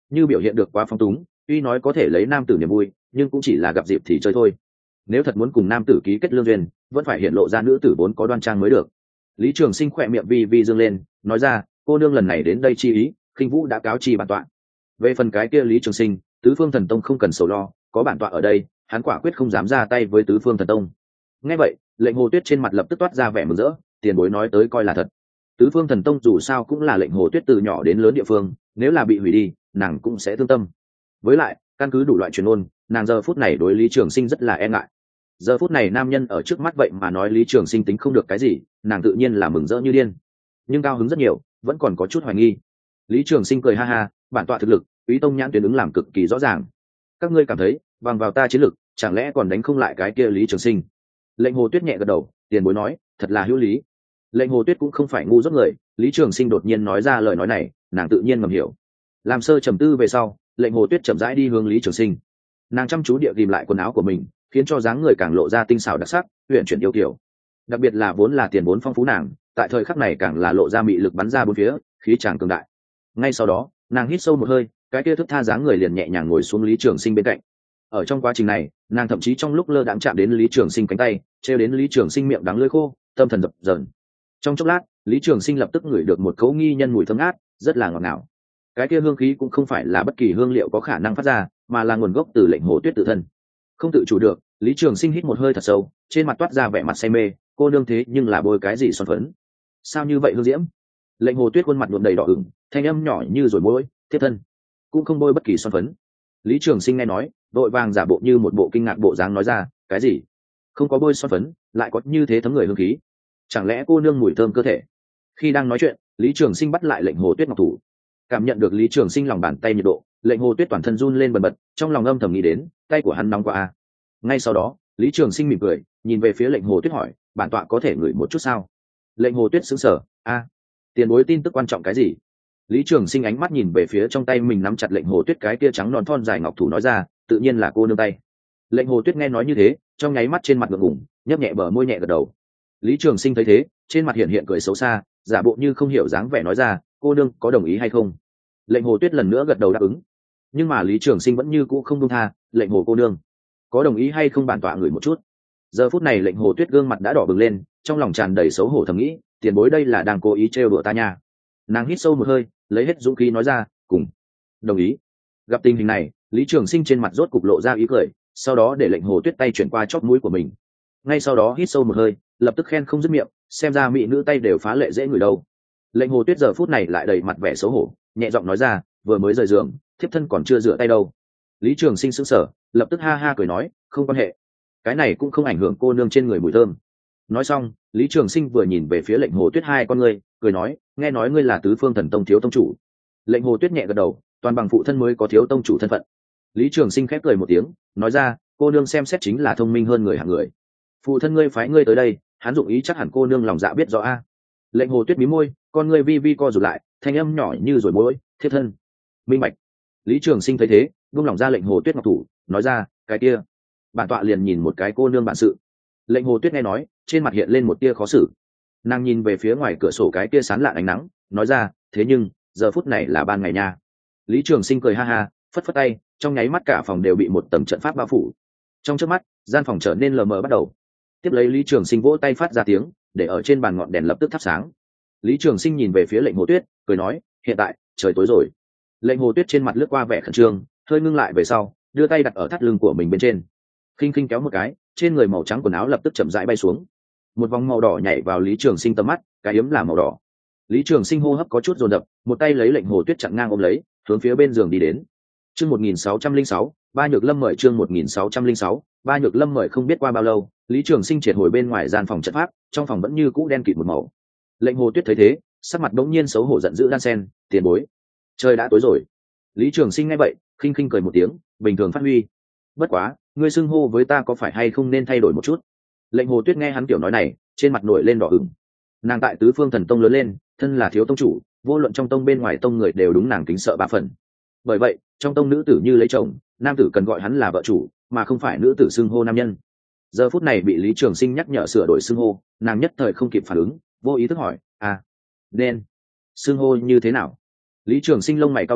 như biểu hiện được quá phong túng, tuy nói có thể lấy nam tử niềm vui nhưng cũng chỉ là gặp dịp thì chơi thôi. Nếu thật muốn cùng nam tử ký kết lương duyên, vẫn phải hiện lộ ra nữ tử vốn có đoan trang mới được. Lý Trường Sinh khỏe miệng vi vi dương lên, nói ra, cô nương lần này đến đây chi ý, khinh vũ đã cáo chi bản tọa. Về phần cái kia Lý Trường Sinh, tứ phương thần tông không cần sầu lo, có bản tọa ở đây, hắn quả quyết không dám ra tay với tứ phương thần tông. Nghe vậy, lệnh Hồ Tuyết trên mặt lập tức toát ra vẻ mừng rỡ, tiền bối nói tới coi là thật. Tứ phương thần tông dù sao cũng là lệnh Hồ Tuyết từ nhỏ đến lớn địa phương, nếu là bị hủy đi, nàng cũng sẽ thương tâm. Với lại, căn cứ đủ loại truyền ôn, nàng giờ phút này đối Lý Trường Sinh rất là e ngại. Giờ phút này nam nhân ở trước mắt vậy mà nói Lý Trường Sinh tính không được cái gì, nàng tự nhiên là mừng rỡ như điên, nhưng cao hứng rất nhiều, vẫn còn có chút hoài nghi. Lý Trường Sinh cười ha ha, bản tọa thực lực, Úy Tông nhãn tuyến ứng làm cực kỳ rõ ràng. Các ngươi cảm thấy, bằng vào ta chiến lực, chẳng lẽ còn đánh không lại cái kia Lý Trường Sinh? Lệnh Hồ Tuyết nhẹ gật đầu, tiền bối nói, thật là hữu lý. Lệnh Hồ Tuyết cũng không phải ngu dốt người, Lý Trường Sinh đột nhiên nói ra lời nói này, nàng tự nhiên ngầm hiểu. Làm sơ trầm tư về sau, lệnh Hồ Tuyết chậm rãi đi hướng Lý Trường Sinh. Nàng chăm chú địa ghim lại quần áo của mình, khiến cho dáng người càng lộ ra tinh xảo đặc sắc, huyền chuyển yêu kiều. Đặc biệt là vốn là tiền vốn phong phú nàng, tại thời khắc này càng là lộ ra mị lực bắn ra bốn phía, khí tràng cường đại. Ngay sau đó, nàng hít sâu một hơi, cái kia thức tha dáng người liền nhẹ nhàng ngồi xuống Lý Trường Sinh bên cạnh. Ở trong quá trình này, nàng thậm chí trong lúc lơ đãng chạm đến Lý Trường Sinh cánh tay, treo đến Lý Trường Sinh miệng đắng lưỡi khô, tâm thần dập dờn. Trong chốc lát, Lý Trường Sinh lập tức ngửi được một cấu nghi nhân mùi thơm ngát, rất là ngọt ngào. Cái kia hương khí cũng không phải là bất kỳ hương liệu có khả năng phát ra, mà là nguồn gốc từ lệnh Hồ Tuyết tự thân. Không tự chủ được, Lý Trường Sinh hít một hơi thật sâu, trên mặt toát ra vẻ mặt say mê, cô nương thế nhưng là bôi cái gì son phấn? Sao như vậy hương diễm? Lệnh Hồ Tuyết khuôn mặt nhuộm đầy đỏ ửng, thanh âm nhỏ như rồi môi, thiết thân, cũng không bôi bất kỳ son phấn. Lý Trường Sinh nghe nói, đội vàng giả bộ như một bộ kinh ngạc bộ dáng nói ra, cái gì? Không có bôi son phấn, lại có như thế thấm người hương khí? Chẳng lẽ cô nương mùi thơm cơ thể? Khi đang nói chuyện, Lý Trường Sinh bắt lại lệnh Hồ Tuyết ngọc thủ. Cảm nhận được Lý Trường Sinh lòng bàn tay nhiệt độ, lệnh Hồ Tuyết toàn thân run lên bần bật, trong lòng âm thầm nghĩ đến, tay của hắn nóng quá a. Ngay sau đó, Lý Trường Sinh mỉm cười, nhìn về phía lệnh Hồ Tuyết hỏi, bản tọa có thể ngửi một chút sao? Lệnh Hồ Tuyết sững sờ, a, tiền bối tin tức quan trọng cái gì? Lý Trường Sinh ánh mắt nhìn về phía trong tay mình nắm chặt lệnh Hồ Tuyết cái kia trắng non thon dài ngọc thủ nói ra, tự nhiên là cô nương tay. Lệnh Hồ Tuyết nghe nói như thế, trong nháy mắt trên mặt ngượng ngùng, nhấp nhẹ bờ môi nhẹ gật đầu. Lý Trường Sinh thấy thế, trên mặt hiện hiện cười xấu xa, giả bộ như không hiểu dáng vẻ nói ra, cô nương có đồng ý hay không? Lệnh Hồ Tuyết lần nữa gật đầu đáp ứng, nhưng mà Lý Trường Sinh vẫn như cũ không buông tha, lệnh Hồ cô nương, có đồng ý hay không bản tọa ngửi một chút. Giờ phút này lệnh Hồ Tuyết gương mặt đã đỏ bừng lên, trong lòng tràn đầy xấu hổ thầm nghĩ, tiền bối đây là đang cố ý trêu đùa ta nha. Nàng hít sâu một hơi, lấy hết dũng khí nói ra, cùng đồng ý. Gặp tình hình này, Lý Trường Sinh trên mặt rốt cục lộ ra ý cười, sau đó để lệnh Hồ Tuyết tay chuyển qua chóp mũi của mình. Ngay sau đó hít sâu một hơi, lập tức khen không dứt miệng, xem ra mỹ nữ tay đều phá lệ dễ ngửi đâu. Lệnh Hồ Tuyết giờ phút này lại đầy mặt vẻ xấu hổ, nhẹ giọng nói ra, vừa mới rời giường, thiếp thân còn chưa rửa tay đâu. Lý Trường Sinh sững sờ, lập tức ha ha cười nói, không quan hệ, cái này cũng không ảnh hưởng cô nương trên người mùi thơm. Nói xong, Lý Trường Sinh vừa nhìn về phía lệnh Hồ Tuyết hai con ngươi, cười nói, nghe nói ngươi là tứ phương thần tông thiếu tông chủ. Lệnh Hồ Tuyết nhẹ gật đầu, toàn bằng phụ thân mới có thiếu tông chủ thân phận. Lý Trường Sinh khép cười một tiếng, nói ra, cô nương xem xét chính là thông minh hơn người hạng người. Phụ thân ngươi phái ngươi tới đây, hắn dụng ý chắc hẳn cô nương lòng dạ biết rõ a. Lệnh Hồ Tuyết mí môi, con ngươi vi vi co rụt lại, thanh âm nhỏ như rồi môi, thiết thân, minh bạch. Lý Trường Sinh thấy thế, buông lỏng ra lệnh Hồ Tuyết ngọc thủ, nói ra, cái kia, bản tọa liền nhìn một cái cô nương bản sự. Lệnh Hồ Tuyết nghe nói, trên mặt hiện lên một tia khó xử. Nàng nhìn về phía ngoài cửa sổ cái tia sán lạn ánh nắng, nói ra, thế nhưng giờ phút này là ban ngày nha. Lý Trường Sinh cười ha ha, phất phất tay, trong nháy mắt cả phòng đều bị một tầng trận pháp bao phủ. Trong chớp mắt, gian phòng trở nên lờ mờ bắt đầu. Tiếp lấy Lý Trường Sinh vỗ tay phát ra tiếng, để ở trên bàn ngọn đèn lập tức thắp sáng. Lý Trường Sinh nhìn về phía lệnh Hồ Tuyết, cười nói, hiện tại trời tối rồi. Lệnh Hồ Tuyết trên mặt lướt qua vẻ khẩn trương, hơi ngưng lại về sau, đưa tay đặt ở thắt lưng của mình bên trên, khinh khinh kéo một cái, trên người màu trắng quần áo lập tức chậm rãi bay xuống. Một vòng màu đỏ nhảy vào Lý Trường Sinh tầm mắt, cái yếm là màu đỏ. Lý Trường Sinh hô hấp có chút dồn dập, một tay lấy lệnh Hồ Tuyết chặn ngang ôm lấy, hướng phía bên giường đi đến. Chương một nghìn sáu trăm lẻ sáu, Ba Nhược Lâm mời chương một nghìn sáu trăm lẻ sáu, Ba Nhược Lâm mời không biết qua bao lâu, Lý Trường Sinh triệt hồi bên ngoài gian phòng trận pháp, trong phòng vẫn như cũ đen kịt một màu. Lệnh Hồ Tuyết thấy thế, sắc mặt đống nhiên xấu hổ giận dữ đan sen, tiền bối, trời đã tối rồi. Lý Trường Sinh nghe vậy, khinh khinh cười một tiếng, bình thường phát huy. Bất quá, ngươi xưng hô với ta có phải hay không nên thay đổi một chút? Lệnh Hồ Tuyết nghe hắn kiểu nói này, trên mặt nổi lên đỏ ửng. Nàng tại tứ phương thần tông lớn lên, thân là thiếu tông chủ, vô luận trong tông bên ngoài tông người đều đúng nàng kính sợ ba phần. Bởi vậy, trong tông nữ tử như lấy chồng, nam tử cần gọi hắn là vợ chủ, mà không phải nữ tử xưng hô nam nhân. Giờ phút này bị Lý Trường Sinh nhắc nhở sửa đổi xưng hô, nàng nhất thời không kịp phản ứng, vô ý thức hỏi, à, nên xưng hô như thế nào? Lý Trường Sinh lông mày cau lại,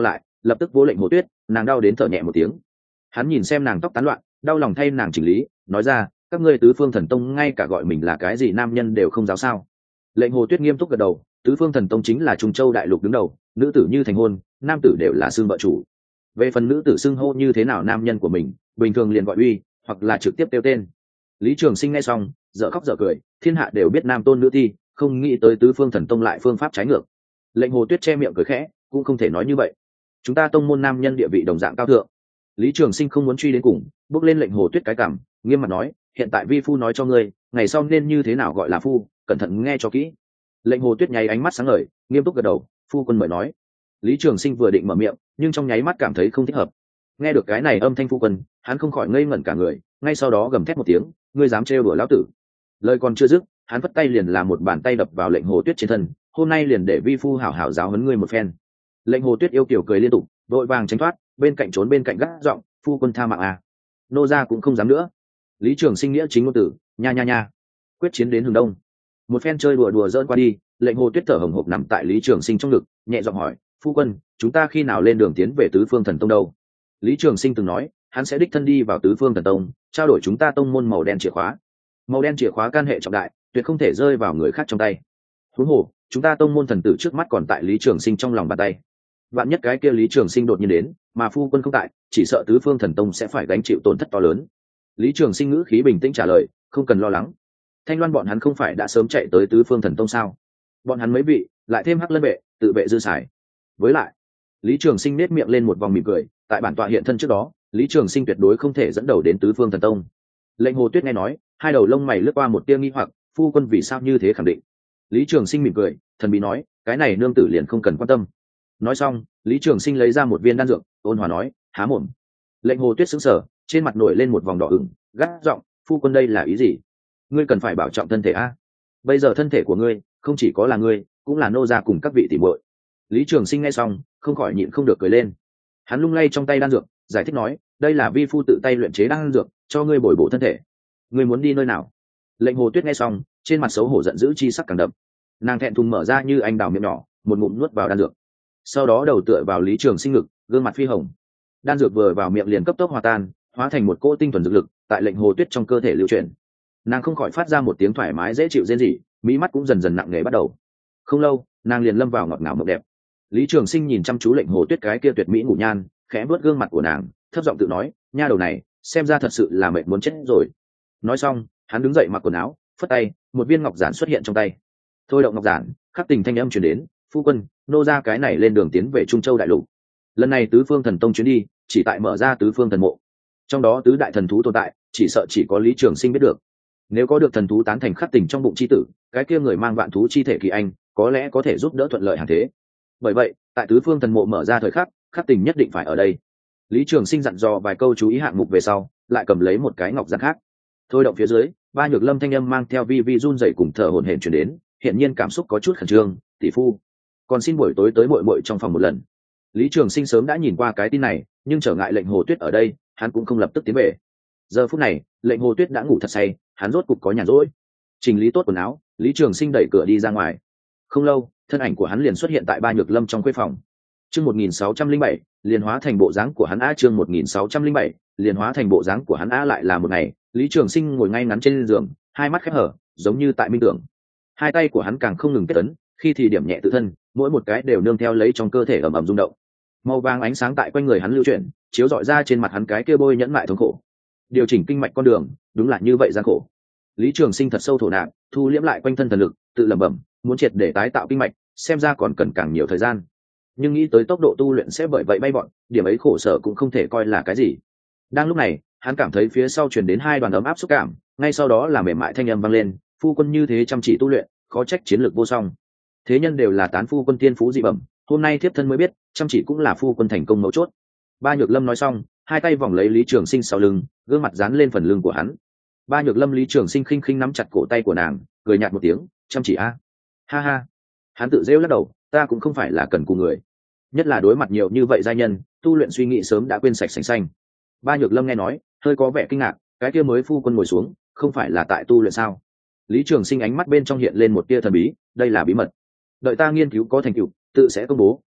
lập tức vỗ lệnh hồ tuyết, nàng đau đến thở nhẹ một tiếng. Hắn nhìn xem nàng tóc tán loạn, đau lòng thay nàng chỉnh lý, nói ra, các ngươi tứ phương thần tông ngay cả gọi mình là cái gì nam nhân đều không giáo sao? Lệnh hồ tuyết nghiêm túc gật đầu, tứ phương thần tông chính là trung châu đại lục đứng đầu, nữ tử như thành hôn, nam tử đều là xương vợ chủ. Về phần nữ tử xưng hô như thế nào nam nhân của mình, bình thường liền gọi uy, hoặc là trực tiếp tiêu tên. Lý Trường Sinh nghe xong, dở khóc dở cười, thiên hạ đều biết nam tôn nữ thi, không nghĩ tới tứ phương thần tông lại phương pháp trái ngược. Lệnh hồ tuyết che miệng cười khẽ, cũng không thể nói như vậy. Chúng ta tông môn nam nhân địa vị đồng dạng cao thượng. Lý Trường Sinh không muốn truy đến cùng, bước lên lệnh hồ tuyết cái cảm, nghiêm mặt nói, hiện tại vi phu nói cho ngươi, ngày sau nên như thế nào gọi là phu, cẩn thận nghe cho kỹ. Lệnh hồ tuyết nháy ánh mắt sáng ngời, nghiêm túc gật đầu, phu quân mời nói. Lý Trường Sinh vừa định mở miệng, nhưng trong nháy mắt cảm thấy không thích hợp. Nghe được cái này âm thanh phu quân, hắn không khỏi ngây ngẩn cả người, ngay sau đó gầm thét một tiếng, ngươi dám trêu đùa lão tử. Lời còn chưa dứt, hắn vất tay liền làm một bàn tay đập vào lệnh hồ tuyết trên thân, hôm nay liền để vi phu hảo hảo giáo huấn ngươi một phen. Lệnh hồ tuyết yêu kiều cười liên tục, vội vàng tránh thoát, bên cạnh trốn bên cạnh gắt giọng, phu quân tha mạng à. Nô gia cũng không dám nữa. Lý Trường Sinh nghĩa chính ngôn tử, nha nha nha. Quyết chiến đến hướng đông. Một phen chơi đùa đùa dỡn qua đi, lệnh hồ tuyết thở hổn hộc nằm tại Lý Trường Sinh trong ngực, nhẹ giọng hỏi, phu quân, chúng ta khi nào lên đường tiến về tứ phương thần tông đâu? Lý Trường Sinh từng nói, hắn sẽ đích thân đi vào tứ phương thần tông, trao đổi chúng ta tông môn màu đen chìa khóa. Màu đen chìa khóa can hệ trọng đại, tuyệt không thể rơi vào người khác trong tay. Huống hồ, chúng ta tông môn thần tử trước mắt còn tại Lý Trường Sinh trong lòng bàn tay. Vạn nhất cái kia Lý Trường Sinh đột nhiên đến, mà phu quân không tại, chỉ sợ tứ phương thần tông sẽ phải gánh chịu tổn thất to lớn. Lý Trường Sinh ngữ khí bình tĩnh trả lời, không cần lo lắng. Thanh Loan bọn hắn không phải đã sớm chạy tới tứ phương thần tông sao? Bọn hắn mấy vị, lại thêm Hắc Lân vệ, tự vệ dư xài. Với lại, Lý Trường Sinh nét miệng lên một vòng mỉm cười, tại bản tọa hiện thân trước đó, Lý Trường Sinh tuyệt đối không thể dẫn đầu đến tứ phương thần tông. Lệnh hồ tuyết nghe nói, hai đầu lông mày lướt qua một tia nghi hoặc, phu quân vì sao như thế khẳng định? Lý Trường Sinh mỉm cười, thần bí nói, cái này nương tử liền không cần quan tâm. Nói xong, Lý Trường Sinh lấy ra một viên đan dược, ôn hòa nói, há mồm. Lệnh hồ tuyết sững sờ, trên mặt nổi lên một vòng đỏ ửng, gắt giọng, phu quân đây là ý gì? Ngươi cần phải bảo trọng thân thể a. Bây giờ thân thể của ngươi, không chỉ có là ngươi, cũng là nô gia cùng các vị tỷ muội. Lý Trường Sinh nghe xong, không khỏi nhịn không được cười lên. Hắn lung lay trong tay đan dược, giải thích nói, đây là vi phu tự tay luyện chế đan dược, cho ngươi bồi bổ thân thể. Ngươi muốn đi nơi nào? Lệnh hồ tuyết nghe xong, trên mặt xấu hổ giận dữ chi sắc càng đậm. Nàng thẹn thùng mở ra như anh đào miệng nhỏ, một ngụm nuốt vào đan dược. Sau đó đầu tựa vào Lý Trường Sinh ngực, gương mặt phi hồng. Đan dược vừa vào miệng liền cấp tốc hòa tan, hóa thành một cỗ tinh thuần dược lực, tại lệnh hồ tuyết trong cơ thể lưu chuyển. Nàng không khỏi phát ra một tiếng thoải mái dễ chịu rên rỉ, mỹ mắt cũng dần dần nặng nề bắt đầu. Không lâu, nàng liền lâm vào ngọt ngào mộng đẹp. Lý Trường Sinh nhìn chăm chú lệnh hồ tuyết cái kia tuyệt mỹ ngủ nhan, khẽ vuốt gương mặt của nàng, thấp giọng tự nói, nha đầu này, xem ra thật sự là mệt muốn chết rồi. Nói xong, hắn đứng dậy mặc quần áo, phất tay, một viên ngọc giản xuất hiện trong tay. Thôi động ngọc giản, khắc tình thanh âm truyền đến, phu quân, nô ra cái này lên đường tiến về Trung Châu đại lục. Lần này tứ phương thần tông chuyến đi, chỉ tại mở ra tứ phương thần mộ. Trong đó tứ đại thần thú tồn tại, chỉ sợ chỉ có Lý Trường Sinh biết được. Nếu có được thần thú tán thành khắc tình trong bụng chi tử, cái kia người mang vạn thú chi thể kỳ anh, có lẽ có thể giúp đỡ thuận lợi hàng thế. Bởi vậy, tại tứ phương thần mộ mở ra thời khắc, khắc tình nhất định phải ở đây. Lý Trường Sinh dặn dò vài câu chú ý hạng mục về sau, lại cầm lấy một cái ngọc giản khác. Thôi động phía dưới, ba nhược lâm thanh âm mang theo vi vi run rẩy cùng thở hổn hển truyền đến, hiện nhiên cảm xúc có chút khẩn trương, tỷ phu, còn xin buổi tối tới muội muội trong phòng một lần. Lý Trường Sinh sớm đã nhìn qua cái tin này, nhưng trở ngại lệnh hồ tuyết ở đây, hắn cũng không lập tức tiến về. Giờ phút này, lệnh hồ tuyết đã ngủ thật say, hắn rốt cục có nhàn rỗi. Chỉnh lý tốt quần áo, Lý Trường Sinh đẩy cửa đi ra ngoài. Không lâu, thân ảnh của hắn liền xuất hiện tại ba nhược lâm trong khuê phòng. Chương một nghìn sáu trăm linh bảy, liền hóa thành bộ dáng của hắn a chương một nghìn sáu trăm linh bảy, liền hóa thành bộ dáng của hắn a lại là một ngày, Lý Trường Sinh ngồi ngay ngắn trên giường, hai mắt khép hở, giống như tại minh tưởng. Hai tay của hắn càng không ngừng kết ấn, khi thì điểm nhẹ tự thân, mỗi một cái đều nương theo lấy trong cơ thể ầm ầm rung động. Màu vàng ánh sáng tại quanh người hắn lưu chuyển, chiếu rọi ra trên mặt hắn cái kia bôi nhẫn mại thống khổ. Điều chỉnh kinh mạch con đường, đúng là như vậy gian khổ. Lý Trường Sinh thật sâu thổ nạp, thu liễm lại quanh thân thần lực, tự lẩm bẩm, muốn triệt để tái tạo kinh mạch, xem ra còn cần càng nhiều thời gian. Nhưng nghĩ tới tốc độ tu luyện sẽ bởi vậy bay bọn, điểm ấy khổ sở cũng không thể coi là cái gì. Đang lúc này, hắn cảm thấy phía sau truyền đến hai đoàn ấm áp xúc cảm, ngay sau đó là mềm mại thanh âm vang lên, phu quân như thế chăm chỉ tu luyện, khó trách chiến lược vô song. Thế nhân đều là tán phu quân tiên phú dị bẩm, hôm nay thiếp thân mới biết, chăm chỉ cũng là phu quân thành công mấu chốt. Ba Nhược Lâm nói xong, hai tay vòng lấy Lý Trường Sinh sau lưng, gương mặt dán lên phần lưng của hắn. Ba Nhược Lâm Lý Trường Sinh khinh khinh nắm chặt cổ tay của nàng, cười nhạt một tiếng, chăm chỉ a, ha ha. Hắn tự rêu lắc đầu, ta cũng không phải là cần cù người, nhất là đối mặt nhiều như vậy giai nhân, tu luyện suy nghĩ sớm đã quên sạch sành xanh. Ba Nhược Lâm nghe nói, hơi có vẻ kinh ngạc, cái kia mới phu quân ngồi xuống, không phải là tại tu luyện sao? Lý Trường Sinh ánh mắt bên trong hiện lên một tia thần bí, đây là bí mật, đợi ta nghiên cứu có thành tựu, tự sẽ công bố,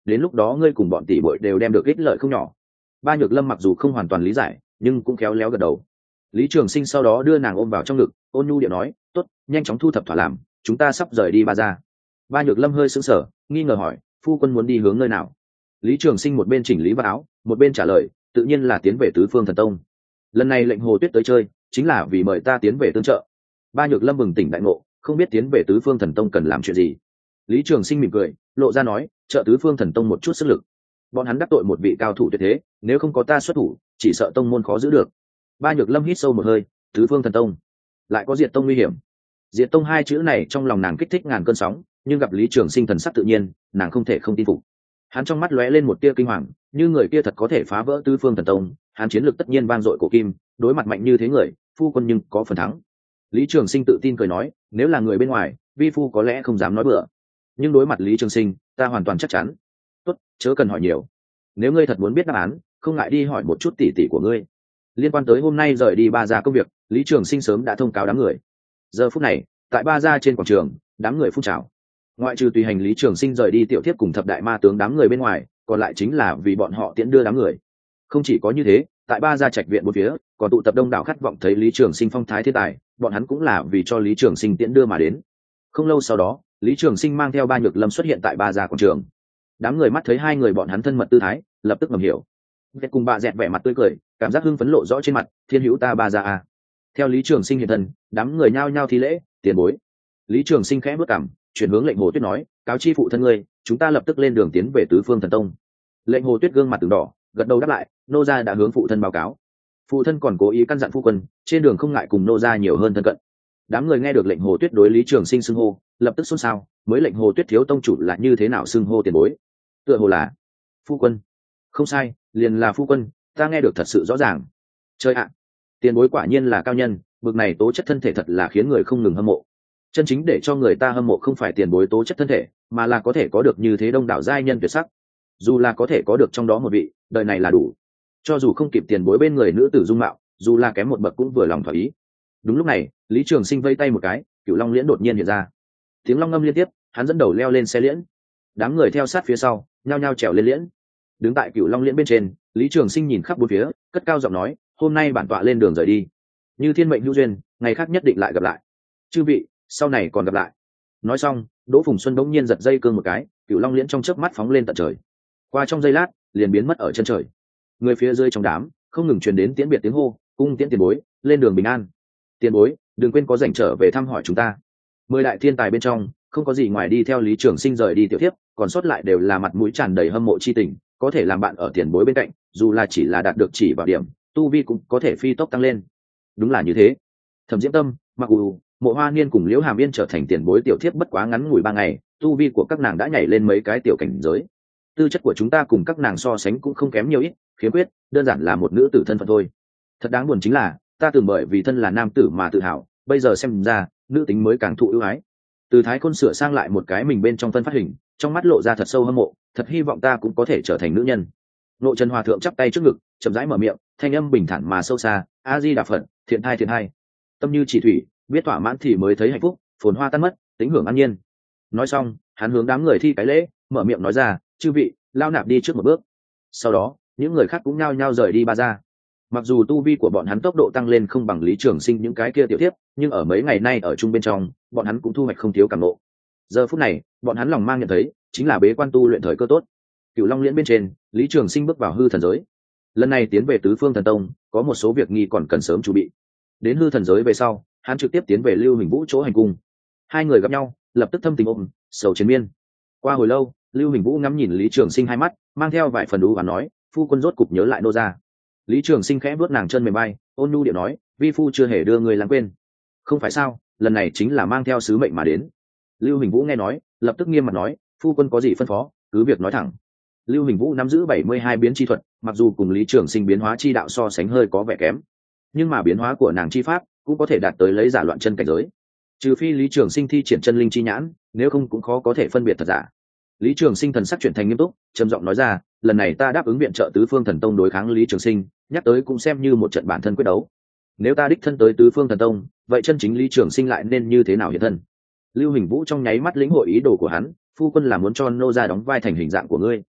đến lúc đó ngươi cùng bọn tỷ bội đều đem được ích lợi không nhỏ. Ba Nhược Lâm mặc dù không hoàn toàn lý giải, nhưng cũng khéo léo gật đầu. Lý Trường Sinh sau đó đưa nàng ôm vào trong ngực, ôn nhu điệu nói, tốt, nhanh chóng thu thập thỏa làm, chúng ta sắp rời đi Ba gia. Ba Nhược Lâm hơi sững sờ, nghi ngờ hỏi, phu quân muốn đi hướng nơi nào? Lý Trường Sinh một bên chỉnh lý vào áo, một bên trả lời, tự nhiên là tiến về Tứ Phương Thần Tông. Lần này lệnh Hồ Tuyết tới chơi, chính là vì mời ta tiến về tương trợ. Ba Nhược Lâm bừng tỉnh đại ngộ, không biết tiến về Tứ Phương Thần Tông cần làm chuyện gì. Lý Trường Sinh mỉm cười, lộ ra nói, trợ Tứ Phương Thần Tông một chút sức lực. Bọn hắn đắc tội một vị cao thủ tuyệt thế, nếu không có ta xuất thủ, chỉ sợ tông môn khó giữ được. Ba Nhược Lâm hít sâu một hơi, Tứ Phương Thần Tông, lại có diệt tông nguy hiểm. Diệt tông hai chữ này trong lòng nàng kích thích ngàn cơn sóng, nhưng gặp Lý Trường Sinh thần sắc tự nhiên, nàng không thể không tin phục. Hắn trong mắt lóe lên một tia kinh hoàng, như người kia thật có thể phá vỡ Tứ Phương Thần Tông, hắn chiến lược tất nhiên vang dội cổ kim, đối mặt mạnh như thế người, phu quân nhưng có phần thắng. Lý Trường Sinh tự tin cười nói, nếu là người bên ngoài, vi phu có lẽ không dám nói bừa, nhưng đối mặt Lý Trường Sinh, ta hoàn toàn chắc chắn. Tốt, chớ cần hỏi nhiều. Nếu ngươi thật muốn biết đáp án, không ngại đi hỏi một chút tỷ tỷ của ngươi. Liên quan tới hôm nay rời đi Ba gia công việc, Lý Trường Sinh sớm đã thông cáo đám người. Giờ phút này, tại Ba gia trên quảng trường, đám người phun trào. Ngoại trừ tùy hành Lý Trường Sinh rời đi tiểu thiếp cùng thập đại ma tướng đám người bên ngoài, còn lại chính là vì bọn họ tiễn đưa đám người. Không chỉ có như thế, tại Ba gia trạch viện một phía, còn tụ tập đông đảo khát vọng thấy Lý Trường Sinh phong thái thiên tài, bọn hắn cũng là vì cho Lý Trường Sinh tiễn đưa mà đến. Không lâu sau đó, Lý Trường Sinh mang theo Ba Nhược Lâm xuất hiện tại Ba gia quảng trường. Đám người mắt thấy hai người bọn hắn thân mật tư thái, lập tức ngầm hiểu. Vẹt cùng bà dẹt vẻ mặt tươi cười, cảm giác hưng phấn lộ rõ trên mặt, thiên hữu ta Ba gia à. Theo Lý Trường Sinh hiện thân, đám người nhao nhao thi lễ, tiền bối. Lý Trường Sinh khẽ bước cằm, chuyển hướng lệnh Hồ Tuyết nói, cáo chi phụ thân ngươi, chúng ta lập tức lên đường tiến về Tứ Phương Thần Tông. Lệnh Hồ Tuyết gương mặt từng đỏ, gật đầu đáp lại, nô gia đã hướng phụ thân báo cáo. Phụ thân còn cố ý căn dặn phu quân, trên đường không ngại cùng nô gia nhiều hơn thân cận. Đám người nghe được lệnh Hồ Tuyết đối Lý Trường Sinh xưng hô, lập tức xôn xao, mới lệnh Hồ Tuyết thiếu tông chủ là như thế nào xưng hô tiền bối? Tựa hồ là phu quân. Không sai, liền là phu quân, ta nghe được thật sự rõ ràng. Chơi ạ, tiền bối quả nhiên là cao nhân, bực này tố chất thân thể thật là khiến người không ngừng hâm mộ. Chân chính để cho người ta hâm mộ không phải tiền bối tố chất thân thể, mà là có thể có được như thế đông đảo giai nhân tuyệt sắc. Dù là có thể có được trong đó một vị, đời này là đủ. Cho dù không kịp tiền bối bên người nữ tử dung mạo, dù là kém một bậc cũng vừa lòng thỏa ý. Đúng lúc này, Lý Trường Sinh vây tay một cái, Cửu Long Liễn đột nhiên hiện ra. Tiếng long ngâm liên tiếp, hắn dẫn đầu leo lên xe liễn. Đám người theo sát phía sau, nhao nhao trèo lên liễn. Đứng tại Cửu Long Liễn bên trên, Lý Trường Sinh nhìn khắp bốn phía, cất cao giọng nói, hôm nay bản tọa lên đường rời đi. Như thiên mệnh hữu duyên, ngày khác nhất định lại gặp lại. Chư vị, sau này còn gặp lại. Nói xong, Đỗ Phùng Xuân bỗng nhiên giật dây cương một cái, Cửu Long Liễn trong chớp mắt phóng lên tận trời. Qua trong giây lát, liền biến mất ở chân trời. Người phía dưới trong đám không ngừng truyền đến tiễn biệt tiếng hô, cung tiễn tiền bối, lên đường bình an. Tiền bối, đừng quên có rảnh trở về thăm hỏi chúng ta. Mười đại thiên tài bên trong, không có gì ngoài đi theo Lý Trường Sinh rời đi tiểu thiếp, còn sót lại đều là mặt mũi tràn đầy hâm mộ chi tình, có thể làm bạn ở tiền bối bên cạnh, dù là chỉ là đạt được chỉ vào điểm, tu vi cũng có thể phi tốc tăng lên. Đúng là như thế. Thẩm Diễm Tâm, Mặc U, Mộ Hoa Niên cùng Liễu Hàm Yên trở thành tiền bối tiểu thiếp bất quá ngắn ngủi ba ngày, tu vi của các nàng đã nhảy lên mấy cái tiểu cảnh giới. Tư chất của chúng ta cùng các nàng so sánh cũng không kém nhiều ít, khiếm khuyết đơn giản là một nữ tử thân phận thôi. Thật đáng buồn chính là, ta từng bởi vì thân là nam tử mà tự hào, bây giờ xem ra, nữ tính mới càng thụ ưu ái. Từ Thái Khôn sửa sang lại một cái mình bên trong phân phát hình, trong mắt lộ ra thật sâu hâm mộ, thật hy vọng ta cũng có thể trở thành nữ nhân. Nội Trần Hòa thượng chắp tay trước ngực, chậm rãi mở miệng, thanh âm bình thản mà sâu xa, A Di Đà Phật, thiện hai thiện hai. Tâm như chỉ thủy, biết thỏa mãn thì mới thấy hạnh phúc, phồn hoa tan mất, tính hưởng an nhiên. Nói xong, hắn hướng đám người thi cái lễ, mở miệng nói ra, chư vị, lao nạp đi trước một bước. Sau đó, những người khác cũng nhao nhao rời đi Ba gia. Mặc dù tu vi của bọn hắn tốc độ tăng lên không bằng Lý Trường Sinh những cái kia tiểu thiếp, nhưng ở mấy ngày nay ở chung bên trong, bọn hắn cũng thu hoạch không thiếu cảm ngộ. Giờ phút này, bọn hắn lòng mang nhận thấy, chính là bế quan tu luyện thời cơ tốt. Cửu Long Liễn bên trên, Lý Trường Sinh bước vào hư thần giới. Lần này tiến về Tứ Phương Thần Tông, có một số việc nghi còn cần sớm chuẩn bị. Đến hư thần giới về sau, hắn trực tiếp tiến về Lưu Hình Vũ chỗ hành cung. Hai người gặp nhau, lập tức thâm tình ôm, sầu chiến miên. Qua hồi lâu, Lưu Hình Vũ ngắm nhìn Lý Trường Sinh hai mắt, mang theo vài phần đú và nói, phu quân rốt cục nhớ lại nô gia. Lý Trường Sinh khẽ vuốt nàng chân mềm bay, ôn nhu điệu nói, vi phu chưa hề đưa người lãng quên. Không phải sao, lần này chính là mang theo sứ mệnh mà đến. Lưu Hình Vũ nghe nói, lập tức nghiêm mặt nói, phu quân có gì phân phó, cứ việc nói thẳng. Lưu Hình Vũ nắm giữ bảy mươi hai biến chi thuật, mặc dù cùng Lý Trường Sinh biến hóa chi đạo so sánh hơi có vẻ kém, nhưng mà biến hóa của nàng chi pháp cũng có thể đạt tới lấy giả loạn chân cảnh giới. Trừ phi Lý Trường Sinh thi triển chân linh chi nhãn, nếu không cũng khó có thể phân biệt thật giả. Lý Trường Sinh thần sắc chuyển thành nghiêm túc, trầm giọng nói ra, lần này ta đáp ứng viện trợ Tứ Phương Thần Tông đối kháng Lý Trường Sinh, nhắc tới cũng xem như một trận bản thân quyết đấu. Nếu ta đích thân tới Tứ Phương Thần Tông, vậy chân chính Lý Trường Sinh lại nên như thế nào hiện thân? Lưu Hình Vũ trong nháy mắt lĩnh hội ý đồ của hắn, phu quân là muốn cho nô gia đóng vai thành hình dạng của ngươi.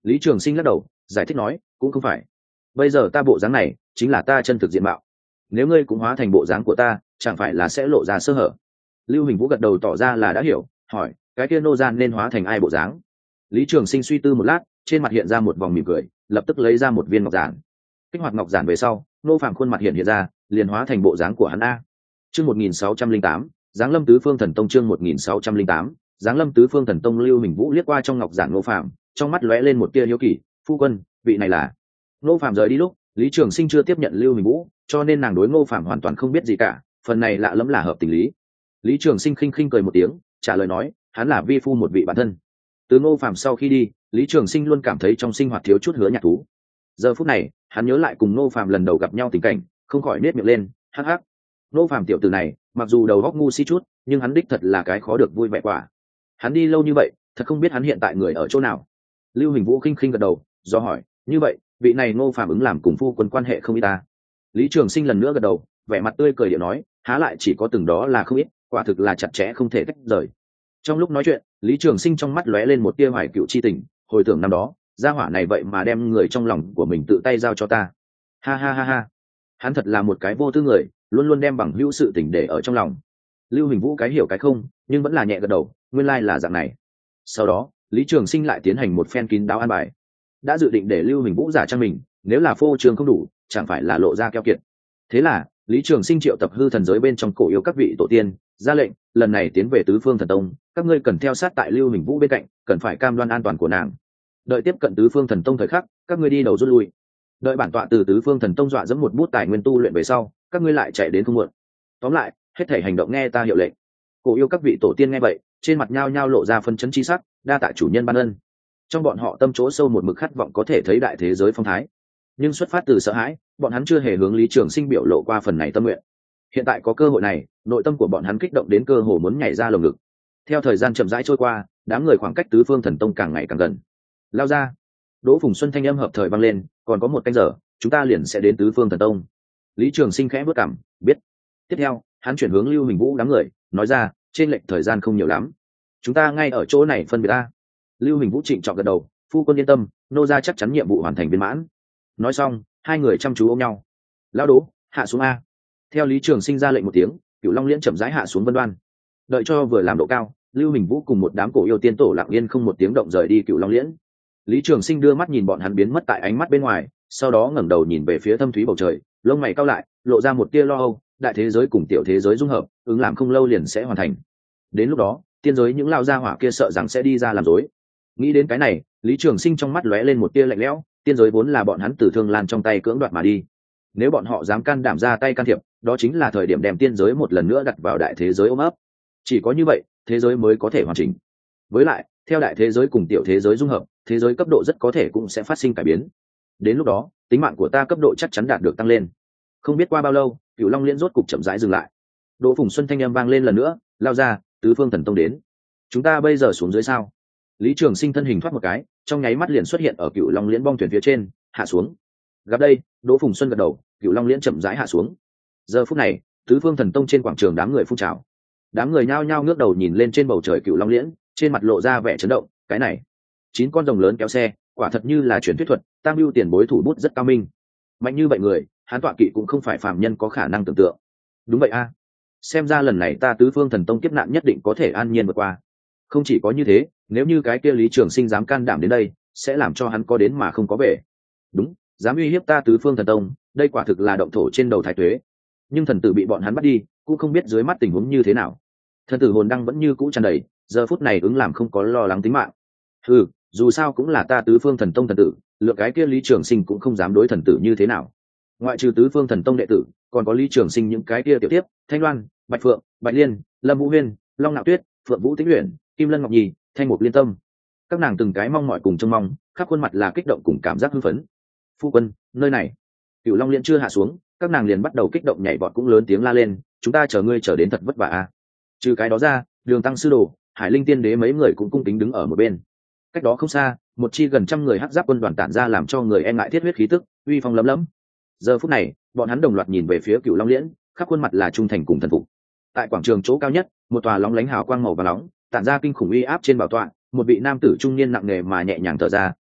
Lý Trường Sinh lắc đầu giải thích nói, cũng không phải, bây giờ ta bộ dáng này chính là ta chân thực diện mạo, nếu ngươi cũng hóa thành bộ dáng của ta chẳng phải là sẽ lộ ra sơ hở. Lưu Hình Vũ gật đầu tỏ ra là đã hiểu, hỏi, cái kia nô gian nên hóa thành ai bộ dáng? Lý Trường Sinh suy tư một lát, trên mặt hiện ra một vòng mỉm cười, lập tức lấy ra một viên ngọc giản. Kích hoạt ngọc giản về sau, nô phạm khuôn mặt hiện hiện ra, liền hóa thành bộ dáng của hắn. A. Chương một nghìn sáu trăm linh tám, Giáng Lâm Tứ Phương Thần Tông. Chương một nghìn sáu trăm linh tám, Giáng Lâm Tứ Phương Thần Tông. Lưu Hình Vũ liếc qua trong ngọc giản nô phạm, trong mắt lóe lên một tia hiếu kỳ, phu quân, vị này là? Nô phạm rời đi lúc, Lý Trường Sinh chưa tiếp nhận Lưu Hình Vũ, cho nên nàng đối Ngô Phạm hoàn toàn không biết gì cả, phần này lạ lẫm là hợp tình lý. Lý Trường Sinh khinh khinh cười một tiếng, trả lời nói, hắn là vi phu một vị bạn thân. Từ Ngô Phạm sau khi đi, Lý Trường Sinh luôn cảm thấy trong sinh hoạt thiếu chút hứa nhạc thú. Giờ phút này, hắn nhớ lại cùng Ngô Phạm lần đầu gặp nhau tình cảnh, không khỏi nết miệng lên, hắc hắc. Ngô Phạm tiểu tử này, mặc dù đầu óc ngu si chút, nhưng hắn đích thật là cái khó được vui vẻ quả. Hắn đi lâu như vậy, thật không biết hắn hiện tại người ở chỗ nào. Lưu Hình Vũ khinh khinh gật đầu, do hỏi, như vậy, vị này Ngô Phạm ứng làm cùng phu quân quan hệ không ít ta? Lý Trường Sinh lần nữa gật đầu, vẻ mặt tươi cười điệu nói, há lại chỉ có từng đó là không ít, quả thực là chặt chẽ không thể tách rời. Trong lúc nói chuyện, Lý Trường Sinh trong mắt lóe lên một tia hoài cựu chi tình, hồi tưởng năm đó, gia hỏa này vậy mà đem người trong lòng của mình tự tay giao cho ta. Ha ha ha ha, hắn thật là một cái vô tư người, luôn luôn đem bằng hữu sự tình để ở trong lòng. Lưu Hình Vũ cái hiểu cái không, nhưng vẫn là nhẹ gật đầu, nguyên lai là dạng này. Sau đó, Lý Trường Sinh lại tiến hành một phen kín đáo an bài, đã dự định để Lưu Hình Vũ giả trang mình, nếu là phô trương không đủ, chẳng phải là lộ ra keo kiệt. Thế là Lý Trường Sinh triệu tập hư thần giới bên trong cổ yêu các vị tổ tiên, ra lệnh, lần này tiến về Tứ Phương Thần Tông, các ngươi cần theo sát tại Lưu Hình Vũ bên cạnh, cần phải cam đoan an toàn của nàng. Đợi tiếp cận Tứ Phương Thần Tông thời khắc, các ngươi đi đầu rút lui. Đợi bản tọa từ Tứ Phương Thần Tông dọa dẫm một bút tài nguyên tu luyện về sau, các ngươi lại chạy đến không muộn. Tóm lại, hết thảy hành động nghe ta hiệu lệnh. Cổ yêu các vị tổ tiên nghe vậy, trên mặt nhao nhao lộ ra phân chấn chi sắc, đa tạ chủ nhân ban ân. Trong bọn họ tâm chỗ sâu một mực khát vọng có thể thấy đại thế giới phong thái, nhưng xuất phát từ sợ hãi, bọn hắn chưa hề hướng Lý Trường Sinh biểu lộ qua phần này tâm nguyện. Hiện tại có cơ hội này, nội tâm của bọn hắn kích động đến cơ hồ muốn nhảy ra lồng ngực. Theo thời gian chậm rãi trôi qua, đám người khoảng cách Tứ Phương Thần Tông càng ngày càng gần. Lao ra! Đỗ Phùng Xuân thanh âm hợp thời vang lên, còn có một canh giờ, chúng ta liền sẽ đến Tứ Phương Thần Tông. Lý Trường Sinh khẽ bước cằm, biết. Tiếp theo, hắn chuyển hướng Lưu Hình Vũ đám người, nói ra, trên lệch thời gian không nhiều lắm, chúng ta ngay ở chỗ này phân biệt ta. Lưu Hình Vũ trịnh trọng gật đầu, phu quân yên tâm, nô gia chắc chắn nhiệm vụ hoàn thành viên mãn. Nói xong, hai người chăm chú ôm nhau. Lão Đỗ, hạ xuống a. Theo Lý Trường Sinh ra lệnh một tiếng, Cửu Long Liễn chậm rãi hạ xuống Vân Đoan. Đợi cho vừa làm độ cao, Lưu Hình Vũ cùng một đám cổ yêu tiên tổ lặng yên không một tiếng động rời đi Cửu Long Liễn. Lý Trường Sinh đưa mắt nhìn bọn hắn biến mất tại ánh mắt bên ngoài, sau đó ngẩng đầu nhìn về phía thâm thúy bầu trời, lông mày cau lại, lộ ra một tia lo âu, đại thế giới cùng tiểu thế giới dung hợp, ứng làm không lâu liền sẽ hoàn thành. Đến lúc đó, tiên giới những lao gia hỏa kia sợ rằng sẽ đi ra làm rối. Nghĩ đến cái này, Lý Trường Sinh trong mắt lóe lên một tia lạnh lẽo, tiên giới vốn là bọn hắn từ Thương Lan trong tay cưỡng đoạt mà đi, nếu bọn họ dám can đảm ra tay can thiệp, đó chính là thời điểm đem tiên giới một lần nữa đặt vào đại thế giới ôm ấp. Chỉ có như vậy, thế giới mới có thể hoàn chỉnh. Với lại, theo đại thế giới cùng tiểu thế giới dung hợp, thế giới cấp độ rất có thể cũng sẽ phát sinh cải biến. Đến lúc đó, tính mạng của ta cấp độ chắc chắn đạt được tăng lên. Không biết qua bao lâu, Cửu Long Liễn rốt cục chậm rãi dừng lại. Đỗ Phùng Xuân thanh âm vang lên lần nữa, lao ra, Tứ Phương Thần Tông đến. Chúng ta bây giờ xuống dưới sao? Lý Trường Sinh thân hình thoát một cái, trong nháy mắt liền xuất hiện ở Cửu Long Liễn bong thuyền phía trên, hạ xuống. Gặp đây, Đỗ Phùng Xuân gật đầu, Cửu Long Liễn chậm rãi hạ xuống. Giờ phút này, Tứ Phương Thần Tông trên quảng trường đám người phun trào. Đám người nhao nhao ngước đầu nhìn lên trên bầu trời Cửu Long Liễn, trên mặt lộ ra vẻ chấn động, cái này, chín con rồng lớn kéo xe, quả thật như là truyền thuyết thuật, Tam Bưu tiền bối thủ bút rất cao minh. Mạnh như vậy người, hắn tọa kỵ cũng không phải phàm nhân có khả năng tưởng tượng. Đúng vậy a. Xem ra lần này ta Tứ Phương Thần Tông kiếp nạn nhất định có thể an nhiên vượt qua. Không chỉ có như thế, nếu như cái kia Lý Trường Sinh dám can đảm đến đây, sẽ làm cho hắn có đến mà không có về. Đúng, dám uy hiếp ta Tứ Phương Thần Tông, đây quả thực là động thổ trên đầu thái tuế. Nhưng thần tử bị bọn hắn bắt đi, cũng không biết dưới mắt tình huống như thế nào. Thần tử hồn đăng vẫn như cũ tràn đầy, giờ phút này ứng làm không có lo lắng tính mạng. Ừ, dù sao cũng là ta Tứ Phương Thần Tông thần tử, lượng cái kia Lý Trường Sinh cũng không dám đối thần tử như thế nào. Ngoại trừ Tứ Phương Thần Tông đệ tử, còn có Lý Trường Sinh những cái kia tiểu tiếp, Thanh Loan, Bạch Phượng, Bạch Liên, Lâm Vũ Huyên, Long Nạo Tuyết, Phượng Vũ Tĩnh Uyển, Kim Lân Ngọc Nhi, Thanh Mục Liên Tâm. Các nàng từng cái mong mỏi cùng trông mong, khắp khuôn mặt là kích động cùng cảm giác hưng phấn. Phu quân, nơi này. Cửu Long Liễn chưa hạ xuống, các nàng liền bắt đầu kích động nhảy vọt cũng lớn tiếng la lên, chúng ta chờ ngươi chờ đến thật vất vả a. Trừ cái đó ra, Đường Tăng sư đồ, Hải Linh tiên đế mấy người cũng cung kính đứng ở một bên. Cách đó không xa, một chi gần trăm người hắc giáp quân đoàn tản ra làm cho người e ngại thiết huyết khí tức, uy phong lấm lấm. Giờ phút này, bọn hắn đồng loạt nhìn về phía Cửu Long Liễn, khắp khuôn mặt là trung thành cùng thần phục. Tại quảng trường chỗ cao nhất, một tòa lóng lánh hào quang màu vàng nóng, tản ra kinh khủng uy áp trên bảo tọa, một vị nam tử trung niên nặng nề mà nhẹ nhàng thở ra,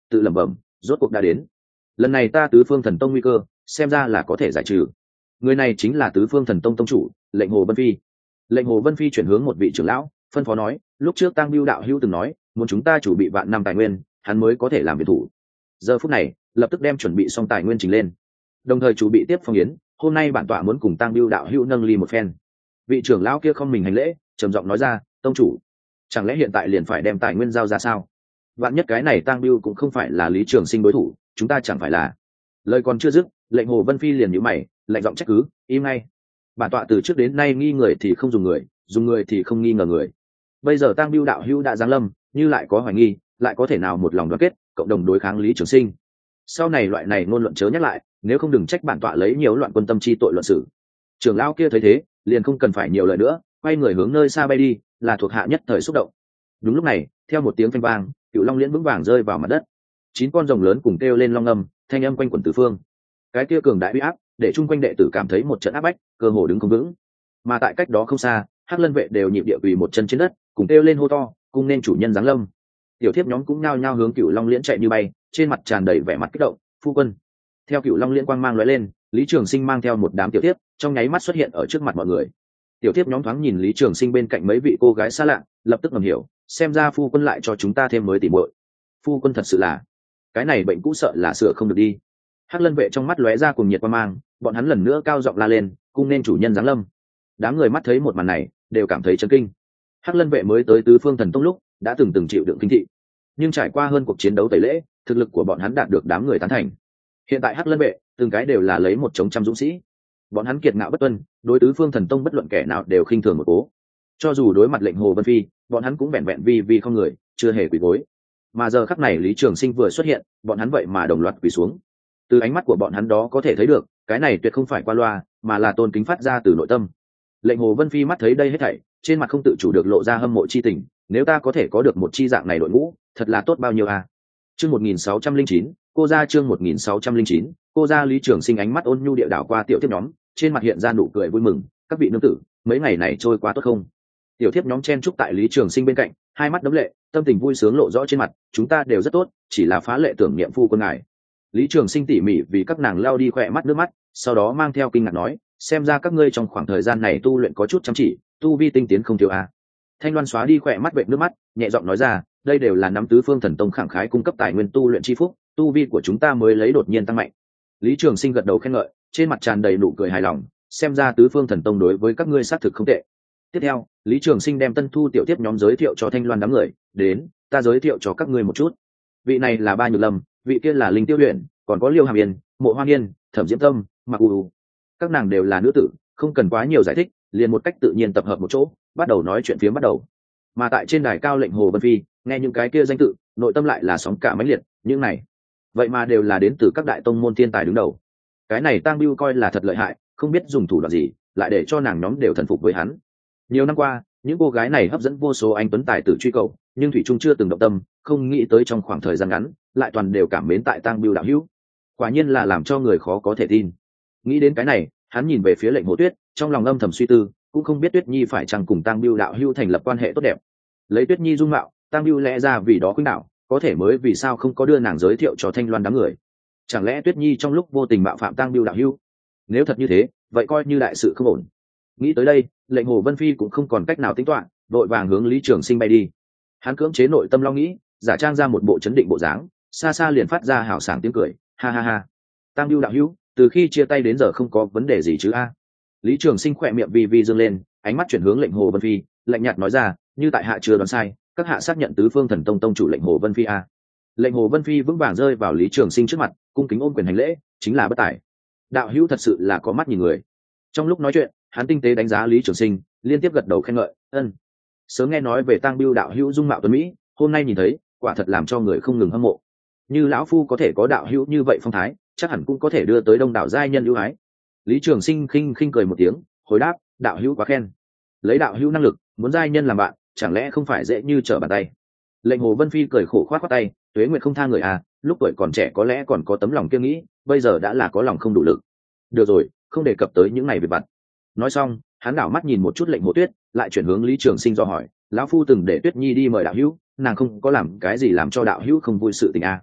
tự lẩm bẩm, rốt cuộc đã đến. Lần này ta tứ phương thần tông nguy cơ xem ra là có thể giải trừ. Người này chính là tứ phương thần tông tông chủ lệnh hồ vân phi. Lệnh hồ vân phi chuyển hướng một vị trưởng lão, phân phó nói, lúc trước Tang Bưu đạo hữu từng nói muốn chúng ta chủ bị vạn năm tài nguyên, hắn mới có thể làm việc thủ. Giờ phút này lập tức đem chuẩn bị xong tài nguyên trình lên, đồng thời chủ bị tiếp phong yến. Hôm nay bản tọa muốn cùng Tang Bưu đạo hữu nâng ly một phen. Vị trưởng lão kia không mình hành lễ, trầm giọng nói ra, tông chủ, chẳng lẽ hiện tại liền phải đem tài nguyên giao ra sao? Vạn nhất cái này Tang Bưu cũng không phải là Lý Trường Sinh đối thủ, chúng ta chẳng phải là... Lời còn chưa dứt, lệnh hồ vân phi liền nhíu mày, lạnh giọng trách cứ, im ngay. Bản tọa từ trước đến nay nghi người thì không dùng người, dùng người thì không nghi ngờ người. Bây giờ Tang Bưu đạo hữu đã giáng lâm, như lại có hoài nghi, lại có thể nào một lòng đoàn kết cộng đồng đối kháng Lý Trường Sinh? Sau này loại này ngôn luận chớ nhắc lại, nếu không đừng trách bản tọa lấy nhiều loạn quân tâm chi tội luận xử. Trưởng lão kia thấy thế, liền không cần phải nhiều lời nữa, quay người hướng nơi xa bay đi, là thuộc hạ nhất thời xúc động. Đúng lúc này, theo một tiếng phanh vang, cựu long liễn vững vàng rơi vào mặt đất. Chín con rồng lớn cùng kêu lên long âm, thanh âm quanh quẩn tứ phương. Cái kia cường đại uy áp, để chung quanh đệ tử cảm thấy một trận áp bách, cơ hồ đứng không vững. Mà tại cách đó không xa, Hắc Lân vệ đều nhịp địa quỳ một chân trên đất, cùng kêu lên hô to, cùng nên chủ nhân giáng lâm. Tiểu thiếp nhóm cũng nhao nhao hướng cựu long liễn chạy như bay, trên mặt tràn đầy vẻ mặt kích động. Phu quân. Theo cựu long liễn quang mang lóe lên, Lý Trường Sinh mang theo một đám tiểu thiếp, trong nháy mắt xuất hiện ở trước mặt mọi người. Tiểu thiếp nhóm thoáng nhìn Lý Trường Sinh bên cạnh mấy vị cô gái xa lạ, lập tức ngầm hiểu, xem ra phu quân lại cho chúng ta thêm mới tỉ muội. Phu quân thật sự là, cái này bệnh cũ sợ là sửa không được đi. Hắc Lân vệ trong mắt lóe ra cùng nhiệt quang mang, bọn hắn lần nữa cao giọng la lên, cung nên chủ nhân giáng lâm. Đám người mắt thấy một màn này, đều cảm thấy chấn kinh. Hắc Lân vệ mới tới tứ phương thần tông lúc, đã từng từng chịu đựng kinh thị, nhưng trải qua hơn cuộc chiến đấu tẩy lễ, thực lực của bọn hắn đạt được đám người tán thành. Hiện tại Hắc Lân vệ, từng cái đều là lấy một chống trăm dũng sĩ. Bọn hắn kiệt ngạo bất tuân, đối tứ phương thần tông bất luận kẻ nào đều khinh thường một cố. Cho dù đối mặt lệnh hồ vân phi, bọn hắn cũng vẹn vẹn vi vi không người, chưa hề quỳ gối. Mà giờ khắc này Lý Trường Sinh vừa xuất hiện, bọn hắn vậy mà đồng loạt quỳ xuống. Từ ánh mắt của bọn hắn đó có thể thấy được, cái này tuyệt không phải qua loa, mà là tôn kính phát ra từ nội tâm. Lệnh hồ vân phi mắt thấy đây hết thảy, trên mặt không tự chủ được lộ ra hâm mộ chi tình. Nếu ta có thể có được một chi dạng này đội ngũ, thật là tốt bao nhiêu à? Chương một nghìn sáu trăm linh chín, cô gia chương một nghìn sáu trăm linh chín, cô gia. Lý Trường Sinh ánh mắt ôn nhu địa đảo qua tiểu tiếp nhóm, trên mặt hiện ra nụ cười vui mừng. Các vị nương tử, mấy ngày này trôi qua tốt không? Tiểu thiếp nhóm chen chúc tại Lý Trường Sinh bên cạnh, hai mắt đấm lệ, tâm tình vui sướng lộ rõ trên mặt. Chúng ta đều rất tốt, chỉ là phá lệ tưởng niệm phu quân ngài. Lý Trường Sinh tỉ mỉ vì các nàng lau đi khỏe mắt nước mắt, sau đó mang theo kinh ngạc nói, xem ra các ngươi trong khoảng thời gian này tu luyện có chút chăm chỉ, tu vi tinh tiến không thiếu à. Thanh Loan xóa đi khỏe mắt vệt nước mắt, nhẹ giọng nói ra, đây đều là nắm tứ phương thần tông khẳng khái cung cấp tài nguyên tu luyện chi phúc, tu vi của chúng ta mới lấy đột nhiên tăng mạnh. Lý Trường Sinh gật đầu khen ngợi, trên mặt tràn đầy nụ cười hài lòng, xem ra tứ phương thần tông đối với các ngươi xác thực không tệ. Tiếp theo, Lý Trường Sinh đem tân thu tiểu tiếp nhóm giới thiệu cho Thanh Loan đám người, đến, ta giới thiệu cho các ngươi một chút. Vị này là Ba Nhược Lâm, vị kia là Linh Tiêu Huyền, còn có Liêu Hàm Yên, Mộ Hoa Nghiên, Thẩm Diễm Tâm, Mặc U. Các nàng đều là nữ tử, không cần quá nhiều giải thích, liền một cách tự nhiên tập hợp một chỗ, bắt đầu nói chuyện phiếm bắt đầu. Mà tại trên đài cao lệnh hồ vân phi, nghe những cái kia danh tự, nội tâm lại là sóng cả mãnh liệt, những này, vậy mà đều là đến từ các đại tông môn thiên tài đứng đầu. Cái này Tang Bưu coi là thật lợi hại, không biết dùng thủ đoạn gì, lại để cho nàng nhóm đều thần phục với hắn. Nhiều năm qua, những cô gái này hấp dẫn vô số anh tuấn tài tử truy cầu, nhưng thủy trung chưa từng động tâm, không nghĩ tới trong khoảng thời gian ngắn, lại toàn đều cảm mến tại Tang Bưu đạo hữu. Quả nhiên là làm cho người khó có thể tin. Nghĩ đến cái này, hắn nhìn về phía lệnh hồ tuyết, trong lòng âm thầm suy tư, cũng không biết Tuyết Nhi phải chăng cùng Tang Bưu đạo hữu thành lập quan hệ tốt đẹp. Lấy Tuyết Nhi dung mạo, Tang Bưu lẽ ra vì đó khuynh đảo, có thể mới vì sao không có đưa nàng giới thiệu cho Thanh Loan đám người. Chẳng lẽ Tuyết Nhi trong lúc vô tình mạo phạm Tang Bưu đạo hữu? Nếu thật như thế, vậy coi như đại sự không ổn. Nghĩ tới đây, lệnh hồ vân phi cũng không còn cách nào tính toán, đội vàng hướng Lý Trường Sinh bay đi. Hắn cưỡng chế nội tâm lo nghĩ, giả trang ra một bộ chấn định bộ dáng, xa xa liền phát ra hào sảng tiếng cười, ha ha ha. Tang Bưu đạo hữu, từ khi chia tay đến giờ không có vấn đề gì chứ a? Lý Trường Sinh khỏe miệng vi vi dương lên, ánh mắt chuyển hướng lệnh hồ vân phi, lạnh nhạt nói ra, như tại hạ chưa đoán sai, các hạ xác nhận tứ phương thần tông tông chủ lệnh hồ vân phi a? Lệnh hồ vân phi vững vàng rơi vào Lý Trường Sinh trước mặt, cung kính ôm quyền hành lễ, chính là bất tài. Đạo hữu thật sự là có mắt nhìn người. Trong lúc nói chuyện, hắn tinh tế đánh giá Lý Trường Sinh, liên tiếp gật đầu khen ngợi, ân. Sớm nghe nói về Tang Bưu đạo hữu dung mạo tuấn mỹ, hôm nay nhìn thấy, quả thật làm cho người không ngừng hâm mộ. Như lão phu có thể có đạo hữu như vậy phong thái, chắc hẳn cũng có thể đưa tới đông đảo giai nhân ưu ái. Lý Trường Sinh khinh khinh cười một tiếng, hồi đáp, đạo hữu quá khen. Lấy đạo hữu năng lực, muốn giai nhân làm bạn, chẳng lẽ không phải dễ như trở bàn tay? Lệnh hồ vân phi cười khổ khoát khoát tay, tuế nguyệt không tha người à, lúc tuổi còn trẻ có lẽ còn có tấm lòng kia nghĩ, bây giờ đã là có lòng không đủ lực. Được rồi, không đề cập tới những này về vặt. Nói xong, hắn đảo mắt nhìn một chút lệnh hồ tuyết, lại chuyển hướng Lý Trường Sinh do hỏi, lão phu từng để Tuyết Nhi đi mời đạo hữu, nàng không có làm cái gì làm cho đạo hữu không vui sự tình à?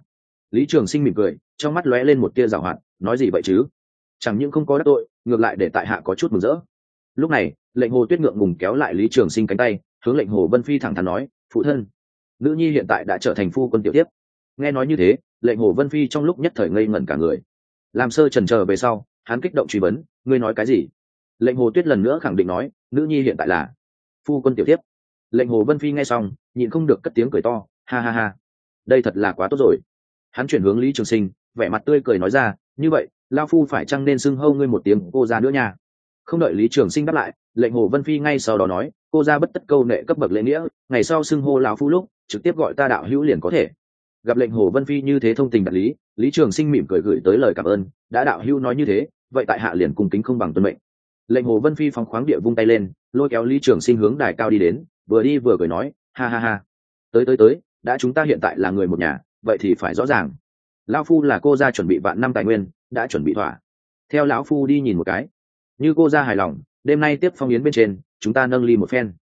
Lý Trường Sinh mỉm cười, trong mắt lóe lên một tia giảo hoạt, nói gì vậy chứ? Chẳng những không có đắc tội, ngược lại để tại hạ có chút mừng rỡ. Lúc này, lệnh Hồ Tuyết ngượng ngùng kéo lại Lý Trường Sinh cánh tay, hướng lệnh Hồ Vân Phi thẳng thắn nói, phụ thân, nữ nhi hiện tại đã trở thành phu quân tiểu tiếp. Nghe nói như thế, lệnh Hồ Vân Phi trong lúc nhất thời ngây ngẩn cả người. Làm sơ chần chờ về sau, hắn kích động truy vấn, ngươi nói cái gì? Lệnh Hồ Tuyết lần nữa khẳng định nói, nữ nhi hiện tại là phu quân tiểu tiếp. Lệnh Hồ Vân Phi nghe xong, nhịn không được cất tiếng cười to, ha ha ha, đây thật là quá tốt rồi. Hắn chuyển hướng Lý Trường Sinh, vẻ mặt tươi cười nói ra, như vậy lao phu phải chăng nên xưng hô ngươi một tiếng cô ra nữa nha? Không đợi Lý Trường Sinh đáp lại, lệnh Hồ Vân Phi ngay sau đó nói, cô ra bất tất câu nệ cấp bậc lễ nghĩa, ngày sau xưng hô lão phu lúc trực tiếp gọi ta đạo hữu liền có thể. Gặp lệnh Hồ Vân Phi như thế thông tình đạt lý, Lý Trường Sinh mỉm cười gửi tới lời cảm ơn, đã đạo hữu nói như thế, vậy tại hạ liền cung kính không bằng tuân mệnh. Lệnh Hồ Vân Phi phóng khoáng địa vung tay lên, lôi kéo Lý Trường Sinh hướng đài cao đi đến, vừa đi vừa cười nói, ha ha ha, tới tới tới, đã chúng ta hiện tại là người một nhà, vậy thì phải rõ ràng. Lão phu là cô gia chuẩn bị vạn năm tài nguyên, đã chuẩn bị thỏa. Theo lão phu đi nhìn một cái, như cô gia hài lòng, đêm nay tiếp phong yến bên trên, chúng ta nâng ly một phen.